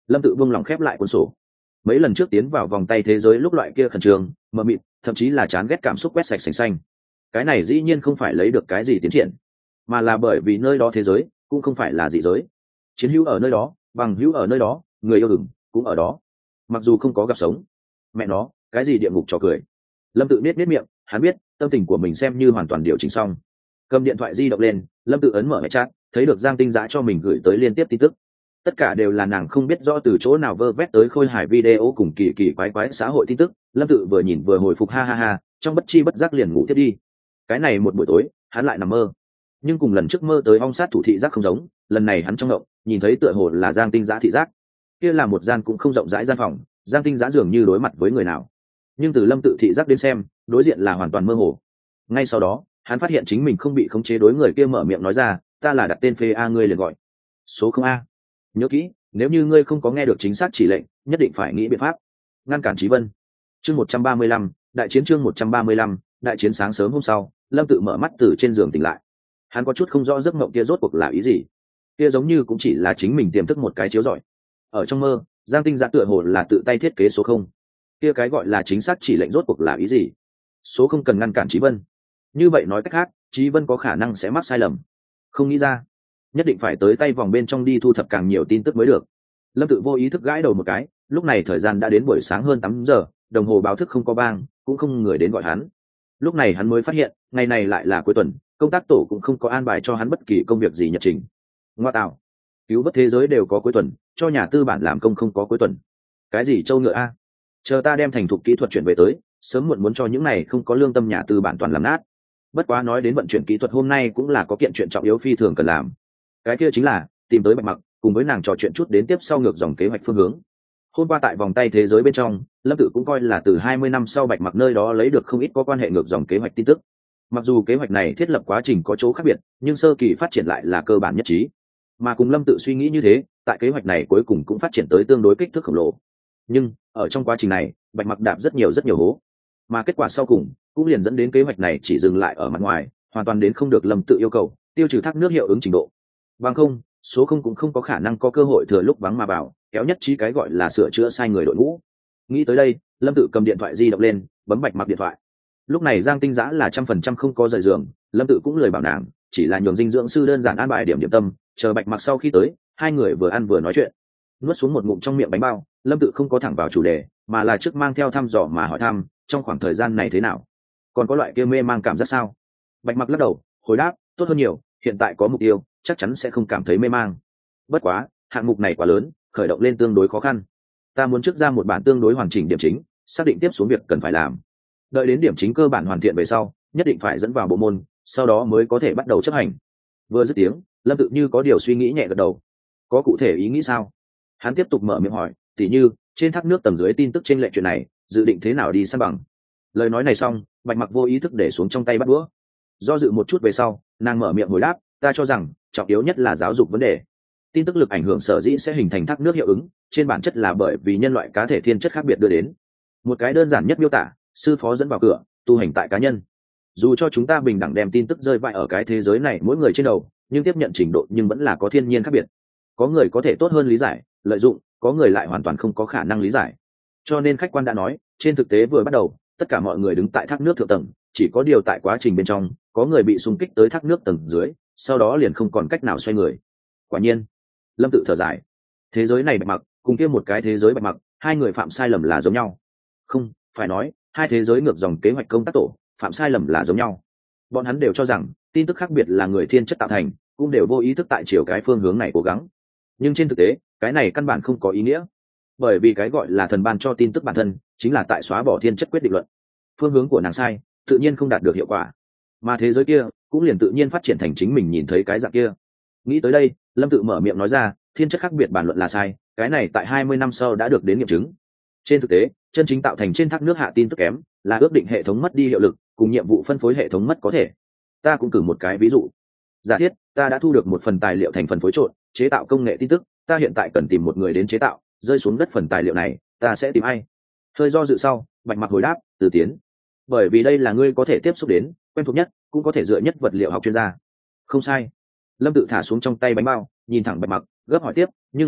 Lâm Tự buông lòng khép lại cuốn sổ. Mấy lần trước tiến vào vòng tay thế giới lúc loại kia khẩn trương, mờ mịt, thậm chí là chán ghét cảm xúc quét sạch sành xanh. Cái này dĩ nhiên không phải lấy được cái gì tiến triển, mà là bởi vì nơi đó thế giới cũng không phải là dị giới. Chiến hữu ở nơi đó, bằng hữu ở nơi đó, người yêu đừng cũng ở đó. Mặc dù không có gặp sống, mẹ nó, cái gì địa ngục trò cười. Lâm Tự nết miệng, hắn biết tâm tình của mình xem như hoàn toàn điều chỉnh xong. Cầm điện thoại di động lên, Lâm Tự ấn mở mẹ chat, thấy được Giang Tinh Dã cho mình gửi tới liên tiếp tin tức. Tất cả đều là nàng không biết rõ từ chỗ nào vơ vét tới khôi hài video cùng kỳ kỳ quái quái xã hội tin tức. Lâm Tự vừa nhìn vừa hồi phục ha ha ha, trong bất chi bất giác liền ngủ tiếp đi. Cái này một buổi tối hắn lại nằm mơ, nhưng cùng lần trước mơ tới ong sát thủ thị giác không giống. Lần này hắn trong ngộng nhìn thấy tựa hồ là Giang Tinh Dã thị giác. Kia là một gian cũng không rộng rãi gian phòng, Giang Tinh Dã dường như đối mặt với người nào, nhưng từ Lâm Tự thị giác đến xem, đối diện là hoàn toàn mơ hồ. Ngay sau đó hắn phát hiện chính mình không bị khống chế, đối người kia mở miệng nói ra, ta là đặt tên phê a, ngươi liền gọi số không a. Nhớ kỹ, nếu như ngươi không có nghe được chính xác chỉ lệnh, nhất định phải nghĩ biện pháp ngăn cản Chí Vân. Chương 135, đại chiến. Chương 135, đại chiến. Sáng sớm hôm sau, Lâm Tự mở mắt từ trên giường tỉnh lại. Hắn có chút không rõ giấc mộng kia rốt cuộc là ý gì. Kia giống như cũng chỉ là chính mình tiềm thức một cái chiếu rọi. Ở trong mơ, Giang Tinh Dã tựa hồ là tự tay thiết kế số không. Kia cái gọi là chính xác chỉ lệnh rốt cuộc là ý gì? Số không cần ngăn cản Chí Vân. Như vậy nói cách khác, Chí Vân có khả năng sẽ mắc sai lầm. Không nghĩ ra, nhất định phải tới tay vòng bên trong đi thu thập càng nhiều tin tức mới được. Lâm Tự vô ý thức gãi đầu một cái, lúc này thời gian đã đến buổi sáng hơn 8 giờ, đồng hồ báo thức không có vang, cũng không người đến gọi hắn. Lúc này hắn mới phát hiện, ngày này lại là cuối tuần, công tác tổ cũng không có an bài cho hắn bất kỳ công việc gì nhật trình. Ngoa tạo, cứu vớt thế giới đều có cuối tuần, cho nhà tư bản làm công không có cuối tuần. Cái gì trâu ngựa a? Chờ ta đem thành thục kỹ thuật chuyển về tới, sớm muộn muốn cho những này không có lương tâm nhà tư bản toàn làm nát. Bất quá nói đến vận chuyển kỹ thuật, hôm nay cũng là có kiện chuyện trọng yếu phi thường cần làm. Cái kia chính là tìm tới Bạch Mặc, cùng với nàng trò chuyện chút đến tiếp sau ngược dòng kế hoạch phương hướng. Hôm qua tại vòng tay thế giới bên trong, Lâm Tự cũng coi là từ 20 năm sau Bạch Mặc nơi đó lấy được không ít có quan hệ ngược dòng kế hoạch tin tức. Mặc dù kế hoạch này thiết lập quá trình có chỗ khác biệt, nhưng sơ kỳ phát triển lại là cơ bản nhất trí. Mà cùng Lâm Tự suy nghĩ như thế, tại kế hoạch này cuối cùng cũng phát triển tới tương đối kích thước khổng lồ. Nhưng ở trong quá trình này, Bạch Mặc đạp rất nhiều hố, mà kết quả sau cùng cũng liền dẫn đến kế hoạch này chỉ dừng lại ở mặt ngoài, hoàn toàn đến không được Lâm Tự yêu cầu, tiêu trừ thác nước hiệu ứng trình độ. Bằng không, số không cũng không có khả năng có cơ hội thừa lúc vắng mà vào, kéo nhất trí cái gọi là sửa chữa sai người đội ngũ. Nghĩ tới đây, Lâm Tự cầm điện thoại di động lên, bấm Bạch Mặc điện thoại. Lúc này Giang Tinh Dã là 100% không có rời giường, Lâm Tự cũng lười bảo nàng, chỉ là nhường dinh dưỡng sư đơn giản an bài điểm tâm, chờ Bạch Mặc sau khi tới, hai người vừa ăn vừa nói chuyện. Nuốt xuống một ngụm trong miệng bánh bao, Lâm Tự không có thẳng vào chủ đề, mà là trước mang theo thăm dò mà hỏi thăm, trong khoảng thời gian này thế nào, còn có loại kia mê mang cảm giác sao? Bạch Mặc lắc đầu, hồi đáp, tốt hơn nhiều, hiện tại có mục tiêu, chắc chắn sẽ không cảm thấy mê mang. Bất quá, hạng mục này quá lớn, khởi động lên tương đối khó khăn. Ta muốn trước ra một bản tương đối hoàn chỉnh điểm chính, xác định tiếp xuống việc cần phải làm. Đợi đến điểm chính cơ bản hoàn thiện về sau, nhất định phải dẫn vào bộ môn, sau đó mới có thể bắt đầu chấp hành. Vừa dứt tiếng, Lâm Tự như có điều suy nghĩ nhẹ gật đầu. Có cụ thể ý nghĩ sao? Hắn tiếp tục mở miệng hỏi, tỉ như trên thác nước tầng dưới tin tức trên lệnh chuyện này, dự định thế nào đi săn bằng. Lời nói này xong, Bạch Mặc vô ý thức để xuống trong tay bắt đũa. Do dự một chút về sau, nàng mở miệng hồi đáp, ta cho rằng trọng yếu nhất là giáo dục vấn đề. Tin tức lực ảnh hưởng sở dĩ sẽ hình thành thác nước hiệu ứng, trên bản chất là bởi vì nhân loại cá thể thiên chất khác biệt đưa đến. Một cái đơn giản nhất miêu tả, sư phó dẫn vào cửa, tu hành tại cá nhân. Dù cho chúng ta bình đẳng đem tin tức rơi vãi ở cái thế giới này mỗi người trên đầu, nhưng tiếp nhận trình độ nhưng vẫn là có thiên nhiên khác biệt. Có người có thể tốt hơn lý giải, lợi dụng, có người lại hoàn toàn không có khả năng lý giải. Cho nên khách quan đã nói, trên thực tế vừa bắt đầu, tất cả mọi người đứng tại thác nước thượng tầng, chỉ có điều tại quá trình bên trong, có người bị xung kích tới thác nước tầng dưới, sau đó liền không còn cách nào xoay người. Quả nhiên, Lâm Tự thở dài, thế giới này Bạch Mặc cùng kia một cái thế giới Bạch Mặc, hai người phạm sai lầm là giống nhau. Không, phải nói, hai thế giới ngược dòng kế hoạch công tác tổ phạm sai lầm là giống nhau. Bọn hắn đều cho rằng tin tức khác biệt là người thiên chất tạo thành, cũng đều vô ý thức tại chiều cái phương hướng này cố gắng. Nhưng trên thực tế, cái này căn bản không có ý nghĩa, bởi vì cái gọi là thần ban cho tin tức bản thân chính là tại xóa bỏ thiên chất quyết định luận. Phương hướng của nàng sai, tự nhiên không đạt được hiệu quả, mà thế giới kia cũng liền tự nhiên phát triển thành chính mình nhìn thấy cái dạng kia. Nghĩ tới đây, Lâm Tự mở miệng nói ra, thiên chất khác biệt bản luận là sai, cái này tại 20 năm sau đã được đến nghiệm chứng. Trên thực tế, chân chính tạo thành trên thác nước hạ tin tức kém là ước định hệ thống mất đi hiệu lực, cùng nhiệm vụ phân phối hệ thống mất có thể. Ta cũng cử một cái ví dụ. Giả thiết ta đã thu được một phần tài liệu thành phần phối trộn, chế tạo công nghệ tin tức, ta hiện tại cần tìm một người đến chế tạo, rơi xuống đất phần tài liệu này, ta sẽ tìm ai? Hơi do dự sau, Bạch Mặc hồi đáp, Từ Tiến. Bởi vì đây là ngươi có thể tiếp xúc đến, quen thuộc nhất, cũng có thể dựa nhất vật liệu học chuyên gia. Không sai. Lâm Tự thả xuống trong tay bánh bao, nhìn thẳng Bạch Mặc, gấp hỏi tiếp, nhưng là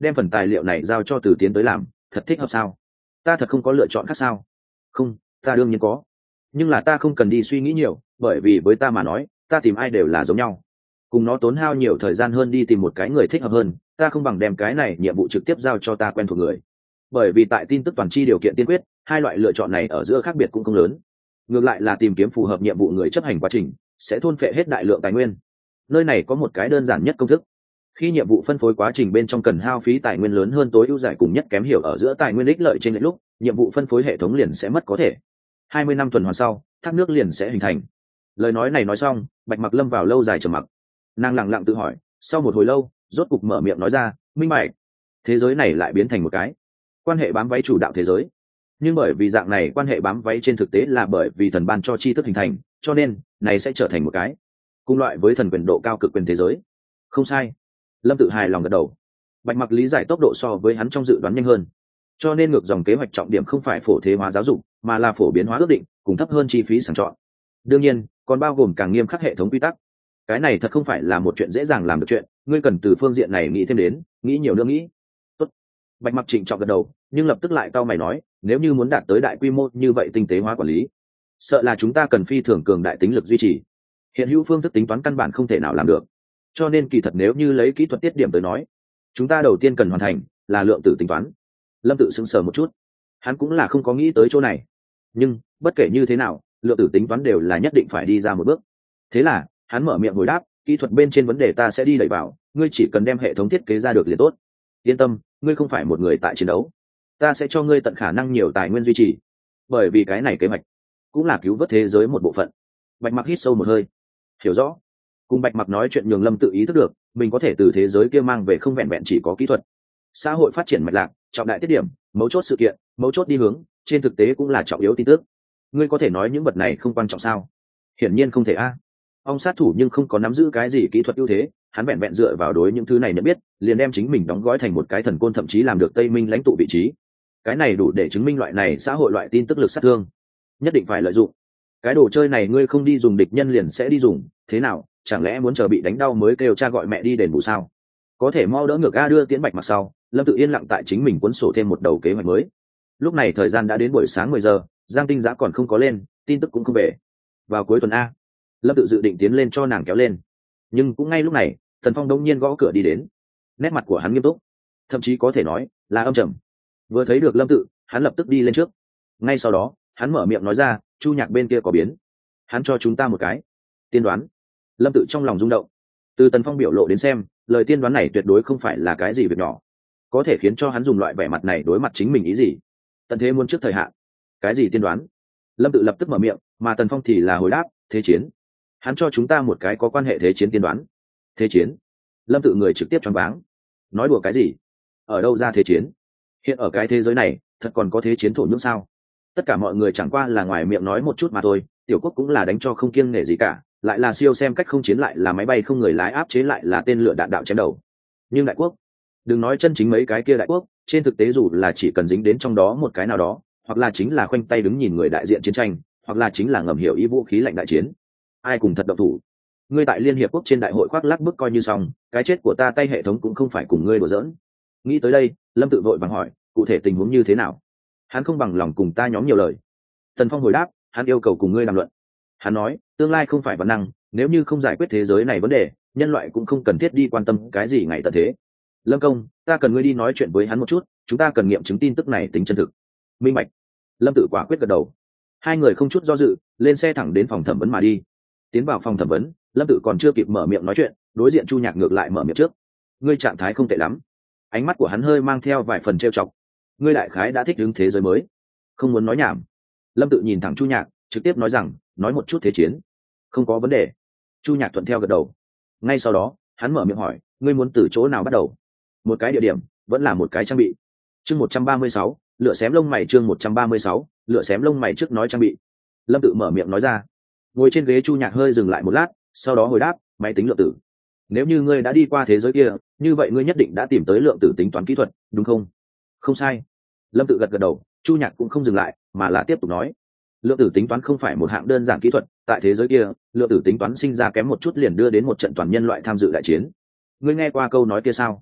đem phần tài liệu này giao cho Từ Tiến tới làm, thật thích hợp sao? Ta thật không có lựa chọn khác sao? Không, ta đương nhiên có, nhưng là ta không cần đi suy nghĩ nhiều, bởi vì với ta mà nói, ta tìm ai đều là giống nhau, cùng nó tốn hao nhiều thời gian hơn đi tìm một cái người thích hợp hơn, ta không bằng đem cái này nhiệm vụ trực tiếp giao cho ta quen thuộc người. Bởi vì tại tin tức toàn chi điều kiện tiên quyết, hai loại lựa chọn này ở giữa khác biệt cũng không lớn, ngược lại là tìm kiếm phù hợp nhiệm vụ người chấp hành quá trình sẽ thôn phệ hết đại lượng tài nguyên. Nơi này có một cái đơn giản nhất công thức: khi nhiệm vụ phân phối quá trình bên trong cần hao phí tài nguyên lớn hơn tối ưu giải cùng nhất kém hiểu ở giữa tài nguyên ích lợi trên lệch lúc, nhiệm vụ phân phối hệ thống liền sẽ mất có thể. 20 năm tuần hoàn sau, thác nước liền sẽ hình thành. Lời nói này nói xong, Bạch Mặc lâm vào lâu dài trầm mặc. Nàng lặng lặng tự hỏi, sau một hồi lâu, rốt cục mở miệng nói ra, minh bạch, thế giới này lại biến thành một cái quan hệ bám váy chủ đạo thế giới. Nhưng bởi vì dạng này quan hệ bám váy trên thực tế là bởi vì thần ban cho tri thức hình thành, cho nên này sẽ trở thành một cái cùng loại với thần quyền độ cao cực quyền thế giới. Không sai. Lâm tự hài lòng gật đầu. Bạch Mặc lý giải tốc độ so với hắn trong dự đoán nhanh hơn, cho nên ngược dòng kế hoạch trọng điểm không phải phổ thế hóa giáo dục, mà là phổ biến hóa ước định cùng thấp hơn chi phí sàng chọn. Đương nhiên còn bao gồm càng nghiêm khắc hệ thống quy tắc. Cái này thật không phải là một chuyện dễ dàng làm được chuyện, ngươi cần từ phương diện này nghĩ thêm đến, nghĩ nhiều nữa nghĩ. Tốt. Bạch Mặc trịnh trọng gật đầu, nhưng lập tức lại cau mày nói, nếu như muốn đạt tới đại quy mô như vậy tinh tế hóa quản lý, sợ là chúng ta cần phi thường cường đại tính lực duy trì. Hiện hữu phương thức tính toán căn bản không thể nào làm được, cho nên kỳ thật nếu như lấy kỹ thuật tiết điểm tới nói, chúng ta đầu tiên cần hoàn thành là lượng tử tính toán. Lâm tự sững sờ một chút, hắn cũng là không có nghĩ tới chỗ này, nhưng bất kể như thế nào, lượng tử tính toán đều là nhất định phải đi ra một bước. Thế là hắn mở miệng hồi đáp, kỹ thuật bên trên vấn đề ta sẽ đi đẩy vào, ngươi chỉ cần đem hệ thống thiết kế ra được liền tốt. Yên tâm, ngươi không phải một người tại chiến đấu, ta sẽ cho ngươi tận khả năng nhiều tài nguyên duy trì, bởi vì cái này kế hoạch cũng là cứu vớt thế giới một bộ phận. Bạch Mặc hít sâu một hơi, hiểu rõ. Cùng Bạch Mặc nói chuyện nhường Lâm tự ý thức được mình có thể từ thế giới kia mang về không vẹn vẹn chỉ có kỹ thuật, xã hội phát triển mạch lạc, trọng đại tiết điểm, mấu chốt sự kiện, mấu chốt đi hướng, trên thực tế cũng là trọng yếu tin tức. Ngươi có thể nói những vật này không quan trọng sao? Hiển nhiên không thể a. Ông sát thủ nhưng không có nắm giữ cái gì kỹ thuật ưu thế, hắn vẹn vẹn dựa vào đối những thứ này nhận biết, liền đem chính mình đóng gói thành một cái thần côn, thậm chí làm được Tây Minh lãnh tụ vị trí. Cái này đủ để chứng minh loại này xã hội loại tin tức lực sát thương, nhất định phải lợi dụng. Cái đồ chơi này ngươi không đi dùng, địch nhân liền sẽ đi dùng, thế nào, chẳng lẽ muốn chờ bị đánh đau mới kêu cha gọi mẹ đi đền bù sao? Có thể mau đỡ ngược a. Đưa Tiễn Bạch Mặc sau, Lâm tự yên lặng tại chính mình cuốn sổ thêm một đầu kế hoạch mới. Lúc này thời gian đã đến buổi sáng 10 giờ, Giang Tinh Giã còn không có lên, tin tức cũng không về. Vào cuối tuần a. Lâm tự dự định tiến lên cho nàng kéo lên, nhưng cũng ngay lúc này, Tần Phong đông nhiên gõ cửa đi đến. Nét mặt của hắn nghiêm túc, thậm chí có thể nói là âm trầm. Vừa thấy được Lâm tự, hắn lập tức đi lên trước. Ngay sau đó, hắn mở miệng nói ra, Chu Nhạc bên kia có biến, hắn cho chúng ta một cái tiên đoán. Lâm tự trong lòng rung động. Từ Tần Phong biểu lộ đến xem, lời tiên đoán này tuyệt đối không phải là cái gì việc nhỏ, có thể khiến cho hắn dùng loại vẻ mặt này đối mặt chính mình ý gì? Tận thế muốn trước thời hạn. Cái gì tiên đoán? Lâm tự lập tức mở miệng, mà Tần Phong thì là hồi đáp, thế chiến. Hắn cho chúng ta một cái có quan hệ thế chiến tiên đoán. Thế chiến? Lâm tự người trực tiếp choáng váng. Nói đùa cái gì? Ở đâu ra thế chiến? Hiện ở cái thế giới này thật còn có thế chiến thổ nhưỡng sao? Tất cả mọi người chẳng qua là ngoài miệng nói một chút mà thôi, tiểu quốc cũng là đánh cho không kiêng nể gì cả, lại là siêu xem cách không chiến, lại là máy bay không người lái áp chế, lại là tên lửa đạn đạo chém đầu. Nhưng đại quốc, đừng nói chân chính mấy cái kia đại quốc, trên thực tế dù là chỉ cần dính đến trong đó một cái nào đó, hoặc là chính là khoanh tay đứng nhìn người đại diện chiến tranh, hoặc là chính là ngầm hiểu ý vũ khí lạnh đại chiến, ai cùng thật động thủ? Ngươi tại Liên Hiệp Quốc trên đại hội khoác lác bước coi như xong, cái chết của ta tay hệ thống cũng không phải cùng ngươi đùa giỡn. Nghĩ tới đây, Lâm tự vội vàng hỏi, cụ thể tình huống như thế nào? Hắn không bằng lòng cùng ta nhóm nhiều lời. Tần Phong hồi đáp, hắn yêu cầu cùng ngươi làm luận. Hắn nói, tương lai không phải văn năng, nếu như không giải quyết thế giới này vấn đề, nhân loại cũng không cần thiết đi quan tâm cái gì ngày tận thế. Lâm công, ta cần ngươi đi nói chuyện với hắn một chút, chúng ta cần nghiệm chứng tin tức này tính chân thực. Minh bạch. Lâm tự quả quyết gật đầu. Hai người không chút do dự, lên xe thẳng đến phòng thẩm vấn mà đi. Tiến vào phòng thẩm vấn, Lâm tự còn chưa kịp mở miệng nói chuyện, đối diện Chu Nhạc ngược lại mở miệng trước. Ngươi trạng thái không tệ lắm. Ánh mắt của hắn hơi mang theo vài phần trêu chọc. Ngươi đại khái đã thích ứng thế giới mới, không muốn nói nhảm. Lâm tự nhìn thẳng Chu Nhạc, trực tiếp nói rằng, nói một chút thế chiến. Không có vấn đề. Chu Nhạc thuận theo gật đầu. Ngay sau đó, hắn mở miệng hỏi, ngươi muốn từ chỗ nào bắt đầu? Một cái địa điểm, vẫn là một cái trang bị. Chương 136, lựa xém lông mày. Chương 136, lựa xém lông mày trước nói trang bị. Lâm tự mở miệng nói ra. Ngồi trên ghế Chu Nhạc hơi dừng lại một lát, sau đó hồi đáp, máy tính lượng tử. Nếu như ngươi đã đi qua thế giới kia, như vậy ngươi nhất định đã tìm tới lượng tử tính toán kỹ thuật, đúng không? Không sai. Lâm tự gật gật đầu. Chu Nhạc cũng không dừng lại, mà là tiếp tục nói, lượng tử tính toán không phải một hạng đơn giản kỹ thuật, tại thế giới kia, lượng tử tính toán sinh ra kém một chút liền đưa đến một trận toàn nhân loại tham dự đại chiến. Ngươi nghe qua câu nói kia sao?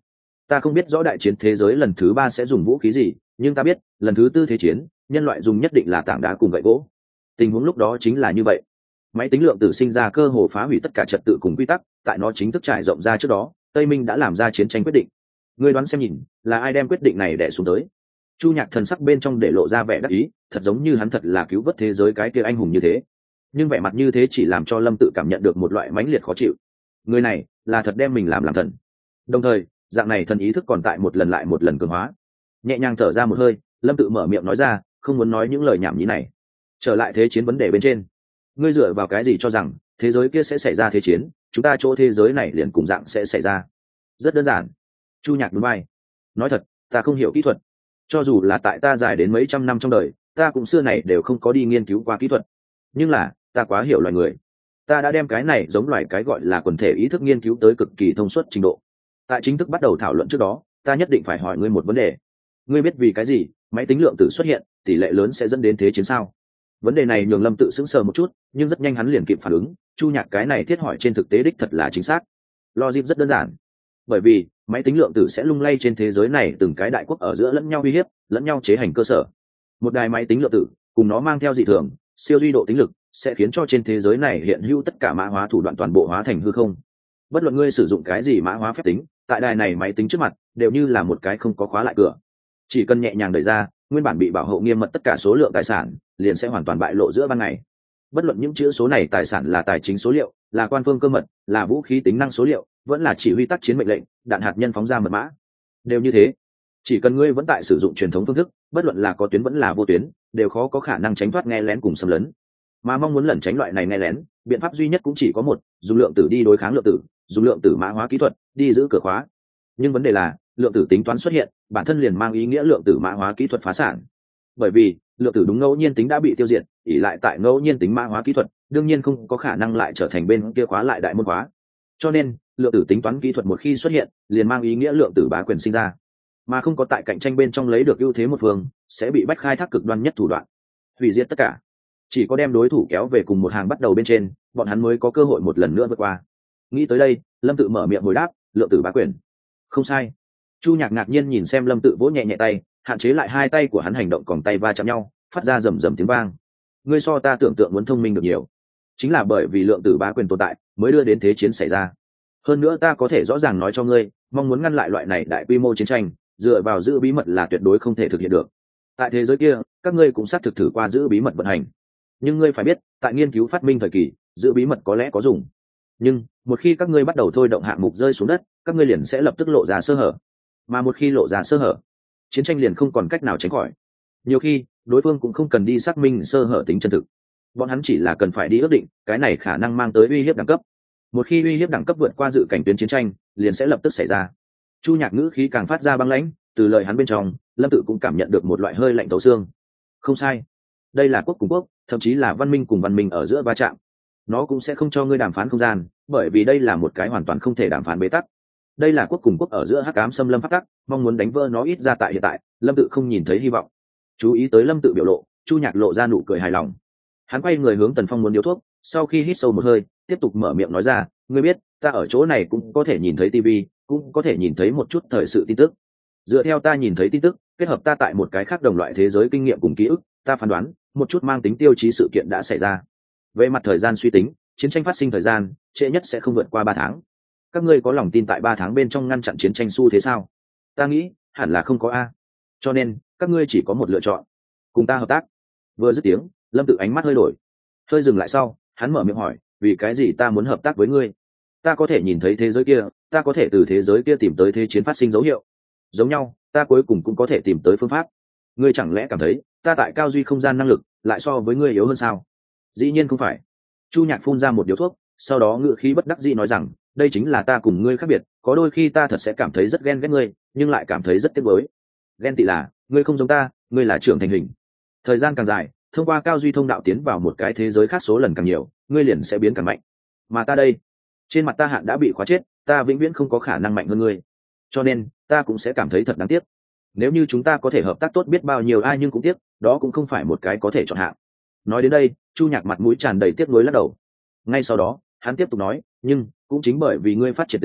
Ta không biết rõ đại chiến thế giới lần thứ 3 sẽ dùng vũ khí gì, nhưng ta biết lần thứ 4 thế chiến nhân loại dùng nhất định là tảng đá cùng gậy gỗ. Tình huống lúc đó chính là như vậy. Máy tính lượng tử sinh ra cơ hồ phá hủy tất cả trật tự cùng quy tắc, tại nó chính thức trải rộng ra trước đó, Tây Minh đã làm ra chiến tranh quyết định. Ngươi đoán xem nhìn, là ai đem quyết định này đè xuống tới? Chu Nhạc thần sắc bên trong để lộ ra vẻ đắc ý, thật giống như hắn thật là cứu vớt thế giới cái kia anh hùng như thế. Nhưng vẻ mặt như thế chỉ làm cho Lâm Tự cảm nhận được một loại mãnh liệt khó chịu. Người này là thật đem mình làm thần. Đồng thời, dạng này thần ý thức còn tại một lần lại một lần cường hóa. Nhẹ nhàng thở ra một hơi, Lâm Tự mở miệng nói ra, không muốn nói những lời nhảm nhí này. Trở lại thế chiến vấn đề bên trên, ngươi dựa vào cái gì cho rằng thế giới kia sẽ xảy ra thế chiến, chúng ta chỗ thế giới này liền cùng dạng sẽ xảy ra? Rất đơn giản. Chu Nhạc nhún vai. Nói thật, ta không hiểu kỹ thuật. Cho dù là tại ta dài đến mấy trăm năm trong đời, ta cũng xưa này đều không có đi nghiên cứu qua kỹ thuật. Nhưng là, ta quá hiểu loài người. Ta đã đem cái này giống loài cái gọi là quần thể ý thức nghiên cứu tới cực kỳ thông suốt trình độ. Tại chính thức bắt đầu thảo luận trước đó, ta nhất định phải hỏi ngươi một vấn đề. Ngươi biết vì cái gì máy tính lượng tử xuất hiện tỷ lệ lớn sẽ dẫn đến thế chiến sao? Vấn đề này nhường Lâm Tự sững sờ một chút, nhưng rất nhanh hắn liền kịp phản ứng. Chu Nhạc cái này thiết hỏi trên thực tế đích thật là chính xác. Logic rất đơn giản. Bởi vì máy tính lượng tử sẽ lung lay trên thế giới này từng cái đại quốc ở giữa lẫn nhau uy hiếp, lẫn nhau chế hành cơ sở. Một đài máy tính lượng tử cùng nó mang theo dị thường siêu duy độ tính lực sẽ khiến cho trên thế giới này hiện hữu tất cả mã hóa thủ đoạn toàn bộ hóa thành hư không. Bất luận ngươi sử dụng cái gì mã hóa phép tính, tại đài này máy tính trước mặt đều như là một cái không có khóa lại cửa. Chỉ cần nhẹ nhàng đẩy ra, nguyên bản bị bảo hộ nghiêm mật tất cả số lượng tài sản liền sẽ hoàn toàn bại lộ giữa ban ngày. Bất luận những chữ số này tài sản là tài chính số liệu, là quan phương cơ mật, là vũ khí tính năng số liệu, vẫn là chỉ huy tác chiến mệnh lệnh, đạn hạt nhân phóng ra mật mã, đều như thế. Chỉ cần ngươi vẫn tại sử dụng truyền thống phương thức, bất luận là có tuyến vẫn là vô tuyến, đều khó có khả năng tránh thoát nghe lén cùng xâm lấn. Mà mong muốn lẩn tránh loại này nghe lén, biện pháp duy nhất cũng chỉ có một, dùng lượng tử đi đối kháng lượng tử, dùng lượng tử mã hóa kỹ thuật đi giữ cửa khóa. Nhưng vấn đề là, lượng tử tính toán xuất hiện, bản thân liền mang ý nghĩa lượng tử mã hóa kỹ thuật phá sản. Bởi vì lượng tử đúng ngẫu nhiên tính đã bị tiêu diệt, ỷ lại tại ngẫu nhiên tính mã hóa kỹ thuật, đương nhiên không có khả năng lại trở thành bên kia khóa lại đại môn khóa. Cho nên lượng tử tính toán kỹ thuật một khi xuất hiện, liền mang ý nghĩa lượng tử bá quyền sinh ra, mà không có tại cạnh tranh bên trong lấy được ưu thế một phương, sẽ bị bách khai thác cực đoan nhất thủ đoạn, hủy diệt tất cả. Chỉ có đem đối thủ kéo về cùng một hàng bắt đầu bên trên, bọn hắn mới có cơ hội một lần nữa vượt qua. Nghĩ tới đây, Lâm Tự mở miệng hồi đáp, lượng tử bá quyền. Không sai. Chu Nhạc ngạc nhiên nhìn xem Lâm Tự vỗ nhẹ nhẹ tay, hạn chế lại hai tay của hắn hành động, còn tay va chạm nhau, phát ra rầm rầm tiếng vang. Ngươi so ta tưởng tượng muốn thông minh được nhiều. Chính là bởi vì lượng tử bá quyền tồn tại, mới đưa đến thế chiến xảy ra. Hơn nữa ta có thể rõ ràng nói cho ngươi, mong muốn ngăn lại loại này đại quy mô chiến tranh, dựa vào giữ bí mật là tuyệt đối không thể thực hiện được. Tại thế giới kia, các ngươi cũng xác thực thử qua giữ bí mật vận hành. Nhưng ngươi phải biết, tại nghiên cứu phát minh thời kỳ, giữ bí mật có lẽ có dùng. Nhưng một khi các ngươi bắt đầu thôi động hạng mục rơi xuống đất, các ngươi liền sẽ lập tức lộ ra sơ hở. Mà một khi lộ ra sơ hở, chiến tranh liền không còn cách nào tránh khỏi. Nhiều khi đối phương cũng không cần đi xác minh sơ hở tính chân thực, bọn hắn chỉ là cần phải đi ước định cái này khả năng mang tới uy hiếp đẳng cấp. Một khi uy hiếp đẳng cấp vượt qua dự cảnh tuyến chiến tranh, liền sẽ lập tức xảy ra. Chu Nhạc ngữ khí càng phát ra băng lãnh, từ lời hắn bên trong, Lâm Tự cũng cảm nhận được một loại hơi lạnh thấu xương. Không sai, đây là quốc cùng quốc, thậm chí là văn minh cùng văn minh ở giữa va chạm. Nó cũng sẽ không cho ngươi đàm phán không gian, bởi vì đây là một cái hoàn toàn không thể đàm phán bế tắc. Đây là quốc cùng quốc ở giữa hắc ám xâm lâm pháp tắc, mong muốn đánh vỡ nó ít ra tại hiện tại, Lâm Tự không nhìn thấy hy vọng. Chú ý tới Lâm Tự biểu lộ, Chu Nhạc lộ ra nụ cười hài lòng. Hắn quay người hướng Tần Phong muốn điếu thuốc, sau khi hít sâu một hơi, tiếp tục mở miệng nói ra, ngươi biết, ta ở chỗ này cũng có thể nhìn thấy tivi, cũng có thể nhìn thấy một chút thời sự tin tức. Dựa theo ta nhìn thấy tin tức, kết hợp ta tại một cái khác đồng loại thế giới kinh nghiệm cùng ký ức, ta phán đoán một chút mang tính tiêu chí sự kiện đã xảy ra. Về mặt thời gian suy tính, chiến tranh phát sinh thời gian trễ nhất sẽ không vượt qua 3 tháng. Các ngươi có lòng tin tại 3 tháng bên trong ngăn chặn chiến tranh xu thế sao? Ta nghĩ hẳn là không có a. Cho nên các ngươi chỉ có một lựa chọn, cùng ta hợp tác. Vừa dứt tiếng, Lâm Tự ánh mắt hơi đổi, hơi dừng lại sau, hắn mở miệng hỏi, vì cái gì ta muốn hợp tác với ngươi? Ta có thể nhìn thấy thế giới kia, ta có thể từ thế giới kia tìm tới thế chiến phát sinh dấu hiệu. Giống nhau, ta cuối cùng cũng có thể tìm tới phương pháp. Ngươi chẳng lẽ cảm thấy ta tại cao duy không gian năng lực lại so với ngươi yếu hơn sao? Dĩ nhiên không phải. Chu Nhạc phun ra một điếu thuốc, sau đó ngữ khí bất đắc dĩ nói rằng, đây chính là ta cùng ngươi khác biệt, có đôi khi ta thật sẽ cảm thấy rất ghen ghét ngươi, nhưng lại cảm thấy rất tiếc nuối. Ghen tị là, ngươi không giống ta, ngươi là trưởng thành hình. Thời gian càng dài, thông qua cao duy thông đạo tiến vào một cái thế giới khác số lần càng nhiều, ngươi liền sẽ biến càng mạnh. Mà ta đây, trên mặt ta hạn đã bị khóa chết, ta vĩnh viễn không có khả năng mạnh hơn ngươi. Cho nên, ta cũng sẽ cảm thấy thật đáng tiếc. Nếu như chúng ta có thể hợp tác tốt biết bao nhiêu ai, nhưng cũng tiếc, đó cũng không phải một cái có thể chọn hạng. Nói đến đây, Chu Nhạc mặt mũi tràn đầy tiếc nuối lắc đầu. Ngay sau đó, hắn tiếp tục nói, nhưng cũng chính bởi vì ngươi phát triển tính,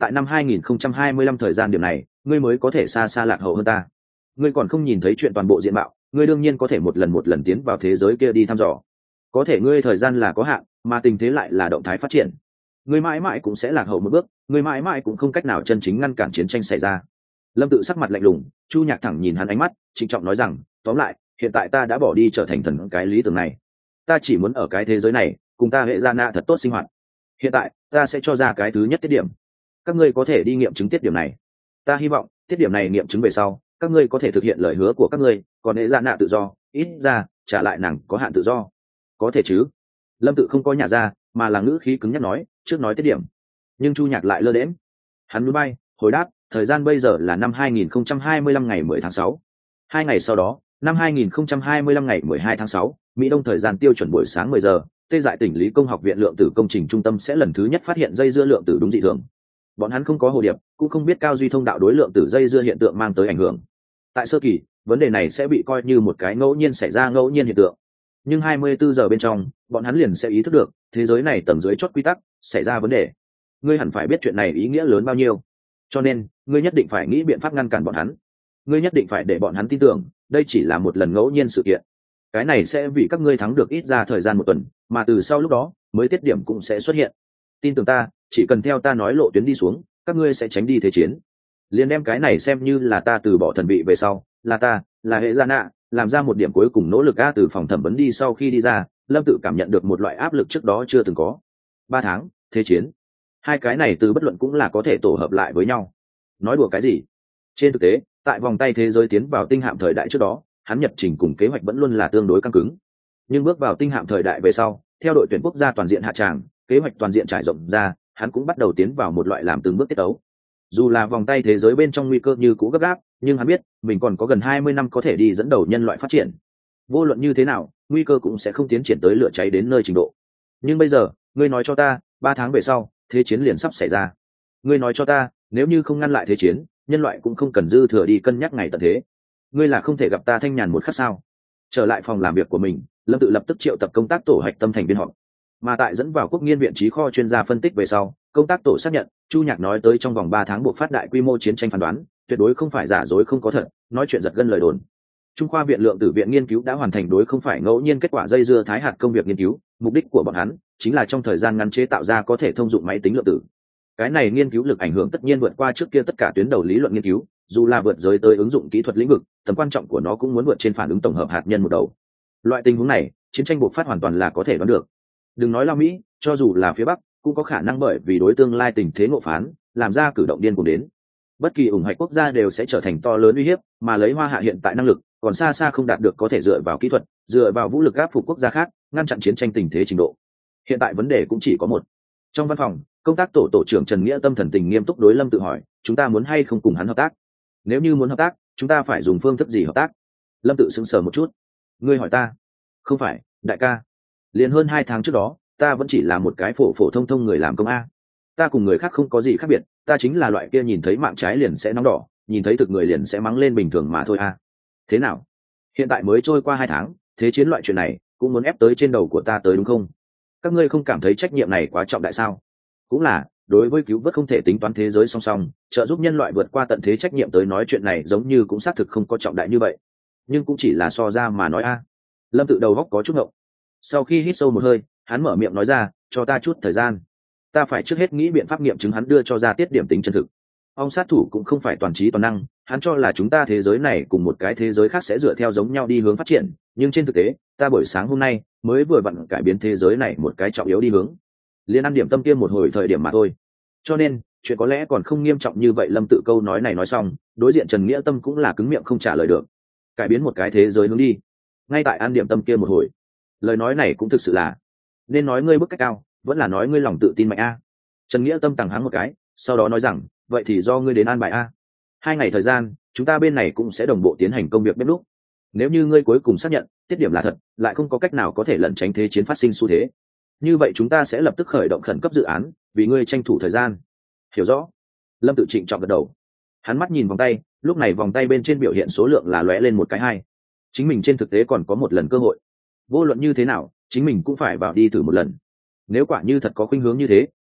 tại năm 2025 thời gian điểm này ngươi mới có thể xa xa lạc hậu hơn ta. Ngươi còn không nhìn thấy chuyện toàn bộ diện mạo, ngươi đương nhiên có thể một lần tiến vào thế giới kia đi thăm dò. Có thể ngươi thời gian là có hạn, mà tình thế lại là động thái phát triển. Ngươi mãi mãi cũng sẽ lạc hậu một bước, ngươi mãi mãi cũng không cách nào chân chính ngăn cản chiến tranh xảy ra. Lâm Tự sắc mặt lạnh lùng, Chu Nhạc thẳng nhìn hắn ánh mắt, trịnh trọng nói rằng, tóm lại, hiện tại ta đã bỏ đi trở thành thần cái lý tưởng này. Ta chỉ muốn ở cái thế giới này, cùng ta hệ gia nạ thật tốt sinh hoạt. Hiện tại, ta sẽ cho ra cái thứ nhất tiết điểm. Các ngươi có thể đi nghiệm chứng tiết điểm này. Ta hy vọng, tiết điểm này nghiệm chứng về sau, các ngươi có thể thực hiện lời hứa của các ngươi, còn hệ gia nạ tự do, ít ra, trả lại nàng có hạn tự do. Có thể chứ? Lâm Tự không có nhả ra, mà là ngữ khí cứng nhắc nói, trước nói tiết điểm. Nhưng Chu Nhạc lại lơ đễnh. Hắn núi bay, hồi đáp, thời gian bây giờ là năm 2025 ngày 10 tháng 6. 2 ngày sau đó, năm 2025 ngày 12 tháng 6, Mỹ Đông thời gian tiêu chuẩn buổi sáng 10 giờ, Tê Dại tỉnh Lý Công học viện lượng tử công trình trung tâm sẽ lần thứ nhất phát hiện dây dưa lượng tử đúng dị thường. Bọn hắn không có hồ điệp, cũng không biết cao duy thông đạo đối lượng tử dây dưa hiện tượng mang tới ảnh hưởng. Tại sơ kỳ, vấn đề này sẽ bị coi như một cái ngẫu nhiên xảy ra ngẫu nhiên hiện tượng. Nhưng 24 giờ bên trong, bọn hắn liền sẽ ý thức được, thế giới này tầng dưới chót quy tắc xảy ra vấn đề. Ngươi hẳn phải biết chuyện này ý nghĩa lớn bao nhiêu. Cho nên, ngươi nhất định phải nghĩ biện pháp ngăn cản bọn hắn. Ngươi nhất định phải để bọn hắn tin tưởng, đây chỉ là một lần ngẫu nhiên sự kiện. Cái này sẽ vì các ngươi thắng được ít ra thời gian 1 tuần, mà từ sau lúc đó, mới tiết điểm cũng sẽ xuất hiện. Tin tưởng ta, chỉ cần theo ta nói lộ tuyến đi xuống, các ngươi sẽ tránh đi thế chiến. Liền đem cái này xem như là ta từ bỏ thần vị về sau, là ta, là hệ gia nạ, làm ra một điểm cuối cùng nỗ lực từ phòng thẩm vấn đi. Sau khi đi ra, Lâm Tự cảm nhận được một loại áp lực trước đó chưa từng có. 3 tháng, thế chiến. Hai cái này từ bất luận cũng là có thể tổ hợp lại với nhau. Nói đùa cái gì? Trên thực tế, tại vòng tay thế giới tiến vào tinh hạm thời đại trước đó, hắn nhật trình cùng kế hoạch vẫn luôn là tương đối căng cứng. Nhưng bước vào tinh hạm thời đại về sau, theo đội tuyển quốc gia toàn diện hạ tràng, kế hoạch toàn diện trải rộng ra, hắn cũng bắt đầu tiến vào một loại làm từng bước tiết tấu. Dù là vòng tay thế giới bên trong nguy cơ như cũ gấp gáp, nhưng hắn biết mình còn có gần 20 năm có thể đi dẫn đầu nhân loại phát triển. Vô luận như thế nào, nguy cơ cũng sẽ không tiến triển tới lửa cháy đến nơi trình độ. Nhưng bây giờ, ngươi nói cho ta, 3 tháng về sau, thế chiến liền sắp xảy ra. Ngươi nói cho ta, nếu như không ngăn lại thế chiến, nhân loại cũng không cần dư thừa đi cân nhắc ngày tận thế. Ngươi là không thể gặp ta thanh nhàn một khắc sao? Trở lại phòng làm việc của mình, Lâm Tự lập tức triệu tập công tác tổ hạch tâm thành viên họp. Mà tại dẫn vào quốc nghiên viện trí kho chuyên gia phân tích về sau, công tác tổ xác nhận, Chu Nhạc nói tới trong vòng 3 tháng buộc phát đại quy mô chiến tranh phán đoán, tuyệt đối không phải giả dối không có thật, nói chuyện giật gân lời đồn. Trung khoa viện lượng tử viện nghiên cứu đã hoàn thành đối không phải ngẫu nhiên kết quả dây dưa thái hạt công việc nghiên cứu, mục đích của bọn hắn chính là trong thời gian ngắn chế tạo ra có thể thông dụng máy tính lượng tử. Cái này nghiên cứu lực ảnh hưởng tất nhiên vượt qua trước kia tất cả tuyến đầu lý luận nghiên cứu, dù là vượt giới tới ứng dụng kỹ thuật lĩnh vực, tầm quan trọng của nó cũng muốn vượt trên phản ứng tổng hợp hạt nhân một đầu. Loại tình huống này, chiến tranh bộc phát hoàn toàn là có thể đoán được. Đừng nói Lao Mỹ, cho dù là phía Bắc, cũng có khả năng bởi vì đối tương lai tình thế ngộ phán, làm ra cử động điên cuồng đến. Bất kỳ ủng hộ quốc gia đều sẽ trở thành to lớn uy hiếp, mà lấy Hoa Hạ hiện tại năng lực, còn xa xa không đạt được có thể dựa vào kỹ thuật, dựa vào vũ lực áp phục quốc gia khác, ngăn chặn chiến tranh tình thế trình độ. Hiện tại vấn đề cũng chỉ có một. Trong văn phòng, công tác tổ trưởng Trần Nghĩa tâm thần tình nghiêm túc đối Lâm Tự hỏi, chúng ta muốn hay không cùng hắn hợp tác? Nếu như muốn hợp tác, chúng ta phải dùng phương thức gì hợp tác? Lâm Tự sững sờ một chút. Ngươi hỏi ta? Không phải, đại ca. Liền hơn 2 tháng trước đó, ta vẫn chỉ là một cái phổ thông người làm công a. Ta cùng người khác không có gì khác biệt, ta chính là loại kia nhìn thấy mạng trái liền sẽ nóng đỏ, nhìn thấy thực người liền sẽ mắng lên bình thường mà thôi a. Thế nào? Hiện tại mới trôi qua 2 tháng, thế chiến loại chuyện này cũng muốn ép tới trên đầu của ta tới đúng không? Các ngươi không cảm thấy trách nhiệm này quá trọng đại sao? Cũng là, đối với cứu vớt không thể tính toán thế giới song song, trợ giúp nhân loại vượt qua tận thế trách nhiệm tới nói chuyện này giống như cũng xác thực không có trọng đại như vậy. Nhưng cũng chỉ là so ra mà nói a. Lâm Tự đầu góc có chút ngộng. Sau khi hít sâu một hơi, hắn mở miệng nói ra, cho ta chút thời gian. Ta phải trước hết nghĩ biện pháp nghiệm chứng hắn đưa cho ra tiết điểm tính chân thực. Ông sát thủ cũng không phải toàn trí toàn năng, hắn cho là chúng ta thế giới này cùng một cái thế giới khác sẽ dựa theo giống nhau đi hướng phát triển, nhưng trên thực tế, ta buổi sáng hôm nay mới vừa vặn cải biến thế giới này một cái trọng yếu đi hướng. Liên ăn điểm tâm tiêm một hồi thời điểm mà thôi. Cho nên, chuyện có lẽ còn không nghiêm trọng như vậy. Lâm Tự câu nói này nói xong, đối diện Trần Nghĩa Tâm cũng là cứng miệng không trả lời được. Cải biến một cái thế giới hướng đi. Ngay tại ăn điểm tâm kia một hồi. Lời nói này cũng thực sự là, nên nói ngươi bức cách cao, vẫn là nói ngươi lòng tự tin mạnh a. Trần Nghĩa Tâm tằng hắng một cái, sau đó nói rằng, vậy thì do ngươi đến an bài a. 2 ngày thời gian, chúng ta bên này cũng sẽ đồng bộ tiến hành công việc bếp núc. Nếu như ngươi cuối cùng xác nhận tiết điểm là thật, lại không có cách nào có thể lẩn tránh thế chiến phát sinh xu thế, như vậy chúng ta sẽ lập tức khởi động khẩn cấp dự án, vì ngươi tranh thủ thời gian. Hiểu rõ? Lâm Tự trịnh trọng gật đầu. Hắn mắt nhìn vòng tay, lúc này vòng tay bên trên biểu hiện số lượng là lóe lên một cái 2. Chính mình trên thực tế còn có một lần cơ hội. Vô luận như thế nào, chính mình cũng phải vào đi thử một lần. Nếu quả như thật có khuynh hướng như thế,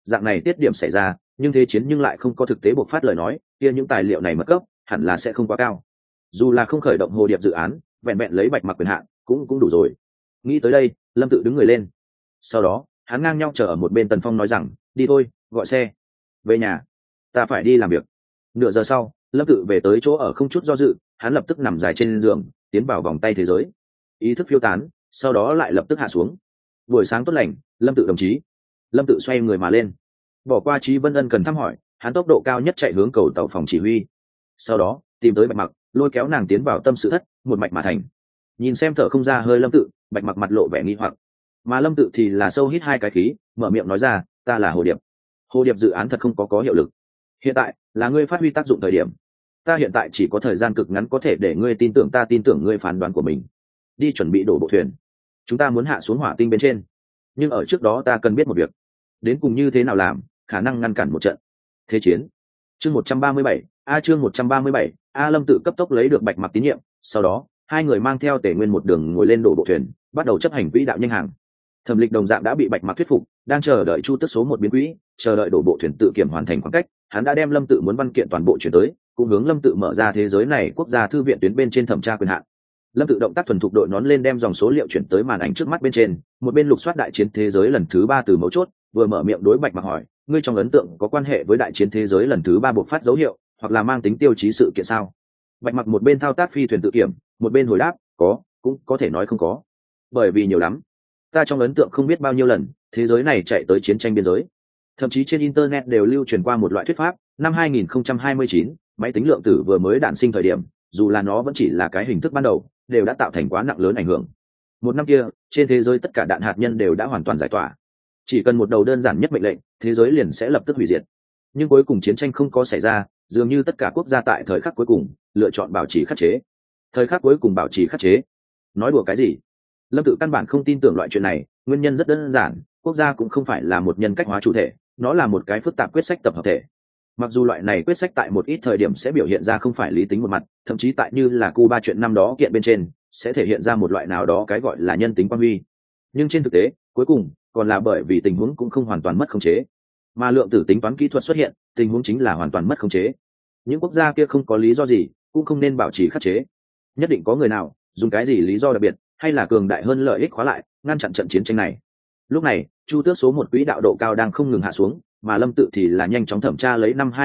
dạng này tiết điểm xảy ra nhưng thế chiến nhưng lại không có thực tế bộc phát lời nói kia những tài liệu này mất cấp hẳn là sẽ không quá cao. Dù là không khởi động hồ điệp dự án, vẹn vẹn lấy Bạch Mặc quyền hạn cũng đủ rồi. Nghĩ tới đây, Lâm Tự đứng người lên. Sau đó hắn ngang nhau chờ ở một bên. Tần Phong nói rằng đi thôi, gọi xe về nhà, ta phải đi làm việc. Nửa giờ sau, Lâm Tự về tới chỗ ở không chút do dự, hắn lập tức nằm dài trên giường tiến vào vòng tay thế giới, ý thức phiêu tán, sau đó lại lập tức hạ xuống. Buổi sáng tốt lành, Lâm Tự đồng chí. Lâm Tự xoay người mà lên, bỏ qua Trí Vân Ân cần thăm hỏi, hắn tốc độ cao nhất chạy hướng cầu tàu phòng chỉ huy, sau đó tìm tới Bạch Mặc, lôi kéo nàng tiến vào tâm sự thất, một mạch mà thành. Nhìn xem thở không ra hơi Lâm Tự, Bạch Mặc mặt lộ vẻ nghi hoặc, mà Lâm Tự thì là sâu hít hai cái khí, mở miệng nói ra, ta là Hồ Điệp. Hồ Điệp dự án thật không có hiệu lực, hiện tại là ngươi phát huy tác dụng thời điểm. Ta hiện tại chỉ có thời gian cực ngắn có thể để ngươi tin tưởng ta, tin tưởng ngươi phán đoán của mình. Đi chuẩn bị đổ bộ thuyền, chúng ta muốn hạ xuống hỏa tinh bên trên, nhưng ở trước đó ta cần biết một việc, đến cùng như thế nào làm khả năng ngăn cản một trận thế chiến. Chương 137, chương 137, Lâm Tự cấp tốc lấy được Bạch Mặc tín nhiệm, sau đó hai người mang theo Tề Nguyên một đường ngồi lên đổ bộ thuyền, bắt đầu chấp hành quỹ đạo nhanh hàng. Thẩm Lịch đồng dạng đã bị Bạch Mặc thuyết phục, đang chờ đợi Chu Tước số 1 biến quỹ, chờ đợi đổ bộ thuyền tự kiểm hoàn thành khoảng cách, hắn đã đem Lâm Tự muốn văn kiện toàn bộ chuyển tới, cũng hướng Lâm Tự mở ra thế giới này quốc gia thư viện tuyến bên trên thẩm tra quyền hạn. Lâm Tự động tác thuần thục đội nón lên, đem dòng số liệu chuyển tới màn ảnh trước mắt bên trên, một bên lục soát đại chiến thế giới lần thứ 3 từ mấu chốt, vừa mở miệng đối Bạch Mặc hỏi, ngươi trong ấn tượng có quan hệ với đại chiến thế giới lần thứ 3 bộc phát dấu hiệu, hoặc là mang tính tiêu chí sự kiện sao? Bạch Mặc một bên thao tác phi thuyền tự kiểm, một bên hồi đáp, có, cũng có thể nói không có, bởi vì nhiều lắm. Ta trong ấn tượng không biết bao nhiêu lần thế giới này chạy tới chiến tranh biên giới, thậm chí trên internet đều lưu truyền qua một loại thuyết pháp, năm 2029, máy tính lượng tử vừa mới đản sinh thời điểm, dù là nó vẫn chỉ là cái hình thức ban đầu, đều đã tạo thành quá nặng lớn ảnh hưởng. Một năm kia, trên thế giới tất cả đạn hạt nhân đều đã hoàn toàn giải tỏa, chỉ cần một đầu đơn giản nhất mệnh lệnh, thế giới liền sẽ lập tức hủy diệt. Nhưng cuối cùng chiến tranh không có xảy ra, dường như tất cả quốc gia tại thời khắc cuối cùng lựa chọn bảo trì khắc chế. Thời khắc cuối cùng bảo trì khắc chế? Nói đùa cái gì? Lâm Tự căn bản không tin tưởng loại chuyện này, nguyên nhân rất đơn giản, quốc gia cũng không phải là một nhân cách hóa chủ thể, nó là một cái phức tạp quyết sách tập hợp thể. Mặc dù loại này quyết sách tại một ít thời điểm sẽ biểu hiện ra không phải lý tính một mặt, thậm chí tại như là Cuba chuyện năm đó kiện bên trên sẽ thể hiện ra một loại nào đó cái gọi là nhân tính quan huy, nhưng trên thực tế cuối cùng còn là bởi vì tình huống cũng không hoàn toàn mất khống chế, mà lượng tử tính toán kỹ thuật xuất hiện, tình huống chính là hoàn toàn mất khống chế. Những quốc gia kia không có lý do gì cũng không nên bảo trì khắc chế, nhất định có người nào dùng cái gì lý do đặc biệt hay là cường đại hơn lợi ích khóa lại ngăn chặn trận chiến tranh này. Lúc này Chu Tước số 1 quỹ đạo độ cao đang không ngừng hạ xuống, mà Lâm Tự thì là nhanh chóng thẩm tra lấy năm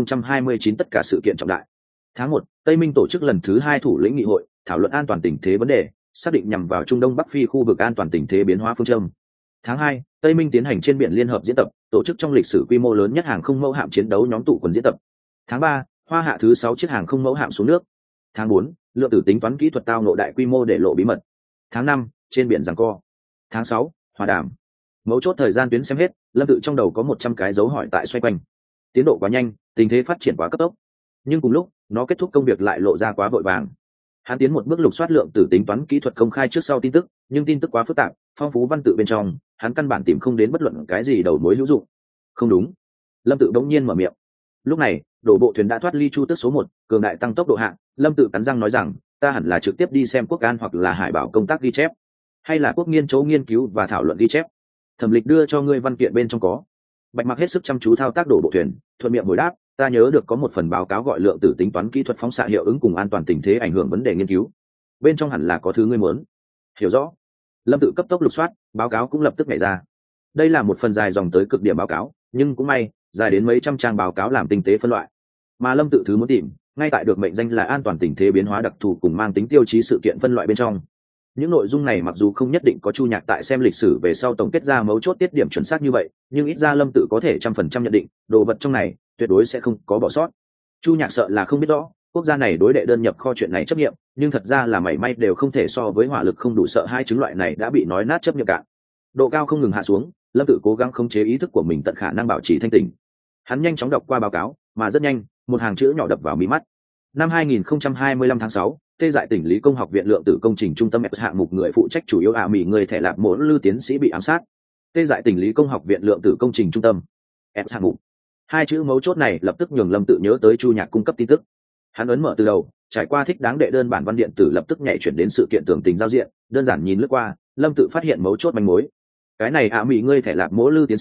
2029 tất cả sự kiện trọng đại. Tháng 1, Tây Minh tổ chức lần thứ 2 thủ lĩnh nghị hội, thảo luận an toàn tình thế vấn đề, xác định nhằm vào Trung Đông Bắc Phi khu vực an toàn tình thế biến hóa phương châm. Tháng 2, Tây Minh tiến hành trên biển liên hợp diễn tập, tổ chức trong lịch sử quy mô lớn nhất hàng không mẫu hạm chiến đấu nhóm tụ quần diễn tập. Tháng 3, Hoa hạ thứ 6 chiếc hàng không mẫu hạm xuống nước. Tháng 4, lượng tử tính toán kỹ thuật tao ngộ đại quy mô để lộ bí mật. Tháng 5, trên biển giằng co. Tháng 6, hòa đàm. Mấu chốt thời gian tuyến xem hết, Lâm Tự trong đầu có 100 cái dấu hỏi tại xoay quanh. Tiến độ quá nhanh, tình thế phát triển quá cấp tốc, nhưng cùng lúc nó kết thúc công việc lại lộ ra quá vội vàng. Hắn tiến một bước lục soát lượng tử tính toán kỹ thuật công khai trước sau tin tức, nhưng tin tức quá phức tạp, phong phú văn tự bên trong, hắn căn bản tìm không đến bất luận cái gì đầu mối hữu dụng. Không đúng. Lâm Tự bỗng nhiên mở miệng. Lúc này đổ bộ thuyền đã thoát ly Chu Tước số 1, cường đại tăng tốc độ hạng. Lâm Tự cắn răng nói rằng, ta hẳn là trực tiếp đi xem quốc an hoặc là hải bảo công tác ghi chép, hay là quốc nghiên chỗ nghiên cứu và thảo luận ghi chép. Thẩm Lịch đưa cho ngươi văn kiện bên trong có. Bạch Mặc hết sức chăm chú thao tác đổ bộ thuyền, thuận miệng hồi đáp, ta nhớ được có một phần báo cáo gọi lượng tử tính toán kỹ thuật phóng xạ hiệu ứng cùng an toàn tình thế ảnh hưởng vấn đề nghiên cứu, bên trong hẳn là có thứ ngươi muốn. Hiểu rõ. Lâm Tự cấp tốc lục soát, báo cáo cũng lập tức nhảy ra. Đây là một phần dài dòng tới cực điểm báo cáo, nhưng cũng may dài đến mấy trăm trang báo cáo làm tinh tế phân loại, mà Lâm Tự thứ muốn tìm ngay tại được mệnh danh là an toàn tình thế biến hóa đặc thù cùng mang tính tiêu chí sự kiện phân loại bên trong. Những nội dung này mặc dù không nhất định có Chu Nhạc tại xem lịch sử về sau tổng kết ra mấu chốt tiết điểm chuẩn xác như vậy, nhưng ít ra Lâm Tự có thể 100% nhận định đồ vật trong này tuyệt đối sẽ không có bỏ sót. Chu Nhạc sợ là không biết rõ quốc gia này đối đệ đơn nhập kho chuyện này chấp nghiệm, nhưng thật ra là mảy may đều không thể so với hỏa lực không đủ sợ hai chứng loại này đã bị nói nát chấp nghiệm cạn. Độ cao không ngừng hạ xuống, Lâm Tự cố gắng khống chế ý thức của mình tận khả năng bảo trì thanh tỉnh. Hắn nhanh chóng đọc qua báo cáo, mà rất nhanh một hàng chữ nhỏ đập vào mí mắt. Năm 2025 tháng 6, Tê Dại tỉnh Lý Công học viện lượng tử công trình trung tâm F hạng mục người phụ trách chủ yếu Mỹ người thẻ lạp mổ Lư tiến sĩ bị ám sát. Tê Dại tỉnh Lý Công học viện lượng tử công trình trung tâm F hạng mục. Hai chữ mấu chốt này lập tức nhường Lâm Tự nhớ tới Chu Nhạc cung cấp tin tức. Hắn ấn mở từ đầu, trải qua thích đáng đệ đơn bản văn điện tử lập tức nhảy chuyển đến sự kiện tưởng tình giao diện, đơn giản nhìn lướt qua, Lâm Tự phát hiện mấu chốt manh mối. Cái này Mỹ người thẻ lạp mổ Lư tiến sĩ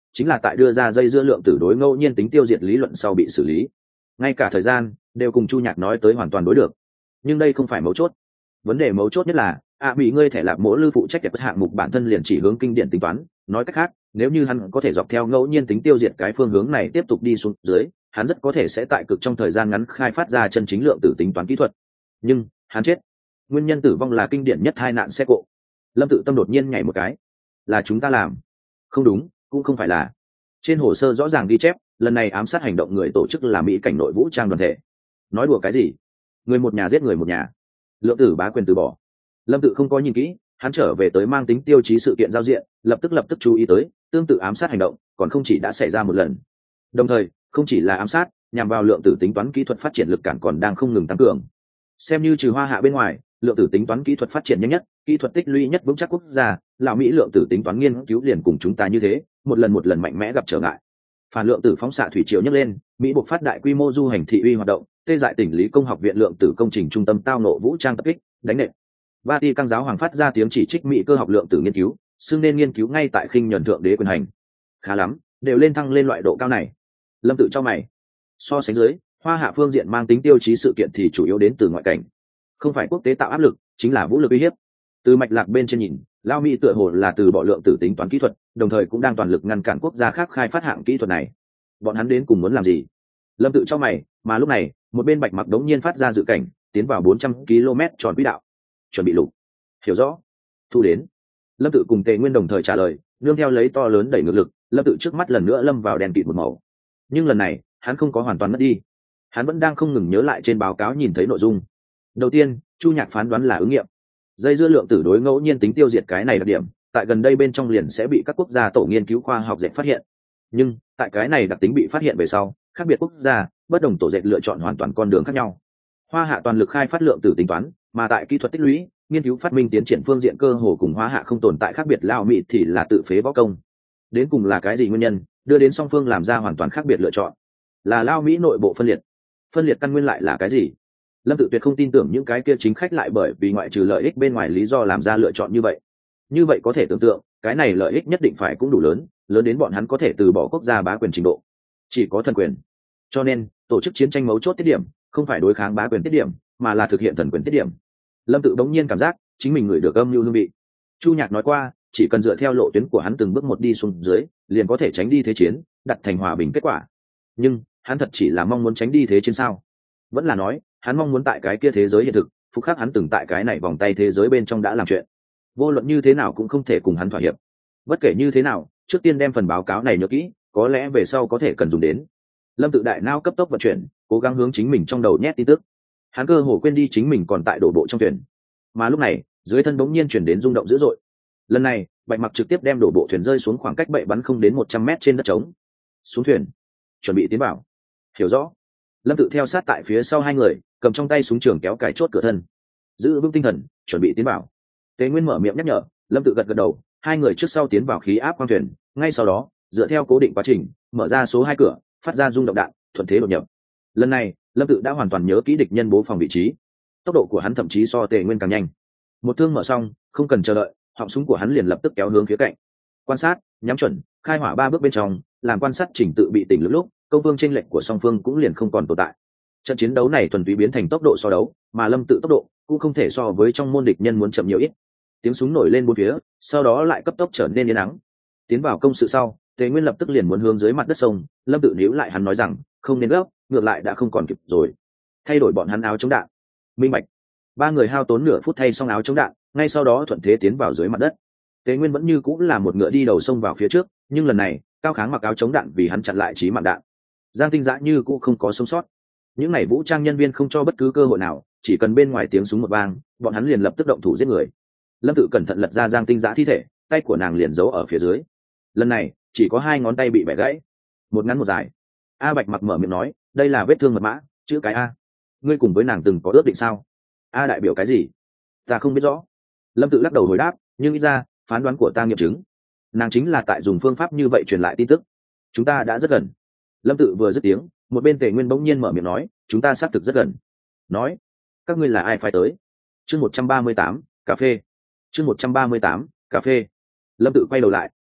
chính là tại đưa ra dây dưa lượng tử đối ngẫu nhiên tính tiêu diệt lý luận sau bị xử lý. Ngay cả thời gian đều cùng Chu Nhạc nói tới hoàn toàn đối được. Nhưng đây không phải mấu chốt. Vấn đề mấu chốt nhất là bị ngươi thẻ lạp mỗi lưu phụ trách đẹp hạng mục bản thân liền chỉ hướng kinh điển tính toán. Nói cách khác, nếu như hắn có thể dọc theo ngẫu nhiên tính tiêu diệt cái phương hướng này tiếp tục đi xuống dưới, hắn rất có thể sẽ tại cực trong thời gian ngắn khai phát ra chân chính lượng tử tính toán kỹ thuật. Nhưng hắn chết, nguyên nhân tử vong là kinh điển nhất hai nạn xe cộ. Lâm Tự Tâm đột nhiên nhảy một cái. Là chúng ta làm? Không đúng, cũng không phải là. Trên hồ sơ rõ ràng ghi chép, lần này ám sát hành động người tổ chức là Mỹ cảnh nội vũ trang đoàn thể. Nói đùa cái gì? Người một nhà giết người một nhà. Lượng tử bá quyền từ bỏ. Lâm Tự không có nhìn kỹ, hắn trở về tới mang tính tiêu chí sự kiện giao diện, lập tức chú ý tới, tương tự ám sát hành động còn không chỉ đã xảy ra một lần. Đồng thời, không chỉ là ám sát, nhằm vào lượng tử tính toán kỹ thuật phát triển lực cản còn đang không ngừng tăng cường. Xem như trừ Hoa Hạ bên ngoài, lượng tử tính toán kỹ thuật phát triển nhanh nhất, kỹ thuật tích lũy nhất vững chắc quốc gia, lão Mỹ lượng tử tính toán nghiên cứu liền cùng chúng ta như thế, một lần mạnh mẽ gặp trở ngại. Phản lượng tử phóng xạ thủy triều nhấc lên, Mỹ buộc phát đại quy mô du hành thị uy hoạt động, tê dại tỉnh lý công học viện lượng tử công trình trung tâm tao nộ vũ trang tập kích, đánh nện. Vatican giáo hoàng phát ra tiếng chỉ trích Mỹ cơ học lượng tử nghiên cứu, xưng nên nghiên cứu ngay tại khinh nhẫn thượng đế quyền hành. Khá lắm, đều lên thăng lên loại độ cao này. Lâm Tự cho mày. So sánh dưới, Hoa Hạ phương diện mang tính tiêu chí sự kiện thì chủ yếu đến từ ngoại cảnh, không phải quốc tế tạo áp lực, chính là vũ lực uy hiếp. Từ mạch lạc bên trên nhìn, lao Mỹ tựa hồ là từ bỏ lượng tử tính toán kỹ thuật, đồng thời cũng đang toàn lực ngăn cản quốc gia khác khai phát hạng kỹ thuật này. Bọn hắn đến cùng muốn làm gì? Lâm Tự cho mày, mà lúc này, một bên Bạch Mặc đống nhiên phát ra dự cảnh, tiến vào 400 km tròn quỹ đạo. Chuẩn bị lục. Hiểu rõ. Thu đến. Lâm Tự cùng Tề Nguyên đồng thời trả lời, nương theo lấy to lớn đẩy ngược lực, Lâm Tự trước mắt lần nữa lâm vào đèn kịt một màu. Nhưng lần này, hắn không có hoàn toàn mất đi. Hắn vẫn đang không ngừng nhớ lại trên báo cáo nhìn thấy nội dung. Đầu tiên, Chu Nhạc phán đoán là ứng nghiệm. Dây dưa lượng tử đối ngẫu nhiên tính tiêu diệt cái này đặc điểm, tại gần đây bên trong liền sẽ bị các quốc gia tổ nghiên cứu khoa học dệt phát hiện. Nhưng tại cái này đặc tính bị phát hiện về sau, khác biệt quốc gia, bất đồng tổ dệt lựa chọn hoàn toàn con đường khác nhau. Hoa Hạ toàn lực khai phát lượng tử tính toán, mà tại kỹ thuật tích lũy, nghiên cứu phát minh tiến triển phương diện cơ hồ cùng Hoa Hạ không tồn tại khác biệt, lao Mỹ thì là tự phế võ công. Đến cùng là cái gì nguyên nhân đưa đến song phương làm ra hoàn toàn khác biệt lựa chọn? Là lao Mỹ nội bộ phân liệt căn nguyên lại là cái gì? Lâm Tự tuyệt không tin tưởng những cái kia chính khách lại bởi vì ngoại trừ lợi ích bên ngoài lý do làm ra lựa chọn như vậy có thể tưởng tượng cái này lợi ích nhất định phải cũng đủ lớn đến bọn hắn có thể từ bỏ quốc gia bá quyền trình độ, chỉ có thần quyền. Cho nên tổ chức chiến tranh mấu chốt tiết điểm không phải đối kháng bá quyền tiết điểm, mà là thực hiện thần quyền tiết điểm. Lâm Tự bỗng nhiên cảm giác chính mình ngửi được âm mưu hương vị. Chu Nhạc nói qua, chỉ cần dựa theo lộ tuyến của hắn từng bước một đi xuống dưới, liền có thể tránh đi thế chiến, đặt thành hòa bình kết quả. Nhưng hắn thật chỉ là mong muốn tránh đi thế chiến sao? Vẫn là nói hắn mong muốn tại cái kia thế giới hiện thực phục khắc hắn từng tại cái này vòng tay thế giới bên trong đã làm chuyện. Vô luận như thế nào cũng không thể cùng hắn thỏa hiệp. Bất kể như thế nào, trước tiên đem phần báo cáo này nhớ kỹ, có lẽ về sau có thể cần dùng đến. Lâm Tự đại não cấp tốc vận chuyển, cố gắng hướng chính mình trong đầu nhét tin tức. Hắn cơ hồ quên đi chính mình còn tại đổ bộ trong thuyền. Mà lúc này, dưới thân bỗng nhiên chuyển đến rung động dữ dội. Lần này, Bạch Mặc trực tiếp đem đổ bộ thuyền rơi xuống khoảng cách bậy bắn không đến 100 mét trên đất trống. Xuống thuyền, chuẩn bị tiến vào. Hiểu rõ. Lâm Tự theo sát tại phía sau hai người, cầm trong tay súng trường kéo cài chốt cửa thân, giữ vững tinh thần, chuẩn bị tiến vào. Tế Nguyên mở miệng nhắc nhở, Lâm Tự gật gật đầu. Hai người trước sau tiến vào khí áp khoang thuyền, ngay sau đó dựa theo cố định quá trình mở ra số 2 cửa, phát ra rung động đạn, thuận thế đột nhập. Lần này Lâm Tự đã hoàn toàn nhớ kỹ địch nhân bố phòng vị trí, tốc độ của hắn thậm chí so Tề Nguyên càng nhanh. Một thương mở xong, không cần chờ đợi, họng súng của hắn liền lập tức kéo hướng phía cạnh. Quan sát, nhắm chuẩn, khai hỏa 3 bước bên trong, làm quan sát chỉnh tự bị tỉnh lúc công vương chênh lệch của song phương cũng liền không còn tồn tại. Trận chiến đấu này thuần túy biến thành tốc độ so đấu, mà Lâm Tự tốc độ cũng không thể so với trong môn địch nhân muốn chậm nhiều ít. Tiếng súng nổi lên bốn phía, sau đó lại cấp tốc trở nên yên ắng. Tiến vào công sự sau, Tề Nguyên lập tức liền muốn hướng dưới mặt đất sông. Lâm Tự níu lại hắn nói rằng, không nên gấp, ngược lại đã không còn kịp rồi. Thay đổi bọn hắn áo chống đạn. Minh bạch. Ba người hao tốn nửa phút thay xong áo chống đạn, ngay sau đó thuận thế tiến vào dưới mặt đất. Tề Nguyên vẫn như cũng là một ngựa đi đầu sông vào phía trước, nhưng lần này Cao Kháng mặc áo chống đạn vì hắn chặn lại chí mạng đạn. Giang Tinh Dã như cũng không có sống sót. Những này vũ trang nhân viên không cho bất cứ cơ hội nào, chỉ cần bên ngoài tiếng súng một vang, bọn hắn liền lập tức động thủ giết người. Lâm Tự cẩn thận lật ra Giang Tinh Dã thi thể, tay của nàng liền giấu ở phía dưới. Lần này chỉ có 2 ngón tay bị bẻ gãy, một ngắn một dài. A Bạch Mặc mở miệng nói, đây là vết thương mật mã, chữ cái A. Ngươi cùng với nàng từng có ước định sao? A đại biểu cái gì? Ta không biết rõ. Lâm Tự lắc đầu hồi đáp, nhưng ít ra phán đoán của ta nghiệm chứng, nàng chính là tại dùng phương pháp như vậy truyền lại tin tức. Chúng ta đã rất gần. Lâm Tự vừa dứt tiếng, một bên Tề Nguyên bỗng nhiên mở miệng nói, chúng ta xác thực rất gần. Nói, các ngươi là ai phải tới? Chương 138, cà phê. Chương 138, cà phê. Lâm Tự quay đầu lại,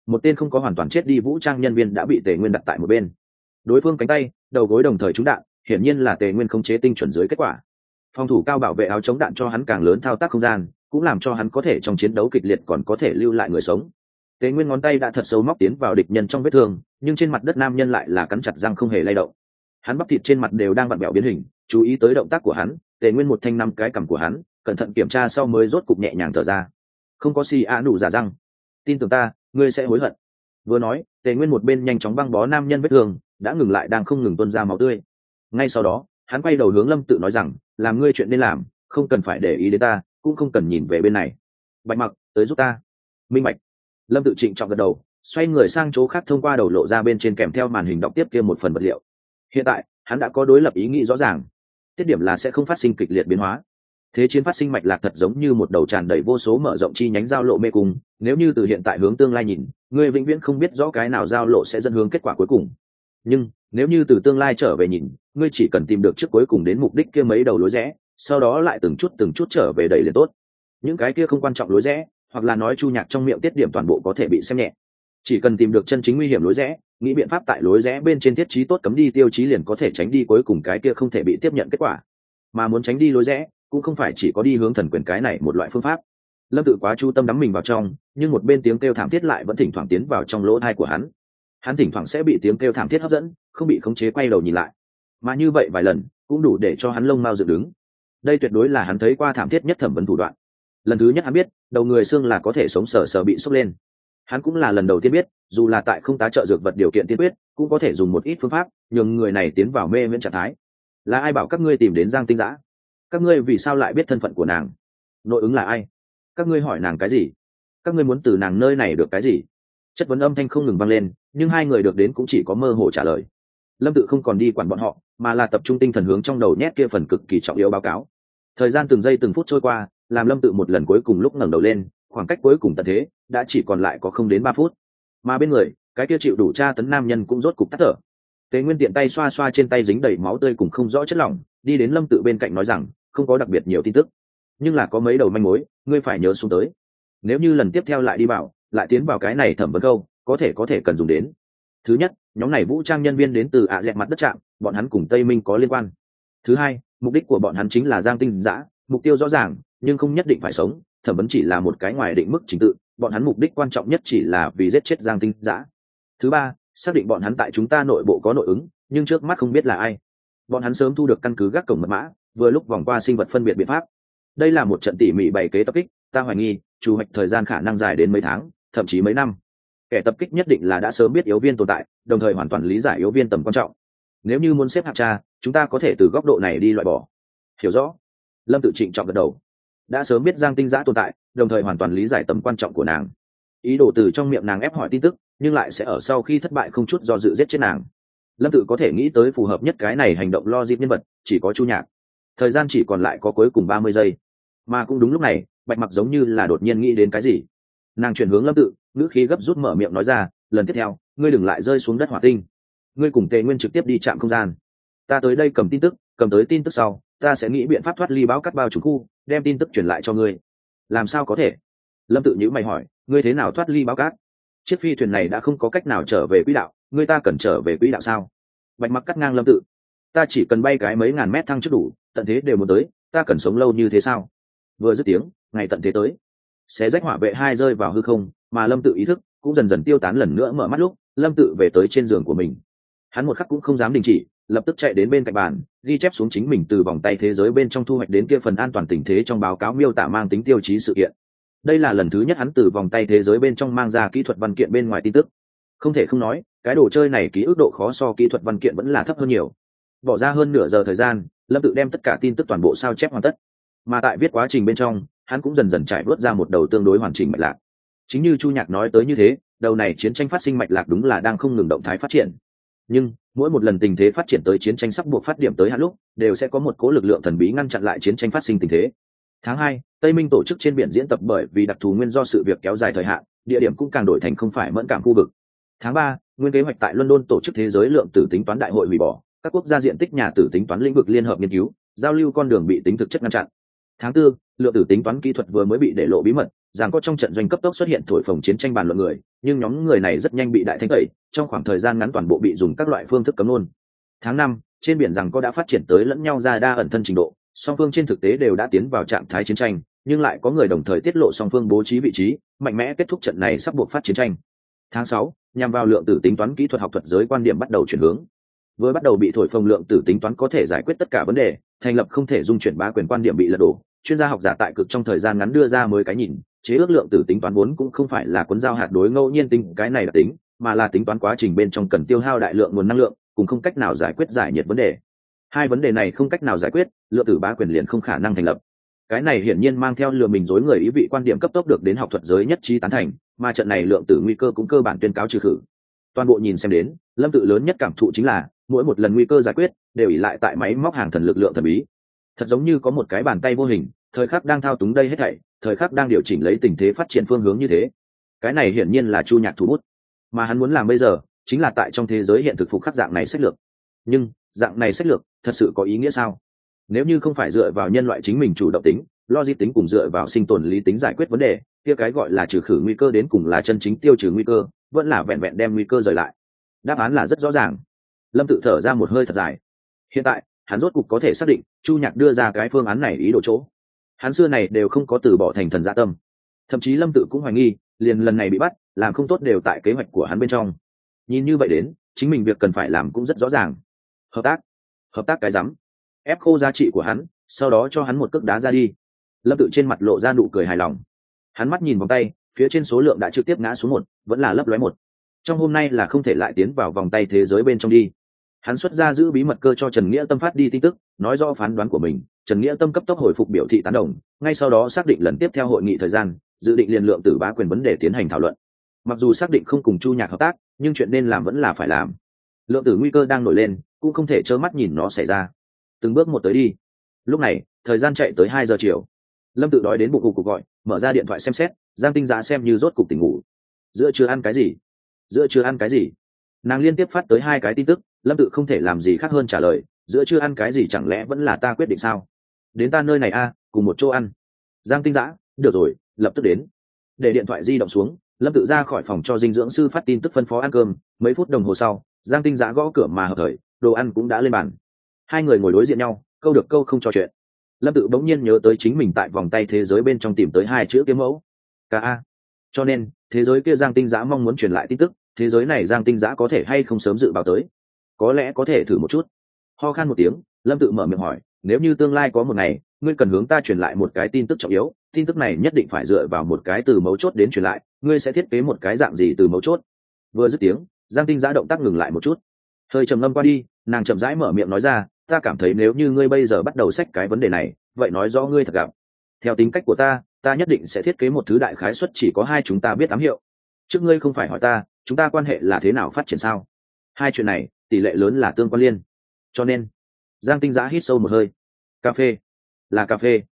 một tên không có hoàn toàn chết đi vũ trang nhân viên đã bị Tề Nguyên đặt tại một bên. Đối phương cánh tay, đầu gối đồng thời trúng đạn, hiển nhiên là Tề Nguyên không chế tinh chuẩn dưới kết quả. Phòng thủ cao bảo vệ áo chống đạn cho hắn càng lớn thao tác không gian, cũng làm cho hắn có thể trong chiến đấu kịch liệt còn có thể lưu lại người sống. Tề Nguyên ngón tay đã thật sâu móc tiến vào địch nhân trong vết thương, nhưng trên mặt đất nam nhân lại là cắn chặt răng không hề lay động. Hắn bắp thịt trên mặt đều đang vặn vẹo biến hình, chú ý tới động tác của hắn, Tề Nguyên một thanh năm cái cằm của hắn, cẩn thận kiểm tra sau mới rốt cục nhẹ nhàng thở ra. Không có xì a nụ giả răng. Tin tưởng ta, ngươi sẽ hối hận. Vừa nói, Tề Nguyên một bên nhanh chóng băng bó nam nhân vết thương, đã ngừng lại đang không ngừng tuôn ra máu tươi. Ngay sau đó, hắn quay đầu hướng Lâm Tự nói rằng, làm ngươi chuyện nên làm, không cần phải để ý đến ta, cũng không cần nhìn về bên này. Bạch Mặc, tới giúp ta. Minh bạch. Lâm Tự trịnh trọng gật đầu, xoay người sang chỗ khác thông qua đầu lộ ra bên trên kèm theo màn hình đọc tiếp kia một phần vật liệu. Hiện tại, hắn đã có đối lập ý nghĩ rõ ràng. Tiết điểm là sẽ không phát sinh kịch liệt biến hóa. Thế chiến phát sinh mạch lạc thật giống như một đầu tràn đầy vô số mở rộng chi nhánh giao lộ mê cung, nếu như từ hiện tại hướng tương lai nhìn, người vĩnh viễn không biết rõ cái nào giao lộ sẽ dẫn hướng kết quả cuối cùng. Nhưng nếu như từ tương lai trở về nhìn, ngươi chỉ cần tìm được trước cuối cùng đến mục đích kia mấy đầu lối rẽ, sau đó lại từng chút trở về đẩy liền tốt. Những cái kia không quan trọng lối rẽ, hoặc là nói Chu Nhạc trong miệng tiết điểm toàn bộ có thể bị xem nhẹ. Chỉ cần tìm được chân chính nguy hiểm lối rẽ, nghĩ biện pháp tại lối rẽ bên trên thiết trí tốt cấm đi tiêu chí liền có thể tránh đi cuối cùng cái kia không thể bị tiếp nhận kết quả. Mà muốn tránh đi lối rẽ, cũng không phải chỉ có đi hướng thần quyền cái này một loại phương pháp. Lâm Tự quá chú tâm đắm mình vào trong, nhưng một bên tiếng kêu thảm thiết lại vẫn thỉnh thoảng tiến vào trong lỗ tai của hắn. Hắn thỉnh thoảng sẽ bị tiếng kêu thảm thiết hấp dẫn, không bị khống chế quay đầu nhìn lại. Mà như vậy vài lần, cũng đủ để cho hắn lông mao dựng đứng. Đây tuyệt đối là hắn thấy qua thảm thiết nhất thẩm vấn thủ đoạn. Lần thứ nhất hắn biết, đầu người xương là có thể sống sờ sờ bị sốc lên. Hắn cũng là lần đầu tiên biết, dù là tại không tá trợ dược vật điều kiện tiên quyết, cũng có thể dùng một ít phương pháp nhường người này tiến vào mê viễn trạng thái. Là ai bảo các ngươi tìm đến Giang Tinh Dã? Các ngươi vì sao lại biết thân phận của nàng? Nội ứng là ai? Các ngươi hỏi nàng cái gì? Các ngươi muốn từ nàng nơi này được cái gì? Chất vấn âm thanh không ngừng vang lên, nhưng hai người được đến cũng chỉ có mơ hồ trả lời. Lâm Tự không còn đi quản bọn họ, mà là tập trung tinh thần hướng trong đầu nhét kia phần cực kỳ trọng yếu báo cáo. Thời gian từng giây từng phút trôi qua, làm Lâm Tự một lần cuối cùng lúc ngẩng đầu lên, khoảng cách cuối cùng tận thế đã chỉ còn lại có không đến 3 phút. Mà bên người, cái kia chịu đủ tra tấn nam nhân cũng rốt cục tắt thở. Tế Nguyên tiện tay xoa xoa trên tay dính đầy máu tươi cùng không rõ chất lỏng, đi đến Lâm Tự bên cạnh nói rằng, không có đặc biệt nhiều tin tức, nhưng là có mấy đầu manh mối, ngươi phải nhớ xuống tới. Nếu như lần tiếp theo lại đi bảo, lại tiến vào cái này thẩm vấn câu, có thể cần dùng đến. Thứ nhất, nhóm này vũ trang nhân viên đến từ dẹt mặt đất trạm, bọn hắn cùng Tây Minh có liên quan. Thứ hai, mục đích của bọn hắn chính là Giang Tinh Dã, mục tiêu rõ ràng, nhưng không nhất định phải sống, thẩm vấn chỉ là một cái ngoài định mức trình tự, bọn hắn mục đích quan trọng nhất chỉ là vì giết chết Giang Tinh Dã. Thứ ba, xác định bọn hắn tại chúng ta nội bộ có nội ứng, nhưng trước mắt không biết là ai. Bọn hắn sớm thu được căn cứ gác cổng mật mã, vừa lúc vòng qua sinh vật phân biệt biện pháp. Đây là một trận tỉ mỉ bày kế tập kích, ta hoài nghi chủ hoạch thời gian khả năng dài đến mấy tháng, thậm chí mấy năm. Kẻ tập kích nhất định là đã sớm biết yếu viên tồn tại, đồng thời hoàn toàn lý giải yếu viên tầm quan trọng. Nếu như muốn xếp hạng tra, chúng ta có thể từ góc độ này đi loại bỏ. Hiểu rõ. Lâm Tự trịnh trọng gật đầu. Đã sớm biết Giang Tinh Dã tồn tại, đồng thời hoàn toàn lý giải tầm quan trọng của nàng. Ý đồ từ trong miệng nàng ép hỏi tin tức, nhưng lại sẽ ở sau khi thất bại không chút do dự giết chết nàng. Lâm Tự có thể nghĩ tới phù hợp nhất cái này hành động logic nhân vật, chỉ có Chu Nhạc. Thời gian chỉ còn lại có cuối cùng 30 giây. Mà cũng đúng lúc này, Bạch Mặc giống như là đột nhiên nghĩ đến cái gì. Nàng chuyển hướng Lâm Tự, ngữ khí gấp rút mở miệng nói ra, lần tiếp theo, ngươi đừng lại rơi xuống đất hỏa tinh. Ngươi cùng Tề Nguyên trực tiếp đi trạm không gian. Ta tới đây cầm tới tin tức sau, ta sẽ nghĩ biện pháp thoát ly báo cắt bao trùm khu, đem tin tức truyền lại cho ngươi. Làm sao có thể? Lâm Tự nhíu mày hỏi, ngươi thế nào thoát ly báo cát? Chiếc phi thuyền này đã không có cách nào trở về quỹ đạo, ngươi ta cần trở về quỹ đạo sao? Bạch Mặc cắt ngang Lâm Tự, ta chỉ cần bay cái mấy ngàn mét thăng trước đủ, tận thế đều muốn tới, ta cần sống lâu như thế sao? Vừa dứt tiếng, ngày tận thế tới, xé rách hỏa vệ hai rơi vào hư không, mà Lâm Tự ý thức cũng dần dần tiêu tán. Lần nữa mở mắt lúc, Lâm Tự về tới trên giường của mình. Hắn một khắc cũng không dám đình chỉ, lập tức chạy đến bên cạnh bàn, ghi chép xuống chính mình từ vòng tay thế giới bên trong thu hoạch đến kia phần an toàn tình thế trong báo cáo miêu tả mang tính tiêu chí sự kiện. Đây là lần thứ nhất hắn từ vòng tay thế giới bên trong mang ra kỹ thuật văn kiện bên ngoài tin tức. Không thể không nói, cái đồ chơi này ký ức độ khó so kỹ thuật văn kiện vẫn là thấp hơn nhiều. Bỏ ra hơn nửa giờ thời gian, Lâm Tự đem tất cả tin tức toàn bộ sao chép hoàn tất. Mà tại viết quá trình bên trong, hắn cũng dần dần trải vớt ra một đầu tương đối hoàn chỉnh mạch lạc. Chính như Chu Nhạc nói tới như thế, đầu này chiến tranh phát sinh mạch lạc đúng là đang không ngừng động thái phát triển. Nhưng mỗi một lần tình thế phát triển tới chiến tranh sắp buộc phát điểm tới hạn lúc, đều sẽ có một cố lực lượng thần bí ngăn chặn lại chiến tranh phát sinh tình thế. Tháng 2, Tây Minh tổ chức trên biển diễn tập bởi vì đặc thù nguyên do sự việc kéo dài thời hạn, địa điểm cũng càng đổi thành không phải mẫn cảm khu vực. Tháng 3, nguyên kế hoạch tại London tổ chức thế giới lượng tử tính toán đại hội hủy bỏ, các quốc gia diện tích nhà tử tính toán lĩnh vực liên hợp nghiên cứu, giao lưu con đường bị tính thực chất ngăn chặn. Tháng 4, lượng tử tính toán kỹ thuật vừa mới bị để lộ bí mật, rằng có trong trận doanh cấp tốc xuất hiện thổi phồng chiến tranh bàn luận người, nhưng nhóm người này rất nhanh bị đại thanh tẩy, trong khoảng thời gian ngắn toàn bộ bị dùng các loại phương thức cấm luôn. Tháng 5, trên biển rằng có đã phát triển tới lẫn nhau ra đa ẩn thân trình độ, song phương trên thực tế đều đã tiến vào trạng thái chiến tranh, nhưng lại có người đồng thời tiết lộ song phương bố trí vị trí, mạnh mẽ kết thúc trận này sắp buộc phát chiến tranh. Tháng 6, nhằm vào lượng tử tính toán kỹ thuật học thuật giới quan điểm bắt đầu chuyển hướng. Với bắt đầu bị thổi phồng lượng tử tính toán có thể giải quyết tất cả vấn đề, thành lập không thể dung chuyển bá quyền quan điểm bị lật đổ, chuyên gia học giả tại cực trong thời gian ngắn đưa ra mới cái nhìn, chế ước lượng tử tính toán vốn cũng không phải là cuốn giao hạt đối ngẫu nhiên tính cái này là tính, mà là tính toán quá trình bên trong cần tiêu hao đại lượng nguồn năng lượng, cùng không cách nào giải quyết giải nhiệt vấn đề. Hai vấn đề này không cách nào giải quyết, lượng tử bá quyền liền không khả năng thành lập. Cái này hiển nhiên mang theo lừa mình dối người ý vị quan điểm cấp tốc được đến học thuật giới nhất trí tán thành, mà trận này lượng tử nguy cơ cũng cơ bản tuyên cáo trừ khử. Toàn bộ nhìn xem đến, Lâm Tự lớn nhất cảm thụ chính là mỗi một lần nguy cơ giải quyết đều ỷ lại tại máy móc hàng thần lực lượng thần bí, thật giống như có một cái bàn tay vô hình thời khắc đang thao túng đây hết thảy, thời khắc đang điều chỉnh lấy tình thế phát triển phương hướng như thế. Cái này hiển nhiên là Chu Nhạc thủ bút, mà hắn muốn làm bây giờ chính là tại trong thế giới hiện thực phục khắc dạng này sách lược. Nhưng dạng này sách lược thật sự có ý nghĩa sao? Nếu như không phải dựa vào nhân loại chính mình chủ động tính, logic tính cùng dựa vào sinh tồn lý tính giải quyết vấn đề, kia cái gọi là trừ khử nguy cơ đến cùng là chân chính tiêu trừ nguy cơ, vẫn là vẹn vẹn đem nguy cơ rời lại? Đáp án là rất rõ ràng. Lâm Tự thở ra một hơi thật dài. Hiện tại hắn rốt cục có thể xác định Chu Nhạc đưa ra cái phương án này ý đồ chỗ. Hắn xưa này đều không có từ bỏ thành thần dạ tâm, thậm chí Lâm Tự cũng hoài nghi liền lần này bị bắt làm không tốt đều tại kế hoạch của hắn bên trong. Nhìn như vậy đến, chính mình việc cần phải làm cũng rất rõ ràng. Hợp tác cái rắm. Ép khô giá trị của hắn, sau đó cho hắn một cước đá ra đi. Lâm Tự trên mặt lộ ra nụ cười hài lòng. Hắn mắt nhìn vòng tay, phía trên số lượng đã trực tiếp ngã xuống một, vẫn là lấp lóe một. Trong hôm nay là không thể lại tiến vào vòng tay thế giới bên trong đi. Hắn xuất ra giữ bí mật cơ cho Trần Nghĩa Tâm phát đi tin tức, nói rõ phán đoán của mình. Trần Nghĩa Tâm cấp tốc hồi phục biểu thị tán đồng, ngay sau đó xác định lần tiếp theo hội nghị thời gian, dự định liền lượng tử bá quyền vấn đề tiến hành thảo luận. Mặc dù xác định không cùng Chu Nhạc hợp tác, nhưng chuyện nên làm vẫn là phải làm. Lượng tử nguy cơ đang nổi lên, cũng không thể trơ mắt nhìn nó xảy ra. Từng bước một tới đi. Lúc này, thời gian chạy tới 2 giờ chiều. Lâm Tự đói đến bụng cục gọi, mở ra điện thoại xem xét, Giang Tinh Giá xem như rốt cục tỉnh ngủ. Giữa trưa ăn cái gì? Nàng liên tiếp phát tới 2 cái tin tức, Lâm Tự không thể làm gì khác hơn trả lời, giữa trưa ăn cái gì chẳng lẽ vẫn là ta quyết định sao? Đến ta nơi này a, cùng một chỗ ăn. Giang Tinh Dã, được rồi, lập tức đến. Để điện thoại di động xuống, Lâm Tự ra khỏi phòng cho dinh dưỡng sư phát tin tức phân phó ăn cơm. Mấy phút đồng hồ sau, Giang Tinh Dã gõ cửa mà hợp thời, đồ ăn cũng đã lên bàn. Hai người ngồi đối diện nhau, câu được câu không trò chuyện. Lâm Tự bỗng nhiên nhớ tới chính mình tại vòng tay thế giới bên trong tìm tới 2 chữ kiếm mẫu Ka. Cho nên thế giới kia Giang Tinh Dã mong muốn truyền lại tin tức, thế giới này Giang Tinh Dã có thể hay không sớm dự báo tới? Có lẽ có thể thử một chút. Ho khan một tiếng, Lâm Tự mở miệng hỏi, nếu như tương lai có một ngày ngươi cần hướng ta truyền lại một cái tin tức trọng yếu, tin tức này nhất định phải dựa vào một cái từ mấu chốt đến truyền lại, ngươi sẽ thiết kế một cái dạng gì từ mấu chốt? Vừa dứt tiếng, Giang Tinh Dã động tác ngừng lại một chút, hơi trầm ngâm qua đi, nàng chậm rãi mở miệng nói ra, ta cảm thấy nếu như ngươi bây giờ bắt đầu xách cái vấn đề này, vậy nói rõ ngươi thật gặp. Theo tính cách của ta nhất định sẽ thiết kế một thứ đại khái suất chỉ có hai chúng ta biết ám hiệu. Trước ngươi không phải hỏi ta chúng ta quan hệ là thế nào phát triển sao? Hai chuyện này tỷ lệ lớn là tương quan liên. Cho nên Giang Tinh Dã hít sâu một hơi. Cà phê là cà phê,